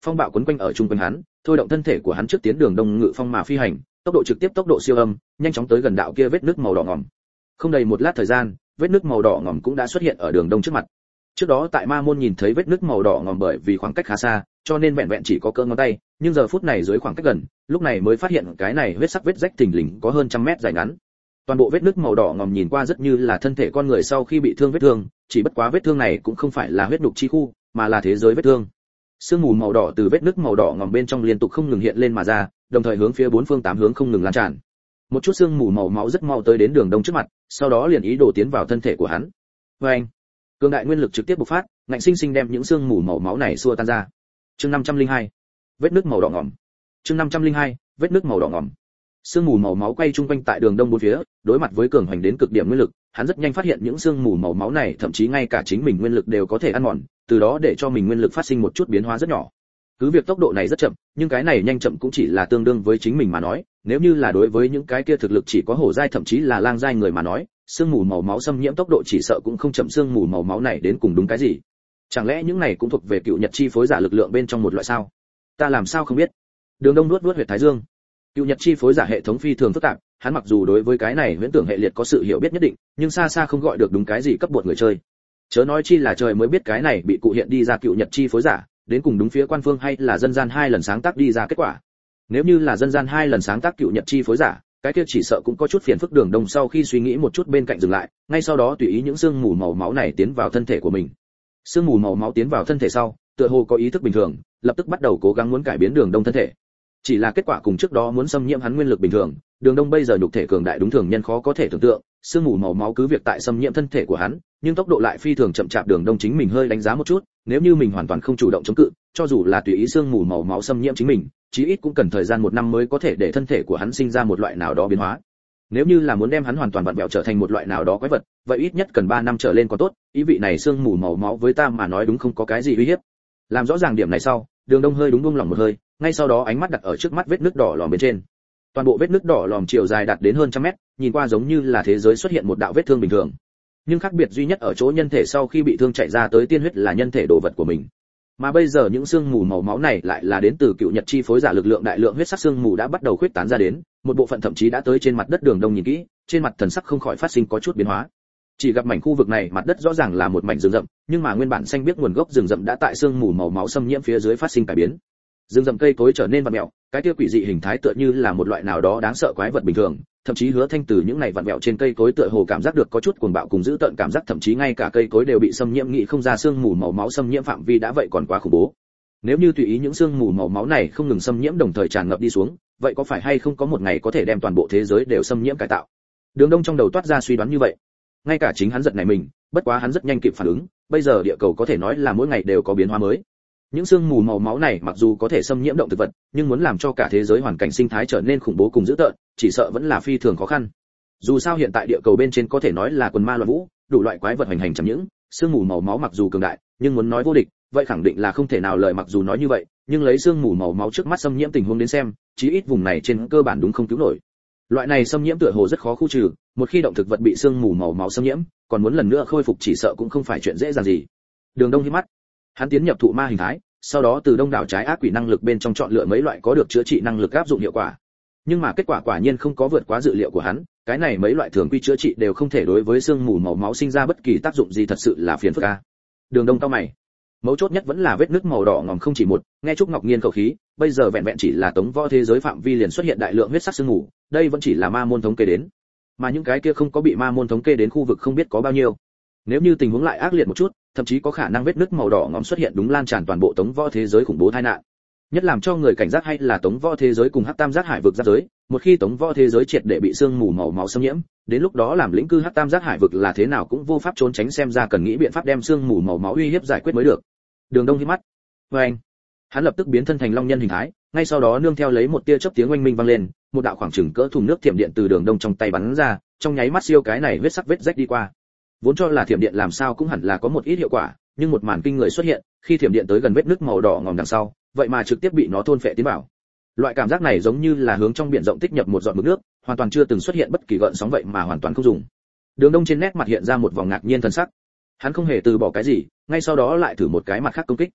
phong bạo quấn quanh ở trung quanh hắn, thôi động thân thể của hắn trước tiến đường đông ngự phong mà phi hành, tốc độ trực tiếp tốc độ siêu âm, nhanh chóng tới gần đạo kia vết nước màu đỏ ngòm. Không đầy một lát thời gian, vết nước màu đỏ ngòm cũng đã xuất hiện ở đường đông trước mặt. Trước đó tại Ma môn nhìn thấy vết nước màu đỏ ngòm bởi vì khoảng cách khá xa, cho nên vẹn vẹn chỉ có cỡ ngón tay, nhưng giờ phút này dưới khoảng cách gần, lúc này mới phát hiện cái này huyết sắc vết rách thình lình có hơn trăm mét dài ngắn. Toàn bộ vết nước màu đỏ ngòm nhìn qua rất như là thân thể con người sau khi bị thương vết thương, chỉ bất quá vết thương này cũng không phải là huyết nhục chi khu, mà là thế giới vết thương. Sương mù màu đỏ từ vết nước màu đỏ ngòm bên trong liên tục không ngừng hiện lên mà ra, đồng thời hướng phía bốn phương tám hướng không ngừng lan tràn. Một chút sương mù màu máu rất mau tới đến đường đông trước mặt, sau đó liền ý đồ tiến vào thân thể của hắn. Oeng! Cường đại nguyên lực trực tiếp bộc phát, ngạnh sinh sinh đem những sương mù màu máu này xua tan ra. Chương 502, vết nước màu đỏ ngòm. Chương 502, vết nước màu đỏ ngòm. Sương mù màu máu quay chung quanh tại đường đông bốn phía, đối mặt với cường hoành đến cực điểm nguyên lực, hắn rất nhanh phát hiện những sương mù màu máu này thậm chí ngay cả chính mình nguyên lực đều có thể ăn mòn, từ đó để cho mình nguyên lực phát sinh một chút biến hóa rất nhỏ. Cứ việc tốc độ này rất chậm, nhưng cái này nhanh chậm cũng chỉ là tương đương với chính mình mà nói, nếu như là đối với những cái kia thực lực chỉ có hổ giai thậm chí là lang giai người mà nói, sương mù màu máu xâm nhiễm tốc độ chỉ sợ cũng không chậm. Sương mù màu máu này đến cùng đúng cái gì? Chẳng lẽ những này cũng thuộc về cựu nhật chi phối giả lực lượng bên trong một loại sao? Ta làm sao không biết? Đường Đông nuốt huyệt thái dương. Cựu nhật chi phối giả hệ thống phi thường phức tạp, hắn mặc dù đối với cái này huyễn tưởng hệ liệt có sự hiểu biết nhất định, nhưng xa xa không gọi được đúng cái gì cấp bậc người chơi. Chớ nói chi là trời mới biết cái này bị cụ hiện đi ra cựu nhật chi phối giả, đến cùng đúng phía quan phương hay là dân gian hai lần sáng tác đi ra kết quả. Nếu như là dân gian hai lần sáng tác cựu nhật chi phối giả, cái kia chỉ sợ cũng có chút phiền phức. Đường Đông sau khi suy nghĩ một chút bên cạnh dừng lại, ngay sau đó tùy ý những sương mù màu máu này tiến vào thân thể của mình. Sương mù màu máu tiến vào thân thể sau, tựa hồ có ý thức bình thường, lập tức bắt đầu cố gắng muốn cải biến Đường Đông thân thể. Chỉ là kết quả cùng trước đó muốn xâm nhiễm hắn nguyên lực bình thường, Đường Đông bây giờ nhục thể cường đại đúng thường nhân khó có thể tưởng tượng, sương mù màu máu cứ việc tại xâm nhiễm thân thể của hắn, nhưng tốc độ lại phi thường chậm chạp. Đường Đông chính mình hơi đánh giá một chút, nếu như mình hoàn toàn không chủ động chống cự, cho dù là tùy ý sương mù màu máu xâm nhiễm chính mình, chí ít cũng cần thời gian 1 năm mới có thể để thân thể của hắn sinh ra một loại nào đó biến hóa. Nếu như là muốn đem hắn hoàn toàn vặn vẹo trở thành một loại nào đó quái vật, vậy ít nhất cần 3 năm trở lên còn tốt, ý vị này sương mù màu máu với ta mà nói đúng không có cái gì uy hiếp. Làm rõ ràng điểm này sau, Đường Đông hơi đúng buông lỏng một hơi, ngay sau đó ánh mắt đặt ở trước mắt vết nứt đỏ lòm bên trên. Toàn bộ vết nứt đỏ lòm chiều dài đạt đến hơn trăm mét, nhìn qua giống như là thế giới xuất hiện một đạo vết thương bình thường. Nhưng khác biệt duy nhất ở chỗ nhân thể sau khi bị thương chạy ra tới tiên huyết là nhân thể đồ vật của mình. Mà bây giờ những sương mù màu máu này lại là đến từ cựu nhật chi phối giả lực lượng, đại lượng huyết sắc sương mù đã bắt đầu khuyết tán ra đến, một bộ phận thậm chí đã tới trên mặt đất. Đường Đông nhìn kỹ, trên mặt thần sắc không khỏi phát sinh có chút biến hóa. Chỉ gặp mảnh khu vực này mặt đất rõ ràng là một mảnh rừng rậm, nhưng mà nguyên bản xanh biếc nguồn gốc rừng rậm đã tại sương mù màu máu xâm nhiễm phía dưới phát sinh cải biến. Rừng rậm cây cối trở nên vặn vẹo, cái kia quỷ dị hình thái tựa như là một loại nào đó đáng sợ quái vật bình thường, thậm chí Hứa Thanh từ những này vặn vẹo trên cây cối tựa hồ cảm giác được có chút cuồng bạo cùng dữ tợn cảm giác, thậm chí ngay cả cây cối đều bị xâm nhiễm, nghĩ không ra sương mù màu máu xâm nhiễm phạm vi đã vậy còn quá khủng bố. Nếu như tùy ý những sương mù màu máu này không ngừng xâm nhiễm đồng thời tràn ngập đi xuống, vậy có phải hay không có một ngày có thể đem toàn bộ thế giới đều xâm nhiễm cải tạo? Đường Đông trong đầu toát ra suy đoán như vậy. Ngay cả chính hắn giật nảy mình, bất quá hắn rất nhanh kịp phản ứng, bây giờ địa cầu có thể nói là mỗi ngày đều có biến hóa mới. Những sương mù màu máu này mặc dù có thể xâm nhiễm động thực vật, nhưng muốn làm cho cả thế giới hoàn cảnh sinh thái trở nên khủng bố cùng dữ tợn, chỉ sợ vẫn là phi thường khó khăn. Dù sao hiện tại địa cầu bên trên có thể nói là quần ma loạn vũ, đủ loại quái vật hoành hành chẳng những, sương mù màu máu mặc dù cường đại, nhưng muốn nói vô địch, vậy khẳng định là không thể nào. Lời mặc dù nói như vậy, nhưng lấy sương mù màu máu trước mắt xâm nhiễm tình huống đến xem, chí ít vùng này trên cơ bản đúng không cứu nổi. Loại này xâm nhiễm tựa hồ rất khó khu trừ, một khi động thực vật bị sương mù màu máu xâm nhiễm, còn muốn lần nữa khôi phục chỉ sợ cũng không phải chuyện dễ dàng gì. Đường Đông hí mắt, hắn tiến nhập thụ ma hình thái, sau đó từ đông đảo trái ác quỷ năng lực bên trong chọn lựa mấy loại có được chữa trị năng lực áp dụng hiệu quả. Nhưng mà kết quả quả nhiên không có vượt quá dự liệu của hắn, cái này mấy loại thường quy chữa trị đều không thể đối với sương mù màu máu sinh ra bất kỳ tác dụng gì, thật sự là phiền phức a. Đường Đông cau mày. Mấu chốt nhất vẫn là vết nứt màu đỏ ngòm không chỉ một, nghe Trúc Ngọc Nghiên khẩu khí, bây giờ vẹn vẹn chỉ là tống võ thế giới phạm vi liền xuất hiện đại lượng huyết sắc sương mù, đây vẫn chỉ là ma môn thống kê đến, mà những cái kia không có bị ma môn thống kê đến khu vực không biết có bao nhiêu. Nếu như tình huống lại ác liệt một chút, thậm chí có khả năng vết nứt màu đỏ ngòm xuất hiện đúng lan tràn toàn bộ tống võ thế giới khủng bố tai nạn. Nhất làm cho người cảnh giác hay là tống võ thế giới cùng hắc tam giác hải vực giáp giới, một khi tống võ thế giới triệt để bị sương mù màu máu xâm nhiễm, đến lúc đó làm lĩnh cư hắc tam giác hải vực là thế nào cũng vô pháp trốn tránh, xem ra cần nghĩ biện pháp đem sương mù màu máu uy hiếp giải quyết mới được. Đường Đông hí mắt. Oeng. Hắn lập tức biến thân thành long nhân hình thái, ngay sau đó nương theo lấy một tia chớp tiếng oanh minh vang lên, một đạo khoảng chừng cỡ thùng nước thiểm điện từ Đường Đông trong tay bắn ra, trong nháy mắt siêu cái này vết sắc vết rách đi qua. Vốn cho là thiểm điện làm sao cũng hẳn là có một ít hiệu quả, nhưng một màn kinh người xuất hiện, khi thiểm điện tới gần vết nứt màu đỏ ngòm đằng sau, vậy mà trực tiếp bị nó thôn phệ tiến vào. Loại cảm giác này giống như là hướng trong biển rộng tích nhập một giọt mực nước, hoàn toàn chưa từng xuất hiện bất kỳ gợn sóng, vậy mà hoàn toàn không dùng. Đường Đông trên nét mặt hiện ra một vòng ngạc nhiên thần sắc. Hắn không hề từ bỏ cái gì, ngay sau đó lại thử một cái mặt khác công kích.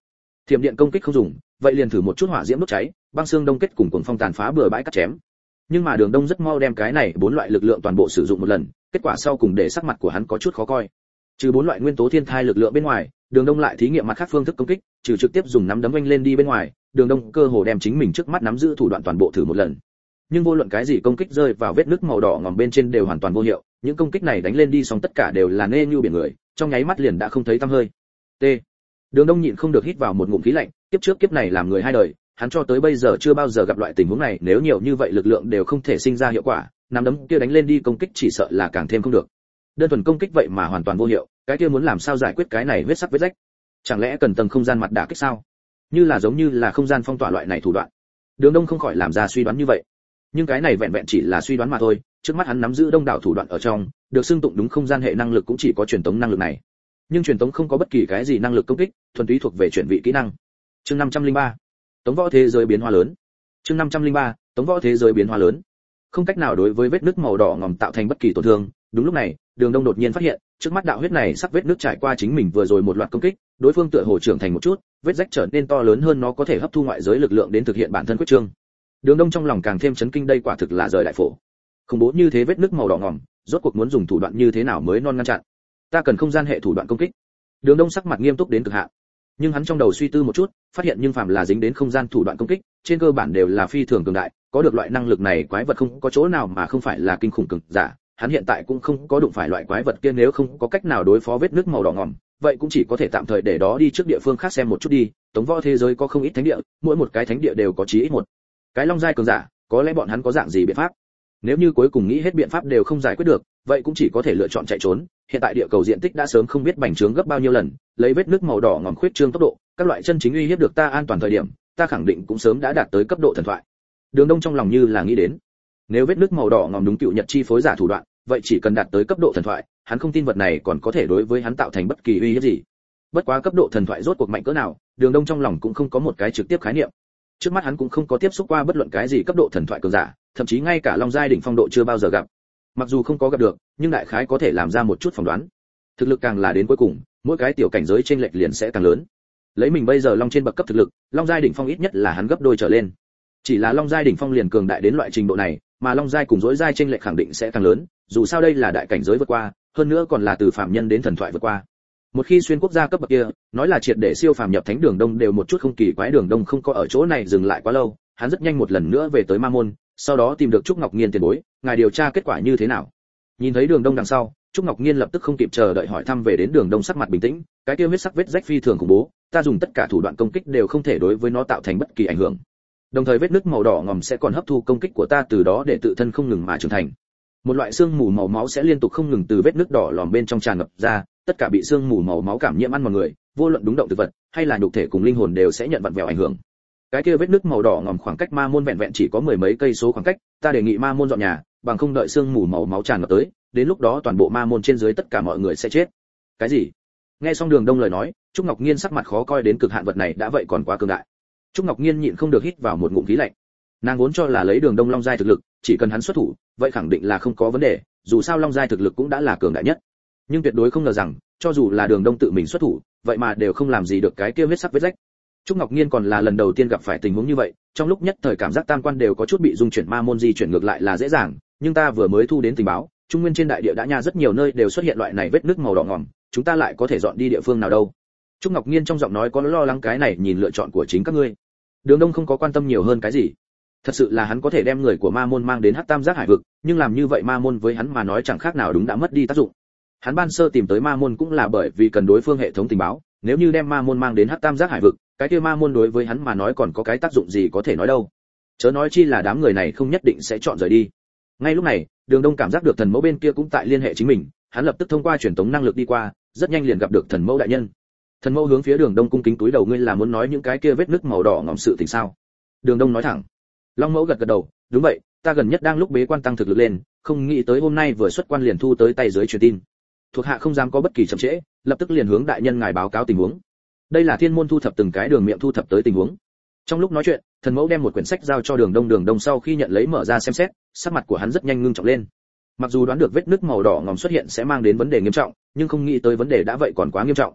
Thiểm điện công kích không dùng, vậy liền thử một chút hỏa diễm đốt cháy, băng xương đông kết cùng cuồng phong tàn phá bừa bãi cắt chém. Nhưng mà Đường Đông rất mau đem cái này 4 loại lực lượng toàn bộ sử dụng một lần, kết quả sau cùng để sắc mặt của hắn có chút khó coi. Trừ 4 loại nguyên tố thiên thai lực lượng bên ngoài, Đường Đông lại thí nghiệm mặt khác phương thức công kích, trừ trực tiếp dùng nắm đấm vênh lên đi bên ngoài, Đường Đông cơ hồ đem chính mình trước mắt nắm giữ thủ đoạn toàn bộ thử một lần. Nhưng vô luận cái gì công kích rơi vào vết nứt màu đỏ ngòm bên trên đều hoàn toàn vô hiệu, những công kích này đánh lên đi xong tất cả đều là nê như biển người, trong nháy mắt liền đã không thấy tăm hơi. T. Đường Đông nhịn không được hít vào một ngụm khí lạnh, kiếp trước kiếp này làm người hai đời, hắn cho tới bây giờ chưa bao giờ gặp loại tình huống này, nếu nhiều như vậy lực lượng đều không thể sinh ra hiệu quả, nắm đấm kia đánh lên đi công kích chỉ sợ là càng thêm không được. Đơn thuần công kích vậy mà hoàn toàn vô hiệu, cái kia muốn làm sao giải quyết cái này huyết sắc vết rách? Chẳng lẽ cần tầng không gian mặt đả kích sao? Giống như là không gian phong tỏa loại này thủ đoạn. Đường Đông không khỏi làm ra suy đoán như vậy. Nhưng cái này vẹn vẹn chỉ là suy đoán mà thôi, trước mắt hắn nắm giữ đông đảo thủ đoạn ở trong, được xưng tụng đúng không gian hệ năng lực cũng chỉ có truyền tống năng lực này. Nhưng truyền tống không có bất kỳ cái gì năng lực công kích, thuần túy thuộc về chuyển vị kỹ năng. Chương 503. Tống võ thế giới biến hóa lớn. Chương 503. Tống võ thế giới biến hóa lớn. Không cách nào đối với vết nứt màu đỏ ngòm tạo thành bất kỳ tổn thương, đúng lúc này, Đường Đông đột nhiên phát hiện, trước mắt đạo huyết này sắc vết nứt trải qua chính mình vừa rồi một loạt công kích, đối phương tựa hồ trưởng thành một chút, vết rách trở nên to lớn hơn, nó có thể hấp thu ngoại giới lực lượng đến thực hiện bản thân quyết trương. Đường Đông trong lòng càng thêm chấn kinh, đây quả thực là rời đại phổ. Khủng bố như thế vết nứt màu đỏ ngòm, rốt cuộc muốn dùng thủ đoạn như thế nào mới non ngăn chặn? Ta cần không gian hệ thủ đoạn công kích. Đường Đông sắc mặt nghiêm túc đến cực hạn. Nhưng hắn trong đầu suy tư một chút, phát hiện nhưng phàm là dính đến không gian thủ đoạn công kích, trên cơ bản đều là phi thường cường đại, có được loại năng lực này quái vật không có chỗ nào mà không phải là kinh khủng cường giả. Hắn hiện tại cũng không có đụng phải loại quái vật kia, nếu không có cách nào đối phó vết nứt màu đỏ ngòm, vậy cũng chỉ có thể tạm thời để đó đi trước địa phương khác xem một chút đi. Tống võ thế giới có không ít thánh địa, mỗi một cái thánh địa đều có chí ít một cái long giai cường giả, có lẽ bọn hắn có dạng gì biện pháp. Nếu như cuối cùng nghĩ hết biện pháp đều không giải quyết được, vậy cũng chỉ có thể lựa chọn chạy trốn. Hiện tại địa cầu diện tích đã sớm không biết bành trướng gấp bao nhiêu lần, lấy vết nứt màu đỏ ngòm khuyết trương tốc độ, các loại chân chính uy hiếp được ta an toàn thời điểm, ta khẳng định cũng sớm đã đạt tới cấp độ thần thoại. Đường Đông trong lòng như là nghĩ đến, nếu vết nứt màu đỏ ngòm đúng cựu nhật chi phối giả thủ đoạn, vậy chỉ cần đạt tới cấp độ thần thoại, hắn không tin vật này còn có thể đối với hắn tạo thành bất kỳ uy hiếp gì. Bất quá cấp độ thần thoại rốt cuộc mạnh cỡ nào, Đường Đông trong lòng cũng không có một cái trực tiếp khái niệm. Trước mắt hắn cũng không có tiếp xúc qua bất luận cái gì cấp độ thần thoại cường giả, thậm chí ngay cả long giai đỉnh phong độ chưa bao giờ gặp. Mặc dù không có gặp được, nhưng đại khái có thể làm ra một chút phỏng đoán. Thực lực càng là đến cuối cùng, mỗi cái tiểu cảnh giới chênh lệch liền sẽ càng lớn. Lấy mình bây giờ long trên bậc cấp thực lực, long giai đỉnh phong ít nhất là hắn gấp đôi trở lên. Chỉ là long giai đỉnh phong liền cường đại đến loại trình độ này, mà long giai cùng rỗi giai chênh lệch khẳng định sẽ càng lớn, dù sao đây là đại cảnh giới vượt qua, hơn nữa còn là từ phàm nhân đến thần thoại vượt qua. Một khi xuyên quốc gia cấp bậc kia, nói là triệt để siêu phàm nhập thánh, Đường Đông đều một chút không kỳ quái. Đường Đông không có ở chỗ này dừng lại quá lâu, hắn rất nhanh một lần nữa về tới Ma Môn, sau đó tìm được Trúc Ngọc Nghiên tiền bối, ngài điều tra kết quả như thế nào? Nhìn thấy Đường Đông đằng sau, Trúc Ngọc Nghiên lập tức không kịp chờ đợi hỏi thăm về đến. Đường Đông sắc mặt bình tĩnh, cái kia huyết sắc vết rách phi thường khủng bố, ta dùng tất cả thủ đoạn công kích đều không thể đối với nó tạo thành bất kỳ ảnh hưởng. Đồng thời vết nứt màu đỏ ngòm sẽ còn hấp thu công kích của ta, từ đó để tự thân không ngừng mà trưởng thành. Một loại xương mù màu máu sẽ liên tục không ngừng từ vết nứt đỏ lòm bên trong tràn ngập ra, tất cả bị xương mù màu máu cảm nhiễm ăn mòn người, vô luận đúng động thực vật hay là nhục thể cùng linh hồn đều sẽ nhận vặn vẹo ảnh hưởng. Cái kia vết nứt màu đỏ ngòm khoảng cách Ma Môn vẹn vẹn chỉ có mười mấy cây số khoảng cách, ta đề nghị Ma Môn dọn nhà, bằng không đợi xương mù màu máu tràn ngập tới, đến lúc đó toàn bộ Ma Môn trên dưới tất cả mọi người sẽ chết. Cái gì? Nghe xong Đường Đông lời nói, Trúc Ngọc Nghiên sắc mặt khó coi đến cực hạn, vật này đã vậy còn quá cường đại. Trúc Ngọc Nghiên nhịn không được hít vào một ngụm khí lạnh. Nàng vốn cho là lấy Đường Đông long giai thực lực, chỉ cần hắn xuất thủ, vậy khẳng định là không có vấn đề, dù sao long giai thực lực cũng đã là cường đại nhất. Nhưng tuyệt đối không ngờ rằng, cho dù là Đường Đông tự mình xuất thủ, vậy mà đều không làm gì được cái kia huyết sắc vết rách. Trúc Ngọc Nghiên còn là lần đầu tiên gặp phải tình huống như vậy, trong lúc nhất thời cảm giác tam quan đều có chút bị dung chuyển. Ma Môn di chuyển ngược lại là dễ dàng, nhưng ta vừa mới thu đến tình báo, trung nguyên trên đại địa đã nha rất nhiều nơi đều xuất hiện loại này vết nứt màu đỏ ngòm, chúng ta lại có thể dọn đi địa phương nào đâu? Trúc Ngọc Nghiên trong giọng nói có lo lắng, cái này nhìn lựa chọn của chính các ngươi. Đường Đông không có quan tâm nhiều hơn cái gì. Thật sự là hắn có thể đem người của Ma Môn mang đến Hắc Tam Giác Hải vực, nhưng làm như vậy Ma Môn với hắn mà nói chẳng khác nào đúng đã mất đi tác dụng. Hắn ban sơ tìm tới Ma Môn cũng là bởi vì cần đối phương hệ thống tình báo, nếu như đem Ma Môn mang đến Hắc Tam Giác Hải vực, cái kia Ma Môn đối với hắn mà nói còn có cái tác dụng gì có thể nói đâu. Chớ nói chi là đám người này không nhất định sẽ chọn rời đi. Ngay lúc này, Đường Đông cảm giác được thần mẫu bên kia cũng tại liên hệ chính mình, hắn lập tức thông qua truyền tống năng lực đi qua, rất nhanh liền gặp được thần mẫu đại nhân. Thần mẫu hướng phía Đường Đông cung kính túi đầu, ngươi là muốn nói những cái kia vết nứt màu đỏ ngòm sự tình sao? Đường Đông nói thẳng. Long mẫu gật gật đầu, đúng vậy, ta gần nhất đang lúc bế quan tăng thực lực lên, không nghĩ tới hôm nay vừa xuất quan liền thu tới tay dưới truyền tin. Thuộc hạ không dám có bất kỳ chậm trễ, lập tức liền hướng đại nhân ngài báo cáo tình huống. Đây là thiên môn thu thập từng cái đường miệng thu thập tới tình huống. Trong lúc nói chuyện, thần mẫu đem một quyển sách giao cho Đường Đông. Đường Đông sau khi nhận lấy mở ra xem xét, sắc mặt của hắn rất nhanh ngưng trọng lên. Mặc dù đoán được vết nứt màu đỏ ngòm xuất hiện sẽ mang đến vấn đề nghiêm trọng, nhưng không nghĩ tới vấn đề đã vậy còn quá nghiêm trọng.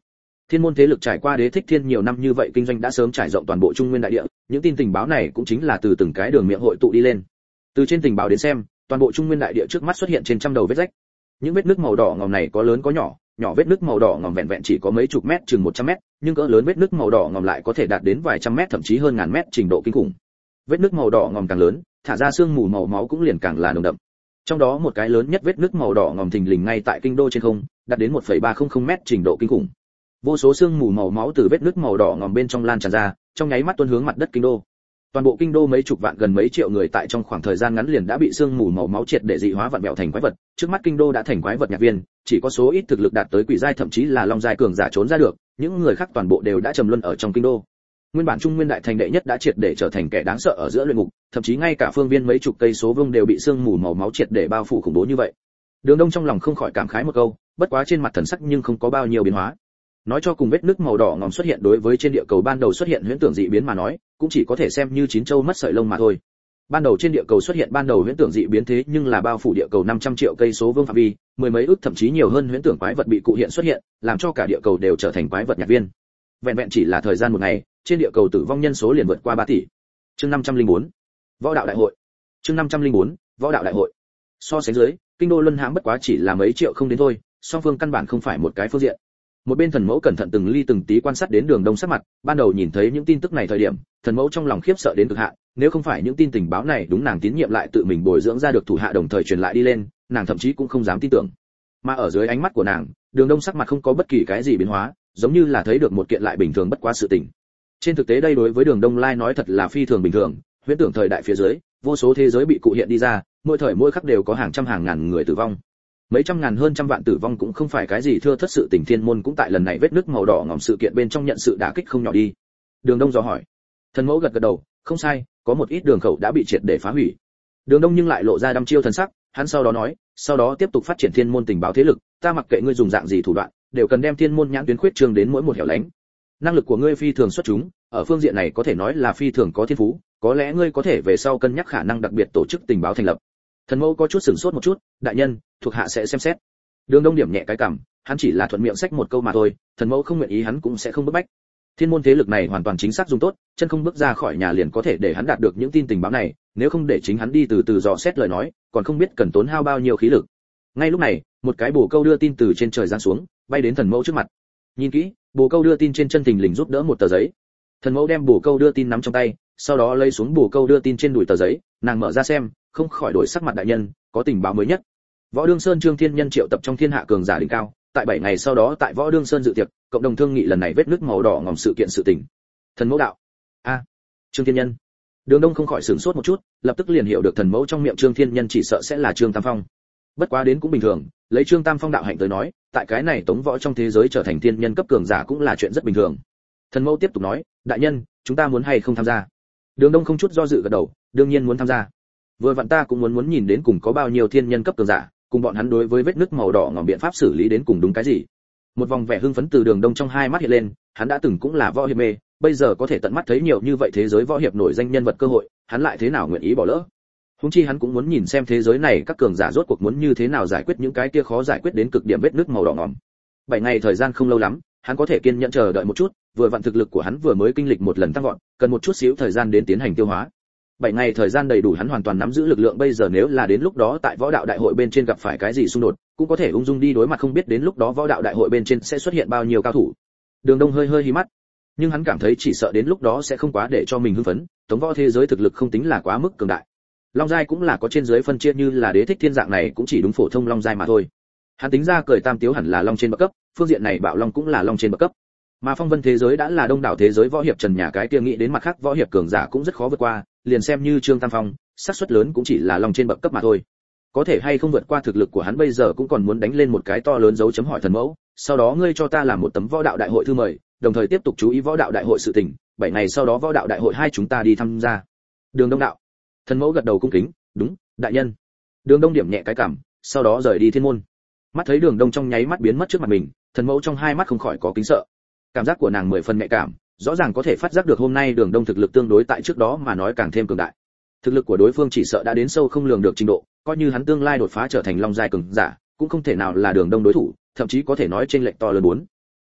Thiên môn thế lực trải qua Đế Thích Thiên nhiều năm như vậy kinh doanh đã sớm trải rộng toàn bộ Trung Nguyên đại địa, những tin tình báo này cũng chính là từ từng cái đường miệng hội tụ đi lên. Từ trên tình báo đến xem, toàn bộ Trung Nguyên đại địa trước mắt xuất hiện trên trăm đầu vết rách. Những vết nứt màu đỏ ngòm này có lớn có nhỏ, nhỏ vết nứt màu đỏ ngòm vẹn vẹn chỉ có mấy chục mét, chừng 100 mét, nhưng cỡ lớn vết nứt màu đỏ ngòm lại có thể đạt đến vài trăm mét, thậm chí hơn ngàn mét, trình độ kinh khủng. Vết nứt màu đỏ ngòm càng lớn, thả ra sương mù màu máu cũng liền càng là nồng đậm. Trong đó một cái lớn nhất vết nứt màu đỏ ngòm thình lình ngay tại kinh đô trên không, đạt đến 1,300 mét, trình độ kinh khủng. Vô số sương mù màu máu từ vết nứt màu đỏ ngòm bên trong lan tràn ra, trong nháy mắt tuôn hướng mặt đất kinh đô. Toàn bộ kinh đô mấy chục vạn gần mấy triệu người tại trong khoảng thời gian ngắn liền đã bị sương mù màu máu triệt để dị hóa vặn vẹo thành quái vật, trước mắt kinh đô đã thành quái vật nhạc viên, chỉ có số ít thực lực đạt tới quỷ giai thậm chí là long giai cường giả trốn ra được, những người khác toàn bộ đều đã trầm luân ở trong kinh đô. Nguyên bản Trung Nguyên đại thành đệ nhất đã triệt để trở thành kẻ đáng sợ ở giữa luyện ngục, thậm chí ngay cả phương viên mấy chục cây số vuông đều bị sương mù màu máu triệt để bao phủ khủng bố như vậy. Đường Đông trong lòng không khỏi cảm khái một câu, bất quá trên mặt thần sắc nhưng không có bao nhiêu biến hóa. Nói cho cùng vết nứt màu đỏ ngòm xuất hiện đối với trên địa cầu ban đầu xuất hiện huyễn tưởng dị biến mà nói, cũng chỉ có thể xem như chín châu mất sợi lông mà thôi. Ban đầu trên địa cầu xuất hiện ban đầu huyễn tưởng dị biến thế nhưng là bao phủ địa cầu 500 triệu cây số vuông phạm vi, mười mấy ức thậm chí nhiều hơn huyễn tưởng quái vật bị cụ hiện xuất hiện, làm cho cả địa cầu đều trở thành quái vật nhạc viên. Vẹn vẹn chỉ là thời gian một ngày, trên địa cầu tử vong nhân số liền vượt qua 3 tỷ. Chương 504. Võ đạo đại hội. Chương 504. Võ đạo đại hội. So sánh dưới, kinh đô luân hãm bất quá chỉ là mấy triệu không đến thôi, song phương căn bản không phải một cái phương diện. Một bên thần mẫu cẩn thận từng ly từng tí quan sát đến Đường Đông sắc mặt, ban đầu nhìn thấy những tin tức này thời điểm, thần mẫu trong lòng khiếp sợ đến cực hạn, nếu không phải những tin tình báo này đúng nàng tín nhiệm lại tự mình bồi dưỡng ra được thủ hạ đồng thời truyền lại đi lên, nàng thậm chí cũng không dám tin tưởng. Mà ở dưới ánh mắt của nàng, Đường Đông sắc mặt không có bất kỳ cái gì biến hóa, giống như là thấy được một kiện lại bình thường bất quá sự tình. Trên thực tế đây đối với Đường Đông Lai nói thật là phi thường bình thường, huyễn tưởng thời đại phía dưới, vô số thế giới bị cụ hiện đi ra, mỗi thời mỗi khắc đều có hàng trăm hàng ngàn người tử vong. Mấy trăm ngàn hơn trăm vạn tử vong cũng không phải cái gì thưa thất sự tình, Thiên môn cũng tại lần này vết nứt màu đỏ ngòm sự kiện bên trong nhận sự đả kích không nhỏ đi. Đường Đông dò hỏi. Thần mẫu gật gật đầu, không sai, có một ít đường khẩu đã bị triệt để phá hủy. Đường Đông nhưng lại lộ ra đăm chiêu thần sắc, hắn sau đó nói, sau đó tiếp tục phát triển Thiên môn tình báo thế lực, ta mặc kệ ngươi dùng dạng gì thủ đoạn, đều cần đem Thiên môn nhãn tuyến khuyết trương đến mỗi một hẻo lánh. Năng lực của ngươi phi thường xuất chúng, ở phương diện này có thể nói là phi thường có thiên phú, có lẽ ngươi có thể về sau cân nhắc khả năng đặc biệt tổ chức tình báo thành lập. Thần mẫu có chút sửng sốt một chút, đại nhân, thuộc hạ sẽ xem xét. Đường Đông điểm nhẹ cái cằm, hắn chỉ là thuận miệng xách một câu mà thôi, thần mẫu không nguyện ý hắn cũng sẽ không bức bách. Thiên môn thế lực này hoàn toàn chính xác dùng tốt, chân không bước ra khỏi nhà liền có thể để hắn đạt được những tin tình báo này, nếu không để chính hắn đi từ từ dò xét lời nói, còn không biết cần tốn hao bao nhiêu khí lực. Ngay lúc này, một cái bồ câu đưa tin từ trên trời giáng xuống, bay đến thần mẫu trước mặt. Nhìn kỹ, bồ câu đưa tin trên chân thình lình giúp đỡ một tờ giấy. Thần mẫu đem bồ câu đưa tin nắm trong tay, sau đó lấy xuống bồ câu đưa tin trên đùi tờ giấy, nàng mở ra xem, không khỏi đổi sắc mặt, đại nhân, có tình báo mới nhất. Võ Đương Sơn Trương Thiên Nhân triệu tập trong thiên hạ cường giả đỉnh cao, tại 7 ngày sau đó tại Võ Đương Sơn dự tiệc, cộng đồng thương nghị lần này vết nứt màu đỏ ngòm sự kiện sự tình. Thần mẫu đạo: "A, Trương Thiên Nhân." Đường Đông không khỏi sửng sốt một chút, lập tức liền hiểu được thần mẫu trong miệng Trương Thiên Nhân chỉ sợ sẽ là Trương Tam Phong. Bất quá đến cũng bình thường, lấy Trương Tam Phong đạo hạnh tới nói, tại cái này tống võ trong thế giới trở thành thiên nhân cấp cường giả cũng là chuyện rất bình thường. Thần mẫu tiếp tục nói: "Đại nhân, chúng ta muốn hay không tham gia?" Đường Đông không chút do dự gật đầu, đương nhiên muốn tham gia. Vừa vặn ta cũng muốn nhìn đến cùng có bao nhiêu thiên nhân cấp cường giả, cùng bọn hắn đối với vết nứt màu đỏ ngòm biện pháp xử lý đến cùng đúng cái gì. Một vòng vẻ hưng phấn từ Đường Đông trong hai mắt hiện lên, hắn đã từng cũng là võ hiệp mê, bây giờ có thể tận mắt thấy nhiều như vậy thế giới võ hiệp nổi danh nhân vật cơ hội, hắn lại thế nào nguyện ý bỏ lỡ. Huống chi hắn cũng muốn nhìn xem thế giới này các cường giả rốt cuộc muốn như thế nào giải quyết những cái kia khó giải quyết đến cực điểm vết nứt màu đỏ ngòm. 7 ngày thời gian không lâu lắm, hắn có thể kiên nhẫn chờ đợi một chút, vừa vặn thực lực của hắn vừa mới kinh lịch một lần tăng vọt, cần một chút xíu thời gian đến tiến hành tiêu hóa. 7 ngày thời gian đầy đủ hắn hoàn toàn nắm giữ lực lượng, bây giờ nếu là đến lúc đó tại võ đạo đại hội bên trên gặp phải cái gì xung đột, cũng có thể ung dung đi đối mặt, không biết đến lúc đó võ đạo đại hội bên trên sẽ xuất hiện bao nhiêu cao thủ. Đường Đông hơi hí mắt, nhưng hắn cảm thấy chỉ sợ đến lúc đó sẽ không quá để cho mình hưng phấn, tống võ thế giới thực lực không tính là quá mức cường đại. Long giai cũng là có trên dưới phân chia, như là Đế Thích Thiên dạng này cũng chỉ đúng phổ thông long giai mà thôi. Hắn tính ra cười tam tiếu hẳn là long trên bậc cấp, phương diện này Bạo Long cũng là long trên bậc cấp. Mà phong vân thế giới đã là đông đảo thế giới võ hiệp trần nhà, cái kia nghĩ đến mặt khác võ hiệp cường giả cũng rất khó vượt qua, liền xem như Trương Tam Phong, xác suất lớn cũng chỉ là long trên bậc cấp mà thôi. Có thể hay không vượt qua thực lực của hắn bây giờ cũng còn muốn đánh lên một cái to lớn dấu chấm hỏi. Thần mẫu, sau đó ngươi cho ta làm một tấm võ đạo đại hội thư mời, đồng thời tiếp tục chú ý võ đạo đại hội sự tình, 7 ngày sau đó võ đạo đại hội hai chúng ta đi tham gia. Đường Đông đạo. Thần mẫu gật đầu cung kính, đúng, đại nhân. Đường Đông điểm nhẹ cái cằm, sau đó rời đi thiên môn. Mắt thấy Đường Đông trong nháy mắt biến mất trước mặt mình, thần mẫu trong hai mắt không khỏi có kính sợ. Cảm giác của nàng 10 phần nhạy cảm, rõ ràng có thể phát giác được hôm nay Đường Đông thực lực tương đối tại trước đó mà nói càng thêm cường đại. Thực lực của đối phương chỉ sợ đã đến sâu không lường được trình độ, coi như hắn tương lai đột phá trở thành long giai cường giả, cũng không thể nào là Đường Đông đối thủ, thậm chí có thể nói chênh lệch to lớn bốn.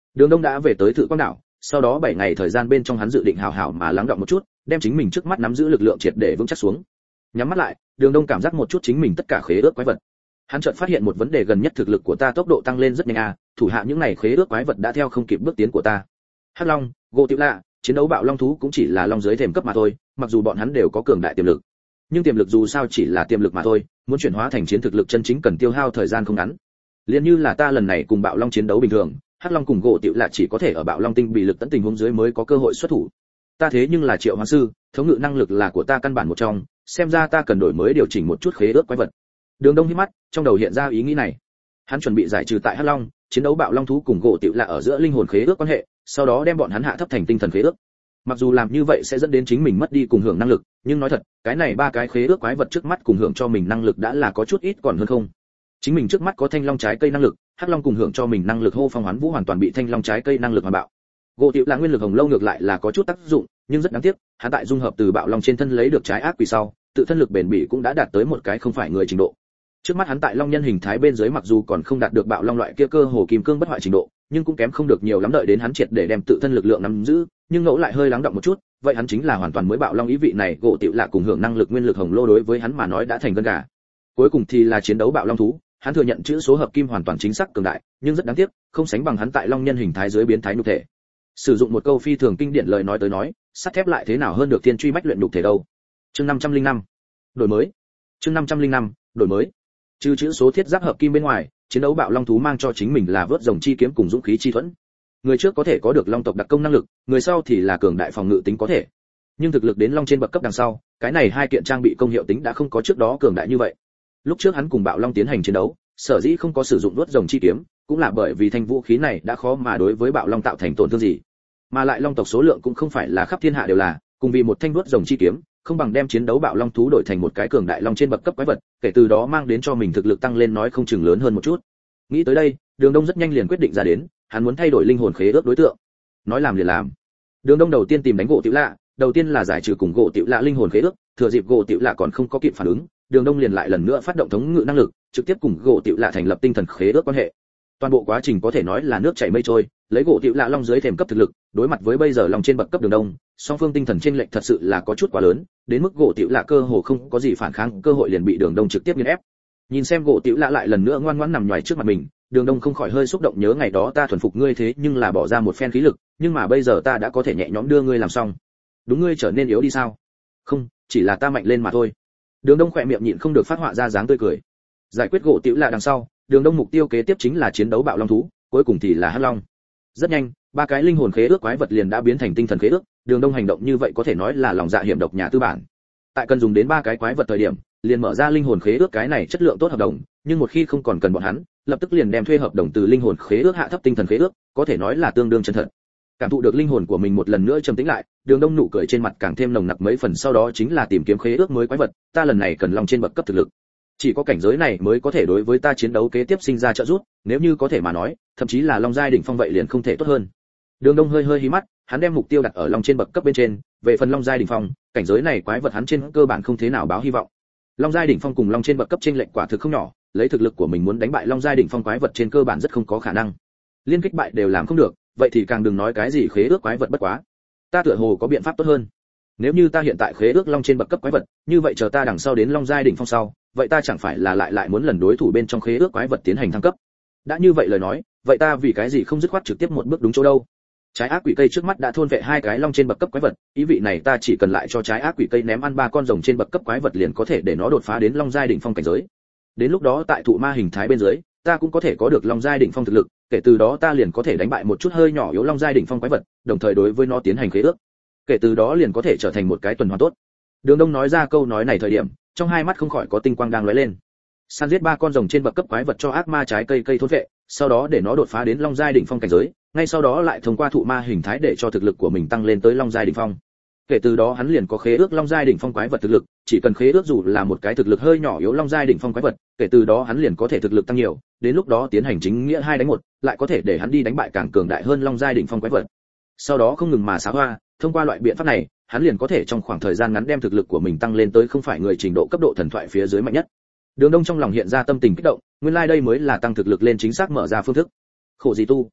Đường Đông đã về tới Thự Quang đảo, sau đó 7 ngày thời gian bên trong hắn dự định hào hào mà lắng đọng một chút, đem chính mình trước mắt nắm giữ lực lượng triệt để vững chắc xuống. Nhắm mắt lại, Đường Đông cảm giác một chút chính mình tất cả khế ước quái vật. Hắn chợt phát hiện một vấn đề, gần nhất thực lực của ta tốc độ tăng lên rất nhanh a, thủ hạ những này khế ước quái vật đã theo không kịp bước tiến của ta. Hắc Long, Gỗ Tiểu Lạ, chiến đấu bạo long thú cũng chỉ là long dưới thềm cấp mà thôi, mặc dù bọn hắn đều có cường đại tiềm lực, nhưng tiềm lực dù sao chỉ là tiềm lực mà thôi, muốn chuyển hóa thành chiến thực lực chân chính cần tiêu hao thời gian không ngắn. Liên như là ta lần này cùng bạo long chiến đấu bình thường, Hắc Long cùng Gỗ Tiểu Lạ chỉ có thể ở bạo long tinh bị lực tận tình huống dưới mới có cơ hội xuất thủ. Ta thế nhưng là Triệu Hoán sư, thống ngự năng lực là của ta căn bản một trong, xem ra ta cần đổi mới điều chỉnh một chút khế ước quái vật. Đường Đông hít mắt, trong đầu hiện ra ý nghĩ này. Hắn chuẩn bị giải trừ tại Hắc Long, chiến đấu bạo long thú cùng Gỗ Tiểu Lạ ở giữa linh hồn khế ước quan hệ, sau đó đem bọn hắn hạ thấp thành tinh thần khế ước. Mặc dù làm như vậy sẽ dẫn đến chính mình mất đi cùng hưởng năng lực, nhưng nói thật, cái này ba cái khế ước quái vật trước mắt cùng hưởng cho mình năng lực đã là có chút ít còn hơn không. Chính mình trước mắt có thanh long trái cây năng lực, Hắc Long cùng hưởng cho mình năng lực hô phong hoán vũ hoàn toàn bị thanh long trái cây năng lực hoàn bạo. Gỗ Tiểu Lạ nguyên lực hồng lâu ngược lại là có chút tác dụng, nhưng rất đáng tiếc, hắn tại dung hợp từ bạo long trên thân lấy được trái ác quỷ sau, tự thân lực bền bỉ cũng đã đạt tới một cái không phải người trình độ. Trước mắt hắn tại long nhân hình thái bên dưới mặc dù còn không đạt được bạo long loại kia cơ hồ kim cương bất hoại trình độ, nhưng cũng kém không được nhiều lắm, đợi đến hắn triệt để đem tự thân lực lượng nắm giữ, nhưng ngẫu lại hơi lắng động một chút, vậy hắn chính là hoàn toàn mới bạo long ý vị này. Gỗ Tiểu Lạ cùng hưởng năng lực nguyên lực hồng lô đối với hắn mà nói đã thành gân gà. Cuối cùng thì là chiến đấu bạo long thú, hắn thừa nhận chữ số hợp kim hoàn toàn chính xác cường đại, nhưng rất đáng tiếc, không sánh bằng hắn tại long nhân hình thái dưới biến thái nhục thể. Sử dụng một câu phi thường kinh điển lời nói tới nói, sắt thép lại thế nào hơn được tiên truy bách luyện nhục thể đâu. Chương 505. Đổi mới. Chương 505. Đổi mới. Trừ chữ số thiết giáp hợp kim bên ngoài, chiến đấu bạo long thú mang cho chính mình là vớt rồng chi kiếm cùng dũng khí chi thuẫn. Người trước có thể có được long tộc đặc công năng lực, người sau thì là cường đại phòng ngự tính có thể. Nhưng thực lực đến long trên bậc cấp đằng sau, cái này hai kiện trang bị công hiệu tính đã không có trước đó cường đại như vậy. Lúc trước hắn cùng bạo long tiến hành chiến đấu, sở dĩ không có sử dụng vớt rồng chi kiếm, cũng là bởi vì thanh vũ khí này đã khó mà đối với bạo long tạo thành tổn thương gì. Mà lại long tộc số lượng cũng không phải là khắp thiên hạ đều là, cùng vì một thanh vớt rồng chi kiếm, không bằng đem chiến đấu bạo long thú đổi thành một cái cường đại long trên bậc cấp quái vật, kể từ đó mang đến cho mình thực lực tăng lên nói không chừng lớn hơn một chút. Nghĩ tới đây, Đường Đông rất nhanh liền quyết định ra đến, hắn muốn thay đổi linh hồn khế ước đối tượng. Nói làm liền làm. Đường Đông đầu tiên tìm đánh Gỗ Tiểu Lạ, đầu tiên là giải trừ cùng Gỗ Tiểu Lạ linh hồn khế ước, thừa dịp Gỗ Tiểu Lạ còn không có kịp phản ứng, Đường Đông liền lại lần nữa phát động thống ngự năng lực, trực tiếp cùng Gỗ Tiểu Lạ thành lập tinh thần khế ước quan hệ. Toàn bộ quá trình có thể nói là nước chảy mây trôi, lấy Gỗ Tiểu Lạ long dưới thềm cấp thực lực, đối mặt với bây giờ long trên bậc cấp Đường Đông, song phương tinh thần chênh lệch thật sự là có chút quá lớn, đến mức Gỗ Tiểu Lạ cơ hồ không có gì phản kháng, cơ hội liền bị Đường Đông trực tiếp nghiền ép. Nhìn xem Gỗ Tiểu Lạ lại lần nữa ngoan ngoãn nằm nhòi trước mặt mình, Đường Đông không khỏi hơi xúc động, nhớ ngày đó ta thuần phục ngươi thế nhưng là bỏ ra một phen khí lực, nhưng mà bây giờ ta đã có thể nhẹ nhõm đưa ngươi làm xong. Đúng, ngươi trở nên yếu đi sao? Không, chỉ là ta mạnh lên mà thôi. Đường Đông khỏe miệng nhịn không được phát họa ra dáng tươi cười. Giải quyết Gỗ Tiểu Lạ đằng sau, Đường Đông mục tiêu kế tiếp chính là chiến đấu bạo long thú, cuối cùng thì là Hắc Long. Rất nhanh, ba cái linh hồn khế ước quái vật liền đã biến thành tinh thần khế ước, Đường Đông hành động như vậy có thể nói là lòng dạ hiểm độc nhà tư bản. Tại cần dùng đến ba cái quái vật thời điểm, liền mở ra linh hồn khế ước cái này chất lượng tốt hợp đồng, nhưng một khi không còn cần bọn hắn, lập tức liền đem thuê hợp đồng từ linh hồn khế ước hạ thấp tinh thần khế ước, có thể nói là tương đương chân thật. Cảm thụ được linh hồn của mình một lần nữa trầm tĩnh lại, Đường Đông nụ cười trên mặt càng thêm nồng nặc mấy phần, sau đó chính là tìm kiếm khế ước mới quái vật, ta lần này cần long trên bậc cấp thực lực. Chỉ có cảnh giới này mới có thể đối với ta chiến đấu kế tiếp sinh ra trợ giúp, nếu như có thể mà nói, thậm chí là long giai đỉnh phong vậy liền không thể tốt hơn. Đường Đông hơi hí mắt, hắn đem mục tiêu đặt ở long trên bậc cấp bên trên, về phần long giai đỉnh phong, cảnh giới này quái vật hắn trên cơ bản không thế nào báo hy vọng. Long giai đỉnh phong cùng long trên bậc cấp chênh lệch quả thực không nhỏ, lấy thực lực của mình muốn đánh bại long giai đỉnh phong quái vật trên cơ bản rất không có khả năng. Liên kích bại đều làm không được, vậy thì càng đừng nói cái gì khế ước quái vật bất quá. Ta tựa hồ có biện pháp tốt hơn. Nếu như ta hiện tại khế ước long trên bậc cấp quái vật, như vậy chờ ta đằng sau đến long giai đỉnh phong sau, vậy ta chẳng phải là lại muốn lần đối thủ bên trong khế ước quái vật tiến hành thăng cấp. Đã như vậy lời nói, vậy ta vì cái gì không dứt khoát trực tiếp một bước đúng chỗ đâu? Trái ác quỷ cây trước mắt đã thôn vệ hai cái long trên bậc cấp quái vật, ý vị này ta chỉ cần lại cho trái ác quỷ cây ném ăn ba con rồng trên bậc cấp quái vật liền có thể để nó đột phá đến long giai đỉnh phong cảnh giới. Đến lúc đó tại thụ ma hình thái bên dưới, ta cũng có thể có được long giai đỉnh phong thực lực, kể từ đó ta liền có thể đánh bại một chút hơi nhỏ yếu long giai đỉnh phong quái vật, đồng thời đối với nó tiến hành khế ước. Kể từ đó liền có thể trở thành một cái tuần hoàn tốt. Đường Đông nói ra câu nói này thời điểm, trong hai mắt không khỏi có tinh quang đang lóe lên. Săn giết ba con rồng trên bậc cấp quái vật cho ác ma trái cây thôn vệ, sau đó để nó đột phá đến long giai đỉnh phong cảnh giới, ngay sau đó lại thông qua thụ ma hình thái để cho thực lực của mình tăng lên tới long giai đỉnh phong. Kể từ đó hắn liền có khế ước long giai đỉnh phong quái vật thực lực, chỉ cần khế ước dù là một cái thực lực hơi nhỏ yếu long giai đỉnh phong quái vật, kể từ đó hắn liền có thể thực lực tăng nhiều, đến lúc đó tiến hành chính nghĩa 2 đánh 1, lại có thể để hắn đi đánh bại càng cường đại hơn long giai đỉnh phong quái vật. Sau đó không ngừng mà xá hoa, thông qua loại biện pháp này, hắn liền có thể trong khoảng thời gian ngắn đem thực lực của mình tăng lên tới không phải người trình độ cấp độ thần thoại phía dưới mạnh nhất. Đường Đông trong lòng hiện ra tâm tình kích động, nguyên lai đây mới là tăng thực lực lên chính xác mở ra phương thức. Khổ gì tu,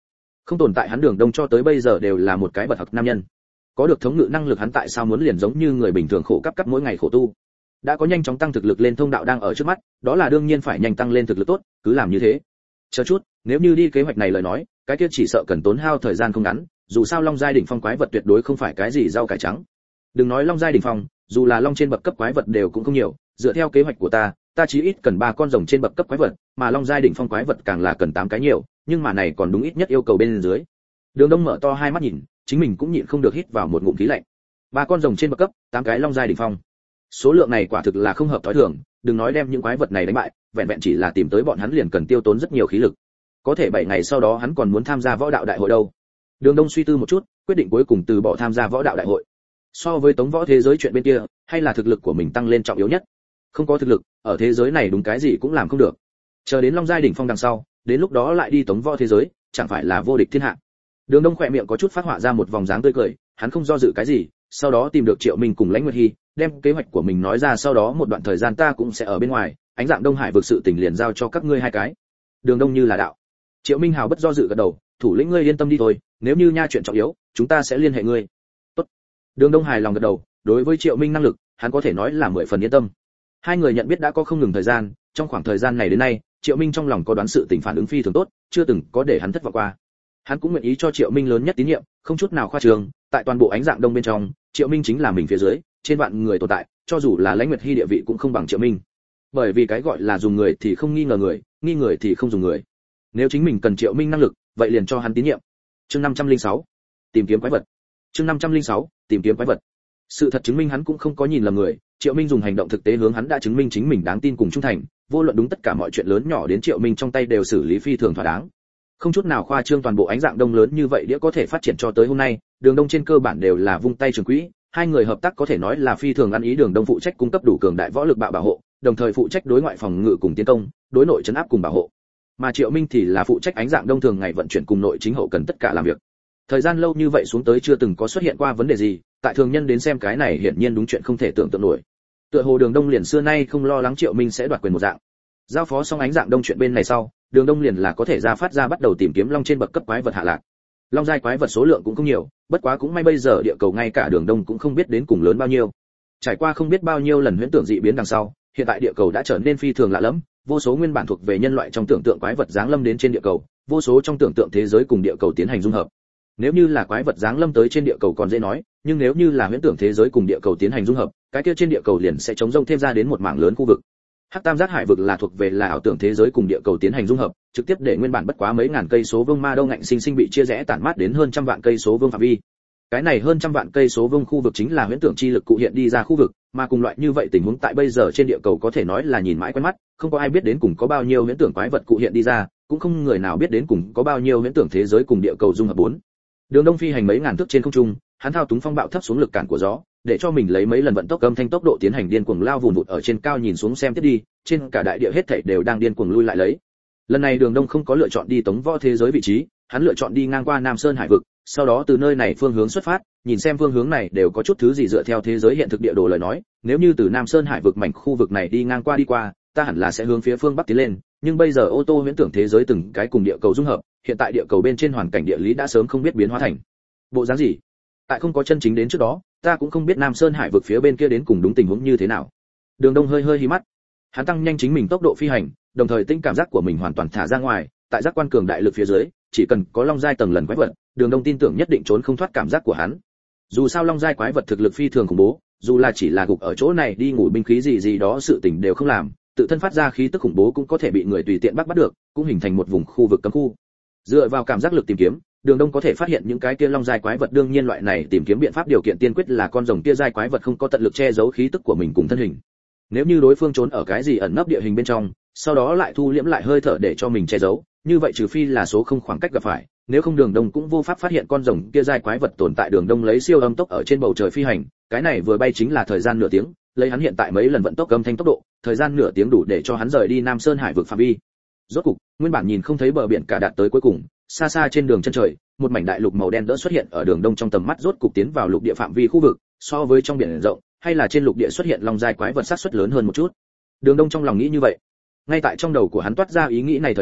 Không tồn tại hắn Đường Đông cho tới bây giờ đều là một cái bật học nam nhân. Có được thống ngự năng lực hắn tại sao muốn liền giống như người bình thường khổ cấp mỗi ngày khổ tu. Đã có nhanh chóng tăng thực lực lên thông đạo đang ở trước mắt, đó là đương nhiên phải nhanh tăng lên thực lực tốt, cứ làm như thế. Chờ chút, nếu như đi kế hoạch này lời nói, cái kia chỉ sợ cần tốn hao thời gian không ngắn, dù sao Long giai đỉnh phong quái vật tuyệt đối không phải cái gì rau cải trắng. Đừng nói Long giai đỉnh phong, dù là Long trên bậc cấp quái vật đều cũng không nhiều, dựa theo kế hoạch của ta chí ít cần 3 con rồng trên bậc cấp quái vật, mà Long giai đỉnh phong quái vật càng là cần 8 cái nhiều, nhưng mà này còn đúng ít nhất yêu cầu bên dưới. Đường Đông mở to hai mắt nhìn, chính mình cũng nhịn không được hít vào một ngụm khí lạnh. 3 con rồng trên bậc cấp, 8 cái Long giai đỉnh phong. Số lượng này quả thực là không hợp thói thường, đừng nói đem những quái vật này đánh bại, vẹn vẹn chỉ là tìm tới bọn hắn liền cần tiêu tốn rất nhiều khí lực. Có thể 7 ngày sau đó hắn còn muốn tham gia võ đạo đại hội đâu. Đường Đông suy tư một chút, quyết định cuối cùng từ bỏ tham gia võ đạo đại hội. So với tống võ thế giới chuyện bên kia, hay là thực lực của mình tăng lên trọng yếu nhất. Không có thực lực, ở thế giới này đúng cái gì cũng làm không được. Chờ đến Long giai đỉnh phong đằng sau, đến lúc đó lại đi tống võ thế giới, chẳng phải là vô địch thiên hạ. Đường Đông khỏe miệng có chút phát họa ra một vòng dáng tươi cười, hắn không do dự cái gì, sau đó tìm được Triệu Minh cùng Lãnh Nguyệt Hi, đem kế hoạch của mình nói ra, sau đó một đoạn thời gian ta cũng sẽ ở bên ngoài, ánh dạng Đông Hải vực sự tình liền giao cho các ngươi hai cái. Đường Đông như là đạo. Triệu Minh hào bất do dự gật đầu, thủ lĩnh ngươi yên tâm đi thôi, nếu như nha chuyện trọng yếu, chúng ta sẽ liên hệ ngươi. Tốt. Đường Đông hài lòng gật đầu, đối với Triệu Minh năng lực, hắn có thể nói là 10 phần yên tâm. Hai người nhận biết đã có không ngừng thời gian, trong khoảng thời gian này đến nay, Triệu Minh trong lòng có đoán sự tình phản ứng phi thường tốt, chưa từng có để hắn thất vọng qua. Hắn cũng nguyện ý cho Triệu Minh lớn nhất tín nhiệm, không chút nào khoa trương, tại toàn bộ ánh dạng Đông bên trong, Triệu Minh chính là mình phía dưới, trên vạn người tồn tại, cho dù là Lãnh Nguyệt Hi địa vị cũng không bằng Triệu Minh. Bởi vì cái gọi là dùng người thì không nghi ngờ người, nghi người thì không dùng người. Nếu chính mình cần Triệu Minh năng lực, vậy liền cho hắn tín nhiệm. Chương 506, tìm kiếm quái vật. Chương 506, tìm kiếm quái vật. Sự thật chứng minh hắn cũng không có nhìn lầm người, Triệu Minh dùng hành động thực tế hướng hắn đã chứng minh chính mình đáng tin cùng trung thành, vô luận đúng tất cả mọi chuyện lớn nhỏ đến Triệu Minh trong tay đều xử lý phi thường thỏa đáng. Không chút nào khoa trương, toàn bộ ánh dạng Đông lớn như vậy đĩa có thể phát triển cho tới hôm nay, Đường Đông trên cơ bản đều là vung tay trường quỹ, hai người hợp tác có thể nói là phi thường ăn ý. Đường Đông phụ trách cung cấp đủ cường đại võ lực bảo hộ, đồng thời phụ trách đối ngoại phòng ngự cùng tiến công, đối nội trấn áp cùng bảo hộ. Mà Triệu Minh thì là phụ trách ánh dạng Đông thường ngày vận chuyển cùng nội chính hậu cần tất cả làm việc. Thời gian lâu như vậy xuống tới chưa từng có xuất hiện qua vấn đề gì, tại thường nhân đến xem cái này hiển nhiên đúng chuyện không thể tưởng tượng nổi. Tựa hồ Đường Đông liền xưa nay không lo lắng Triệu Minh sẽ đoạt quyền một dạng. Giao phó xong ánh dạng Đông chuyện bên này sau, Đường Đông liền là có thể ra phát ra bắt đầu tìm kiếm Long trên bậc cấp quái vật hạ lạc. Long giai quái vật số lượng cũng không nhiều, bất quá cũng may bây giờ địa cầu ngay cả Đường Đông cũng không biết đến cùng lớn bao nhiêu. Trải qua không biết bao nhiêu lần huyễn tưởng dị biến đằng sau, hiện tại địa cầu đã trở nên phi thường lạ lẫm, vô số nguyên bản thuộc về nhân loại trong tưởng tượng quái vật giáng lâm đến trên địa cầu, vô số trong tưởng tượng thế giới cùng địa cầu tiến hành dung hợp. Nếu như là quái vật giáng lâm tới trên địa cầu còn dễ nói, nhưng nếu như là huyễn tưởng thế giới cùng địa cầu tiến hành dung hợp, cái kia trên địa cầu liền sẽ chống rông thêm ra đến một mảng lớn khu vực. Hắc Tam Giác Hải vực là thuộc về là ảo tưởng thế giới cùng địa cầu tiến hành dung hợp, trực tiếp để nguyên bản bất quá mấy ngàn cây số vuông ma đâu ngạnh sinh sinh bị chia rẽ tản mát đến hơn trăm vạn cây số vuông phạm vi. Cái này hơn trăm vạn cây số vuông khu vực chính là huyễn tưởng chi lực cụ hiện đi ra khu vực, mà cùng loại như vậy tình huống tại bây giờ trên địa cầu có thể nói là nhìn mãi quen mắt, không có ai biết đến cùng có bao nhiêu huyễn tưởng quái vật cụ hiện đi ra, cũng không người nào biết đến cùng có bao nhiêu huyễn tưởng thế giới cùng địa cầu dung hợp bốn. Đường Đông phi hành mấy ngàn thước trên không trung, hắn thao túng phong bạo thấp xuống lực cản của gió, để cho mình lấy mấy lần vận tốc âm thanh tốc độ tiến hành điên cuồng lao vùn vụt ở trên cao nhìn xuống xem tiếp đi, trên cả đại địa hết thảy đều đang điên cuồng lui lại lấy. Lần này Đường Đông không có lựa chọn đi tống võ thế giới vị trí, hắn lựa chọn đi ngang qua Nam Sơn Hải vực, sau đó từ nơi này phương hướng xuất phát, nhìn xem phương hướng này đều có chút thứ gì dựa theo thế giới hiện thực địa đồ lời nói, nếu như từ Nam Sơn Hải vực mảnh khu vực này đi ngang qua đi qua, ta hẳn là sẽ hướng phía phương bắc tiến lên, nhưng bây giờ ô tô huyễn tưởng thế giới từng cái cùng địa cầu dung hợp, hiện tại địa cầu bên trên hoàn cảnh địa lý đã sớm không biết biến hóa thành bộ dáng gì. Tại không có chân chính đến trước đó, ta cũng không biết Nam Sơn Hải vực phía bên kia đến cùng đúng tình huống như thế nào. Đường Đông hơi hơi hí mắt, hắn tăng nhanh chính mình tốc độ phi hành, đồng thời tinh cảm giác của mình hoàn toàn thả ra ngoài, tại giác quan cường đại lực phía dưới, chỉ cần có long giai tầng lần quái vật, Đường Đông tin tưởng nhất định trốn không thoát cảm giác của hắn. Dù sao long giai quái vật thực lực phi thường khủng bố, dù là chỉ là gục ở chỗ này đi ngủ binh khí gì gì đó sự tình đều không làm, tự thân phát ra khí tức khủng bố cũng có thể bị người tùy tiện bắt được, cũng hình thành một vùng khu vực cấm khu. Dựa vào cảm giác lực tìm kiếm, Đường Đông có thể phát hiện những cái kia long giai quái vật, đương nhiên loại này tìm kiếm biện pháp điều kiện tiên quyết là con rồng kia giai quái vật không có tận lực che giấu khí tức của mình cùng thân hình. Nếu như đối phương trốn ở cái gì ẩn nấp địa hình bên trong, sau đó lại thu liễm lại hơi thở để cho mình che giấu, như vậy trừ phi là số không khoảng cách gặp phải, nếu không Đường Đông cũng vô pháp phát hiện con rồng kia giai quái vật tồn tại. Đường Đông lấy siêu âm tốc ở trên bầu trời phi hành, cái này vừa bay chính là thời gian nửa tiếng, lấy hắn hiện tại mấy lần vận tốc âm thanh tốc độ, thời gian nửa tiếng đủ để cho hắn rời đi Nam Sơn Hải vực phạm vi. Rốt cục, nguyên bản nhìn không thấy bờ biển cả đạt tới cuối cùng, xa xa trên đường chân trời, một mảnh đại lục màu đen đỡ xuất hiện ở Đường Đông trong tầm mắt, rốt cục tiến vào lục địa phạm vi khu vực, so với trong biển rộng, hay là trên lục địa xuất hiện long giai quái vật xác suất lớn hơn một chút. Đường Đông trong lòng nghĩ như vậy. Ngay tại trong đầu của hắn toát ra ý nghĩ này thời điểm,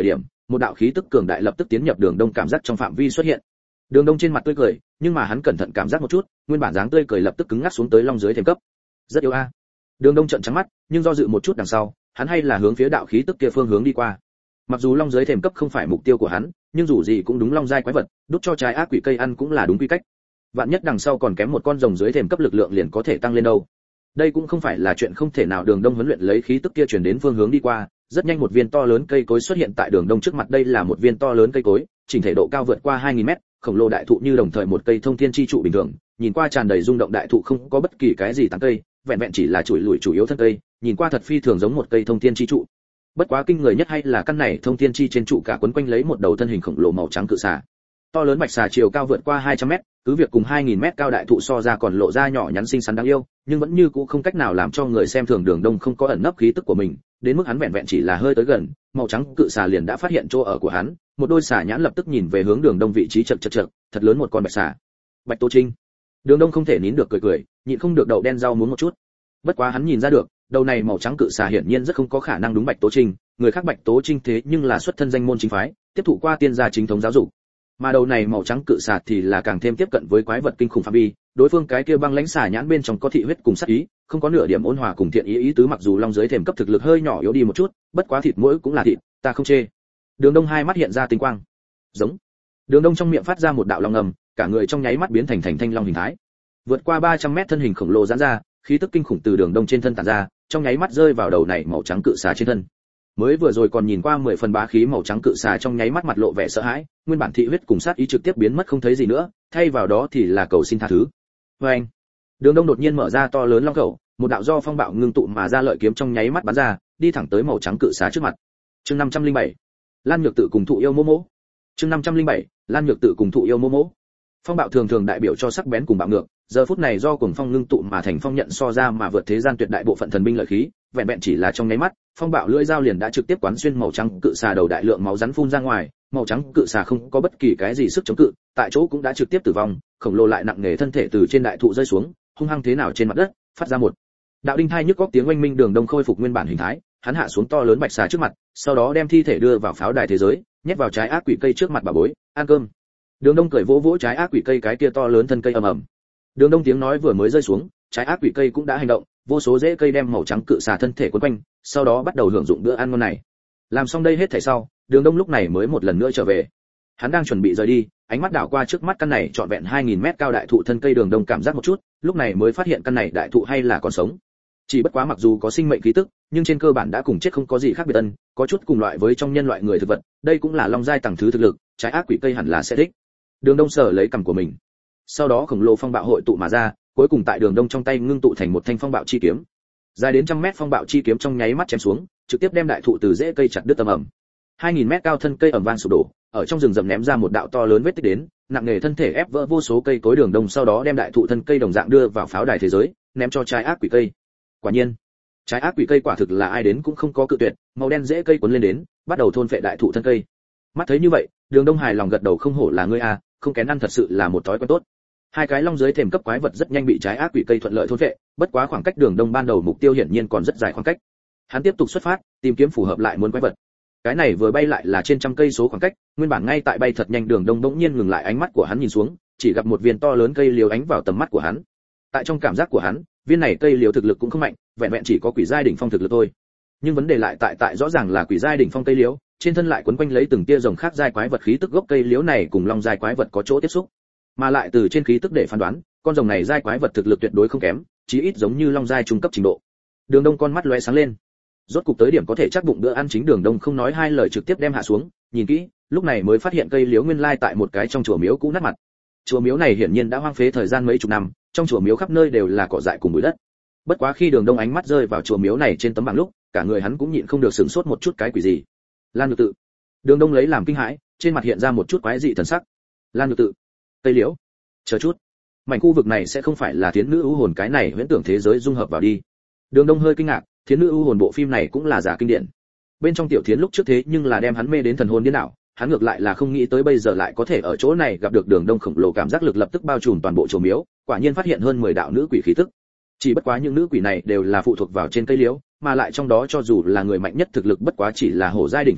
một đạo khí tức cường đại lập tức tiến nhập Đường Đông cảm giác trong phạm vi xuất hiện. Đường Đông trên mặt tươi cười, nhưng mà hắn cẩn thận cảm giác một chút, nguyên bản dáng tươi cười lập tức cứng ngắc xuống tới long dưới thềm cấp. Rất yếu a. Đường Đông trợn trắng mắt, nhưng do dự một chút đằng sau, hắn hay là hướng phía đạo khí tức kia phương hướng đi qua. Mặc dù long dưới thềm cấp không phải mục tiêu của hắn, nhưng dù gì cũng đúng long giai quái vật, đút cho trái ác quỷ cây ăn cũng là đúng quy cách. Vạn nhất đằng sau còn kém một con rồng dưới thềm cấp lực lượng liền có thể tăng lên đâu. Đây cũng không phải là chuyện không thể nào. Đường Đông huấn luyện lấy khí tức kia chuyển đến phương hướng đi qua, rất nhanh một viên to lớn cây cối xuất hiện tại Đường Đông trước mặt. Đây là một viên to lớn cây cối, chỉnh thể độ cao vượt qua 2000 mét, khổng lồ đại thụ như đồng thời một cây thông thiên chi trụ bình thường, nhìn qua tràn đầy rung động. Đại thụ không có bất kỳ cái gì tán cây, vẹn vẹn chỉ là chùi lùi chủ yếu thân cây, nhìn qua thật phi thường giống một cây thông thiên chi trụ. Bất quá kinh người nhất hay là căn này thông thiên chi trên trụ cả quấn quanh lấy một đầu thân hình khổng lồ màu trắng cự xà. To lớn bạch xà chiều cao vượt qua 200 mét, cứ việc cùng 2000 mét cao đại thụ so ra còn lộ ra nhỏ nhắn xinh xắn đáng yêu, nhưng vẫn như cũ không cách nào làm cho người xem thường Đường Đông không có ẩn nấp khí tức của mình, đến mức hắn vẹn vẹn chỉ là hơi tới gần, màu trắng cự xà liền đã phát hiện chỗ ở của hắn, một đôi xà nhãn lập tức nhìn về hướng Đường Đông vị trí chậc, thật lớn một con bạch xà. Bạch Tố Trinh. Đường Đông không thể nín được cười, nhịn không được đậu đen rau muống một chút. Bất quá hắn nhìn ra được, đầu này màu trắng cự xà hiển nhiên rất không có khả năng đúng Bạch Tố Trinh, người khác Bạch Tố Trinh thế nhưng là xuất thân danh môn chính phái, tiếp thụ qua tiên gia chính thống giáo dục. Mà đầu này màu trắng cự xà thì là càng thêm tiếp cận với quái vật kinh khủng phạm vi, đối phương cái kia băng lãnh xà nhãn bên trong có thị huyết cùng sát ý, không có nửa điểm ôn hòa cùng thiện ý tứ. Mặc dù long dưới thềm cấp thực lực hơi nhỏ yếu đi một chút, bất quá thịt mỗi cũng là thịt, ta không chê. Đường Đông hai mắt hiện ra tinh quang. Giống. Đường Đông trong miệng phát ra một đạo long ngầm, cả người trong nháy mắt biến thành thanh long hình thái. Vượt qua 300 mét thân hình khổng lồ giãn ra, khí tức kinh khủng từ Đường Đông trên thân tản ra, trong nháy mắt rơi vào đầu này màu trắng cự xà trên thân. Mới vừa rồi còn nhìn qua 10 phần bá khí màu trắng cự xà trong nháy mắt mặt lộ vẻ sợ hãi, nguyên bản thị huyết cùng sát ý trực tiếp biến mất không thấy gì nữa, thay vào đó thì là cầu xin tha thứ. Oeng! Đường Đông đột nhiên mở ra to lớn long khẩu, một đạo do phong bạo ngưng tụ mà ra lợi kiếm trong nháy mắt bắn ra, đi thẳng tới màu trắng cự xà trước mặt. Chương 507. Lan Nhược Tự cùng thụ yêu Momo. Chương 507. Lan Nhược Tự cùng thụ yêu Momo. Phong bạo thường thường đại biểu cho sắc bén cùng bạo ngược, giờ phút này do cuồng phong ngưng tụ mà thành phong nhận so ra mà vượt thế gian tuyệt đại bộ phận thần binh lợi khí, vẹn vẹn chỉ là trong nháy mắt, phong bạo lưỡi dao liền đã trực tiếp quán xuyên màu trắng cự xà đầu, đại lượng máu rắn phun ra ngoài, màu trắng cự xà không có bất kỳ cái gì sức chống cự, tại chỗ cũng đã trực tiếp tử vong, khổng lồ lại nặng nề thân thể từ trên đại thụ rơi xuống, hung hăng thế nào trên mặt đất, phát ra một đạo đinh thai nhức góc tiếng oanh minh. Đường Đông khôi phục nguyên bản hình thái, hắn hạ xuống to lớn bạch xà trước mặt, sau đó đem thi thể đưa vào pháo đài thế giới, nhét vào trái ác quỷ cây trước mặt bà bối, ăn cơm. Đường Đông cởi vỗ vỗ trái ác quỷ cây cái kia to lớn thân cây ầm ầm. Đường Đông tiếng nói vừa mới rơi xuống, trái ác quỷ cây cũng đã hành động, vô số rễ cây đem màu trắng cự xà thân thể quấn quanh, sau đó bắt đầu hưởng dụng bữa ăn ngon này. Làm xong đây hết thảy sau, Đường Đông lúc này mới một lần nữa trở về. Hắn đang chuẩn bị rời đi, ánh mắt đảo qua trước mắt căn này trọn vẹn 2000 mét cao đại thụ thân cây. Đường Đông cảm giác một chút, lúc này mới phát hiện căn này đại thụ hay là còn sống. Chỉ bất quá mặc dù có sinh mệnh khí tức, nhưng trên cơ bản đã cùng chết không có gì khác biệt, có chút cùng loại với trong nhân loại người thực vật, đây cũng là long giai tầng thứ thực lực, trái ác quỷ cây hẳn là sẽ thích. Đường Đông sờ lấy cằm của mình. Sau đó khổng lồ phong bạo hội tụ mà ra, cuối cùng tại Đường Đông trong tay ngưng tụ thành một thanh phong bạo chi kiếm. Dài đến 100 mét phong bạo chi kiếm trong nháy mắt chém xuống, trực tiếp đem đại thụ từ rễ cây chặt đứt tầm ầm. 2000 mét cao thân cây ầm vang sụp đổ, ở trong rừng rậm ném ra một đạo to lớn vết tích đến, nặng nề thân thể ép vỡ vô số cây cối. Đường Đông sau đó đem đại thụ thân cây đồng dạng đưa vào pháo đài thế giới, ném cho trái ác quỷ cây. Quả nhiên, trái ác quỷ cây quả thực là ai đến cũng không có cự tuyệt, màu đen rễ cây cuốn lên đến, bắt đầu thôn phệ đại thụ thân cây. Mắt thấy như vậy, Đường Đông hài lòng gật đầu, không hổ là ngươi a, không kén ăn thật sự là một thói quen tốt. Hai cái long dưới thềm cấp quái vật rất nhanh bị trái ác quỷ cây thuận lợi thôn phệ, bất quá khoảng cách Đường Đông ban đầu mục tiêu hiển nhiên còn rất dài khoảng cách. Hắn tiếp tục xuất phát, tìm kiếm phù hợp lại muốn quái vật. Cái này vừa bay lại là trên trăm cây số khoảng cách, nguyên bản ngay tại bay thật nhanh Đường Đông bỗng nhiên ngừng lại, ánh mắt của hắn nhìn xuống, chỉ gặp một viên to lớn cây liễu ánh vào tầm mắt của hắn. Tại trong cảm giác của hắn, viên này cây liễu thực lực cũng không mạnh, vẹn vẹn chỉ có quỷ giai đỉnh phong thực lực thôi. Nhưng vấn đề lại tại rõ ràng là quỷ giai đỉnh phong cây liễu, trên thân lại quấn quanh lấy từng tia rồng khác giai quái vật khí tức, gốc cây liễu này cùng long giai quái vật có chỗ tiếp xúc, mà lại từ trên khí tức để phán đoán, con rồng này giai quái vật thực lực tuyệt đối không kém, chí ít giống như long giai trung cấp trình độ. Đường Đông con mắt lóe sáng lên, rốt cục tới điểm có thể chắc bụng bữa ăn chính. Đường Đông không nói hai lời trực tiếp đem hạ xuống, nhìn kỹ, lúc này mới phát hiện cây liễu nguyên lai tại một cái trong chùa miếu cũ nát mặt. Chùa miếu này hiển nhiên đã hoang phế thời gian mấy chục năm, trong chùa miếu khắp nơi đều là cỏ dại cùng bụi đất. Bất quá khi Đường Đông ánh mắt rơi vào chùa miếu này trên tấm bảng lúc, cả người hắn cũng nhịn không được sửng sốt một chút, cái quỷ gì? Lan Nhược Tự. Đường Đông lấy làm kinh hãi, trên mặt hiện ra một chút quái dị thần sắc. Lan Nhược Tự, cây liễu, chờ chút, mảnh khu vực này sẽ không phải là Thiến Nữ ưu hồn cái này huyễn tưởng thế giới dung hợp vào đi. Đường Đông hơi kinh ngạc, Thiến Nữ ưu hồn bộ phim này cũng là giả kinh điển. Bên trong tiểu Thiến lúc trước thế nhưng là đem hắn mê đến thần hồn điên đảo, hắn ngược lại là không nghĩ tới bây giờ lại có thể ở chỗ này gặp được Đường Đông. Khổng lồ cảm giác lực lập tức bao trùm toàn bộ chùa miếu, quả nhiên phát hiện hơn 10 đạo nữ quỷ khí tức. Chỉ bất quá những nữ quỷ này đều là phụ thuộc vào trên cây liễu, mà lại trong đó cho dù là người mạnh nhất thực lực bất quá chỉ là hổ giai đỉnh phong thôi,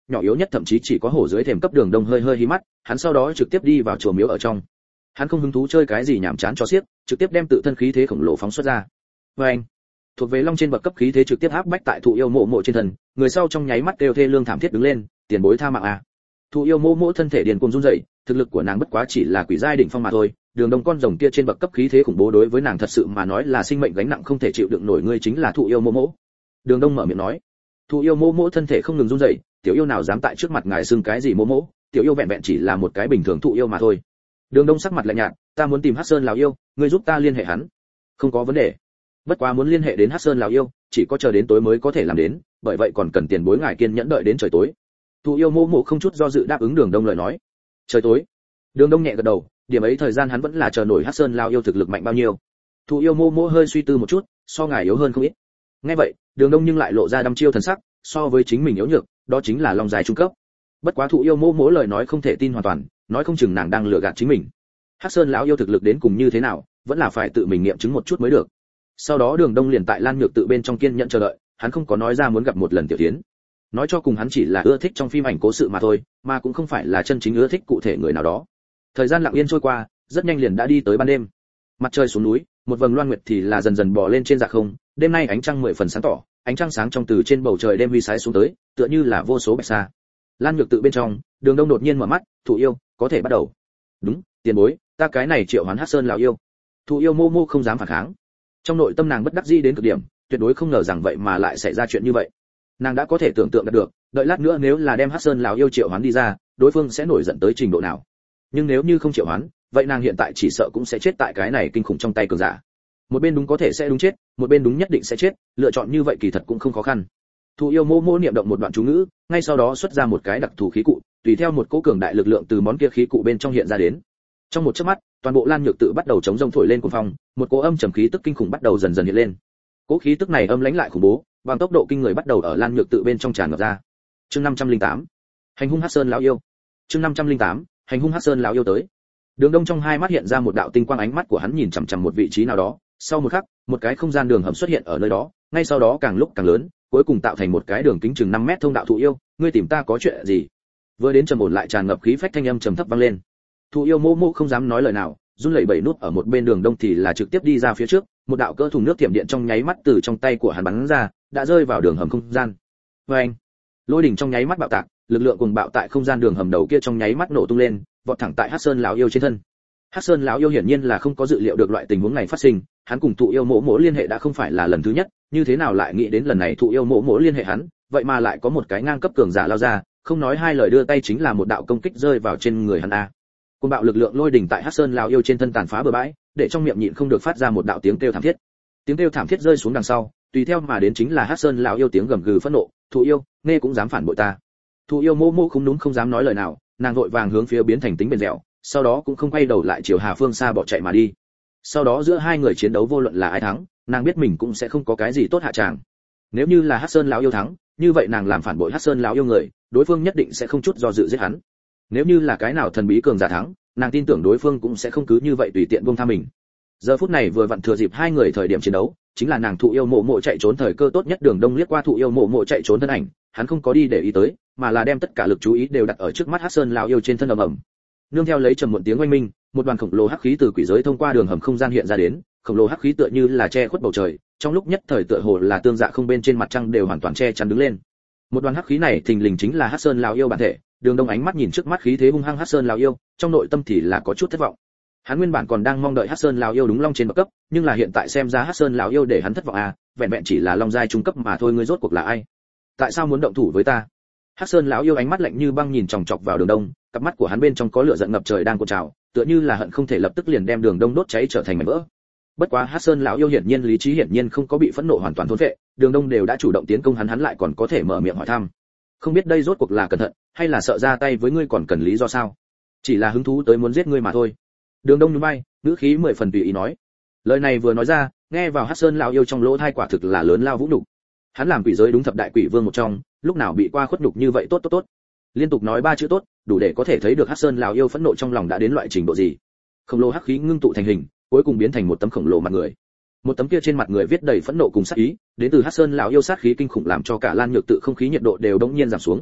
nhỏ yếu nhất thậm chí chỉ có hổ dưới thềm cấp Đường Đông hơi hơi hí mắt, hắn sau đó trực tiếp đi vào chùa miếu ở trong. Hắn không hứng thú chơi cái gì nhảm chán cho xiếc, trực tiếp đem tự thân khí thế khổng lồ phóng xuất ra. Anh, thuộc về long trên bậc cấp khí thế trực tiếp áp bách tại Thụ Yêu Mộ Mộ trên thân, người sau trong nháy mắt kêu thê lương thảm thiết đứng lên, tiền bối tha mạng a. Thụ Yêu Mộ Mộ thân thể điên cuồng run rẩy, thực lực của nàng bất quá chỉ là quỷ giai đỉnh phong mà thôi, Đường Đông con rồng kia trên bậc cấp khí thế khủng bố đối với nàng thật sự mà nói là sinh mệnh gánh nặng không thể chịu đựng nổi, ngươi chính là Thụ Yêu Mộ Mộ. Đường Đông mở miệng nói. Thụ Yêu Mộ Mộ thân thể không ngừng run rẩy, tiểu yêu nào dám tại trước mặt ngài xưng cái gì Mộ Mộ, tiểu yêu vẹn vẹn chỉ là một cái bình thường thụ yêu mà thôi. Đường Đông sắc mặt lạnh nhạt, ta muốn tìm Hắc Sơn lão yêu, ngươi giúp ta liên hệ hắn. Không có vấn đề. Bất quá muốn liên hệ đến Hắc Sơn lão yêu, chỉ có chờ đến tối mới có thể làm đến, bởi vậy còn cần tiền bối ngài kiên nhẫn đợi đến trời tối. Thụ Yêu Mộ Mộ không chút do dự đáp ứng Đường Đông lời nói. Trời tối. Đường Đông nhẹ gật đầu, điểm ấy thời gian hắn vẫn là chờ nổi Hắc Sơn lão yêu thực lực mạnh bao nhiêu. Thụ Yêu Mộ Mộ hơi suy tư một chút, so ngài yếu hơn không ít. Nghe vậy, Đường Đông nhưng lại lộ ra đăm chiêu thần sắc, so với chính mình yếu nhược, đó chính là long dài trung cấp. Bất quá Thụ Yêu Mộ Mộ lời nói không thể tin hoàn toàn, nói không chừng nàng đang lừa gạt chính mình. Hắc Sơn lão yêu thực lực đến cùng như thế nào, vẫn là phải tự mình nghiệm chứng một chút mới được. Sau đó Đường Đông liền tại Lan Nhược tự bên trong kiên nhẫn chờ đợi, hắn không có nói ra muốn gặp một lần Tiểu Thiến. Nói cho cùng hắn chỉ là ưa thích trong phim ảnh cố sự mà thôi, mà cũng không phải là chân chính ưa thích cụ thể người nào đó. Thời gian lặng yên trôi qua, rất nhanh liền đã đi tới ban đêm. Mặt trời xuống núi, một vầng loan nguyệt thì là dần dần bò lên trên dạ không, đêm nay ánh trăng 10 phần sáng tỏ, ánh trăng sáng trong từ trên bầu trời đêm huy sái xuống tới, tựa như là vô số bạch sa. Lan Nhược tự bên trong, Đường Đông đột nhiên mở mắt, Thụ yêu, có thể bắt đầu. Đúng, tiền bối, ta cái này triệu hoán Hắc Sơn lão yêu. Thụ Yêu Mô Mô không dám phản kháng. Trong nội tâm nàng bất đắc dĩ đến cực điểm, tuyệt đối không ngờ rằng vậy mà lại xảy ra chuyện như vậy. Nàng đã có thể tưởng tượng được, đợi lát nữa nếu là đem Hắc Sơn lão yêu triệu hoán đi ra, đối phương sẽ nổi giận tới trình độ nào. Nhưng nếu như không triệu hoán, vậy nàng hiện tại chỉ sợ cũng sẽ chết tại cái này kinh khủng trong tay cường giả. Một bên đúng có thể sẽ đúng chết, một bên đúng nhất định sẽ chết, lựa chọn như vậy kỳ thật cũng không khó khăn. Thụ Yêu Mô Mô niệm động một đoạn chú ngữ, ngay sau đó xuất ra một cái đặc thù khí cụ, tùy theo một cỗ cường đại lực lượng từ món kia khí cụ bên trong hiện ra đến. Trong một chớp mắt, toàn bộ Lan Nhược tự bắt đầu chống rông thổi lên cuồng phong, một cỗ âm trầm khí tức kinh khủng bắt đầu dần dần hiện lên. Cỗ khí tức này âm lãnh lại khủng bố, bằng tốc độ kinh người bắt đầu ở Lan Nhược tự bên trong tràn ngập ra. Chương 508. Hành hung Hắc Sơn lão yêu. Chương 508. Hành hung Hắc Sơn lão yêu tới. Đường Đông trong hai mắt hiện ra một đạo tinh quang, ánh mắt của hắn nhìn chằm chằm một vị trí nào đó, sau một khắc, một cái không gian đường hầm xuất hiện ở nơi đó, ngay sau đó càng lúc càng lớn, cuối cùng tạo thành một cái đường kính chừng 5 mét thông đạo. Thụ yêu, ngươi tìm ta có chuyện gì? Vừa đến trầm ổn lại tràn ngập khí phách thanh âm trầm thấp vang lên. Thụ Yêu Mô Mô không dám nói lời nào, run lẩy bẩy nút ở một bên. Đường Đông thì là trực tiếp đi ra phía trước, một đạo cỡ thùng nước tiệm điện trong nháy mắt từ trong tay của hắn bắn ra, đã rơi vào đường hầm không gian. Oeng! Lôi đỉnh trong nháy mắt bạo tạc, lực lượng cùng bạo tại không gian đường hầm đầu kia trong nháy mắt nổ tung lên, vọt thẳng tại Hắc Sơn lão yêu trên thân. Hắc Sơn lão yêu hiển nhiên là không có dự liệu được loại tình huống này phát sinh, hắn cùng Thụ Yêu Mộ Mộ liên hệ đã không phải là lần thứ nhất, như thế nào lại nghĩ đến lần này Thụ Yêu Mộ Mộ liên hệ hắn, vậy mà lại có một cái ngang cấp cường giả lao ra, không nói hai lời đưa tay chính là một đạo công kích rơi vào trên người hắn a. Cơn bạo lực lượng lôi đỉnh tại Hắc Sơn lão yêu trên thân tàn phá bừa bãi, để trong miệng nhịn không được phát ra một đạo tiếng kêu thảm thiết. Tiếng kêu thảm thiết rơi xuống đằng sau, tùy theo mà đến chính là Hắc Sơn lão yêu tiếng gầm gừ phẫn nộ, Thụ yêu, nghe cũng dám phản bội ta. Thụ Yêu Mô Mô không đúng không dám nói lời nào, nàng vội vàng hướng phía biến thành tính bền dẻo, sau đó cũng không quay đầu lại chiều Hà Phương xa bỏ chạy mà đi. Sau đó giữa hai người chiến đấu vô luận là ai thắng, nàng biết mình cũng sẽ không có cái gì tốt hạ tràng. Nếu như là Hắc Sơn lão yêu thắng, như vậy nàng làm phản bội Hắc Sơn lão yêu người, đối phương nhất định sẽ không chút do dự giết hắn. Nếu như là cái nào thần bí cường giả thắng, nàng tin tưởng đối phương cũng sẽ không cứ như vậy tùy tiện buông tha mình. Giờ phút này vừa vặn thừa dịp hai người thời điểm chiến đấu, chính là nàng Thụ Yêu Mộ Mộ chạy trốn thời cơ tốt nhất. Đường Đông liếc qua Thụ Yêu Mộ Mộ chạy trốn thân ảnh, hắn không có đi để ý tới, mà là đem tất cả lực chú ý đều đặt ở trước mắt Hắc Sơn lão yêu trên thân ầm ầm. Nương theo lấy trầm muộn tiếng oanh minh, một đoàn khổng lồ hắc khí từ quỷ giới thông qua đường hầm không gian hiện ra đến, khổng lồ hắc khí tựa như là che khuất bầu trời, trong lúc nhất thời tựa hồ là tương dạ không bên trên mặt trăng đều hoàn toàn che chắn đứng lên. Một đoàn hắc khí này thình lình chính là Hắc Sơn lão yêu bản thể. Đường Đông ánh mắt nhìn trước mắt khí thế hung hăng Hắc Sơn lão yêu, trong nội tâm thì là có chút thất vọng. Hắn nguyên bản còn đang mong đợi Hắc Sơn lão yêu đúng long trên bậc cấp, nhưng là hiện tại xem ra Hắc Sơn lão yêu để hắn thất vọng à, vẹn vẹn chỉ là long giai trung cấp mà thôi. Ngươi rốt cuộc là ai? Tại sao muốn động thủ với ta? Hắc Sơn lão yêu ánh mắt lạnh như băng nhìn chòng chọc vào Đường Đông, cặp mắt của hắn bên trong có lửa giận ngập trời đang cuộn trào, tựa như là hận không thể lập tức liền đem Đường Đông đốt cháy trở thành mảnh vỡ. Bất quá Hắc Sơn lão yêu hiển nhiên lý trí hiển nhiên không có bị phẫn nộ hoàn toàn thôn phệ, Đường Đông đều đã chủ động tiến công hắn lại còn có thể mở miệng hỏi thăm. Không biết đây rốt cuộc là cẩn thận, hay là sợ ra tay với ngươi còn cần lý do sao? Chỉ là hứng thú tới muốn giết ngươi mà thôi. Đường Đông nhún vai, ngữ khí 10 phần tùy ý nói. Lời này vừa nói ra, nghe vào Hắc Sơn lão yêu trong lỗ tai quả thực là lớn lao vũ nhục. Hắn làm quỷ giới đúng thập đại quỷ vương một trong, lúc nào bị qua khuất nhục như vậy. Tốt. Liên tục nói 3 chữ tốt, đủ để có thể thấy được Hắc Sơn lão yêu phẫn nộ trong lòng đã đến loại trình độ gì. Khổng lồ hắc khí ngưng tụ thành hình, cuối cùng biến thành một tấm khổng lồ mặt người. Một tấm kia trên mặt người viết đầy phẫn nộ cùng sát ý, đến từ Hắc Sơn lão yêu sát khí kinh khủng làm cho cả Lan Nhược tự không khí nhiệt độ đều đống nhiên giảm xuống.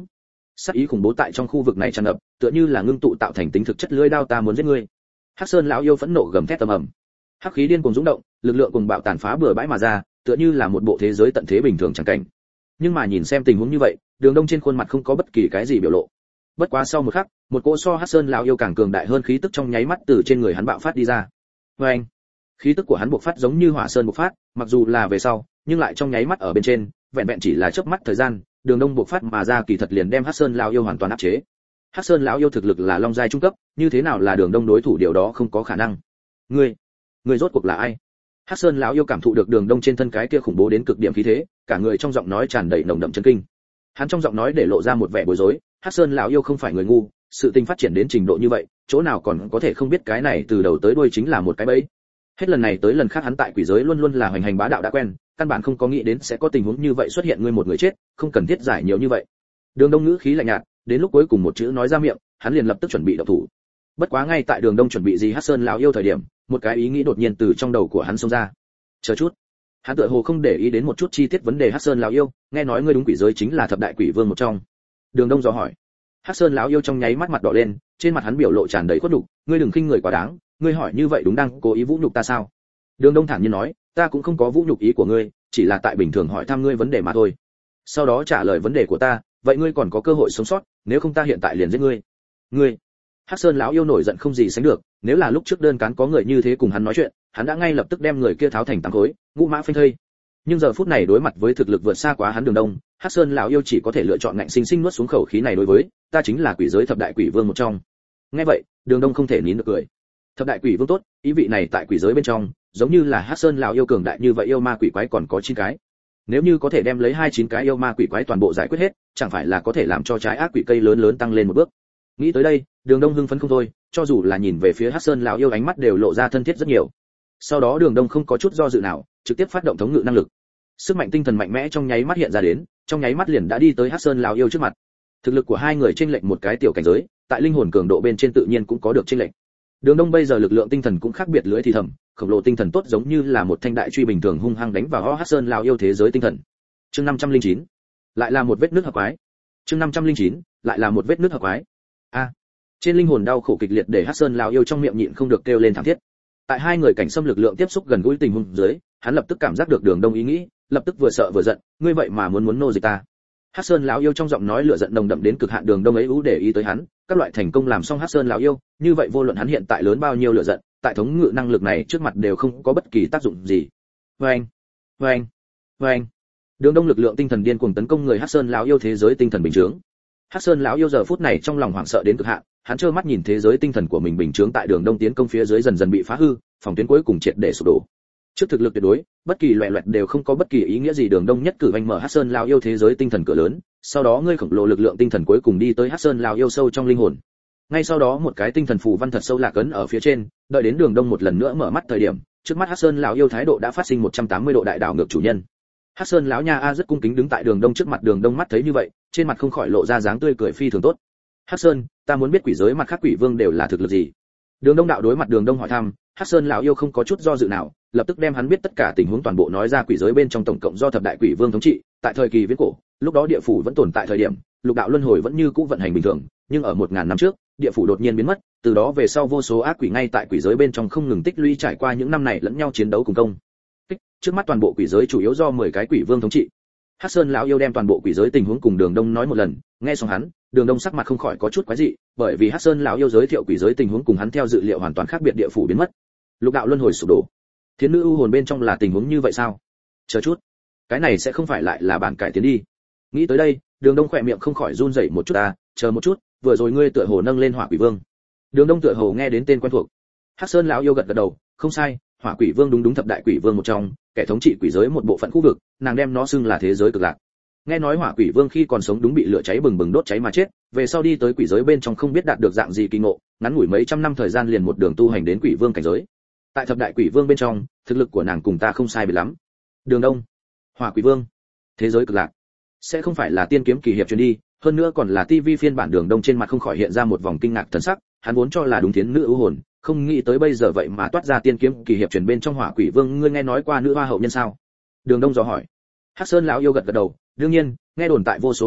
Sát ý khủng bố tại trong khu vực này tràn ngập, tựa như là ngưng tụ tạo thành tính thực chất lưỡi đao ta muốn giết ngươi. Hắc Sơn lão yêu phẫn nộ gầm thét tầm ầm. Hắc khí điên cuồng dũng động, lực lượng cùng bạo tàn phá bừa bãi mà ra, tựa như là một bộ thế giới tận thế bình thường chẳng cảnh. Nhưng mà nhìn xem tình huống như vậy, Đường Đông trên khuôn mặt không có bất kỳ cái gì biểu lộ. Bất quá sau một khắc, một cỗ so Hắc Sơn lão yêu càng cường đại hơn khí tức trong nháy mắt từ trên người hắn bạo phát đi ra. Oeng! Khí tức của hắn bộc phát giống như hỏa sơn bộc phát, mặc dù là về sau, nhưng lại trong nháy mắt ở bên trên, vẹn vẹn chỉ là chớp mắt thời gian, Đường Đông bộc phát mà ra kỳ thật liền đem Hắc Sơn lão yêu hoàn toàn áp chế. Hắc Sơn lão yêu thực lực là long giai trung cấp, như thế nào là Đường Đông đối thủ điều đó không có khả năng. Ngươi rốt cuộc là ai? Hắc Sơn lão yêu cảm thụ được Đường Đông trên thân cái kia khủng bố đến cực điểm khí thế, cả người trong giọng nói tràn đầy nồng đậm chấn kinh. Hắn trong giọng nói để lộ ra một vẻ bối rối, Hắc Sơn lão yêu không phải người ngu, sự tình phát triển đến trình độ như vậy, chỗ nào còn có thể không biết cái này từ đầu tới đuôi chính là một cái bẫy. Hết lần này tới lần khác hắn tại quỷ giới luôn luôn là hoành hành bá đạo đã quen, căn bản không có nghĩ đến sẽ có tình huống như vậy xuất hiện ngươi một người chết, không cần thiết giải nhiều như vậy. Đường Đông ngữ khí lạnh nhạt, đến lúc cuối cùng một chữ nói ra miệng, hắn liền lập tức chuẩn bị động thủ. Bất quá ngay tại Đường Đông chuẩn bị gì Hắc Sơn lão yêu thời điểm, một cái ý nghĩ đột nhiên từ trong đầu của hắn xông ra. Chờ chút. Hắn tựa hồ không để ý đến một chút chi tiết vấn đề Hắc Sơn lão yêu, nghe nói ngươi đúng quỷ giới chính là thập đại quỷ vương một trong. Đường Đông dò hỏi. Hắc Sơn lão yêu trong nháy mắt mặt đỏ lên, trên mặt hắn biểu lộ tràn đầy khuất nhục, ngươi đừng khinh người quá đáng, ngươi hỏi như vậy đúng đang cố ý vũ nhục ta sao? Đường Đông thản nhiên nói, ta cũng không có vũ nhục ý của ngươi, chỉ là tại bình thường hỏi thăm ngươi vấn đề mà thôi. Sau đó trả lời vấn đề của ta, vậy ngươi còn có cơ hội sống sót, nếu không ta hiện tại liền giết ngươi. Ngươi? Hắc Sơn lão yêu nổi giận không gì sánh được, nếu là lúc trước đơn cán có người như thế cùng hắn nói chuyện, hắn đã ngay lập tức đem người kia tháo thành tám khối, ngũ mã phanh thây. Nhưng giờ phút này đối mặt với thực lực vượt xa quá hắn Đường Đông, Hắc Sơn lão yêu chỉ có thể lựa chọn ngạnh sinh sinh nuốt xuống khẩu khí này đối với, ta chính là quỷ giới thập đại quỷ vương một trong. Nghe vậy, Đường Đông không thể nín được cười. Thập đại quỷ vương tốt, ý vị này tại quỷ giới bên trong, giống như là Hắc Sơn lão yêu cường đại như vậy yêu ma quỷ quái còn có 9 cái. Nếu như có thể đem lấy 29 cái yêu ma quỷ quái toàn bộ giải quyết hết, chẳng phải là có thể làm cho trái ác quỷ cây lớn lớn tăng lên một bước. Nghĩ tới đây, Đường Đông hưng phấn không thôi, cho dù là nhìn về phía Hắc Sơn lão yêu ánh mắt đều lộ ra thân thiết rất nhiều. Sau đó Đường Đông không có chút do dự nào, trực tiếp phát động thống ngự năng lực. Sức mạnh tinh thần mạnh mẽ trong nháy mắt hiện ra đến, trong nháy mắt liền đã đi tới Hắc Sơn lão yêu trước mặt. Thực lực của hai người chênh lệch một cái tiểu cảnh giới, tại linh hồn cường độ bên trên tự nhiên cũng có được chênh lệch. Đường Đông bây giờ lực lượng tinh thần cũng khác biệt lưỡi thì thầm, khổng lồ tinh thần tốt giống như là một thanh đại truy bình thường hung hăng đánh vào Hắc Sơn lão yêu thế giới tinh thần. Chương 509, lại là một vết nứt hợp quái. Chương 509, lại là một vết nứt hợp quái. A. Trên linh hồn đau khổ kịch liệt để Hắc Sơn lão yêu trong miệng nhịn không được kêu lên thảm thiết. Tại hai người cảnh xâm lực lượng tiếp xúc gần gũi tình huống dưới, hắn lập tức cảm giác được Đường Đông ý nghĩ, lập tức vừa sợ vừa giận, ngươi vậy mà muốn nô dịch ta. Hắc Sơn lão yêu trong giọng nói lửa giận nồng đậm đến cực hạn, Đường Đông ấy ú để ý tới hắn, các loại thành công làm xong Hắc Sơn lão yêu, như vậy vô luận hắn hiện tại lớn bao nhiêu lửa giận, tại thống ngự năng lực này trước mặt đều không có bất kỳ tác dụng gì. Oeng, oeng, oeng. Đường Đông lực lượng tinh thần điên cuồng tấn công người Hắc Sơn lão yêu thế giới tinh thần bình chứng. Hắc Sơn lão yêu giờ phút này trong lòng hoảng sợ đến cực hạn, hắn trơ mắt nhìn thế giới tinh thần của mình bình chứng tại Đường Đông tiến công phía dưới dần dần bị phá hư, phòng tuyến cuối cùng triệt để sụp đổ. Trước thực lực tuyệt đối, bất kỳ loẹt loẹt đều không có bất kỳ ý nghĩa gì. Đường Đông nhất cử anh mở Hắc Sơn lão yêu thế giới tinh thần cửa lớn, sau đó ngươi khổng lồ lực lượng tinh thần cuối cùng đi tới Hắc Sơn lão yêu sâu trong linh hồn. Ngay sau đó một cái tinh thần phù văn thật sâu lạc ấn ở phía trên, đợi đến Đường Đông một lần nữa mở mắt thời điểm, trước mắt Hắc Sơn lão yêu thái độ đã phát sinh 180 độ đại đảo ngược chủ nhân. Hắc Sơn lão nha a rất cung kính đứng tại Đường Đông trước mặt, Đường Đông mắt thấy như vậy, trên mặt không khỏi lộ ra dáng tươi cười phi thường tốt. Hắc Sơn, ta muốn biết quỷ giới mặt khác quỷ vương đều là thực lực gì? Đường Đông đạo đối mặt Đường Đông hỏi thăm, Hắc Sơn lão yêu không có chút do dự nào, lập tức đem hắn biết tất cả tình huống toàn bộ nói ra. Quỷ giới bên trong tổng cộng do thập đại quỷ vương thống trị, tại thời kỳ viễn cổ, lúc đó địa phủ vẫn tồn tại thời điểm, lục đạo luân hồi vẫn như cũ vận hành bình thường, nhưng ở 1000 năm trước, địa phủ đột nhiên biến mất, từ đó về sau vô số ác quỷ ngay tại quỷ giới bên trong không ngừng tích lũy, trải qua những năm này lẫn nhau chiến đấu cùng công. Trước mắt toàn bộ quỷ giới chủ yếu do 10 cái quỷ vương thống trị. Hắc Sơn lão yêu đem toàn bộ quỷ giới tình huống cùng Đường Đông nói một lần, nghe xong hắn, Đường Đông sắc mặt không khỏi có chút quái dị, bởi vì Hắc Sơn lão yêu giới thiệu quỷ giới tình huống cùng hắn theo dự liệu hoàn toàn khác biệt. Địa phủ biến mất, lục đạo luân hồi sụp đổ, thiên nữ u hồn bên trong là tình huống như vậy sao? Chờ chút, cái này sẽ không phải lại là bản cải tiến đi? Nghĩ tới đây, Đường Đông khỏe miệng không khỏi run rẩy một chút. Chờ một chút, vừa rồi ngươi tựa hồ nâng lên Hỏa Quỷ Vương. Đường Đông tựa hồ nghe đến tên quen thuộc. Hắc Sơn lão yêu gật gật đầu, không sai, Hỏa Quỷ Vương đúng thập đại quỷ vương một trong, kẻ thống trị quỷ giới một bộ phận khu vực, nàng đem nó xưng là thế giới cực lạc. Nghe nói Hỏa Quỷ Vương khi còn sống đúng bị lửa cháy bừng bừng đốt cháy mà chết, về sau đi tới quỷ giới bên trong không biết đạt được dạng gì kỳ ngộ, ngắn ngủi mấy trăm năm thời gian liền một đường tu hành đến quỷ vương cảnh giới. Tại thập đại quỷ vương bên trong, thực lực của nàng cùng ta không sai biệt lắm. Đường Đông, Hỏa Quỷ Vương, thế giới cực lạc, sẽ không phải là tiên kiếm kỳ hiệp truyền đi, hơn nữa còn là TV phiên bản. Đường Đông trên mặt không khỏi hiện ra một vòng kinh ngạc thần sắc, hắn vốn cho là đúng thiến nữ ưu hồn, không nghĩ tới bây giờ vậy mà toát ra tiên kiếm kỳ hiệp truyền bên trong Hỏa Quỷ Vương. Ngươi nghe nói qua nữ hoa hậu nhân sao? Đường Đông dò hỏi. Hắc Sơn lão yêu gật gật đầu, đương nhiên, nghe đồn tại vô số năm trước,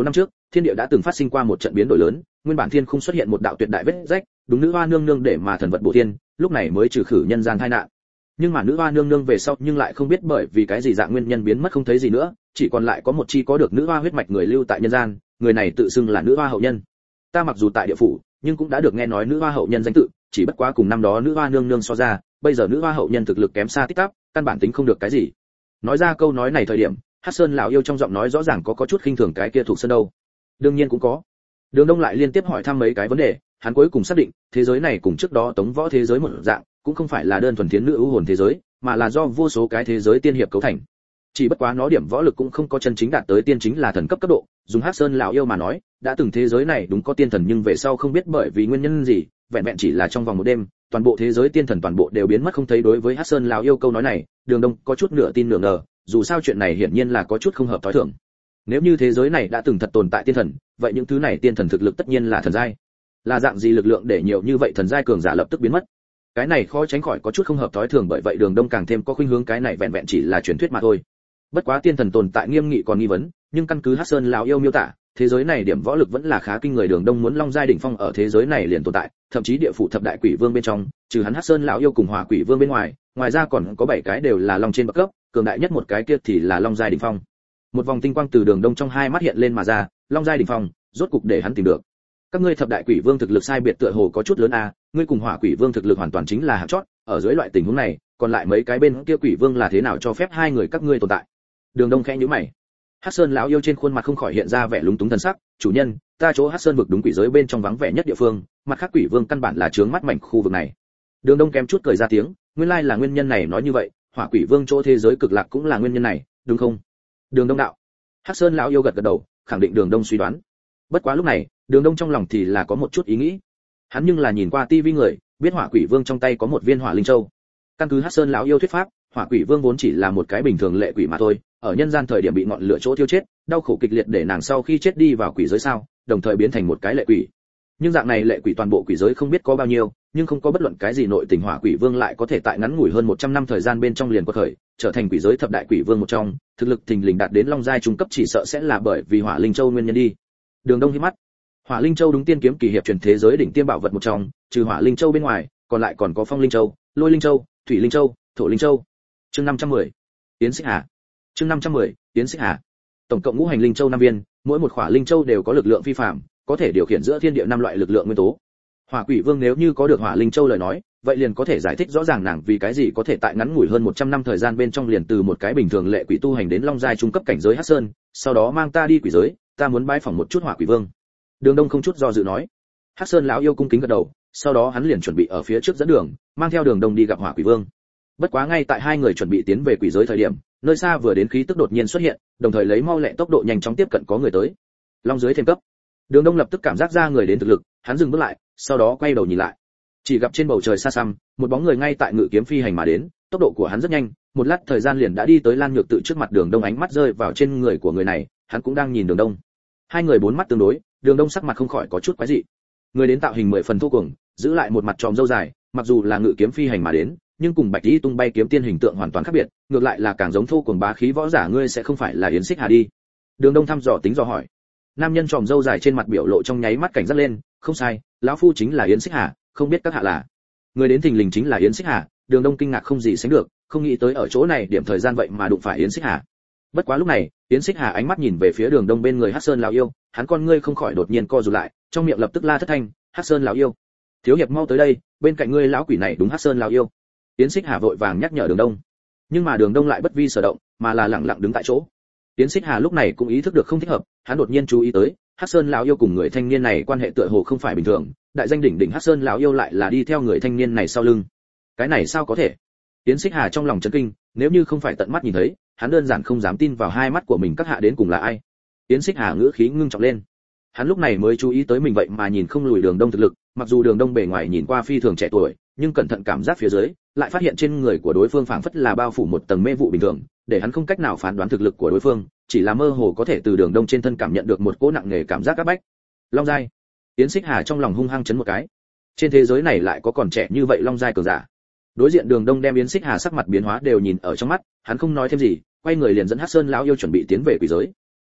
thiên địa đã từng phát sinh qua một trận biến đổi lớn, nguyên bản thiên khung xuất hiện một đạo tuyệt đại vết rách, đúng nữ hoa nương nương để mà thần vật bổ thiên, lúc này mới trừ khử nhân gian tai nạn. Nhưng mà nữ hoa nương nương về sau nhưng lại không biết bởi vì cái gì dạng nguyên nhân biến mất không thấy gì nữa, chỉ còn lại có một chi có được nữ hoa huyết mạch người lưu tại nhân gian, người này tự xưng là nữ hoa hậu nhân. Ta mặc dù tại địa phủ, nhưng cũng đã được nghe nói nữ hoa hậu nhân danh tự, chỉ bất quá cùng năm đó nữ hoa nương nương so ra, bây giờ nữ hoa hậu nhân thực lực kém xa tích tắp, căn bản tính không được cái gì. Nói ra câu nói này thời điểm, Hắc Sơn lão yêu trong giọng nói rõ ràng có chút khinh thường cái kia thuộc sơn đâu. Đương nhiên cũng có. Đường Đông lại liên tiếp hỏi thăm mấy cái vấn đề, hắn cuối cùng xác định, thế giới này cùng trước đó Tống Võ thế giới một dạng, cũng không phải là đơn thuần thiến nữ ưu hồn thế giới, mà là do vô số cái thế giới tiên hiệp cấu thành. Chỉ bất quá nó điểm võ lực cũng không có chân chính đạt tới tiên chính là thần cấp cấp độ, dùng Hắc Sơn lão yêu mà nói, đã từng thế giới này đúng có tiên thần nhưng về sau không biết bởi vì nguyên nhân gì, vẹn vẹn chỉ là trong vòng một đêm, toàn bộ thế giới tiên thần toàn bộ đều biến mất không thấy. Đối với Hắc Sơn lão yêu câu nói này, Đường Đông có chút nửa tin nửa ngờ, dù sao chuyện này hiển nhiên là có chút không hợp thói thường. Nếu như thế giới này đã từng thật tồn tại tiên thần, vậy những thứ này tiên thần thực lực tất nhiên là thần giai. Là dạng gì lực lượng để nhiều như vậy thần giai cường giả lập tức biến mất? Cái này khó tránh khỏi có chút không hợp thói thường, bởi vậy Đường Đông càng thêm có khuynh hướng cái này vẹn vẹn chỉ là truyền thuyết mà thôi. Bất quá tiên thần tồn tại nghiêm nghị còn nghi vấn, nhưng căn cứ Hắc Sơn lão yêu miêu tả, thế giới này điểm võ lực vẫn là khá kinh người. Đường Đông muốn long giai đỉnh phong ở thế giới này liền tồn tại, thậm chí địa phủ thập đại quỷ vương bên trong, trừ hắn Hắc Sơn lão yêu cùng hỏa quỷ vương bên ngoài, ngoài ra còn có 7 cái đều là long trên bậc cấp, cường đại nhất một cái kia thì là long giai đỉnh phong. Một vòng tinh quang từ Đường Đông trong hai mắt hiện lên mà ra, long giai đỉnh phong, rốt cục để hắn tìm được. Các ngươi thập đại quỷ vương thực lực sai biệt tựa hồ có chút lớn a, ngươi cùng hỏa quỷ vương thực lực hoàn toàn chính là hạng chót, ở dưới loại tình huống này, còn lại mấy cái bên kia quỷ vương là thế nào cho phép hai người các ngươi tồn tại? Đường Đông khẽ nhíu mày. Hắc Sơn lão yêu trên khuôn mặt không khỏi hiện ra vẻ lúng túng thần sắc, chủ nhân, ta chỗ Hắc Sơn vực đúng quỷ giới bên trong vắng vẻ nhất địa phương, mặt khác quỷ vương căn bản là chướng mắt mảnh khu vực này. Đường Đông kém chút cười ra tiếng, nguyên lai là nguyên nhân này. Nói như vậy, hỏa quỷ vương chỗ thế giới cực lạc cũng là nguyên nhân này, đúng không? Đường Đông đạo. Hắc Sơn lão yêu gật gật đầu, khẳng định Đường Đông suy đoán. Bất quá lúc này, Đường Đông trong lòng thì là có một chút ý nghĩ. Hắn nhưng là nhìn qua tivi người, biết hỏa quỷ vương trong tay có một viên hỏa linh châu. Căn cứ Hắc Sơn lão yêu thuyết pháp, hỏa quỷ vương vốn chỉ là một cái bình thường lệ quỷ mà thôi, ở nhân gian thời điểm bị ngọn lửa chỗ thiêu chết, đau khổ kịch liệt để nàng sau khi chết đi vào quỷ giới sao, đồng thời biến thành một cái lệ quỷ. Nhưng dạng này lệ quỷ toàn bộ quỷ giới không biết có bao nhiêu, nhưng không có bất luận cái gì nội tình, hỏa quỷ vương lại có thể tại ngắn ngủi hơn 100 năm thời gian bên trong liền quật khởi, trở thành quỷ giới thập đại quỷ vương một trong, thực lực thình lình đạt đến long giai trung cấp, chỉ sợ sẽ là bởi vì hỏa linh châu nguyên nhân đi. Đường Đông hí mắt. Hỏa linh châu đúng tiên kiếm kỳ hiệp truyền thế giới đỉnh tiêm bảo vật một trong, trừ hỏa linh châu bên ngoài, còn lại còn có phong linh châu, lôi linh châu, thủy linh châu, thổ linh châu. Chương 510. Tiến Xích Hà. Chương 510. Tiến Xích Hà. Tổng cộng ngũ hành linh châu 5 viên, mỗi một hỏa linh châu đều có lực lượng phi phàm, có thể điều khiển giữa thiên địa 5 loại lực lượng nguyên tố. Hỏa quỷ vương nếu như có được hỏa linh châu lời nói, vậy liền có thể giải thích rõ ràng nàng vì cái gì có thể tại ngắn ngủi hơn 100 năm thời gian bên trong liền từ một cái bình thường lệ quỷ tu hành đến long giai trung cấp cảnh giới Hắc Sơn, sau đó mang ta đi quỷ giới, ta muốn bái phỏng một chút hỏa quỷ vương. Đường Đông không chút do dự nói. Hắc Sơn lão yêu cung kính gật đầu, sau đó hắn liền chuẩn bị ở phía trước dẫn đường, mang theo Đường Đông đi gặp hỏa quỷ vương. Bất quá ngay tại hai người chuẩn bị tiến về quỷ giới thời điểm, nơi xa vừa đến khí tức đột nhiên xuất hiện, đồng thời lấy mau lẹ tốc độ nhanh chóng tiếp cận có người tới. Long giới thêm cấp. Đường Đông lập tức cảm giác ra người đến thực lực, hắn dừng bước lại, sau đó quay đầu nhìn lại. Chỉ gặp trên bầu trời xa xăm, một bóng người ngay tại ngự kiếm phi hành mà đến, tốc độ của hắn rất nhanh, một lát thời gian liền đã đi tới Lan Nhược Tự trước mặt Đường Đông, ánh mắt rơi vào trên người của người này, hắn cũng đang nhìn Đường Đông. Hai người bốn mắt tương đối, Đường Đông sắc mặt không khỏi có chút quái dị. Người đến tạo hình 10 phần thô cuồng, giữ lại một mặt tròm râu dài, mặc dù là ngự kiếm phi hành mà đến, nhưng cùng Bạch Y tung bay kiếm tiên hình tượng hoàn toàn khác biệt, ngược lại là càng giống thô cuồng bá khí võ giả. Ngươi sẽ không phải là Yến Xích Hà đi? Đường Đông thăm dò tính dò hỏi. Nam nhân tròm râu dài trên mặt biểu lộ trong nháy mắt cảnh giác lên, không sai, lão phu chính là Yến Xích Hà, không biết các hạ là? Người đến thình lình chính là Yến Xích Hà. Đường Đông kinh ngạc không gì sánh được, không nghĩ tới ở chỗ này điểm thời gian vậy mà đụng phải Yến Xích Hà. Bất quá lúc này, Yến Xích Hà ánh mắt nhìn về phía Đường Đông bên người Hắc Sơn lão yêu, hắn con ngươi không khỏi đột nhiên co rụt lại, trong miệng lập tức la thất thanh, Hắc Sơn lão yêu, thiếu hiệp mau tới đây, bên cạnh ngươi lão quỷ này đúng Hắc Sơn lão yêu. Yến Xích Hà vội vàng nhắc nhở Đường Đông, nhưng mà Đường Đông lại bất vi sở động, mà là lặng lặng đứng tại chỗ. Yến Xích Hà lúc này cũng ý thức được không thích hợp, hắn đột nhiên chú ý tới, Hắc Sơn lão yêu cùng người thanh niên này quan hệ tựa hồ không phải bình thường, đại danh đỉnh đỉnh Hắc Sơn lão yêu lại là đi theo người thanh niên này sau lưng. Cái này sao có thể? Yến Xích Hà trong lòng chấn kinh, nếu như không phải tận mắt nhìn thấy, hắn đơn giản không dám tin vào hai mắt của mình, các hạ đến cùng là ai? Yến Xích Hà ngữ khí ngưng trọng lên. Hắn lúc này mới chú ý tới mình vậy mà nhìn không lùi Đường Đông thực lực, mặc dù Đường Đông bề ngoài nhìn qua phi thường trẻ tuổi, nhưng cẩn thận cảm giác phía dưới, lại phát hiện trên người của đối phương phảng phất là bao phủ một tầng mê vụ bình thường, để hắn không cách nào phán đoán thực lực của đối phương, chỉ là mơ hồ có thể từ Đường Đông trên thân cảm nhận được một cỗ nặng nề cảm giác áp bách. Long giai. Yến Xích Hà trong lòng hung hăng chấn một cái. Trên thế giới này lại có còn trẻ như vậy long giai cường giả. Đối diện Đường Đông đem Yến Xích Hà sắc mặt biến hóa đều nhìn ở trong mắt, hắn không nói thêm gì, quay người liền dẫn Hắc Sơn lão yêu chuẩn bị tiến về quỷ giới.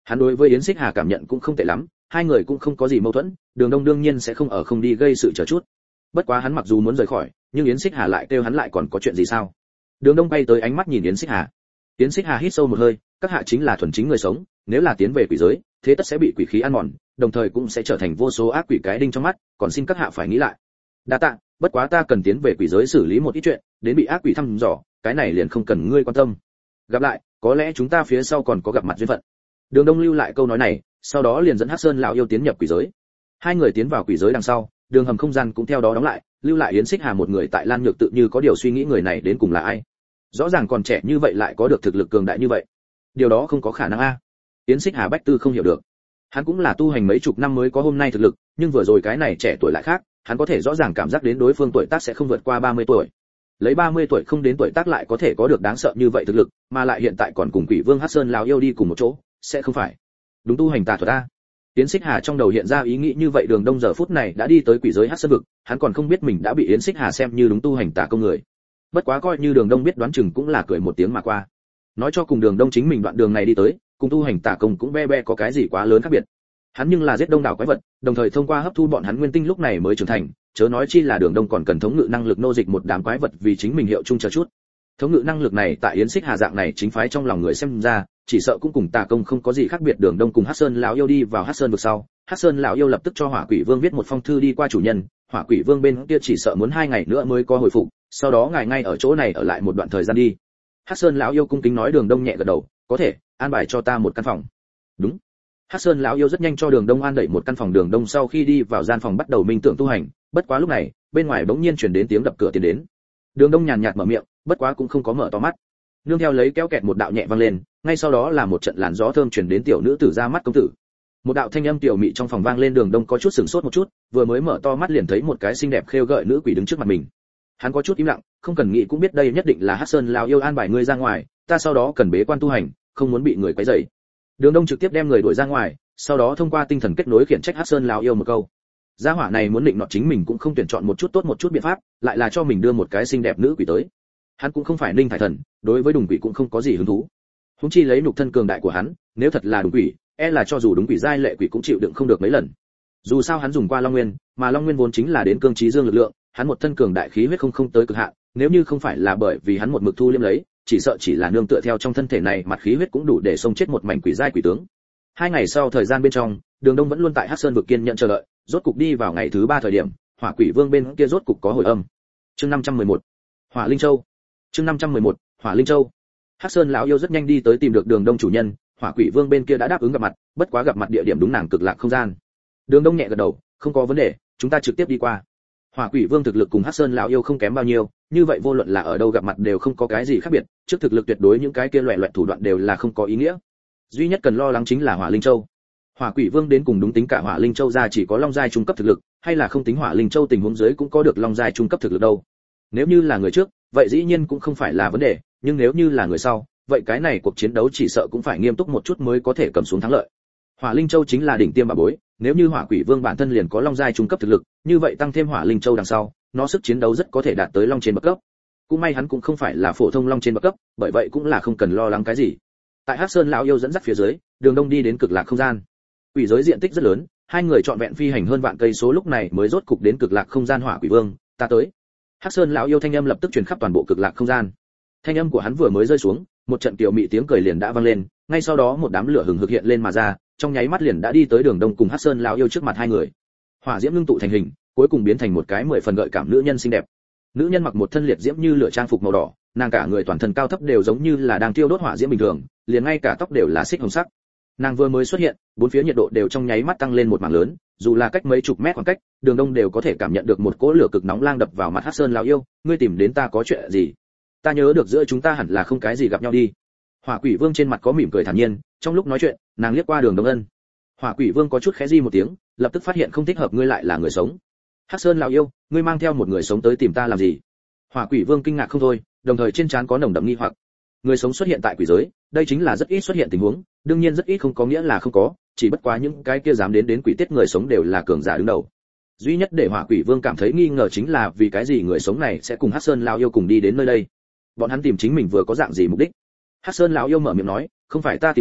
Hắn đối với Yến Xích Hà cảm nhận cũng không tệ lắm, hai người cũng không có gì mâu thuẫn, Đường Đông đương nhiên sẽ không ở không đi gây sự chờ chút. Bất quá hắn mặc dù muốn rời khỏi, nhưng Yến Xích Hà lại kêu hắn lại còn có chuyện gì sao? Đường Đông bay tới ánh mắt nhìn Yến Xích Hà. Yến Xích Hà hít sâu một hơi, các hạ chính là thuần chính người sống, nếu là tiến về quỷ giới, thế tất sẽ bị quỷ khí ăn mòn, đồng thời cũng sẽ trở thành vô số ác quỷ cái đinh trong mắt, còn xin các hạ phải nghĩ lại. Đa tạ, bất quá ta cần tiến về quỷ giới xử lý một ít chuyện, đến bị ác quỷ thăm dò, cái này liền không cần ngươi quan tâm. Gặp lại, có lẽ chúng ta phía sau còn có gặp mặt duyên phận. Đường Đông lưu lại câu nói này, sau đó liền dẫn Hắc Sơn lão yêu tiến nhập quỷ giới. Hai người tiến vào quỷ giới đằng sau, đường hầm không gian cũng theo đó đóng lại, lưu lại Yến Xích Hà một người tại Lan Nhược tự như có điều suy nghĩ người này đến cùng là ai. Rõ ràng còn trẻ như vậy lại có được thực lực cường đại như vậy. Điều đó không có khả năng a. Yến Xích Hà Bách Tư không hiểu được. Hắn cũng là tu hành mấy chục năm mới có hôm nay thực lực, nhưng vừa rồi cái này trẻ tuổi lại khác, hắn có thể rõ ràng cảm giác đến đối phương tuổi tác sẽ không vượt qua 30 tuổi. Lấy 30 tuổi không đến tuổi tác lại có thể có được đáng sợ như vậy thực lực, mà lại hiện tại còn cùng Quỷ Vương Hắc Sơn lão yêu đi cùng một chỗ, sẽ không phải đúng tu hành tà thuật a. Yến Xích Hà trong đầu hiện ra ý nghĩ như vậy, Đường Đông giờ phút này đã đi tới quỷ giới Hắc Sơn vực, hắn còn không biết mình đã bị Yến Xích Hà xem như đúng tu hành tà công người. Bất quá coi như Đường Đông biết đoán chừng cũng là cười một tiếng mà qua. Nói cho cùng Đường Đông chính mình đoạn đường này đi tới, cùng tu hành tà công cũng be có cái gì quá lớn khác biệt. Hắn nhưng là giết đông đảo quái vật, đồng thời thông qua hấp thu bọn hắn nguyên tinh lúc này mới trưởng thành, chớ nói chi là Đường Đông còn cần thống ngự năng lực nô dịch một đám quái vật vì chính mình hiệu chung chờ chút. Thống ngự năng lực này tại Yến Xích Hà dạng này chính phái trong lòng người xem ra, chỉ sợ cũng cùng tà công không có gì khác biệt. Đường Đông cùng Hắc Sơn lão yêu đi vào Hắc Sơn vực sau, Hắc Sơn lão yêu lập tức cho Hỏa Quỷ Vương viết một phong thư đi qua chủ nhân, Hỏa Quỷ Vương bên kia chỉ sợ muốn 2 ngày nữa mới có hồi phục, sau đó ngài ngay ở chỗ này ở lại một đoạn thời gian đi. Hắc Sơn lão yêu cung kính nói. Đường Đông nhẹ gật đầu, có thể, an bài cho ta một căn phòng. Đúng. Hắc Sơn lão yêu rất nhanh cho Đường Đông an đẩy một căn phòng. Đường Đông sau khi đi vào gian phòng bắt đầu minh tưởng tu hành, bất quá lúc này, bên ngoài bỗng nhiên truyền đến tiếng đập cửa tiến đến. Đường Đông nhàn nhạt mở miệng, bất quá cũng không có mở to mắt. Nương theo lấy kéo kẹt một đạo nhẹ vang lên, ngay sau đó là một trận làn gió thơm truyền đến tiểu nữ tử ra mắt công tử. Một đạo thanh âm tiểu mị trong phòng vang lên. Đường Đông có chút sửng sốt một chút, vừa mới mở to mắt liền thấy một cái xinh đẹp khêu gợi nữ quỷ đứng trước mặt mình. Hắn có chút im lặng, không cần nghĩ cũng biết đây nhất định là Hắc Sơn lão yêu an bài ngươi ra ngoài, ta sau đó cần bế quan tu hành, không muốn bị người quấy rầy. Đường Đông trực tiếp đem người đuổi ra ngoài, sau đó thông qua tinh thần kết nối khiển trách Hắc Sơn lão yêu một câu. Gia hỏa này muốn định nọ chính mình cũng không tuyển chọn một chút tốt một chút biện pháp, lại là cho mình đưa một cái xinh đẹp nữ quỷ tới. Hắn cũng không phải Ninh Thải Thần, đối với Đùng Quỷ cũng không có gì hứng thú. Huống chi lấy nhục thân cường đại của hắn, nếu thật là Đùng Quỷ, e là cho dù đúng quỷ giai lệ quỷ cũng chịu đựng không được mấy lần. Dù sao hắn dùng qua Long Nguyên, mà Long Nguyên vốn chính là đến cương trí dương lực lượng, hắn một thân cường đại khí huyết không tới cực hạn, nếu như không phải là bởi vì hắn một mực thu liêm lấy, chỉ sợ chỉ là nương tựa theo trong thân thể này mặt khí huyết cũng đủ để xông chết một mảnh quỷ giai quỷ tướng. 2 ngày sau thời gian bên trong, Đường Đông vẫn luôn tại Hắc Sơn vực kiên nhận chờ đợi, rốt cục đi vào ngày thứ 3 thời điểm, Hỏa Quỷ Vương bên kia rốt cục có hồi âm. Chương 511. Hỏa Linh Châu. Chương 511. Hỏa Linh Châu. Hắc Sơn lão yêu rất nhanh đi tới tìm được Đường Đông chủ nhân, Hỏa Quỷ Vương bên kia đã đáp ứng gặp mặt, bất quá gặp mặt địa điểm đúng nàng cực lạc không gian. Đường Đông nhẹ gật đầu, không có vấn đề, chúng ta trực tiếp đi qua. Hỏa Quỷ Vương thực lực cùng Hắc Sơn lão yêu không kém bao nhiêu, như vậy vô luận là ở đâu gặp mặt đều không có cái gì khác biệt, trước thực lực tuyệt đối những cái kia loẻ loẹt thủ đoạn đều là không có ý nghĩa. Duy nhất cần lo lắng chính là Hỏa Linh Châu. Hỏa Quỷ Vương đến cùng đúng tính cả Hỏa Linh Châu ra chỉ có Long giai trung cấp thực lực, hay là không tính Hỏa Linh Châu tình huống dưới cũng có được Long giai trung cấp thực lực đâu. Nếu như là người trước, vậy dĩ nhiên cũng không phải là vấn đề, nhưng nếu như là người sau, vậy cái này cuộc chiến đấu chỉ sợ cũng phải nghiêm túc một chút mới có thể cầm xuống thắng lợi. Hỏa Linh Châu chính là đỉnh tiêm bảo bối, nếu như Hỏa Quỷ Vương bản thân liền có Long giai trung cấp thực lực, như vậy tăng thêm Hỏa Linh Châu đằng sau, nó sức chiến đấu rất có thể đạt tới Long trên bậc cấp. Cũng may hắn cũng không phải là phổ thông Long trên bậc cấp, bởi vậy cũng là không cần lo lắng cái gì. Tại Hắc Sơn lão yêu dẫn dắt phía dưới, Đường Đông đi đến cực lạc không gian. Quỷ giới diện tích rất lớn, hai người chọn vẹn phi hành hơn vạn cây số lúc này mới rốt cục đến cực lạc không gian. Hỏa Quỷ Vương, ta tới. Hắc Sơn lão yêu thanh âm lập tức truyền khắp toàn bộ cực lạc không gian. Thanh âm của hắn vừa mới rơi xuống, một trận tiểu mị tiếng cười liền đã vang lên, ngay sau đó một đám lửa hừng hực hiện lên mà ra, trong nháy mắt liền đã đi tới Đường Đông cùng Hắc Sơn lão yêu trước mặt hai người. Hỏa diễm ngưng tụ thành hình, cuối cùng biến thành một cái 10 phần gợi cảm nữ nhân xinh đẹp. Nữ nhân mặc một thân liệt diễm như lửa trang phục màu đỏ, nàng cả người toàn thân cao thấp đều giống như là đang thiêu đốt hỏa diễm bình thường, liền ngay cả tóc đều là xích hồng sắc. Nàng vừa mới xuất hiện, bốn phía nhiệt độ đều trong nháy mắt tăng lên một mảng lớn, dù là cách mấy chục mét khoảng cách, Đường Đông đều có thể cảm nhận được một cỗ lửa cực nóng lang đập vào mặt. Hắc Sơn lão yêu, ngươi tìm đến ta có chuyện gì? Ta nhớ được giữa chúng ta hẳn là không cái gì gặp nhau đi. Hỏa Quỷ Vương trên mặt có mỉm cười thản nhiên, trong lúc nói chuyện, nàng liếc qua Đường Đông ân. Hỏa Quỷ Vương có chút khẽ di một tiếng, lập tức phát hiện không thích hợp, ngươi lại là người sống. Hắc Sơn lão yêu, ngươi mang theo một người sống tới tìm ta làm gì? Hỏa Quỷ Vương kinh ngạc không thôi, đồng thời trên trán có nồng đậm nghi hoặc. Người sống xuất hiện tại quỷ giới, đây chính là rất ít xuất hiện tình huống, đương nhiên rất ít không có nghĩa là không có, chỉ bất quá những cái kia dám đến quỷ tiết người sống đều là cường giả đứng đầu. Duy nhất để Hỏa Quỷ Vương cảm thấy nghi ngờ chính là vì cái gì người sống này sẽ cùng Hắc Sơn lão yêu cùng đi đến nơi đây. Bọn hắn tìm chính mình vừa có dạng gì mục đích? Hắc Sơn lão yêu mở miệng nói, không phải ta tìm ngươi,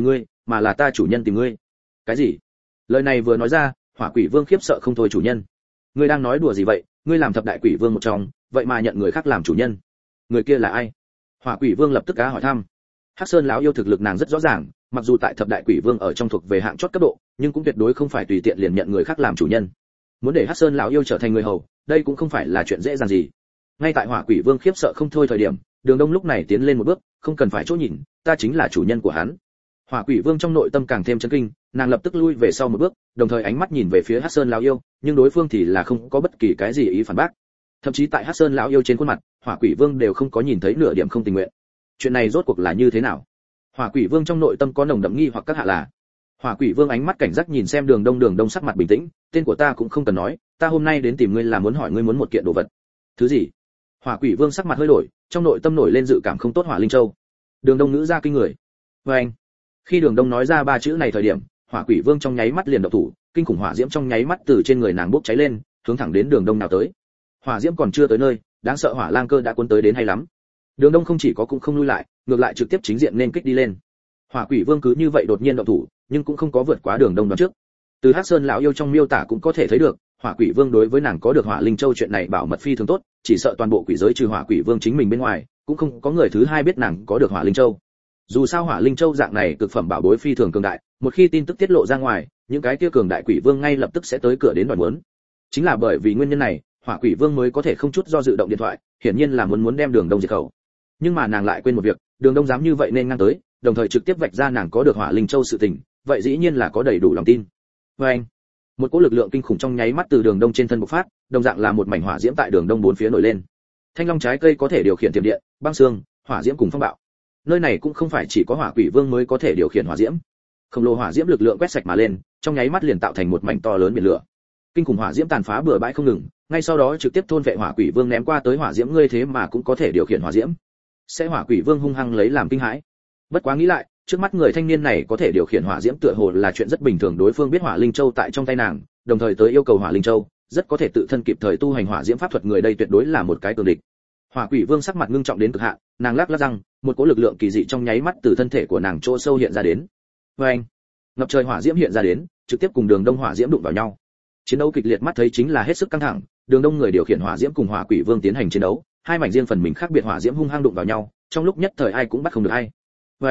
mà là ta chủ nhân tìm ngươi. Cái gì? Lời này vừa nói ra, Hỏa Quỷ Vương khiếp sợ không thôi. Chủ nhân? Ngươi đang nói đùa gì vậy? Ngươi làm thập đại quỷ vương một trong, vậy mà nhận người khác làm chủ nhân? Người kia là ai? Hỏa Quỷ Vương lập tức cá hỏi thăm. Hắc Sơn lão yêu thực lực nàng rất rõ ràng, mặc dù tại thập đại quỷ vương ở trong thuộc về hạng chót cấp độ, nhưng cũng tuyệt đối không phải tùy tiện liền nhận người khác làm chủ nhân. Muốn để Hắc Sơn lão yêu trở thành người hầu, đây cũng không phải là chuyện dễ dàng gì. Ngay tại Hỏa Quỷ Vương khiếp sợ không thôi thời điểm, Đường Đông lúc này tiến lên một bước, không cần phải chỗ nhìn, ta chính là chủ nhân của hắn. Hỏa Quỷ Vương trong nội tâm càng thêm chấn kinh, nàng lập tức lui về sau một bước, đồng thời ánh mắt nhìn về phía Hắc Sơn lão yêu, nhưng đối phương thì là không có bất kỳ cái gì ý phản bác. Thậm chí tại Hắc Sơn lão yêu trên khuôn mặt, Hỏa Quỷ Vương đều không có nhìn thấy nửa điểm không tình nguyện. Chuyện này rốt cuộc là như thế nào? Hỏa Quỷ Vương trong nội tâm có nồng đậm nghi hoặc các hạ là. Hỏa Quỷ Vương ánh mắt cảnh giác nhìn xem Đường Đông sắc mặt bình tĩnh, tên của ta cũng không cần nói, ta hôm nay đến tìm ngươi là muốn hỏi ngươi muốn một kiện đồ vật. Thứ gì? Hỏa Quỷ Vương sắc mặt hơi đổi, trong nội tâm nổi lên dự cảm không tốt. Hỏa Linh Châu. Đường Đông ngữ ra kinh người. Anh. Khi Đường Đông nói ra ba chữ này thời điểm, Hỏa Quỷ Vương trong nháy mắt liền động thủ, kinh khủng hỏa diễm trong nháy mắt từ trên người nàng bốc cháy lên, hướng thẳng đến Đường Đông nào tới. Hỏa diễm còn chưa tới nơi, đáng sợ hỏa lang cơ đã cuốn tới đến hay lắm. Đường Đông không chỉ có cũng không lui lại, ngược lại trực tiếp chính diện nên kích đi lên. Hỏa Quỷ Vương cứ như vậy đột nhiên động thủ, nhưng cũng không có vượt quá Đường Đông đoán trước. Từ Hắc Sơn lão yêu trong miêu tả cũng có thể thấy được, Hỏa Quỷ Vương đối với nàng có được Hỏa Linh Châu chuyện này bảo mật phi thường tốt, chỉ sợ toàn bộ quỷ giới trừ Hỏa Quỷ Vương chính mình bên ngoài, cũng không có người thứ hai biết nàng có được Hỏa Linh Châu. Dù sao Hỏa Linh Châu dạng này cực phẩm bảo bối phi thường cường đại, một khi tin tức tiết lộ ra ngoài, những cái kia cường đại quỷ vương ngay lập tức sẽ tới cửa đến đòi muốn. Chính là bởi vì nguyên nhân này, Hỏa Quỷ Vương mới có thể không chút do dự động điện thoại, hiển nhiên là muốn đem Đường Đông diệt khẩu. Nhưng mà nàng lại quên một việc, Đường Đông dám như vậy nên ngang tới, đồng thời trực tiếp vạch ra nàng có được Hỏa Linh Châu sự tình, vậy dĩ nhiên là có đầy đủ lòng tin. Anh. Một cỗ lực lượng kinh khủng trong nháy mắt từ Đường Đông trên thân bộc phát, đồng dạng là một mảnh hỏa diễm tại Đường Đông bốn phía nổi lên. Thanh long trái cây có thể điều khiển tiềm điện, băng xương, hỏa diễm cùng phong bạo. Nơi này cũng không phải chỉ có Hỏa Quỷ Vương mới có thể điều khiển hỏa diễm. Khổng lồ hỏa diễm lực lượng quét sạch mà lên, trong nháy mắt liền tạo thành một mảnh to lớn biển lửa. Kinh khủng hỏa diễm tàn phá bừa bãi không ngừng, ngay sau đó trực tiếp thôn vệ Hỏa Quỷ Vương ném qua tới hỏa diễm. Ngươi thế mà cũng có thể điều khiển hỏa diễm? Sẽ Hỏa Quỷ Vương hung hăng lấy làm kinh hãi. Bất quá nghĩ lại, trước mắt người thanh niên này có thể điều khiển hỏa diễm tựa hồ là chuyện rất bình thường. Đối phương biết Hỏa Linh Châu tại trong tay nàng, đồng thời tới yêu cầu Hỏa Linh Châu, rất có thể tự thân kịp thời tu hành hỏa diễm pháp thuật. Người đây tuyệt đối là một cái cường địch. Hỏa Quỷ Vương sắc mặt ngưng trọng đến cực hạn, nàng lắc lắc răng, một cỗ lực lượng kỳ dị trong nháy mắt từ thân thể của nàng chỗ sâu hiện ra đến. Anh. Ngập trời hỏa diễm hiện ra đến, trực tiếp cùng Đường Đông hỏa diễm đụng vào nhau. Chiến đấu kịch liệt mắt thấy chính là hết sức căng thẳng, Đường Đông người điều khiển hỏa diễm cùng Hỏa Quỷ Vương tiến hành chiến đấu, hai mảnh riêng phần mình khác biệt hỏa diễm hung hăng đụng vào nhau, trong lúc nhất thời ai cũng bắt không được ai.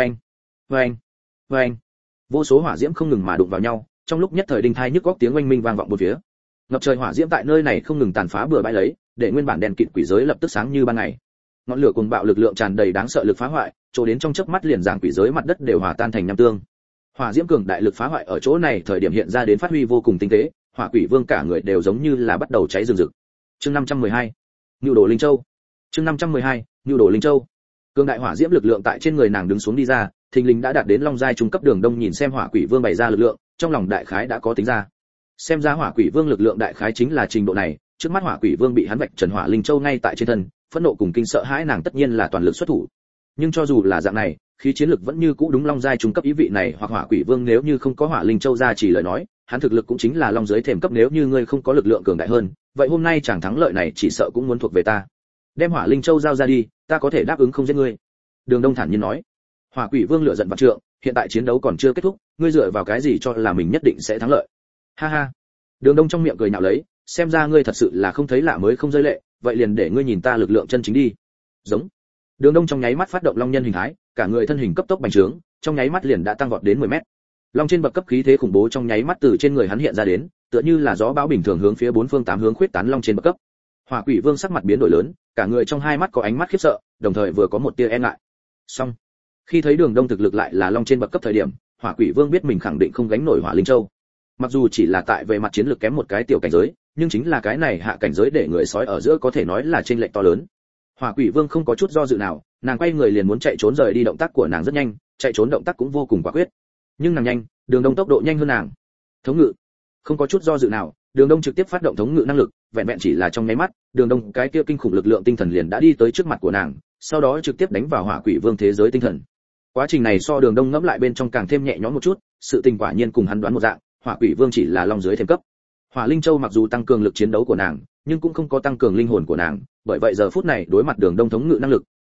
Anh. Vô số hỏa diễm không ngừng mà đụng vào nhau, trong lúc nhất thời đinh thai nhức góc tiếng oanh minh vang vọng bốn phía. Ngập trời hỏa diễm tại nơi này không ngừng tàn phá bừa bãi lấy, để nguyên bản đèn kịt quỷ giới lập tức sáng như ban ngày. Ngọn lửa cuồng bạo lực lượng tràn đầy đáng sợ lực phá hoại, chỗ đến trong chớp mắt liền giảng quỷ giới mặt đất đều hòa tan thành nham tương. Hỏa diễm cường đại lực phá hoại ở chỗ này thời điểm hiện ra đến phát huy vô cùng tinh tế, Hỏa Quỷ Vương cả người đều giống như là bắt đầu cháy rừng rực. Chương 512. Nưu Đồ Linh Châu. Chương 512. Nưu Đồ Linh Châu. Cường đại hỏa diễm lực lượng tại trên người nàng đứng xuống đi ra, thình lình đã đạt đến long giai trung cấp. Đường Đông nhìn xem Hỏa Quỷ Vương bày ra lực lượng, trong lòng đại khái đã có tính ra. Xem ra Hỏa Quỷ Vương lực lượng đại khái chính là trình độ này, trước mắt Hỏa Quỷ Vương bị hắn vạch trần Hỏa Linh Châu ngay tại trên thân, phẫn nộ cùng kinh sợ hãi nàng tất nhiên là toàn lực xuất thủ. Nhưng cho dù là dạng này, khí chiến lực vẫn như cũ đúng long giai trung cấp. Ý vị này hoặc Hỏa Quỷ Vương nếu như không có Hỏa Linh Châu ra chỉ lời nói, hắn thực lực cũng chính là long giới thềm cấp. Nếu như ngươi không có lực lượng cường đại hơn, vậy hôm nay chàng thắng lợi này chỉ sợ cũng muốn thuộc về ta. Đem Hỏa Linh Châu giao ra đi, ta có thể đáp ứng không giết ngươi. Đường Đông thản nhiên nói. Hỏa Quỷ Vương lửa giận vạn trượng, hiện tại chiến đấu còn chưa kết thúc, ngươi dựa vào cái gì cho là mình nhất định sẽ thắng lợi? Ha ha. Đường Đông trong miệng cười nhạo lấy, xem ra ngươi thật sự là không thấy lạ mới không rơi lệ, vậy liền để ngươi nhìn ta lực lượng chân chính đi. Giống. Đường Đông trong nháy mắt phát động long nhân hình thái, cả người thân hình cấp tốc bành trướng, trong nháy mắt liền đã tăng vọt đến 10 mét. Long trên bậc cấp khí thế khủng bố trong nháy mắt từ trên người hắn hiện ra đến, tựa như là gió bão bình thường hướng phía bốn phương tám hướng khuyết tán long trên bậc cấp. Hỏa Quỷ Vương sắc mặt biến đổi lớn, cả người trong hai mắt có ánh mắt khiếp sợ, đồng thời vừa có một tia e ngại. Xong. Khi thấy Đường Đông thực lực lại là long trên bậc cấp thời điểm, Hỏa Quỷ Vương biết mình khẳng định không gánh nổi Hỏa Linh Châu. Mặc dù chỉ là tại về mặt chiến lược kém một cái tiểu cảnh giới, nhưng chính là cái này hạ cảnh giới để người sói ở giữa có thể nói là chênh lệch to lớn. Hỏa Quỷ Vương không có chút do dự nào, nàng quay người liền muốn chạy trốn rời đi, động tác của nàng rất nhanh, chạy trốn động tác cũng vô cùng quả quyết. Nhưng nàng nhanh, Đường Đông tốc độ nhanh hơn nàng. Thống ngự. Không có chút do dự nào, Đường Đông trực tiếp phát động thống ngự năng lực, vẹn vẹn chỉ là trong nháy mắt, Đường Đông cái kia kinh khủng lực lượng tinh thần liền đã đi tới trước mặt của nàng, sau đó trực tiếp đánh vào Hỏa Quỷ Vương thế giới tinh thần. Quá trình này so Đường Đông ngẫm lại bên trong càng thêm nhẹ nhõm một chút, sự tình quả nhiên cùng hắn đoán một dạng, Hỏa Quỷ Vương chỉ là long dưới thêm cấp. Hỏa Linh Châu mặc dù tăng cường lực chiến đấu của nàng, nhưng cũng không có tăng cường linh hồn của nàng, bởi vậy giờ phút này đối mặt Đường Đông thống ngự năng lực,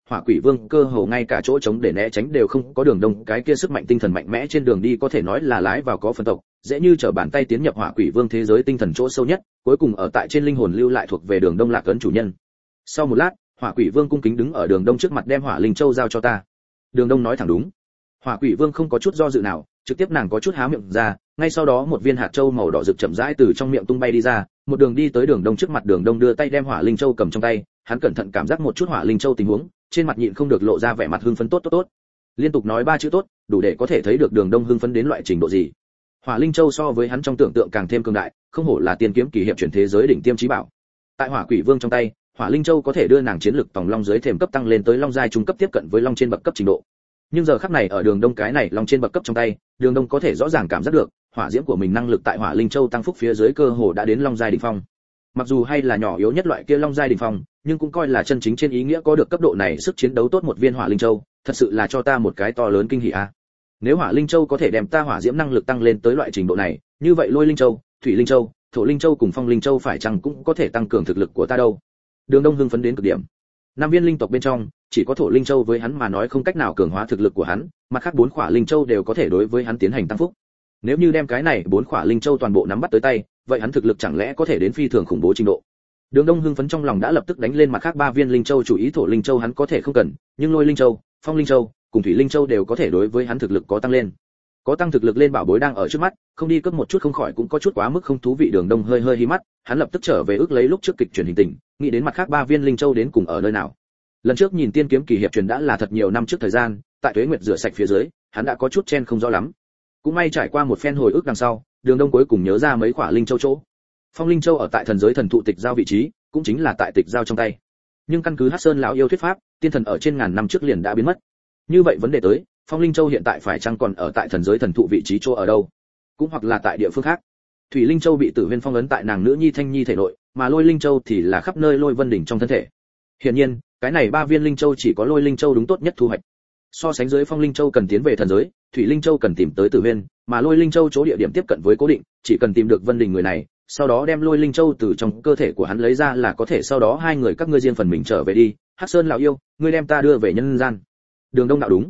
Hỏa Quỷ Vương cơ hồ ngay cả chỗ trống để né tránh đều không có. Đường Đông cái kia sức mạnh tinh thần mạnh mẽ trên đường đi có thể nói là lái vào có phần tộc, dễ như trở bàn tay tiến nhập Hỏa Quỷ Vương thế giới tinh thần chỗ sâu nhất, cuối cùng ở tại trên linh hồn lưu lại thuộc về Đường Đông Lạc ấn chủ nhân. Sau một lát, Hỏa Quỷ Vương cung kính đứng ở Đường Đông trước mặt, đem Hỏa Linh Châu giao cho ta. Đường Đông nói thẳng đúng. Hỏa Quỷ Vương không có chút do dự nào, trực tiếp nàng có chút há miệng ra, ngay sau đó một viên hạt châu màu đỏ rực chậm rãi từ trong miệng tung bay đi ra, một đường đi tới Đường Đông trước mặt. Đường Đông đưa tay đem Hỏa Linh Châu cầm trong tay, hắn cẩn thận cảm giác một chút Hỏa Linh Châu tình huống, trên mặt nhịn không được lộ ra vẻ mặt hưng phấn. Tốt. Liên tục nói 3 chữ tốt, đủ để có thể thấy được Đường Đông hưng phấn đến loại trình độ gì. Hỏa Linh Châu so với hắn trong tưởng tượng càng thêm cường đại, không hổ là tiên kiếm kỳ hiệp chuyển thế giới đỉnh tiêm chí bảo. Tại Hỏa Quỷ Vương trong tay, Hỏa Linh Châu có thể đưa nàng chiến lực tòng long dưới thềm cấp tăng lên tới long giai trung cấp, tiếp cận với long trên bậc cấp trình độ. Nhưng giờ khắc này ở Đường Đông cái này long trên bậc cấp trong tay, Đường Đông có thể rõ ràng cảm giác được, hỏa diễm của mình năng lực tại Hỏa Linh Châu tăng phúc phía dưới cơ hồ đã đến long giai đỉnh phong. Mặc dù hay là nhỏ yếu nhất loại kia long giai đỉnh phong, nhưng cũng coi là chân chính trên ý nghĩa có được cấp độ này sức chiến đấu tốt. Một viên Hỏa Linh Châu, thật sự là cho ta một cái to lớn kinh hỉ a. Nếu Hỏa Linh Châu có thể đem ta hỏa diễm năng lực tăng lên tới loại trình độ này, như vậy Lôi Linh Châu, Thủy Linh Châu, Thổ Linh Châu cùng Phong Linh Châu phải chăng cũng có thể tăng cường thực lực của ta đâu. Đường Đông hưng phấn đến cực điểm. 5 viên linh tộc bên trong, chỉ có Thổ Linh Châu với hắn mà nói không cách nào cường hóa thực lực của hắn, mặt khác 4 khỏa Linh Châu đều có thể đối với hắn tiến hành tăng phúc. Nếu như đem cái này 4 khỏa Linh Châu toàn bộ nắm bắt tới tay, vậy hắn thực lực chẳng lẽ có thể đến phi thường khủng bố trình độ. Đường Đông hưng phấn trong lòng đã lập tức đánh lên mặt khác 3 viên Linh Châu, chủ ý Thổ Linh Châu hắn có thể không cần, nhưng Lôi Linh Châu, Phong Linh Châu cùng Thủy Linh Châu đều có thể đối với hắn thực lực có tăng lên. Có tăng thực lực lên bảo bối đang ở trước mắt, không đi cướp một chút không khỏi cũng có chút quá mức không thú vị. Đường Đông hơi hí mắt, hắn lập tức trở về ước lấy lúc trước kịch truyền hình tình, nghĩ đến mặt khác 3 viên Linh Châu đến cùng ở nơi nào. Lần trước nhìn tiên kiếm kỳ hiệp truyền đã là thật nhiều năm trước thời gian, tại Tuế Nguyệt rửa sạch phía dưới, hắn đã có chút chen không rõ lắm. Cũng may trải qua một phen hồi ức đằng sau, Đường Đông cuối cùng nhớ ra mấy quả Linh Châu chỗ. Phong Linh Châu ở tại thần giới thần thụ tịch giao vị trí, cũng chính là tại tịch giao trong tay. Nhưng căn cứ Hắc Sơn lão yêu thuyết pháp, tiên thần ở trên ngàn năm trước liền đã biến mất. Như vậy vấn đề tới, Phong Linh Châu hiện tại phải chăng còn ở tại thần giới thần thụ vị trí chỗ ở đâu, cũng hoặc là tại địa phương khác. Thủy Linh Châu bị Tử Huyên phong ấn tại nàng nữ nhi Thanh Nhi thể nội, mà Lôi Linh Châu thì là khắp nơi Lôi Vân đỉnh trong thân thể. Hiển nhiên, cái này 3 viên Linh Châu chỉ có Lôi Linh Châu đúng tốt nhất thu hoạch. So sánh dưới Phong Linh Châu cần tiến về thần giới, Thủy Linh Châu cần tìm tới Tử Huyên, mà Lôi Linh Châu chỗ địa điểm tiếp cận với cố định, chỉ cần tìm được Vân đỉnh người này, sau đó đem Lôi Linh Châu từ trong cơ thể của hắn lấy ra là có thể. Sau đó hai người các ngươi riêng phần mình trở về đi. Hắc Sơn lão yêu, ngươi đem ta đưa về nhân gian. Đường Đông đạo đúng.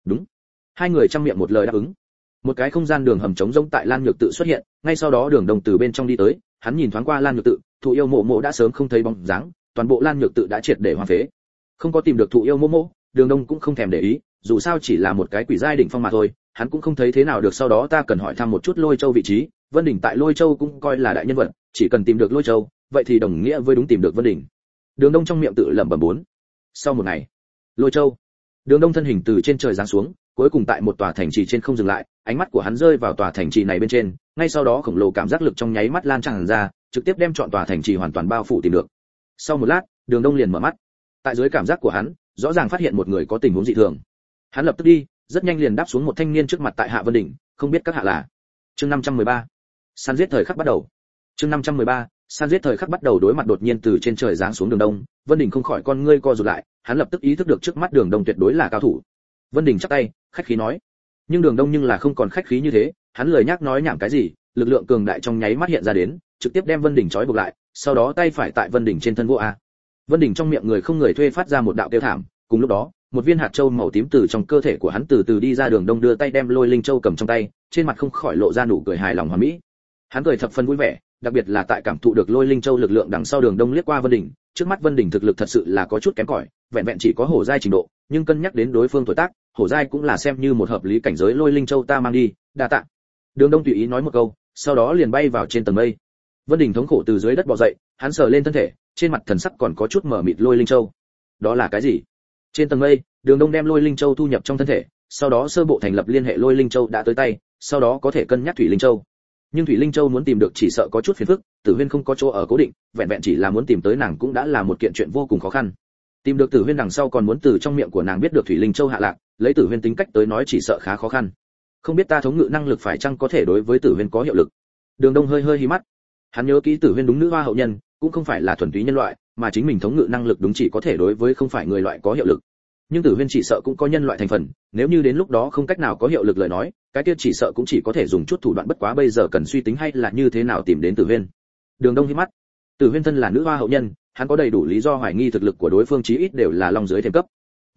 Hai người trăm miệng một lời đáp ứng. Một cái không gian đường hầm trống rỗng tại Lan Nhược Tự xuất hiện, ngay sau đó Đường Đông từ bên trong đi tới, hắn nhìn thoáng qua Lan Nhược Tự, Thụ Yêu Mộ Mộ đã sớm không thấy bóng dáng, toàn bộ Lan Nhược Tự đã triệt để hoang phế. Không có tìm được Thụ Yêu Mộ Mộ, Đường Đông cũng không thèm để ý, dù sao chỉ là một cái quỷ giai đỉnh phong mà thôi, hắn cũng không thấy thế nào được. Sau đó ta cần hỏi thăm một chút Lôi Châu vị trí, Vân đỉnh tại Lôi Châu cũng coi là đại nhân vật, chỉ cần tìm được Lôi Châu, vậy thì đồng nghĩa với đúng tìm được Vân đỉnh. Đường Đông trong miệng tự lẩm bẩm 4. Sau một ngày, Lôi Châu, Đường Đông thân hình từ trên trời giáng xuống, cuối cùng tại một tòa thành trì trên không dừng lại, ánh mắt của hắn rơi vào tòa thành trì này bên trên, ngay sau đó khổng lồ cảm giác lực trong nháy mắt lan tràn ra, trực tiếp đem trọn tòa thành trì hoàn toàn bao phủ tìm được. Sau một lát, Đường Đông liền mở mắt. Tại dưới cảm giác của hắn, rõ ràng phát hiện một người có tình huống dị thường. Hắn lập tức đi, rất nhanh liền đáp xuống một thanh niên trước mặt tại Hạ Vân đỉnh, không biết các hạ là. Chương 513. Săn giết thời khắc bắt đầu. Chương 513. Săn giết thời khắc bắt đầu. Đối mặt đột nhiên từ trên trời giáng xuống Đường Đông, Vân đỉnh không khỏi con ngươi co rụt lại, hắn lập tức ý thức được trước mắt Đường Đông tuyệt đối là cao thủ. Vân đỉnh chắp tay, khách khí nói. Nhưng Đường Đông nhưng là không còn khách khí như thế, hắn lười nhác nói nhảm cái gì, lực lượng cường đại trong nháy mắt hiện ra đến, trực tiếp đem Vân đỉnh trói buộc lại, sau đó tay phải tại Vân đỉnh trên thân vô a. Vân đỉnh trong miệng người không người thuê phát ra một đạo kêu thảm, cùng lúc đó, một viên hạt châu màu tím từ trong cơ thể của hắn từ từ đi ra. Đường Đông đưa tay đem Lôi Linh Châu cầm trong tay, trên mặt không khỏi lộ ra nụ cười hài lòng hoàn mỹ. Hắn cười thập phần vui vẻ, đặc biệt là tại cảm thụ được Lôi Linh Châu lực lượng đằng sau. Đường Đông liếc qua Vân đỉnh, trước mắt Vân đỉnh thực lực thật sự là có chút kém cỏi, vẹn vẹn chỉ có hổ giai trình độ, nhưng cân nhắc đến đối phương tuổi tác, hổ giai cũng là xem như một hợp lý cảnh giới. Lôi Linh Châu ta mang đi, đa tạ. Đường Đông tùy ý nói một câu, sau đó liền bay vào trên tầng mây. Vân đỉnh thống khổ từ dưới đất bò dậy, hắn sờ lên thân thể, trên mặt thần sắc còn có chút mở mịt. Lôi Linh Châu, đó là cái gì? Trên tầng mây, Đường Đông đem Lôi Linh Châu thu nhập trong thân thể, sau đó sơ bộ thành lập liên hệ. Lôi Linh Châu đã tới tay, sau đó có thể cân nhắc Thủy Linh Châu. Nhưng Thủy Linh Châu muốn tìm được chỉ sợ có chút phiền phức, Tử Huyên không có chỗ ở cố định, vẹn vẹn chỉ là muốn tìm tới nàng cũng đã là một kiện chuyện vô cùng khó khăn. Tìm được Tử Huyên đằng sau còn muốn từ trong miệng của nàng biết được Thủy Linh Châu hạ lạc, lấy Tử Huyên tính cách tới nói chỉ sợ khá khó khăn. Không biết ta thống ngự năng lực phải chăng có thể đối với Tử Huyên có hiệu lực. Đường Đông hơi hí mắt. Hắn nhớ kỹ Tử Huyên đúng nữ hoa hậu nhân, cũng không phải là thuần túy nhân loại, mà chính mình thống ngự năng lực đúng chỉ có thể đối với không phải người loại có hiệu lực. Nhưng Tử Huyên chỉ sợ cũng có nhân loại thành phần, nếu như đến lúc đó không cách nào có hiệu lực lời nói, cái kia chỉ sợ cũng chỉ có thể dùng chút thủ đoạn, bất quá bây giờ cần suy tính hay là như thế nào tìm đến Tử Huyên. Đường Đông hí mắt. Tử Huyên thân là nữ hoa hậu nhân, hắn có đầy đủ lý do hoài nghi thực lực của đối phương chí ít đều là long dưới thêm cấp.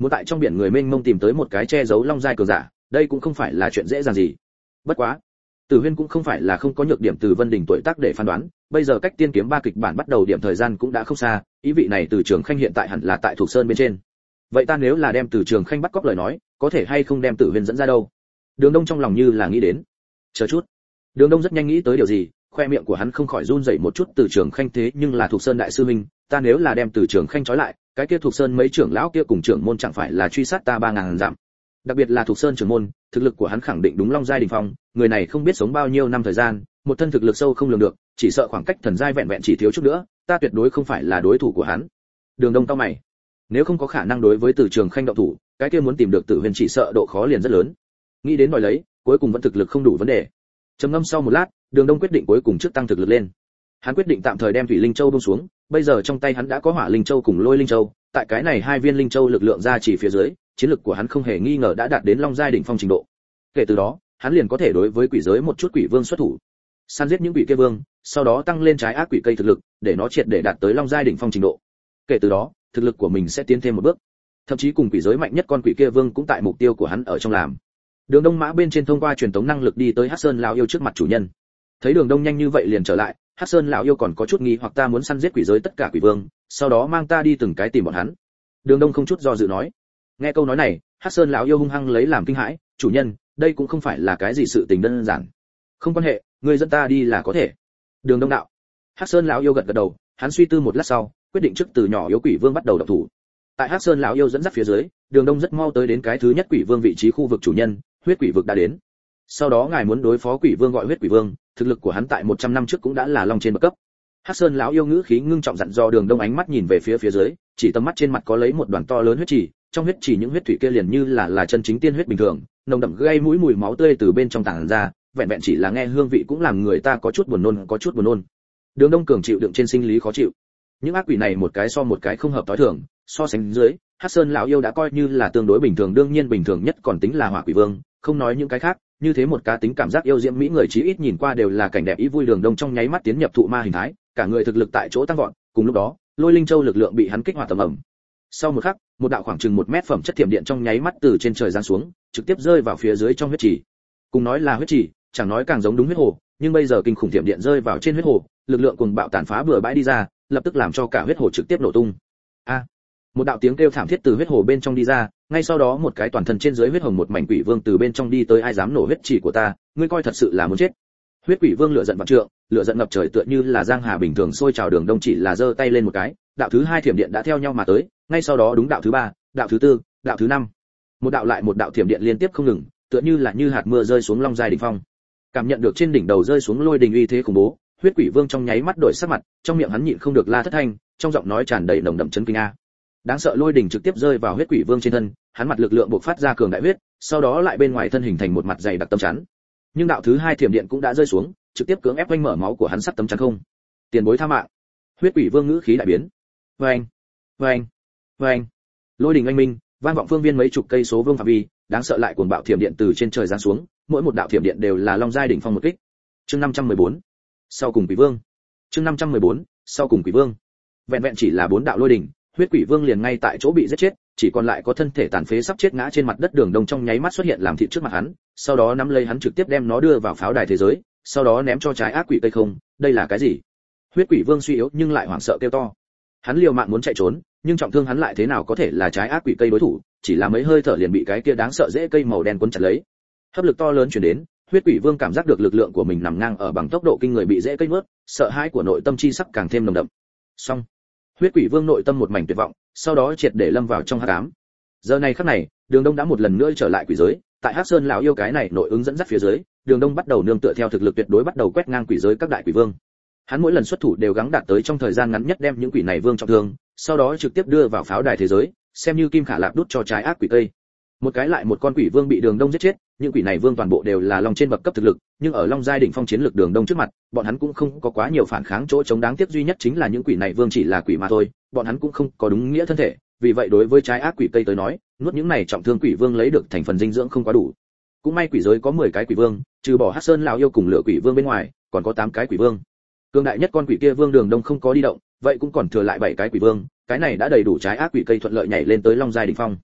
muốn tại trong biển người mênh mông tìm tới một cái che giấu long giai cường giả, đây cũng không phải là chuyện dễ dàng gì. Bất quá, Tử Huyên cũng không phải là không có nhược điểm từ Vân Đình tuổi tác để phán đoán, bây giờ cách Tiên Kiếm 3 kịch bản bắt đầu điểm thời gian cũng đã không xa, ý vị này Từ Trường Khanh hiện tại hẳn là tại Thuộc Sơn bên trên. Vậy ta nếu là đem Từ Trường Khanh bắt cóc lời nói, có thể hay không đem Tử Huyên dẫn ra đâu? Đường Đông trong lòng như là nghĩ đến. Chờ chút. Đường Đông rất nhanh nghĩ tới điều gì, khoe miệng của hắn không khỏi run rẩy một chút. Từ Trường Khanh thế nhưng là Thuộc Sơn đại sư huynh, ta nếu là đem Từ Trường Khanh trói lại, cái kia Thuộc Sơn mấy trưởng lão kia cùng trưởng môn chẳng phải là truy sát ta 3000 dặm. Đặc biệt là Thuộc Sơn trưởng môn, thực lực của hắn khẳng định đúng long giai đỉnh phong, người này không biết sống bao nhiêu năm thời gian, một thân thực lực sâu không lường được, chỉ sợ khoảng cách thần giai vẹn vẹn chỉ thiếu chút nữa, ta tuyệt đối không phải là đối thủ của hắn. Đường Đông cau mày, nếu không có khả năng đối với Từ Trường Khanh động thủ, cái kia muốn tìm được Tử Huyên chỉ sợ độ khó liền rất lớn. Nghĩ đến đòi lấy, cuối cùng vẫn thực lực không đủ vấn đề. Trầm ngâm sau một lát, Đường Đông quyết định cuối cùng trước tăng thực lực lên. Hắn quyết định tạm thời đem Thủy Linh Châu buông xuống, bây giờ trong tay hắn đã có Hỏa Linh Châu cùng Lôi Linh Châu, tại cái này hai viên linh châu lực lượng ra chỉ phía dưới, chiến lực của hắn không hề nghi ngờ đã đạt đến long giai đỉnh phong trình độ. Kể từ đó, hắn liền có thể đối với quỷ giới một chút quỷ vương xuất thủ, săn giết những quỷ kia vương, sau đó tăng lên trái ác quỷ cây thực lực, để nó triệt để đạt tới long giai đỉnh phong trình độ. Kể từ đó, thực lực của mình sẽ tiến thêm một bước, thậm chí cùng quỷ giới mạnh nhất con quỷ kia vương cũng tại mục tiêu của hắn ở trong làm. Đường Đông mã bên trên thông qua truyền tống năng lực đi tới Hắc Sơn lão yêu trước mặt chủ nhân. Thấy Đường Đông nhanh như vậy liền trở lại, Hắc Sơn lão yêu còn có chút nghi hoặc, ta muốn săn giết quỷ giới tất cả quỷ vương, sau đó mang ta đi từng cái tìm bọn hắn. Đường Đông không chút do dự nói. Nghe câu nói này, Hắc Sơn lão yêu hung hăng lấy làm kinh hãi, chủ nhân, đây cũng không phải là cái gì sự tình đơn giản. Không quan hệ, ngươi dẫn ta đi là có thể. Đường Đông đạo. Hắc Sơn lão yêu gật gật đầu, hắn suy tư một lát sau, quyết định trước từ nhỏ yếu quỷ vương bắt đầu động thủ. Tại Hắc Sơn lão yêu dẫn dắt phía dưới, Đường Đông rất mau tới đến cái thứ nhất quỷ vương vị trí khu vực chủ nhân, huyết quỷ vực đã đến. Sau đó ngài muốn đối phó quỷ vương gọi huyết quỷ vương, thực lực của hắn tại 100 năm trước cũng đã là long trên bậc cấp. Hắc Sơn lão yêu ngữ khí ngưng trọng dặn dò. Đường Đông ánh mắt nhìn về phía dưới, chỉ tầm mắt trên mặt có lấy một đoàn to lớn huyết chỉ, trong huyết chỉ những huyết thủy kia liền như là chân chính tiên huyết bình thường, nồng đậm gây mũi mùi máu tươi từ bên trong tản ra, vẹn vẹn chỉ là nghe hương vị cũng làm người ta có chút buồn nôn. Đường Đông cường chịu đựng trên sinh lý khó chịu. Những ác quỷ này một cái so một cái không hợp tối thường, so sánh dưới, Hắc Sơn lão yêu đã coi như là tương đối bình thường, đương nhiên bình thường nhất còn tính là Hỏa Quỷ Vương, không nói những cái khác, như thế một cá tính cảm giác yêu diễm mỹ người chí ít nhìn qua đều là cảnh đẹp ý vui. Đường Đông trong nháy mắt tiến nhập thụ ma hình thái, cả người thực lực tại chỗ tăng vọt, cùng lúc đó, Lôi Linh Châu lực lượng bị hắn kích hoạt tầm ầm. Sau một khắc, một đạo khoảng chừng 1 mét phẩm chất thiểm điện trong nháy mắt từ trên trời giáng xuống, trực tiếp rơi vào phía dưới trong huyết trì. Cùng nói là huyết trì, chẳng nói càng giống đúng huyết hồ, nhưng bây giờ kinh khủng thiểm điện rơi vào trên huyết hồ, lực lượng cuồng bạo tàn phá bừa bãi đi ra, lập tức làm cho cả huyết hồ trực tiếp nổ tung. A! Một đạo tiếng kêu thảm thiết từ huyết hồ bên trong đi ra, ngay sau đó một cái toàn thân trên dưới huyết hồng một mảnh quỷ vương từ bên trong đi tới, ai dám nổ huyết chỉ của ta, ngươi coi thật sự là muốn chết. Huyết quỷ vương lửa giận vạn trượng, lửa giận ngập trời tựa như là giang hà bình thường sôi trào. Đường Đông chỉ là giơ tay lên một cái, đạo thứ 2 thiểm điện đã theo nhau mà tới, ngay sau đó đúng đạo thứ 3, đạo thứ 4, đạo thứ 5. Một đạo lại một đạo thiểm điện liên tiếp không ngừng, tựa như là như hạt mưa rơi xuống long giai đỉnh phong. Cảm nhận được trên đỉnh đầu rơi xuống lôi đình uy thế khủng bố, huyết quỷ vương trong nháy mắt đổi sắc mặt, trong miệng hắn nhịn không được la thất thanh, trong giọng nói tràn đầy nồng đậm chấn kinh a. Đáng sợ lôi đình trực tiếp rơi vào huyết quỷ vương trên thân, hắn mặt lực lượng bộc phát ra cường đại huyết, sau đó lại bên ngoài thân hình thành một mặt dày đặc tấm chắn. Nhưng đạo thứ 2 thiểm điện cũng đã rơi xuống, trực tiếp cưỡng ép quanh mở máu của hắn sắp tấm chắn không. Tiền bối tha mạng. Huyết quỷ vương ngữ khí đại biến. Oeng, oeng, oeng. Lôi đình oanh minh, vang vọng phương viên mấy chục cây số vương phạm vi, đáng sợ lại cuồng bạo thiểm điện từ trên trời giáng xuống, mỗi một đạo thiểm điện đều là long giai đỉnh phong một kích. Chương 514. Sau cùng quỷ vương. Chương 514. Sau cùng quỷ vương. Vẹn vẹn chỉ là 4 đạo lôi đình, huyết quỷ vương liền ngay tại chỗ bị giết chết, chỉ còn lại có thân thể tàn phế sắp chết ngã trên mặt đất. Đường Đông trong nháy mắt xuất hiện làm thịt trước mặt hắn, sau đó nắm lấy hắn trực tiếp đem nó đưa vào pháo đài thế giới, sau đó ném cho trái ác quỷ cây không. Đây là cái gì? Huyết quỷ vương suy yếu nhưng lại hoảng sợ kêu to. Hắn liều mạng muốn chạy trốn, nhưng trọng thương hắn lại thế nào có thể là trái ác quỷ cây đối thủ, chỉ là mấy hơi thở liền bị cái kia đáng sợ rễ cây màu đen cuốn chặt lấy. Hấp lực to lớn truyền đến, huyết quỷ vương cảm giác được lực lượng của mình nằm ngang ở bằng tốc độ kinh người bị rễ cây nuốt, sợ hãi của nội tâm chi sắc càng thêm nồng đậm. Xong, huyết quỷ vương nội tâm một mảnh tuyệt vọng, sau đó triệt để lâm vào trong hắc ám. Giờ này khắc này, Đường Đông đã một lần nữa trở lại quỷ giới, tại Hắc Sơn lão yêu cái này nội ứng dẫn dắt phía dưới, Đường Đông bắt đầu nương tựa theo thực lực tuyệt đối bắt đầu quét ngang quỷ giới các đại quỷ vương. Hắn mỗi lần xuất thủ đều gắng đạt tới trong thời gian ngắn nhất đem những quỷ này vương trọng thương, sau đó trực tiếp đưa vào pháo đài thế giới, xem như kim khả lạc đút cho trái ác quỷ cây. Một cái lại một con quỷ vương bị Đường Đông giết chết, những quỷ này vương toàn bộ đều là long trên bậc cấp thực lực, nhưng ở long giai đỉnh phong chiến lực Đường Đông trước mặt, bọn hắn cũng không có quá nhiều phản kháng chỗ chống. Đáng tiếc duy nhất chính là những quỷ này vương chỉ là quỷ mà thôi, bọn hắn cũng không có đúng nghĩa thân thể, vì vậy đối với trái ác quỷ cây tới nói, nuốt những này trọng thương quỷ vương lấy được thành phần dinh dưỡng không quá đủ. Cũng may quỷ giới có 10 cái quỷ vương, trừ bỏ Hắc Sơn lão yêu cùng lửa quỷ vương bên ngoài, còn có 8 cái quỷ vương. Cường đại nhất con quỷ kia vương Đường Đông không có đi động, vậy cũng còn thừa lại 7 cái quỷ vương, cái này đã đầy đủ trái ác quỷ cây thuận lợi nhảy lên tới long giai đỉnh phong.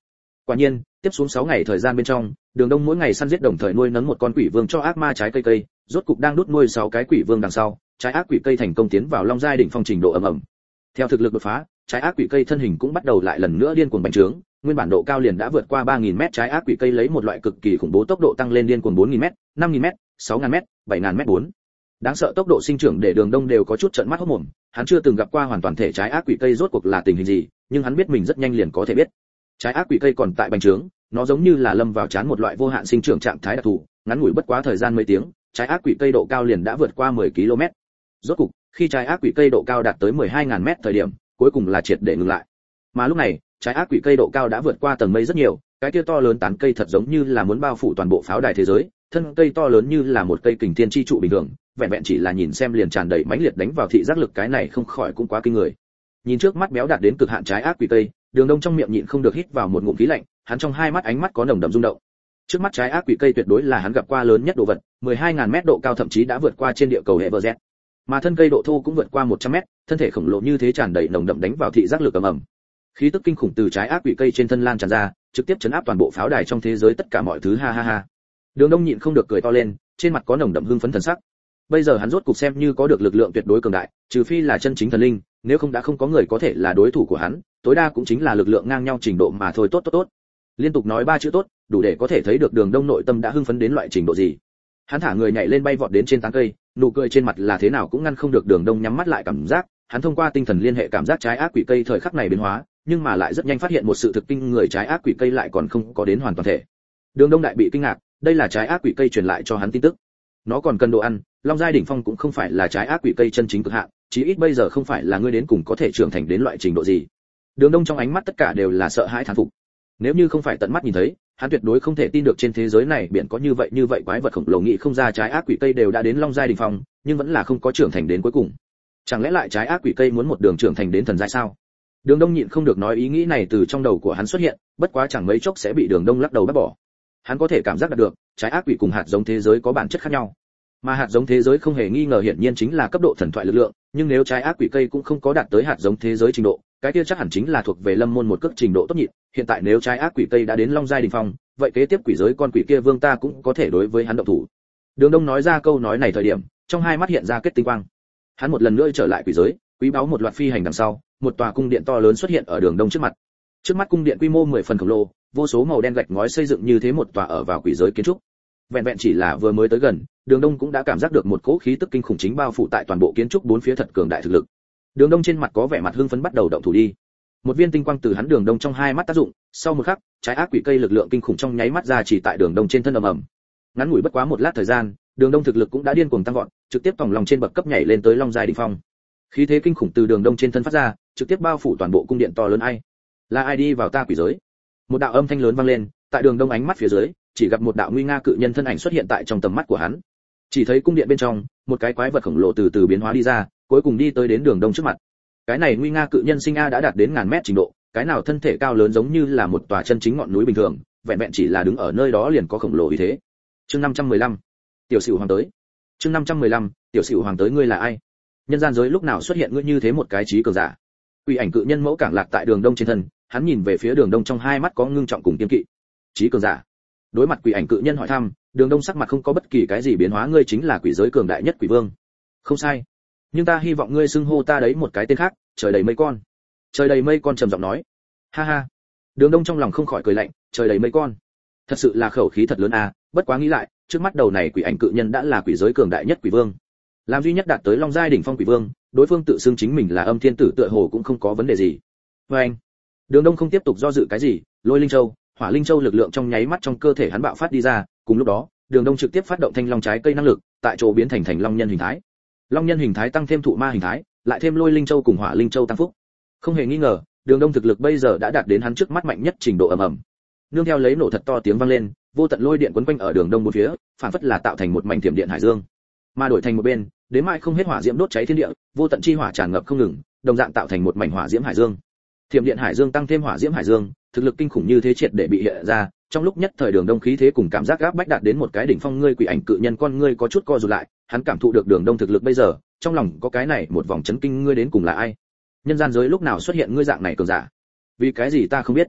Quả nhiên, tiếp xuống 6 ngày thời gian bên trong, Đường Đông mỗi ngày săn giết đồng thời nuôi nấng một con quỷ vương cho ác ma trái cây, rốt cục đang đút nuôi 6 cái quỷ vương đằng sau, trái ác quỷ cây thành công tiến vào long giai đỉnh phong trình độ ầm ầm. Theo thực lực đột phá, trái ác quỷ cây thân hình cũng bắt đầu lại lần nữa điên cuồng bành trướng, nguyên bản độ cao liền đã vượt qua 3000m, trái ác quỷ cây lấy một loại cực kỳ khủng bố tốc độ tăng lên điên cuồng 4000m, 5000m, 6000m, 7000m 4. Đáng sợ tốc độ sinh trưởng để Đường Đông đều có chút trợn mắt hốt mồm, hắn chưa từng gặp qua hoàn toàn thể trái ác quỷ cây rốt cuộc là tình hình gì, nhưng hắn biết mình rất nhanh liền có thể biết. Trái ác quỷ cây còn tại bành trướng, nó giống như là lâm vào chán một loại vô hạn sinh trưởng trạng thái đặc thù, ngắn ngủi bất quá thời gian mấy tiếng, trái ác quỷ cây độ cao liền đã vượt qua 10 km. Rốt cục, khi trái ác quỷ cây độ cao đạt tới 12.000m thời điểm, cuối cùng là triệt để ngừng lại. Mà lúc này, trái ác quỷ cây độ cao đã vượt qua tầng mây rất nhiều, cái kia to lớn tán cây thật giống như là muốn bao phủ toàn bộ pháo đài thế giới, thân cây to lớn như là một cây kình thiên chi trụ bình thường, vẹn vẹn chỉ là nhìn xem liền tràn đầy mãnh liệt đánh vào thị giác lực, cái này không khỏi cũng quá kinh người. Nhìn trước mắt béo đạt đến cực hạn trái ác quỷ cây, Đường Đông trong miệng nhịn không được hít vào một ngụm khí lạnh, hắn trong hai mắt ánh mắt có nồng đậm rung động. Trước mắt trái ác quỷ cây tuyệt đối là hắn gặp qua lớn nhất đồ vật, 12.000m độ cao thậm chí đã vượt qua trên địa cầu hệ Everest. Mà thân cây độ thô cũng vượt qua 100m, thân thể khổng lồ như thế tràn đầy nồng đậm đánh vào thị giác lực ầm ầm. Khí tức kinh khủng từ trái ác quỷ cây trên thân lan tràn ra, trực tiếp chấn áp toàn bộ pháo đài trong thế giới tất cả mọi thứ, ha ha ha. Đường Đông nhịn không được cười to lên, trên mặt có nồng đậm hưng phấn thần sắc. Bây giờ hắn rốt cục xem như có được lực lượng tuyệt đối cường đại, trừ phi là chân chính thần linh, nếu không đã không có người có thể là đối thủ của hắn, tối đa cũng chính là lực lượng ngang nhau trình độ mà thôi. Tốt tốt tốt. Liên tục nói 3 chữ tốt, đủ để có thể thấy được Đường Đông nội tâm đã hưng phấn đến loại trình độ gì. Hắn thả người nhảy lên bay vọt đến trên tán cây, nụ cười trên mặt là thế nào cũng ngăn không được Đường Đông nhắm mắt lại cảm giác, hắn thông qua tinh thần liên hệ cảm giác trái ác quỷ cây thời khắc này biến hóa, nhưng mà lại rất nhanh phát hiện một sự thực kinh người, trái ác quỷ cây lại còn không có đến hoàn toàn thể. Đường Đông đại bị kinh ngạc, đây là trái ác quỷ cây truyền lại cho hắn tin tức. Nó còn cần đồ ăn, long giai đỉnh phong cũng không phải là trái ác quỷ cây chân chính cực hạn, chí ít bây giờ không phải là ngươi đến cùng có thể trưởng thành đến loại trình độ gì. Đường Đông trong ánh mắt tất cả đều là sợ hãi thán phục. Nếu như không phải tận mắt nhìn thấy, hắn tuyệt đối không thể tin được trên thế giới này biển có như vậy quái vật khổng lồ, nghĩ không ra trái ác quỷ cây đều đã đến long giai đỉnh phong, nhưng vẫn là không có trưởng thành đến cuối cùng. Chẳng lẽ lại trái ác quỷ cây muốn một đường trưởng thành đến thần giai sao? Đường Đông nhịn không được nói ý nghĩ này từ trong đầu của hắn xuất hiện, bất quá chẳng mấy chốc sẽ bị Đường Đông lắc đầu bác bỏ. Hắn có thể cảm giác được, trái ác quỷ cùng hạt giống thế giới có bản chất khác nhau. Mà hạt giống thế giới không hề nghi ngờ hiển nhiên chính là cấp độ thần thoại lực lượng, nhưng nếu trái ác quỷ cây cũng không có đạt tới hạt giống thế giới trình độ, cái kia chắc hẳn chính là thuộc về lâm môn một cấp trình độ tốt nhịn. Hiện tại nếu trái ác quỷ cây đã đến long giai đỉnh phong, vậy kế tiếp quỷ giới con quỷ kia vương ta cũng có thể đối với hắn động thủ. Đường Đông nói ra câu nói này thời điểm, trong hai mắt hiện ra kết tinh quang. Hắn một lần nữa trở lại quỷ giới, quý báu một loạt phi hành đằng sau, một tòa cung điện to lớn xuất hiện ở Đường Đông trước mặt. Trước mắt cung điện quy mô 10 phần khổng lồ, vô số màu đen gạch ngói xây dựng như thế một tòa ở vào quỷ giới kiến trúc. Vẹn vẹn chỉ là vừa mới tới gần, Đường Đông cũng đã cảm giác được một cỗ khí tức kinh khủng chính bao phủ tại toàn bộ kiến trúc bốn phía, thật cường đại thực lực. Đường Đông trên mặt có vẻ mặt hưng phấn bắt đầu động thủ đi. Một viên tinh quang từ hắn Đường Đông trong hai mắt tác dụng, sau một khắc, trái ác quỷ cây lực lượng kinh khủng trong nháy mắt ra chỉ tại Đường Đông trên thân ầm ầm. Ngắn ngủi bất quá một lát thời gian, Đường Đông thực lực cũng đã điên cuồng tăng vọt, trực tiếp tổng lòng trên bậc cấp nhảy lên tới long giai đỉnh phong. Khí thế kinh khủng từ Đường Đông trên thân phát ra, trực tiếp bao phủ toàn bộ cung điện to lớn. Ai? Là ai đi vào ta quỷ giới? Một đạo âm thanh lớn vang lên, tại Đường Đông ánh mắt phía dưới, chỉ gặp một đạo nguy nga cự nhân thân ảnh xuất hiện tại trong tầm mắt của hắn. Chỉ thấy cung điện bên trong, một cái quái vật khổng lồ từ từ biến hóa đi ra, cuối cùng đi tới đến Đường Đông trước mặt. Cái này nguy nga cự nhân sinh a đã đạt đến ngàn mét trình độ, cái nào thân thể cao lớn giống như là một tòa chân chính ngọn núi bình thường, vẹn vẹn chỉ là đứng ở nơi đó liền có khổng lồ như thế. Chương 515, tiểu sửu hoàng tới. Chương 515, tiểu sửu hoàng tới, ngươi là ai? Nhân gian giới lúc nào xuất hiện ngươi như thế một cái trí cường giả? Quỷ ảnh cự nhân mẫu cảng lạc tại Đường Đông trên thân, hắn nhìn về phía Đường Đông trong hai mắt có ngưng trọng cùng kiên kỵ. Trí cường giả? Đối mặt quỷ ảnh cự nhân hỏi thăm, Đường Đông sắc mặt không có bất kỳ cái gì biến hóa, ngươi chính là quỷ giới cường đại nhất quỷ vương. Không sai, nhưng ta hy vọng ngươi xưng hô ta đấy một cái tên khác, trời đầy mây con. Trời đầy mây con trầm giọng nói. Ha ha. Đường Đông trong lòng không khỏi cười lạnh, trời đầy mây con, thật sự là khẩu khí thật lớn à, bất quá nghĩ lại, trước mắt đầu này quỷ ảnh cự nhân đã là quỷ giới cường đại nhất quỷ vương, làm duy nhất đạt tới long giai đỉnh phong quỷ vương, đối phương tự xưng chính mình là âm thiên tử tựa hồ cũng không có vấn đề gì. Với anh, Đường Đông không tiếp tục do dự cái gì, lôi linh châu, hỏa linh châu lực lượng trong nháy mắt trong cơ thể hắn bạo phát đi ra, cùng lúc đó, Đường Đông trực tiếp phát động thanh long trái cây năng lực, tại chỗ biến thành long nhân hình thái. Long nhân hình thái tăng thêm thụ ma hình thái, lại thêm lôi linh châu cùng hỏa linh châu tăng phúc. Không hề nghi ngờ, Đường Đông thực lực bây giờ đã đạt đến hắn trước mắt mạnh nhất trình độ ầm ầm. Nương theo lấy nổ thật to tiếng vang lên, vô tận lôi điện quấn quanh ở Đường Đông bốn phía, phản phất là tạo thành một mảnh thiểm điện hải dương. Mà đổi thành một bên, đến mai không hết hỏa diễm đốt cháy thiên địa, vô tận chi hỏa tràn ngập không ngừng, đồng dạng tạo thành một mảnh hỏa diễm hải dương. Thiểm điện hải dương tăng thêm hỏa diễm hải dương, thực lực kinh khủng như thế triệt để bị hiện ra, trong lúc nhất thời Đường Đông khí thế cùng cảm giác gáp bách đạt đến một cái đỉnh phong. Ngươi quỷ ảnh cự nhân con ngươi có chút co rụt lại, hắn cảm thụ được Đường Đông thực lực bây giờ, trong lòng có cái này một vòng chấn kinh, ngươi đến cùng là ai? Nhân gian giới lúc nào xuất hiện ngươi dạng này cường giả? Vì cái gì ta không biết?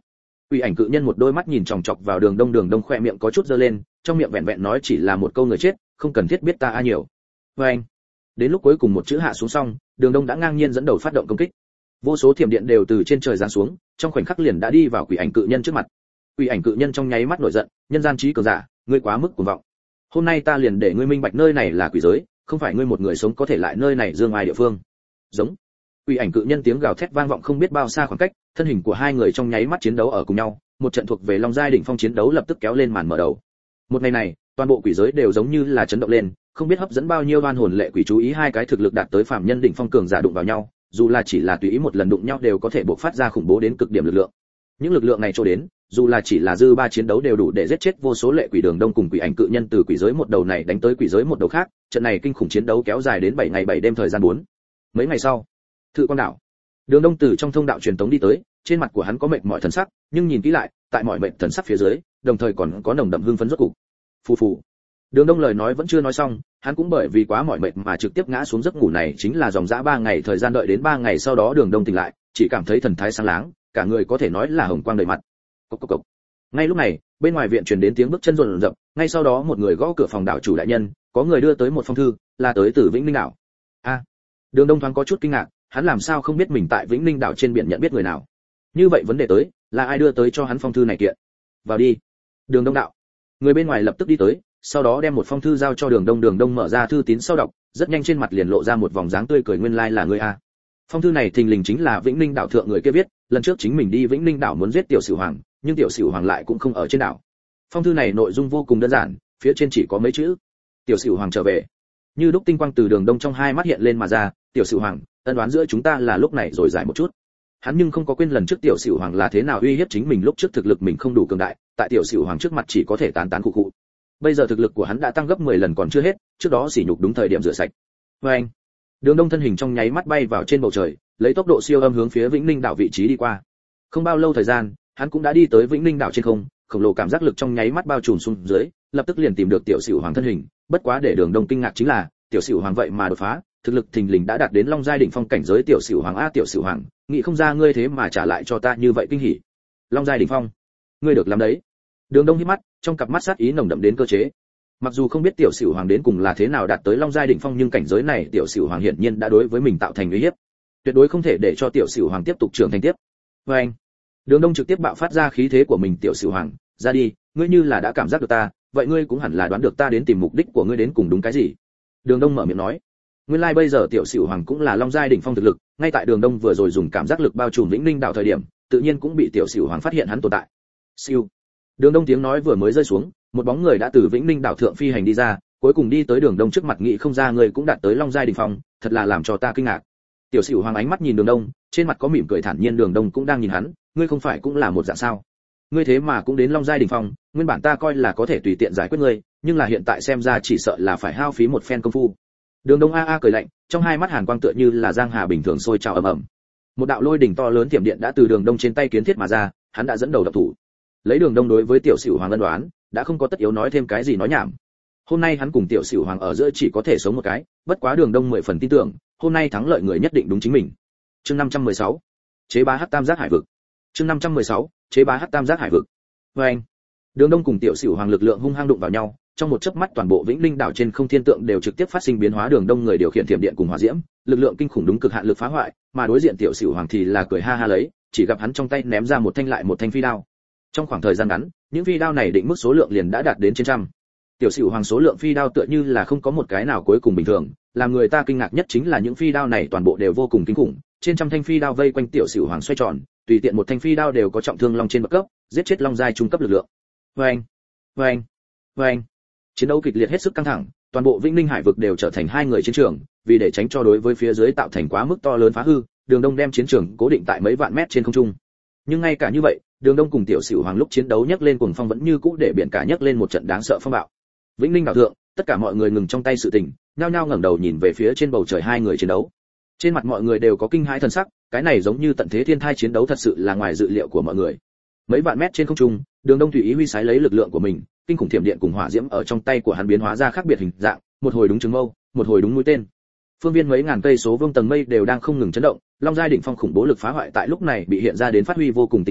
Quỷ ảnh cự nhân một đôi mắt nhìn chòng chọc vào Đường Đông khỏe miệng có chút giơ lên, trong miệng vẹn vẹn nói chỉ là một câu người chết, không cần thiết biết ta a nhiều. Anh. Đến lúc cuối cùng một chữ hạ xuống xong, Đường Đông đã ngang nhiên dẫn đầu phát động công kích. Vô số thiểm điện đều từ trên trời giáng xuống, trong khoảnh khắc liền đã đi vào quỷ ảnh cự nhân trước mặt. Quỷ ảnh cự nhân trong nháy mắt nổi giận, nhân gian trí cường giả, ngươi quá mức cuồng vọng. Hôm nay ta liền để ngươi minh bạch nơi này là quỷ giới, không phải ngươi một người sống có thể lại nơi này dương ai địa phương. Giống. Quỷ ảnh cự nhân tiếng gào thét vang vọng không biết bao xa khoảng cách, thân hình của hai người trong nháy mắt chiến đấu ở cùng nhau, một trận thuộc về Long giai đỉnh phong chiến đấu lập tức kéo lên màn mở đầu. Một ngày này, toàn bộ quỷ giới đều giống như là chấn động lên, không biết hấp dẫn bao nhiêu oan hồn lệ quỷ chú ý hai cái thực lực đạt tới phàm nhân đỉnh phong cường giả đụng vào nhau, dù là chỉ là tùy ý một lần đụng nhau đều có thể bộc phát ra khủng bố đến cực điểm lực lượng. Những lực lượng này cho đến, dù là chỉ là dư ba chiến đấu đều đủ để giết chết vô số lệ quỷ Đường Đông cùng quỷ ảnh cự nhân từ quỷ giới một đầu này đánh tới quỷ giới một đầu khác, trận này kinh khủng chiến đấu kéo dài đến 7 ngày 7 đêm thời gian 4. Mấy ngày sau, Thự Quang đảo. Đường Đông từ trong thông đạo truyền tống đi tới, trên mặt của hắn có mệt mỏi thần sắc, nhưng nhìn kỹ lại, tại mọi mệt thần sắc phía dưới, đồng thời còn có nồng đậm hưng phấn rốt cục. Phù phù. Đường Đông lời nói vẫn chưa nói xong, hắn cũng bởi vì quá mỏi mệt mà trực tiếp ngã xuống giấc ngủ này chính là dòng dã 3 ngày thời gian đợi đến 3 ngày sau đó Đường Đông tỉnh lại, chỉ cảm thấy thần thái sáng láng, cả người có thể nói là hồng quang đầy mặt. Cốc cốc cốc. Ngay lúc này, bên ngoài viện truyền đến tiếng bước chân rồn rập, ngay sau đó một người gõ cửa phòng đảo chủ đại nhân, có người đưa tới một phong thư, là tới từ Vĩnh Ninh đảo. A. Đường Đông thoáng có chút kinh ngạc, hắn làm sao không biết mình tại Vĩnh Ninh đảo trên biển nhận biết người nào. Như vậy vấn đề tới, là ai đưa tới cho hắn phong thư này kiện? Vào đi. Đường Đông đạo. Người bên ngoài lập tức đi tới, sau đó đem một phong thư giao cho Đường Đông mở ra thư tín sau đọc, rất nhanh trên mặt liền lộ ra một vòng dáng tươi cười nguyên lai là người a. Phong thư này thình lình chính là Vĩnh Ninh đảo thượng người kia viết, lần trước chính mình đi Vĩnh Ninh đảo muốn giết Tiểu Sửu Hoàng, nhưng Tiểu Sửu Hoàng lại cũng không ở trên đảo. Phong thư này nội dung vô cùng đơn giản, phía trên chỉ có mấy chữ: Tiểu Sửu Hoàng trở về. Như lúc tinh quang từ Đường Đông trong hai mắt hiện lên mà ra, Tiểu Sửu Hoàng, ân oán giữa chúng ta là lúc này rồi giải một chút. Hắn nhưng không có quên lần trước Tiểu Sửu Hoàng là thế nào uy hiếp chính mình lúc trước thực lực mình không đủ cường đại, tại Tiểu Sửu Hoàng trước mặt chỉ có thể tán khụ khụ. Bây giờ thực lực của hắn đã tăng gấp 10 lần còn chưa hết, trước đó sỉ nhục đúng thời điểm rửa sạch. Anh. Đường Đông thân hình trong nháy mắt bay vào trên bầu trời, lấy tốc độ siêu âm hướng phía Vĩnh Ninh đảo vị trí đi qua. Không bao lâu thời gian, hắn cũng đã đi tới Vĩnh Ninh đảo trên không, khổng lồ cảm giác lực trong nháy mắt bao trùm xuống dưới, lập tức liền tìm được Tiểu Sửu Hoàng thân hình, bất quá để Đường Đông kinh ngạc chính là, Tiểu Sửu Hoàng vậy mà đột phá, thực lực thình lình đã đạt đến Long giai đỉnh phong cảnh giới. Tiểu Sửu Hoàng a Tiểu Sửu Hoàng, nghĩ không ra ngươi thế mà trả lại cho ta như vậy kinh hỉ. Long giai đỉnh phong, ngươi được làm đấy. Đường Đông híp mắt, trong cặp mắt sát ý nồng đậm đến cơ chế. Mặc dù không biết Tiểu Sửu Hoàng đến cùng là thế nào đạt tới Long giai đỉnh phong, nhưng cảnh giới này Tiểu Sửu Hoàng hiển nhiên đã đối với mình tạo thành uy hiếp, tuyệt đối không thể để cho Tiểu Sửu Hoàng tiếp tục trưởng thành tiếp. Và anh. Đường Đông trực tiếp bạo phát ra khí thế của mình. Tiểu Sửu Hoàng, ra đi, ngươi như là đã cảm giác được ta, vậy ngươi cũng hẳn là đoán được ta đến tìm mục đích của ngươi đến cùng đúng cái gì. Đường Đông mở miệng nói. Nguyên lai bây giờ Tiểu Sửu Hoàng cũng là Long giai đỉnh phong thực lực, ngay tại Đường Đông vừa rồi dùng cảm giác lực bao trùm Vĩnh Ninh đảo thời điểm, tự nhiên cũng bị Tiểu Sửu Hoàng phát hiện hắn tồn tại. Siêu. Đường Đông tiếng nói vừa mới rơi xuống, một bóng người đã từ Vĩnh Ninh đảo thượng phi hành đi ra, cuối cùng đi tới Đường Đông trước mặt. Nghĩ không ra người cũng đạt tới Long giai đỉnh phong, thật là làm cho ta kinh ngạc. Tiểu Sửu Hoàng ánh mắt nhìn Đường Đông, trên mặt có mỉm cười thản nhiên. Đường Đông cũng đang nhìn hắn, ngươi không phải cũng là một dạng sao? Ngươi thế mà cũng đến Long giai đỉnh phong, nguyên bản ta coi là có thể tùy tiện giải quyết ngươi, nhưng là hiện tại xem ra chỉ sợ là phải hao phí một phen công phu. Đường Đông a cười lạnh, trong hai mắt hàn quang tựa như là giang hà bình thường sôi trào ầm ầm. Một đạo lôi đỉnh to lớn tiềm điện đã từ Đường Đông trên tay kiến thiết mà ra, hắn đã dẫn đầu động thủ. Lấy Đường Đông đối với Tiểu Sửu Hoàng ân đoán, đã không có tất yếu nói thêm cái gì nói nhảm. Hôm nay hắn cùng Tiểu Sửu Hoàng ở giữa chỉ có thể sống một cái, bất quá Đường Đông 10 phần tin tưởng, hôm nay thắng lợi người nhất định đúng chính mình. Chương 516. Chế bá hắc tam giác hải vực. Chương 516. Chế bá hắc tam giác hải vực. Và anh. Đường Đông cùng Tiểu Sửu Hoàng lực lượng hung hăng đụng vào nhau, trong một chớp mắt toàn bộ Vĩnh Ninh đảo trên không thiên tượng đều trực tiếp phát sinh biến hóa. Đường Đông người điều khiển thiểm điện cùng hỏa diễm, lực lượng kinh khủng đúng cực hạn lực phá hoại, mà đối diện Tiểu Sửu Hoàng thì là cười ha ha lấy, chỉ gặp hắn trong tay ném ra một thanh lại một thanh phi đao. Trong khoảng thời gian ngắn, những phi đao này định mức số lượng liền đã đạt đến trên trăm. Tiểu Sửu Hoàng số lượng phi đao tựa như là không có một cái nào cuối cùng bình thường, làm người ta kinh ngạc nhất chính là những phi đao này toàn bộ đều vô cùng kinh khủng, trên trăm thanh phi đao vây quanh Tiểu Sửu Hoàng xoay tròn, tùy tiện một thanh phi đao đều có trọng thương long trên bậc cấp, giết chết long giai trung cấp lực lượng. Oeng, oeng, oeng. Chiến đấu kịch liệt hết sức căng thẳng, toàn bộ Vĩnh Ninh hải vực đều trở thành hai người chiến trường, vì để tránh cho đối với phía dưới tạo thành quá mức to lớn phá hư, Đường Đông đem chiến trường cố định tại mấy vạn mét trên không trung. Nhưng ngay cả như vậy, Đường Đông cùng Tiểu Sửu Hoàng lúc chiến đấu nhấc lên cuồng phong vẫn như cũ để biển cả nhấc lên một trận đáng sợ phong bạo. Vĩnh Ninh đảo thượng, tất cả mọi người ngừng trong tay sự tình, nhao nhao ngẩng đầu nhìn về phía trên bầu trời hai người chiến đấu. Trên mặt mọi người đều có kinh hãi thần sắc, cái này giống như tận thế thiên thai chiến đấu thật sự là ngoài dự liệu của mọi người. Mấy vạn mét trên không trung, Đường Đông tùy ý huy sái lấy lực lượng của mình, kinh khủng thiểm điện cùng hỏa diễm ở trong tay của hắn biến hóa ra khác biệt hình dạng, một hồi đúng trứng mâu, một hồi đúng mũi tên. Phương viên mấy ngàn cây số vuông tầng mây đều đang không ngừng chấn động, long giai đỉnh phong khủng bố lực phá hoại tại lúc này bị hiện ra đến phát huy vô cùng tinh tế,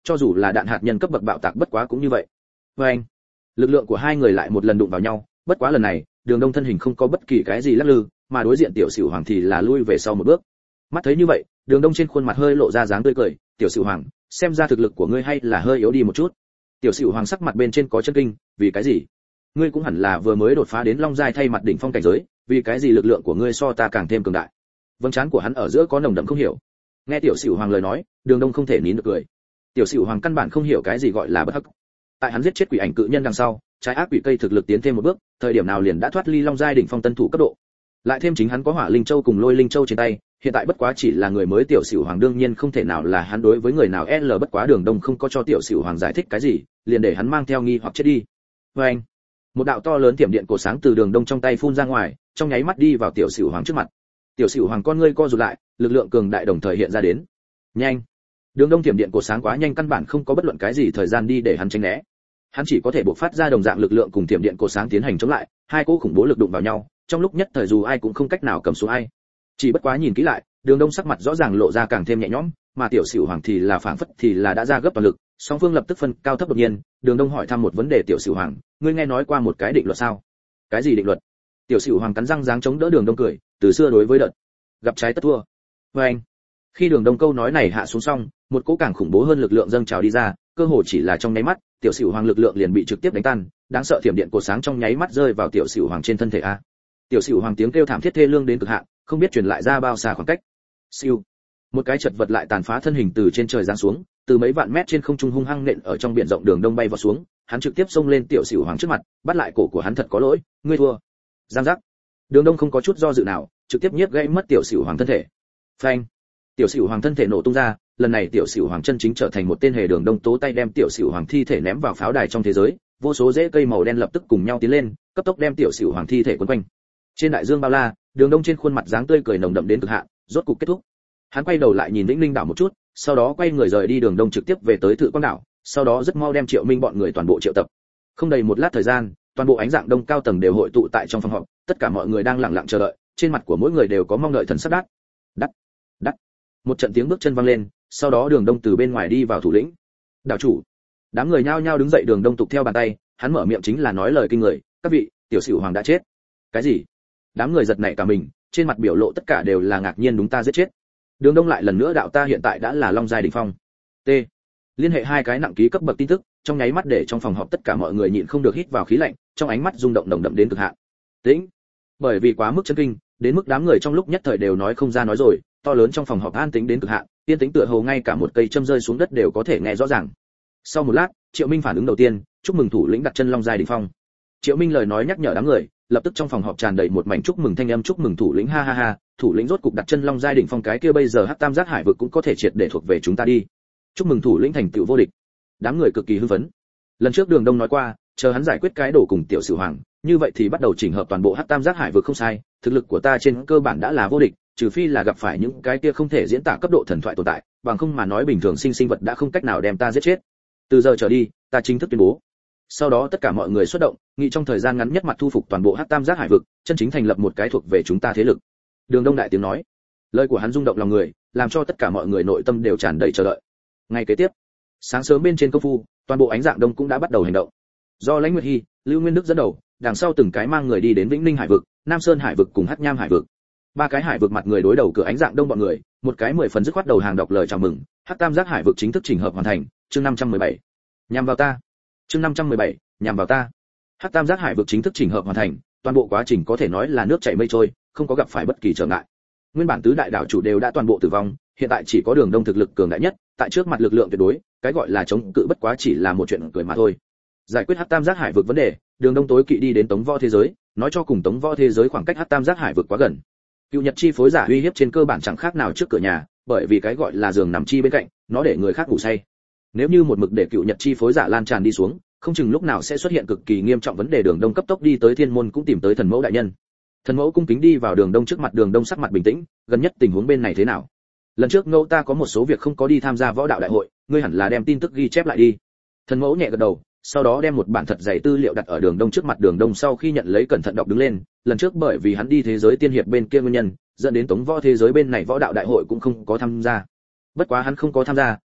cho dù là đạn hạt nhân cấp bậc bạo tạc bất quá cũng như vậy. Và anh, lực lượng của hai người lại một lần đụng vào nhau, bất quá lần này Đường Đông thân hình không có bất kỳ cái gì lắc lư, mà đối diện Tiểu Sửu Hoàng thì là lui về sau một bước. Mắt thấy như vậy, Đường Đông trên khuôn mặt hơi lộ ra dáng tươi cười, "Tiểu Sửu Hoàng, xem ra thực lực của ngươi hay là hơi yếu đi một chút." Tiểu Sửu Hoàng sắc mặt bên trên có chân kinh, "Vì cái gì? Ngươi cũng hẳn là vừa mới đột phá đến Long giai thay mặt đỉnh phong cảnh giới, vì cái gì lực lượng của ngươi so ta càng thêm cường đại?" Vầng trán của hắn ở giữa có nồng đậm không hiểu. Nghe Tiểu Sửu Hoàng lời nói, Đường Đông không thể nín được cười. Tiểu Sửu Hoàng căn bản không hiểu cái gì gọi là bất hắc. Tại hắn giết chết quỷ ảnh cự nhân đằng sau, trái ác quỷ cây thực lực tiến thêm một bước, thời điểm nào liền đã thoát ly Long giai đỉnh phong tân thủ cấp độ. Lại thêm chính hắn có Hỏa Linh Châu cùng Lôi Linh Châu trên tay, hiện tại bất quá chỉ là người mới. Tiểu Sửu Hoàng đương nhiên không thể nào là hắn đối với người nào L, bất quá Đường Đông không có cho Tiểu Sửu Hoàng giải thích cái gì, liền để hắn mang theo nghi hoặc chết đi. Oeng! Một đạo to lớn tiệm điện cổ sáng từ Đường Đông trong tay phun ra ngoài, trong nháy mắt đi vào Tiểu Sửu Hoàng trước mặt. Tiểu Sửu Hoàng con ngươi co rụt lại, lực lượng cường đại đồng thời hiện ra đến. Nhanh! Đường Đông tiệm điện cổ sáng quá nhanh, căn bản không có bất luận cái gì thời gian đi để hắn tránh né. Hắn chỉ có thể bộc phát ra đồng dạng lực lượng cùng tiệm điện cổ sáng tiến hành chống lại, hai cỗ khủng bố lực đụng vào nhau, trong lúc nhất thời dù ai cũng không cách nào cầm xuống ai. Chỉ bất quá nhìn kỹ lại, Đường Đông sắc mặt rõ ràng lộ ra càng thêm nhẹ nhõm, mà Tiểu Sửu Hoàng thì là phảng phất thì là đã ra gấp toàn lực, song phương lập tức phân cao thấp đột nhiên. Đường Đông hỏi thăm một vấn đề: "Tiểu Sửu Hoàng, ngươi nghe nói qua một cái định luật sao?" "Cái gì định luật?" Tiểu Sửu Hoàng cắn răng dáng chống đỡ Đường Đông cười, từ xưa đối với đợt gặp trái tất thua. Và anh, khi Đường Đông câu nói này hạ xuống xong, một cỗ càng khủng bố hơn lực lượng dâng trào đi ra, cơ hồ chỉ là trong nháy mắt, Tiểu Sửu Hoàng lực lượng liền bị trực tiếp đánh tan, đáng sợ thiểm điện cổ sáng trong nháy mắt rơi vào Tiểu Sửu Hoàng trên thân thể a. Tiểu Sửu Hoàng tiếng kêu thảm thiết thê lương đến cực hạn, không biết truyền lại ra bao xa khoảng cách. Siêu, một cái chật vật lại tàn phá thân hình từ trên trời giáng xuống, từ mấy vạn mét trên không trung hung hăng nện ở trong biển rộng. Đường Đông bay vào xuống, hắn trực tiếp xông lên Tiểu Sửu Hoàng trước mặt, bắt lại cổ của hắn. "Thật có lỗi, ngươi thua." Giang giác. Đường Đông không có chút do dự nào, trực tiếp nhiếp gãy mất Tiểu Sửu Hoàng thân thể. Phanh. Tiểu Sửu Hoàng thân thể nổ tung ra, lần này Tiểu Sửu Hoàng chân chính trở thành một tên hề. Đường Đông tố tay đem Tiểu Sửu Hoàng thi thể ném vào pháo đài trong thế giới, vô số rễ cây màu đen lập tức cùng nhau tiến lên, cấp tốc đem Tiểu Sửu Hoàng thi thể quấn quanh. Trên đại dương bao la, Đường Đông trên khuôn mặt dáng tươi cười nồng đậm đến cực hạn, rốt cục kết thúc. Hắn quay đầu lại nhìn Vĩnh Linh đảo một chút, sau đó quay người rời đi. Đường Đông trực tiếp về tới Thự Quang đảo, sau đó rất mau đem Triệu Minh bọn người toàn bộ triệu tập. Không đầy một lát thời gian, toàn bộ ánh dạng đông cao tầng đều hội tụ tại trong phòng họp, tất cả mọi người đang lặng lặng chờ đợi, trên mặt của mỗi người đều có mong đợi thần sắc. Đắt, đắt, đắt. Một trận tiếng bước chân vang lên, sau đó Đường Đông từ bên ngoài đi vào thủ lĩnh. "Đảo chủ." Đám người nhao nhao đứng dậy. Đường Đông tục theo bàn tay, hắn mở miệng chính là nói lời kinh người: "Các vị, Tiểu Sửu Hoàng đã chết." "Cái gì?" Đám người giật nảy cả mình, trên mặt biểu lộ tất cả đều là ngạc nhiên. "Đúng, ta giết chết." Đường Đông lại lần nữa đạo: "Ta hiện tại đã là Long giai đỉnh phong." T. Liên hệ hai cái nặng ký cấp bậc tin tức, trong nháy mắt để trong phòng họp tất cả mọi người nhịn không được hít vào khí lạnh, trong ánh mắt rung động nồng đậm đến cực hạn. Tĩnh. Bởi vì quá mức chấn kinh, đến mức đám người trong lúc nhất thời đều nói không ra nói rồi, to lớn trong phòng họp an tĩnh đến cực hạn, yên tĩnh tựa hồ ngay cả một cây châm rơi xuống đất đều có thể nghe rõ ràng. Sau một lát, Triệu Minh phản ứng đầu tiên: "Chúc mừng thủ lĩnh đặt chân Long giai đỉnh phong." Triệu Minh lời nói nhắc nhở đám người, lập tức trong phòng họp tràn đầy một mảnh chúc mừng thanh âm. "Chúc mừng thủ lĩnh, ha ha ha, thủ lĩnh rốt cục đặt chân Long giai đỉnh phong, cái kia bây giờ Hắc Tam Giác Hải vực cũng có thể triệt để thuộc về chúng ta đi. Chúc mừng thủ lĩnh thành tựu vô địch." Đám người cực kỳ hưng phấn. Lần trước Đường Đông nói qua, chờ hắn giải quyết cái đổ cùng Tiểu Sửu Hoàng, như vậy thì bắt đầu chỉnh hợp toàn bộ Hắc Tam Giác Hải vực. Không sai, thực lực của ta trên cơ bản đã là vô địch, trừ phi là gặp phải những cái kia không thể diễn tả cấp độ thần thoại tồn tại, bằng không mà nói bình thường sinh vật đã không cách nào đem ta giết chết. Từ giờ trở đi, ta chính thức tuyên bố. Sau đó tất cả mọi người xuất động, nghị trong thời gian ngắn nhất mặt thu phục toàn bộ Hắc Tam Giác Hải vực, chân chính thành lập một cái thuộc về chúng ta thế lực. Đường Đông đại tiếng nói. Lời của hắn rung động lòng người, làm cho tất cả mọi người nội tâm đều tràn đầy chờ đợi. Ngày kế tiếp, sáng sớm bên trên công phu, toàn bộ ánh dạng đông cũng đã bắt đầu hành động. Do Lãnh Nguyệt Hi, Lưu Nguyên Đức dẫn đầu, đằng sau từng cái mang người đi đến Vĩnh Ninh Hải vực, Nam Sơn Hải vực cùng Hắc Nham Hải vực. Ba cái hải vực mặt người đối đầu cửa ánh dạng đông bọn người, một cái 10 phần dứt khoát đầu hàng đọc lời chào mừng, Hắc Tam Giác Hải vực chính thức chỉnh hợp hoàn thành, chương 517. Nhằm vào ta. Chương 517, nhằm vào ta. Hắc Tam Giác Hải vực chính thức chỉnh hợp hoàn thành, toàn bộ quá trình có thể nói là nước chảy mây trôi, không có gặp phải bất kỳ trở ngại. Nguyên bản tứ đại đảo chủ đều đã toàn bộ tử vong, hiện tại chỉ có Đường Đông thực lực cường đại nhất, tại trước mặt lực lượng tuyệt đối, cái gọi là chống cự bất quá chỉ là một chuyện cười mà thôi. Giải quyết Hắc Tam Giác Hải vực vấn đề, Đường Đông tối kỵ đi đến Tống Võ thế giới, nói cho cùng Tống Võ thế giới khoảng cách Hắc Tam Giác Hải vực quá gần. Cựu Nhật chi phối giả uy hiếp trên cơ bản chẳng khác nào trước cửa nhà, bởi vì cái gọi là giường nằm chi bên cạnh, nó để người khác ngủ say. Nếu như một mực để Cựu Nhật chi phối giả lan tràn đi xuống, không chừng lúc nào sẽ xuất hiện cực kỳ nghiêm trọng vấn đề. Đường Đông cấp tốc đi tới Thiên Môn cũng tìm tới Thần Mẫu đại nhân. Thần Mẫu cung kính đi vào Đường Đông trước mặt. Đường Đông sắc mặt bình tĩnh, gần nhất tình huống bên này thế nào? Lần trước Ngẫu ta có một số việc không có đi tham gia võ đạo đại hội, ngươi hẳn là đem tin tức ghi chép lại đi. Thần Mẫu nhẹ gật đầu, sau đó đem một bản thật dày tư liệu đặt ở Đường Đông trước mặt. Đường Đông sau khi nhận lấy cẩn thận đọc đứng lên, lần trước bởi vì hắn đi thế giới tiên hiệp bên kia nguyên nhân, dẫn đến Tống Võ thế giới bên này võ đạo đại hội cũng không có tham gia. Bất quá hắn không có tham gia,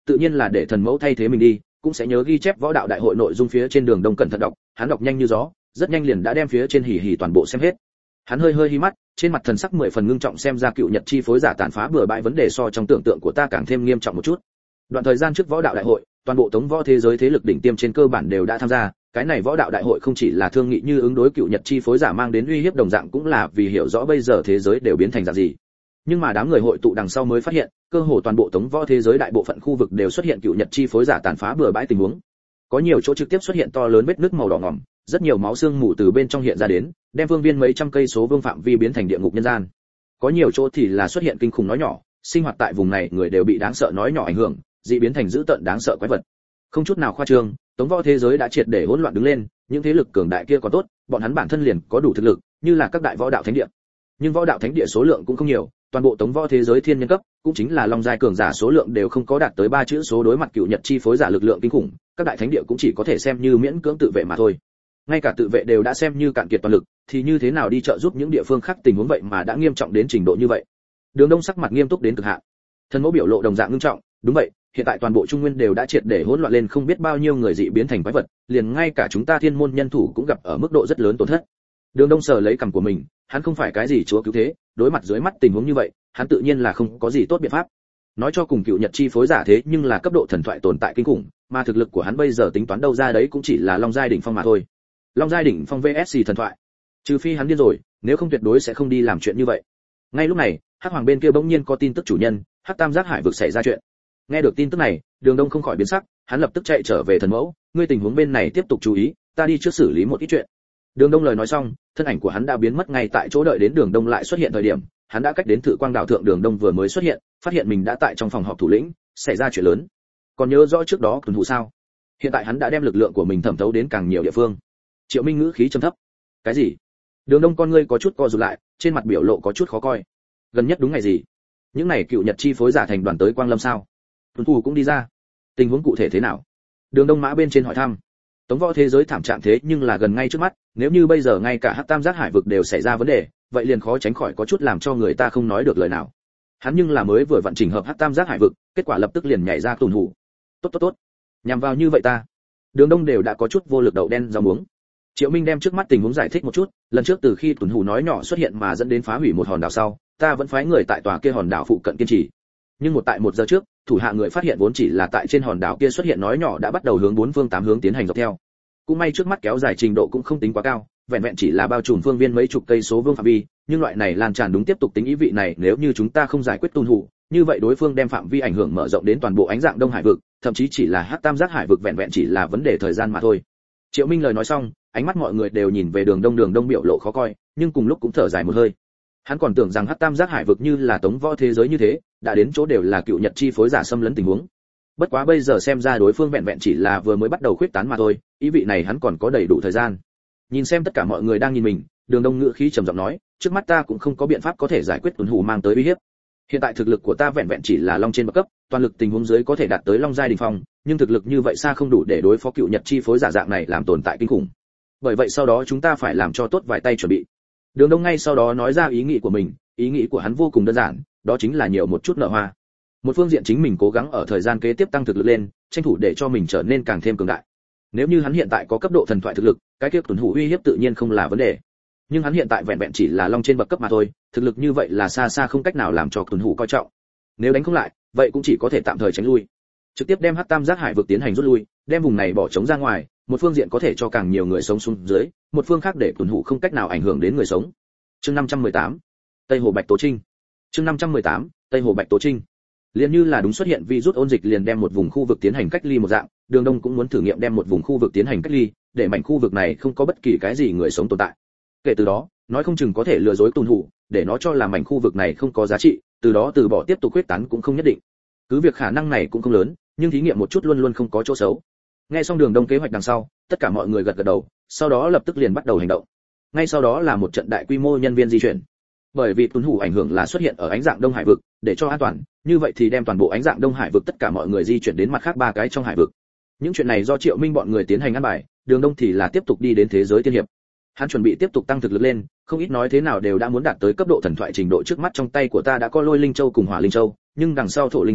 tự nhiên là để thần mẫu thay thế mình đi, cũng sẽ nhớ ghi chép võ đạo đại hội nội dung phía trên Đường Đông cẩn thận đọc, hắn đọc nhanh như gió, rất nhanh liền đã đem phía trên hỉ hỉ toàn bộ xem hết. Hắn hơi hí mắt, trên mặt thần sắc 10 phần ngưng trọng, xem ra cựu Nhật chi phối giả tàn phá bừa bãi vấn đề so trong tưởng tượng của ta càng thêm nghiêm trọng một chút. Đoạn thời gian trước võ đạo đại hội, toàn bộ tống võ thế giới thế lực đỉnh tiêm trên cơ bản đều đã tham gia, cái này võ đạo đại hội không chỉ là thương nghị như ứng đối cựu Nhật chi phối giả mang đến uy hiếp đồng dạng, cũng là vì hiểu rõ bây giờ thế giới đều biến thành dạng gì. Nhưng mà đám người hội tụ đằng sau mới phát hiện, cơ hồ toàn bộ tống võ thế giới đại bộ phận khu vực đều xuất hiện cựu Nhật chi phối giả tàn phá bừa bãi tình huống. Có nhiều chỗ trực tiếp xuất hiện to lớn vết nứt màu đỏ ngòm, rất nhiều máu xương mù từ bên trong hiện ra đến, đem phương viên mấy trăm cây số vương phạm vi biến thành địa ngục nhân gian. Có nhiều chỗ thì là xuất hiện kinh khủng nói nhỏ, sinh hoạt tại vùng này người đều bị đáng sợ nói nhỏ ảnh hưởng, dị biến thành dữ tợn đáng sợ quái vật. Không chút nào khoa trương, tống võ thế giới đã triệt để hỗn loạn đứng lên, những thế lực cường đại kia còn tốt, bọn hắn bản thân liền có đủ thực lực, như là các đại võ đạo thánh địa. Nhưng võ đạo thánh địa số lượng cũng không nhiều, toàn bộ tống võ thế giới thiên nhân cấp, cũng chính là long giai cường giả số lượng đều không có đạt tới 3 chữ số, đối mặt cựu Nhật chi phối giả lực lượng kinh khủng, các đại thánh địa cũng chỉ có thể xem như miễn cưỡng tự vệ mà thôi. Ngay cả tự vệ đều đã xem như cạn kiệt toàn lực, thì như thế nào đi trợ giúp những địa phương khác tình huống vậy mà đã nghiêm trọng đến trình độ như vậy. Đường Đông sắc mặt nghiêm túc đến cực hạn. Thần mẫu biểu lộ đồng dạng nghiêm trọng, đúng vậy, hiện tại toàn bộ Trung Nguyên đều đã triệt để hỗn loạn lên, không biết bao nhiêu người dị biến thành quái vật, liền ngay cả chúng ta Thiên môn nhân thủ cũng gặp ở mức độ rất lớn tổn thất. Đường Đông sờ lấy cằm của mình, hắn không phải cái gì chúa cứu thế, đối mặt dưới mắt tình huống như vậy, hắn tự nhiên là không có gì tốt biện pháp. Nói cho cùng cựu Nhật chi phối giả thế nhưng là cấp độ thần thoại tồn tại kinh khủng, mà thực lực của hắn bây giờ tính toán đâu ra đấy cũng chỉ là long giai đỉnh phong mà thôi. Long giai đỉnh phong VS thần thoại. Trừ phi hắn điên rồi, nếu không tuyệt đối sẽ không đi làm chuyện như vậy. Ngay lúc này, Hắc Hoàng bên kia bỗng nhiên có tin tức chủ nhân, Hắc Tam Giác Hải vực xảy ra chuyện. Nghe được tin tức này, Đường Đông không khỏi biến sắc, hắn lập tức chạy trở về thần mẫu, ngươi tình huống bên này tiếp tục chú ý, ta đi trước xử lý một ít chuyện. Đường Đông lời nói xong, thân ảnh của hắn đã biến mất ngay tại chỗ, đợi đến Đường Đông lại xuất hiện thời điểm, hắn đã cách đến Thự Quang đảo thượng. Đường Đông vừa mới xuất hiện, phát hiện mình đã tại trong phòng họp thủ lĩnh, xảy ra chuyện lớn. Còn nhớ rõ trước đó tuần thủ sao? Hiện tại hắn đã đem lực lượng của mình thẩm thấu đến càng nhiều địa phương. Triệu Minh ngữ khí trầm thấp. Cái gì? Đường Đông con ngươi có chút co rụt lại, trên mặt biểu lộ có chút khó coi. Gần nhất đúng ngày gì? Những này cựu Nhật chi phối giả thành đoàn tới Quang Lâm sao? Tuần thủ cũng đi ra. Tình huống cụ thể thế nào? Đường Đông mã bên trên hỏi thăm. Tống võ thế giới thảm trạng thế nhưng là gần ngay trước mắt, nếu như bây giờ ngay cả Hắc Tam Giác Hải vực đều xảy ra vấn đề, vậy liền khó tránh khỏi có chút làm cho người ta không nói được lời nào. Hắn nhưng là mới vừa vận chỉnh hợp Hắc Tam Giác Hải vực, kết quả lập tức liền nhảy ra tuần thủ. Tốt. Nhằm vào như vậy ta. Đường Đông đều đã có chút vô lực đậu đen rau muống. Triệu Minh đem trước mắt tình huống giải thích một chút, lần trước từ khi tuần thủ nói nhỏ xuất hiện mà dẫn đến phá hủy một hòn đảo sau, ta vẫn phái người tại tòa kia hòn đảo phụ cận kiên trì. Nhưng tại 1 giờ trước, thủ hạ người phát hiện vốn chỉ là tại trên hòn đảo kia xuất hiện nói nhỏ đã bắt đầu hướng 4 phương 8 hướng tiến hành dọc theo. Cũng may trước mắt kéo dài trình độ cũng không tính quá cao, vẹn vẹn chỉ là bao trùm phương viên mấy chục cây số vương phạm vi, nhưng loại này lan tràn đúng tiếp tục tính ý vị này, nếu như chúng ta không giải quyết tuần thủ, như vậy đối phương đem phạm vi ảnh hưởng mở rộng đến toàn bộ ánh dạng Đông Hải vực, thậm chí chỉ là Hắc Tam Giác Hải vực, vẹn vẹn chỉ là vấn đề thời gian mà thôi. Triệu Minh lời nói xong, ánh mắt mọi người đều nhìn về Đường Đông biểu lộ khó coi, nhưng cùng lúc cũng thở dài một hơi. Hắn còn tưởng rằng Hắc Tam Giác Hải vực như là tống võ thế giới như thế, đã đến chỗ đều là cựu Nhật chi phối giả xâm lấn tình huống. Bất quá bây giờ xem ra đối phương vẹn vẹn chỉ là vừa mới bắt đầu khuyết tán mà thôi, ý vị này hắn còn có đầy đủ thời gian. Nhìn xem tất cả mọi người đang nhìn mình, Đường Đông ngữ khí trầm giọng nói, trước mắt ta cũng không có biện pháp có thể giải quyết tuần hủ mang tới uy hiếp. Hiện tại thực lực của ta vẹn vẹn chỉ là long trên bậc cấp, toàn lực tình huống dưới có thể đạt tới long giai đỉnh phong, nhưng thực lực như vậy xa không đủ để đối phó cựu Nhật chi phối giả dạng này làm tồn tại kinh khủng. Bởi vậy sau đó chúng ta phải làm cho tốt vài tay chuẩn bị. Đường Đông ngay sau đó nói ra ý nghĩ của mình, ý nghĩ của hắn vô cùng đơn giản, đó chính là nhiều một chút nợ hoa. Một phương diện chính mình cố gắng ở thời gian kế tiếp tăng thực lực lên, tranh thủ để cho mình trở nên càng thêm cường đại. Nếu như hắn hiện tại có cấp độ thần thoại thực lực, cái kia tuần hủ uy hiếp tự nhiên không là vấn đề. Nhưng hắn hiện tại vẹn vẹn chỉ là long trên bậc cấp mà thôi, thực lực như vậy là xa xa không cách nào làm cho tuần hủ coi trọng. Nếu đánh không lại, vậy cũng chỉ có thể tạm thời tránh lui. Trực tiếp đem Hắc Tam Giác Hải vực tiến hành rút lui, đem vùng này bỏ trống ra ngoài, một phương diện có thể cho càng nhiều người sống xuống dưới, một phương khác để tuần hủ không cách nào ảnh hưởng đến người sống. Chương 518. Tây Hồ Bạch Tố Trinh. Chương 518. Tây Hồ Bạch Tố Trinh. Liên như là đúng xuất hiện virus ôn dịch liền đem một vùng khu vực tiến hành cách ly một dạng, Đường Đông cũng muốn thử nghiệm đem một vùng khu vực tiến hành cách ly, để mảnh khu vực này không có bất kỳ cái gì người sống tồn tại. Kể từ đó, nói không chừng có thể lừa dối tuần hủ, để nó cho là mảnh khu vực này không có giá trị, từ đó từ bỏ tiếp tục huyết tán cũng không nhất định. Cứ việc khả năng này cũng không lớn, nhưng thí nghiệm một chút luôn luôn không có chỗ xấu. Nghe xong Đường Đông kế hoạch đằng sau, tất cả mọi người gật gật đầu, sau đó lập tức liền bắt đầu hành động. Ngay sau đó là một trận đại quy mô nhân viên di chuyển. Bởi vì tuần hủ ảnh hưởng là xuất hiện ở ánh dạng Đông Hải vực, để cho an toàn, như vậy thì đem toàn bộ ánh dạng Đông Hải vực tất cả mọi người di chuyển đến mặt khác 3 cái trong hải vực. Những chuyện này do Triệu Minh bọn người tiến hành ăn bài, Đường Đông thì là tiếp tục đi đến thế giới tiên hiệp. Hắn chuẩn bị tiếp tục tăng thực lực lên, không ít nói thế nào đều đã muốn đạt tới cấp độ thần thoại trình độ, trước mắt trong tay của ta đã có Lôi Linh Châu cùng Hỏa Linh Châu, nhưng đằng sau Thổ Linh Châu,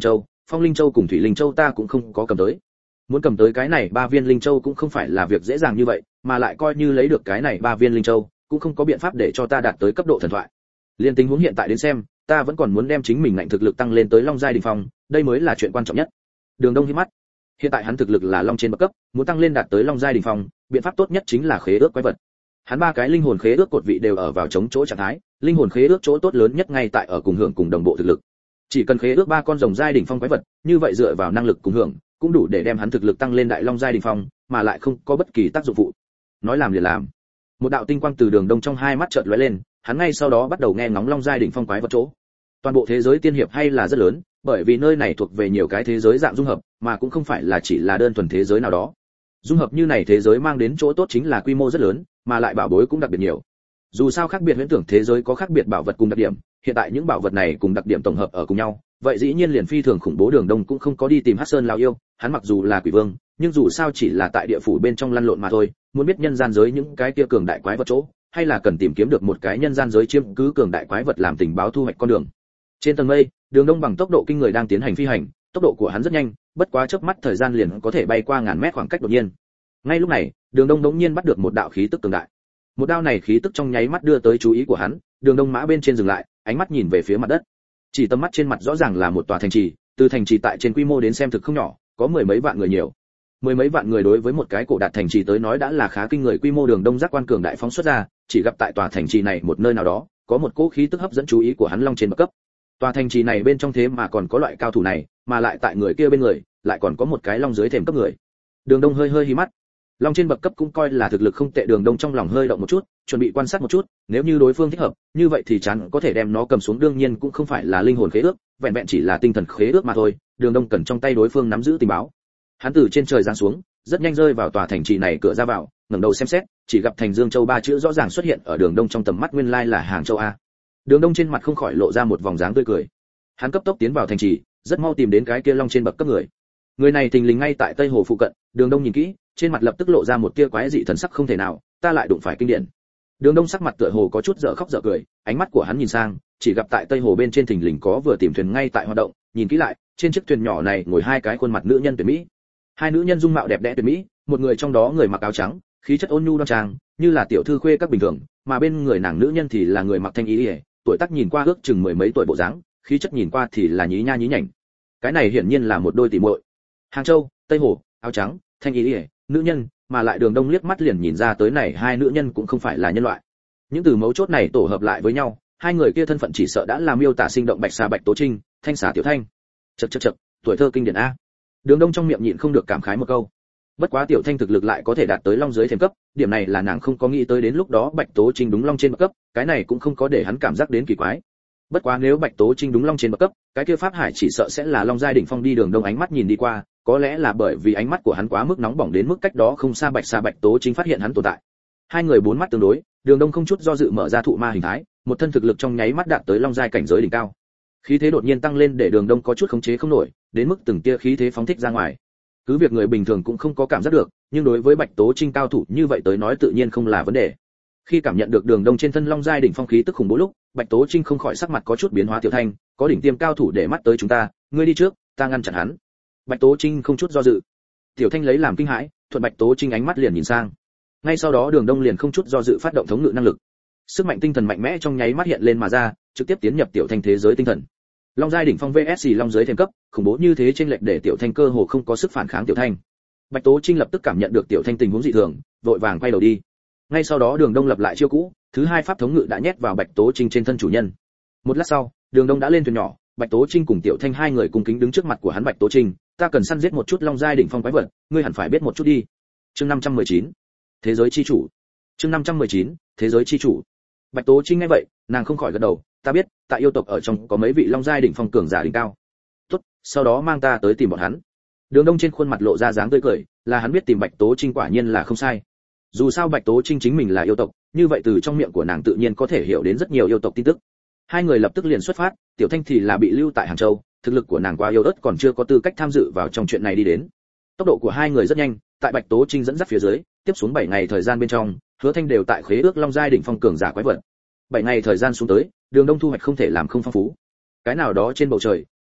Phong Linh Châu cùng Thủy Linh Châu ta cũng không có cầm tới. Muốn cầm tới cái này 3 viên Linh Châu cũng không phải là việc dễ dàng như vậy, mà lại coi như lấy được cái này 3 viên Linh Châu, cũng không có biện pháp để cho ta đạt tới cấp độ thần thoại. Liên tình huống hiện tại đến xem, ta vẫn còn muốn đem chính mình ngạnh thực lực tăng lên tới Long giai đỉnh phong, đây mới là chuyện quan trọng nhất. Đường Đông hí mắt. Hiện tại hắn thực lực là Long trên bậc cấp, muốn tăng lên đạt tới Long giai đỉnh phong, biện pháp tốt nhất chính là khế ước quái vật. Hắn 3 cái linh hồn khế ước cột vị đều ở vào chống chỗ trạng thái, linh hồn khế ước chỗ tốt lớn nhất ngay tại ở cùng hưởng cùng đồng bộ thực lực. Chỉ cần khế ước 3 con rồng giai đỉnh phong quái vật, như vậy dựa vào năng lực cùng hưởng, cũng đủ để đem hắn thực lực tăng lên đại Long giai đỉnh phong, mà lại không có bất kỳ tác dụng phụ. Nói làm liền làm. Một đạo tinh quang từ Đường Đông trong hai mắt chợt lóe lên, hắn ngay sau đó bắt đầu nghe ngóng Long giai đỉnh phong quái vật chỗ. Toàn bộ thế giới tiên hiệp hay là rất lớn, bởi vì nơi này thuộc về nhiều cái thế giới dạng dung hợp, mà cũng không phải là chỉ là đơn thuần thế giới nào đó. Dung hợp như này thế giới mang đến chỗ tốt chính là quy mô rất lớn, mà lại bảo bối cũng đặc biệt nhiều. Dù sao khác biệt huyễn tưởng thế giới có khác biệt bảo vật cùng đặc điểm, hiện tại những bảo vật này cùng đặc điểm tổng hợp ở cùng nhau, vậy dĩ nhiên liền phi thường khủng bố. Đường Đông cũng không có đi tìm Hắc Sơn lão yêu, hắn mặc dù là quỷ vương, nhưng dù sao chỉ là tại địa phủ bên trong lăn lộn mà thôi, muốn biết nhân gian giới những cái kia cường đại quái vật chỗ, hay là cần tìm kiếm được một cái nhân gian giới chiếm cứ cường đại quái vật làm tình báo thu hoạch con đường. Trên tầng mây, Đường Đông bằng tốc độ kinh người đang tiến hành phi hành, tốc độ của hắn rất nhanh, bất quá chớp mắt thời gian liền có thể bay qua ngàn mét khoảng cách đột nhiên. Ngay lúc này, Đường Đông đống nhiên bắt được một đạo khí tức cường đại. Một đao này khí tức trong nháy mắt đưa tới chú ý của hắn, Đường Đông mã bên trên dừng lại, ánh mắt nhìn về phía mặt đất. Chỉ tầm mắt trên mặt rõ ràng là một tòa thành trì, từ thành trì tại trên quy mô đến xem thực không nhỏ, có mười mấy vạn người nhiều. Mười mấy vạn người đối với một cái cổ đạt thành trì tới nói đã là khá kinh người quy mô. Đường Đông giác quan cường đại phóng xuất ra, chỉ gặp tại tòa thành trì này một nơi nào đó, có một cỗ khí tức hấp dẫn chú ý của hắn Long trên bậc cấp. Tòa thành trì này bên trong thế mà còn có loại cao thủ này, mà lại tại người kia bên người, lại còn có một cái Long dưới thềm cấp người. Đường Đông hơi hí mắt. Long trên bậc cấp cũng coi là thực lực không tệ. Đường Đông trong lòng hơi động một chút, chuẩn bị quan sát một chút, nếu như đối phương thích hợp, như vậy thì chắn có thể đem nó cầm xuống. Đương nhiên cũng không phải là linh hồn khế ước, vẹn vẹn chỉ là tinh thần khế ước mà thôi. Đường Đông cần trong tay đối phương nắm giữ tình báo. Hắn từ trên trời giáng xuống, rất nhanh rơi vào tòa thành trì này cửa ra vào, ngẩng đầu xem xét, chỉ gặp Thành Dương Châu 3 chữ rõ ràng xuất hiện ở Đường Đông trong tầm mắt. Nguyên lai là Hàng Châu a. Đường Đông trên mặt không khỏi lộ ra một vòng dáng tươi cười. Hắn cấp tốc tiến vào thành trì, rất mau tìm đến cái kia Long trên bậc cấp người. Người này thình lình ngay tại Tây Hồ phụ cận. Đường Đông nhìn kỹ, trên mặt lập tức lộ ra một tia quái dị thần sắc. Không thể nào, ta lại đụng phải kinh điển. Đường Đông sắc mặt tựa hồ có chút dở khóc dở cười, ánh mắt của hắn nhìn sang, chỉ gặp tại Tây Hồ bên trên thình lình có vừa tìm thuyền ngay tại hoạt động. Nhìn kỹ lại, trên chiếc thuyền nhỏ này ngồi 2 cái khuôn mặt nữ nhân tuyệt mỹ. 2 nữ nhân dung mạo đẹp đẽ tuyệt mỹ, một người trong đó người mặc áo trắng, khí chất ôn nhu đoan trang, như là tiểu thư khuê các bình thường, mà bên người nàng nữ nhân thì là người mặc thanh y, tuổi tác nhìn qua ước chừng mười mấy tuổi bộ dáng, khí chất nhìn qua thì là nhí nha nhí nhảnh. Cái này hiển nhiên là một đôi tỷ muội. Hàng Châu, Tây Hồ, áo trắng, thanh y, nữ nhân, mà lại Đường Đông liếc mắt liền nhìn ra tới này 2 nữ nhân cũng không phải là nhân loại. Những từ mấu chốt này tổ hợp lại với nhau, 2 người kia thân phận chỉ sợ đã làm miêu tả sinh động Bạch Xà Bạch Tố Trinh, Thanh Xà Tiểu Thanh. Chậc, tuổi thơ kinh điển a. Đường Đông trong miệng nhịn không được cảm khái một câu. Bất quá Tiểu Thanh thực lực lại có thể đạt tới Long dưới thềm cấp, điểm này là nàng không có nghĩ tới. Đến lúc đó Bạch Tố Trinh đúng Long trên bậc cấp, cái này cũng không có để hắn cảm giác đến kỳ quái. Bất quá nếu Bạch Tố Trinh đúng Long trên bậc cấp, cái kia Pháp Hải chỉ sợ sẽ là Long giai đỉnh phong. Đi. Đường Đông ánh mắt nhìn đi qua, có lẽ là bởi vì ánh mắt của hắn quá mức nóng bỏng đến mức cách đó không xa Bạch Xà Bạch Tố Trinh phát hiện hắn tồn tại. 2 người bốn mắt tương đối, Đường Đông không chút do dự mở ra thụ ma hình thái, một thân thực lực trong nháy mắt đạt tới Long giai cảnh giới đỉnh cao. Khí thế đột nhiên tăng lên để Đường Đông có chút khống chế không nổi, đến mức từng tia khí thế phóng thích ra ngoài. Cứ việc người bình thường cũng không có cảm giác được, nhưng đối với Bạch Tố Trinh cao thủ như vậy tới nói tự nhiên không là vấn đề. Khi cảm nhận được Đường Đông trên thân Long giai đỉnh phong khí tức khủng bố lúc, Bạch Tố Trinh không khỏi sắc mặt có chút biến hóa. Tiểu Thanh, có đỉnh tiêm cao thủ để mắt tới chúng ta, ngươi đi trước, ta ngăn chặn hắn. Bạch Tố Trinh không chút do dự. Tiểu Thanh lấy làm kinh hãi, thuận Bạch Tố Trinh ánh mắt liền nhìn sang. Ngay sau đó Đường Đông liền không chút do dự phát động thống ngự năng lực. Sức mạnh tinh thần mạnh mẽ trong nháy mắt hiện lên mà ra, trực tiếp tiến nhập Tiểu Thanh thế giới tinh thần. Long giai đỉnh phong VS Long dưới thềm cấp, khủng bố như thế chênh lệch để Tiểu Thanh cơ hồ không có sức phản kháng. Tiểu Thanh. Bạch Tố Trinh lập tức cảm nhận được Tiểu Thanh tình huống dị thường, vội vàng quay đầu đi. Ngay sau đó Đường Đông lập lại chiêu cũ, thứ 2 pháp thống ngự đã nhét vào Bạch Tố Trinh trên thân chủ nhân. Một lát sau, Đường Đông đã lên thuyền nhỏ, Bạch Tố Trinh cùng Tiểu Thanh 2 người cùng kính đứng trước mặt của hắn. Bạch Tố Trinh, ta cần săn giết một chút Long giai đỉnh phong quái vật, ngươi hẳn phải biết một chút đi. Chương 519. Thế giới chi chủ. Chương 519. Thế giới chi chủ. Bạch Tố Trinh nghe vậy, nàng không khỏi gật đầu, ta biết, tại yêu tộc ở trong có mấy vị Long giai đỉnh phong cường giả đỉnh cao. Tốt, sau đó mang ta tới tìm bọn hắn. Đường Đông trên khuôn mặt lộ ra dáng tươi cười, là hắn biết tìm Bạch Tố Trinh quả nhiên là không sai. Dù sao Bạch Tố Trinh chính mình là yêu tộc, như vậy từ trong miệng của nàng tự nhiên có thể hiểu đến rất nhiều yêu tộc tin tức. 2 người lập tức liền xuất phát, Tiểu Thanh thì là bị lưu tại Hàng Châu, thực lực của nàng quá yếu ớt còn chưa có tư cách tham dự vào trong chuyện này. Đi đến. Tốc độ của 2 người rất nhanh, tại Bạch Tố Trinh dẫn dắt phía dưới, tiếp xuống 7 ngày thời gian bên trong, Hứa Thanh đều tại khế ước Long giai đỉnh phong cường giả quái vật. 7 ngày thời gian xuống tới, Đường Đông thu hoạch không thể làm không phong phú. Cái nào đó trên bầu trời,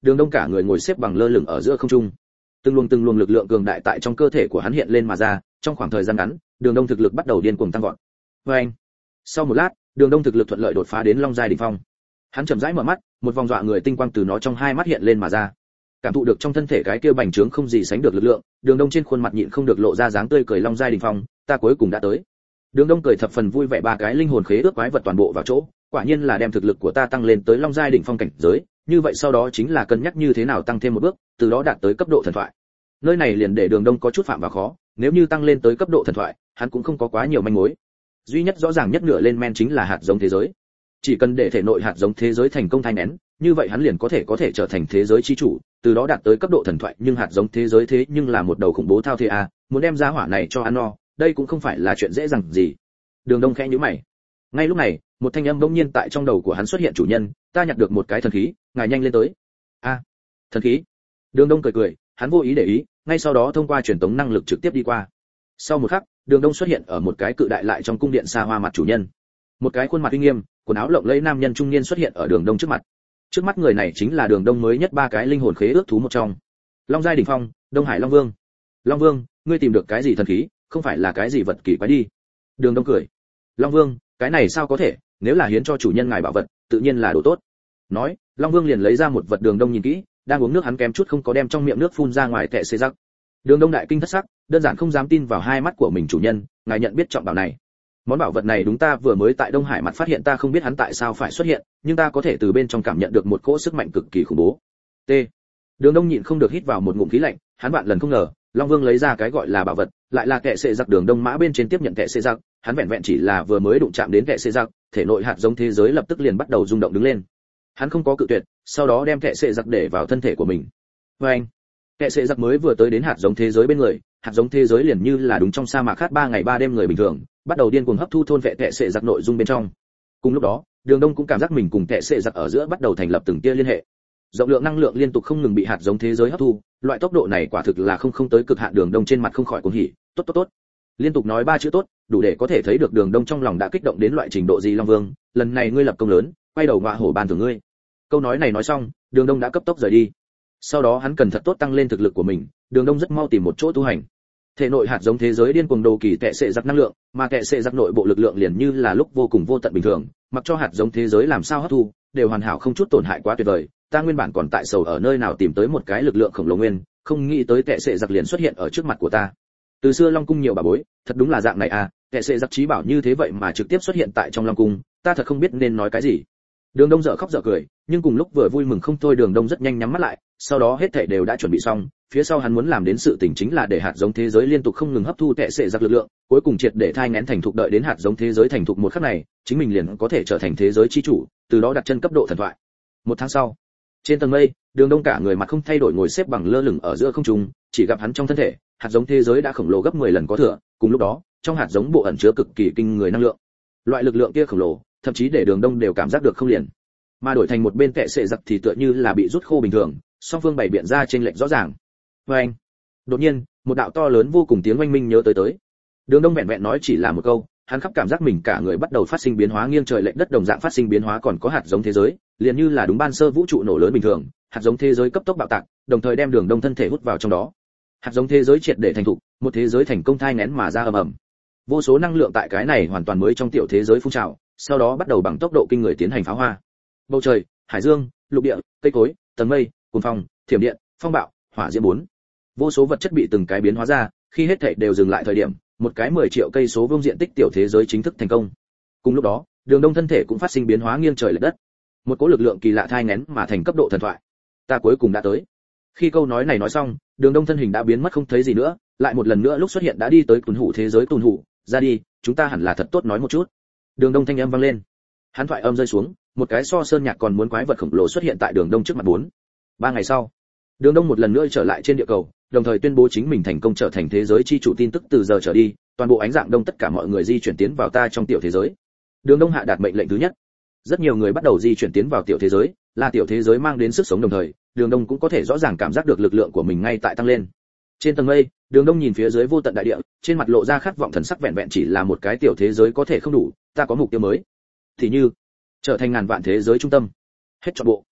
Đường Đông cả người ngồi xếp bằng lơ lửng ở giữa không trung. Từng luồng lực lượng cường đại tại trong cơ thể của hắn hiện lên mà ra, trong khoảng thời gian ngắn, Đường Đông thực lực bắt đầu điên cuồng tăng vọt. Oeng! Sau một lát, Đường Đông thực lực thuận lợi đột phá đến Long giai đỉnh phong. Hắn chậm rãi mở mắt, một vòng dọa người tinh quang từ nó trong hai mắt hiện lên mà ra. Cảm thụ được trong thân thể cái kia bành trướng không gì sánh được lực lượng, Đường Đông trên khuôn mặt nhịn không được lộ ra dáng tươi cười. Long giai đỉnh phong, ta cuối cùng đã tới. Đường Đông cười thập phần vui vẻ, ba cái linh hồn khế ước quái vật toàn bộ vào chỗ, quả nhiên là đem thực lực của ta tăng lên tới Long giai đỉnh phong cảnh giới, như vậy sau đó chính là cân nhắc như thế nào tăng thêm một bước, từ đó đạt tới cấp độ thần thoại. Nơi này liền để Đường Đông có chút phạm vào khó, nếu như tăng lên tới cấp độ thần thoại, hắn cũng không có quá nhiều manh mối. Duy nhất rõ ràng nhất nửa lên men chính là hạt giống thế giới. Chỉ cần để thể nội hạt giống thế giới thành công thai nén, như vậy hắn liền có thể trở thành thế giới chi chủ, từ đó đạt tới cấp độ thần thoại. Nhưng hạt giống thế giới thế nhưng là một đầu khủng bố thao thế a, muốn đem ra hỏa này cho ăn no, đây cũng không phải là chuyện dễ dàng gì. Đường Đông khẽ nhíu mày. Ngay lúc này, một thanh âm bỗng nhiên tại trong đầu của hắn xuất hiện, chủ nhân, ta nhặt được một cái thần khí, ngài nhanh lên tới. A, thần khí. Đường Đông cười, hắn vô ý để ý, ngay sau đó thông qua truyền tống năng lực trực tiếp đi qua. Sau một khắc, Đường Đông xuất hiện ở một cái cự đại lại trong cung điện xa hoa. Mặt chủ nhân, một cái khuôn mặt uy nghiêm, quần áo lộng lẫy nam nhân trung niên xuất hiện ở Đường Đông trước mặt. Trước mắt người này chính là Đường Đông mới nhất ba cái linh hồn khế ước thú một trong, Long giai đỉnh phong, Đông Hải Long Vương. Long Vương, ngươi tìm được cái gì thần khí, không phải là cái gì vật kỳ quái đi. Đường Đông cười. Long Vương, cái này sao có thể, nếu là hiến cho chủ nhân ngài bảo vật, tự nhiên là đồ tốt. Nói, Long Vương liền lấy ra một vật. Đường Đông nhìn kỹ, đang uống nước, hắn kém chút không có đem trong miệng nước phun ra ngoài tệ xê rắc. Đường Đông đại kinh thất sắc, đơn giản không dám tin vào hai mắt của mình. Chủ nhân, ngài nhận biết trọng bảo này? Món bảo vật này đúng, ta vừa mới tại Đông Hải mặt phát hiện, ta không biết hắn tại sao phải xuất hiện, nhưng ta có thể từ bên trong cảm nhận được một cỗ sức mạnh cực kỳ khủng bố. T. Đường Đông nhịn không được hít vào một ngụm khí lạnh, hắn vạn lần không ngờ, Long Vương lấy ra cái gọi là bảo vật, lại là kệ xệ giặc. Đường Đông mã bên trên tiếp nhận kệ xệ giặc, hắn vẹn vẹn chỉ là vừa mới đụng chạm đến kệ xệ giặc, thể nội hạt giống thế giới lập tức liền bắt đầu rung động đứng lên. Hắn không có cự tuyệt, sau đó đem kệ xệ giặc để vào thân thể của mình. Oeng! Kệ xệ giặc mới vừa tới đến hạt giống thế giới bên người, hạt giống thế giới liền như là đúng trong sa mạc khát 3 ngày 3 đêm người bình thường, bắt đầu điên cuồng hấp thu thôn vệ kệ xệ giặc nội dung bên trong. Cùng lúc đó, Đường Đông cũng cảm giác mình cùng kệ xệ giặc ở giữa bắt đầu thành lập từng tia liên hệ. Rộng lượng năng lượng liên tục không ngừng bị hạt giống thế giới hấp thu, loại tốc độ này quả thực là không tới cực hạn. Đường Đông trên mặt không khỏi cuồng hỉ, tốt. Liên tục nói 3 chữ tốt, đủ để có thể thấy được Đường Đông trong lòng đã kích động đến loại trình độ gì. Long Vương, lần này ngươi lập công lớn, quay đầu ngọa hổ ban thưởng ngươi. Câu nói này nói xong, Đường Đông đã cấp tốc rời đi. Sau đó hắn cần thật tốt tăng lên thực lực của mình, Đường Đông rất mau tìm một chỗ tu hành. Thể nội hạt giống thế giới điên cuồng đồ kỳ tệ xệ giặc năng lượng, mà tệ xệ giặc nội bộ lực lượng liền như là lúc vô cùng vô tận bình thường, mặc cho hạt giống thế giới làm sao hấp thu, đều hoàn hảo không chút tổn hại, quá tuyệt vời. Ta nguyên bản còn tại sầu ở nơi nào tìm tới một cái lực lượng khổng lồ nguyên, không nghĩ tới tệ xệ giặc liền xuất hiện ở trước mặt của ta. Từ xưa Long cung nhiều bà bối, thật đúng là dạng này à, tệ xệ giặc trí bảo như thế vậy mà trực tiếp xuất hiện tại trong Long cung, ta thật không biết nên nói cái gì. Đường Đông dở khóc dở cười, nhưng cùng lúc vừa vui mừng không thôi. Đường Đông rất nhanh nhắm mắt lại, sau đó hết thảy đều đã chuẩn bị xong, phía sau hắn muốn làm đến sự tình chính là để hạt giống thế giới liên tục không ngừng hấp thu tệ xệ giặc lực lượng, cuối cùng triệt để thai nghén thành thục. Đợi đến hạt giống thế giới thành thục một khắc này, chính mình liền có thể trở thành thế giới chi chủ, từ đó đặt chân cấp độ thần thoại. 1 tháng sau, trên tầng mây, Đường Đông cả người mặt không thay đổi ngồi xếp bằng lơ lửng ở giữa không trung, chỉ gặp hắn trong thân thể, hạt giống thế giới đã khổng lồ gấp 10 lần có thừa, cùng lúc đó, trong hạt giống bộ ẩn chứa cực kỳ kinh người năng lượng. Loại lực lượng kia khổng lồ, thậm chí để Đường Đông đều cảm giác được không liền. Mà đổi thành một bên kệ xệ giặc thì tựa như là bị rút khô bình thường, song phương bày biện ra trên lệch rõ ràng. Oeng! Đột nhiên, một đạo to lớn vô cùng tiếng oanh minh nhớ tới. Đường Đông vẹn vẹn nói chỉ là một câu, hắn khắp cảm giác mình cả người bắt đầu phát sinh biến hóa, nghiêng trời lệch đất đồng dạng phát sinh biến hóa. Còn có hạt giống thế giới, liền như là đúng ban sơ vũ trụ nổ lớn bình thường, hạt giống thế giới cấp tốc bạo tạc, đồng thời đem Đường Đông thân thể hút vào trong đó. Hạt giống thế giới triệt để thành thục, một thế giới thành công thai nghén mà ra ầm ầm. Vô số năng lượng tại cái này hoàn toàn mới trong tiểu thế giới phun trào, sau đó bắt đầu bằng tốc độ kinh người tiến hành pháo hoa. Bầu trời, hải dương, lục địa, cây cối, tầng mây, cuồng phong, thiểm điện, phong bạo, hỏa diễm 4. Vô số vật chất bị từng cái biến hóa ra, khi hết thảy đều dừng lại thời điểm, một cái 10 triệu cây số vuông diện tích tiểu thế giới chính thức thành công. Cùng lúc đó, Đường Đông thân thể cũng phát sinh biến hóa, nghiêng trời lệch đất. Một cỗ lực lượng kỳ lạ thai nghén mà thành cấp độ thần thoại. Ta cuối cùng đã tới. Khi câu nói này nói xong, Đường Đông thân hình đã biến mất không thấy gì nữa, lại một lần nữa lúc xuất hiện đã đi tới tuần hủ thế giới. Tuần hủ, ra đi, chúng ta hẳn là thật tốt nói một chút. Đường Đông thanh âm vang lên. Hắn thoại âm rơi xuống, một cái so sơn nhạc còn muốn quái vật khổng lồ xuất hiện tại Đường Đông trước mặt. 3 ngày sau, Đường Đông một lần nữa trở lại trên địa cầu, đồng thời tuyên bố chính mình thành công trở thành thế giới chi chủ tin tức. Từ giờ trở đi, toàn bộ ánh dạng đông tất cả mọi người di chuyển tiến vào ta trong tiểu thế giới. Đường Đông hạ đạt mệnh lệnh thứ nhất. Rất nhiều người bắt đầu di chuyển tiến vào tiểu thế giới, là tiểu thế giới mang đến sức sống, đồng thời, Đường Đông cũng có thể rõ ràng cảm giác được lực lượng của mình ngay tại tăng lên. Trên tầng mây, Đường Đông nhìn phía dưới vô tận đại địa, trên mặt lộ ra khát vọng thần sắc. Vẹn vẹn chỉ là một cái tiểu thế giới có thể không đủ, ta có mục tiêu mới. Thì như trở thành ngàn vạn thế giới trung tâm. Hết trọn bộ.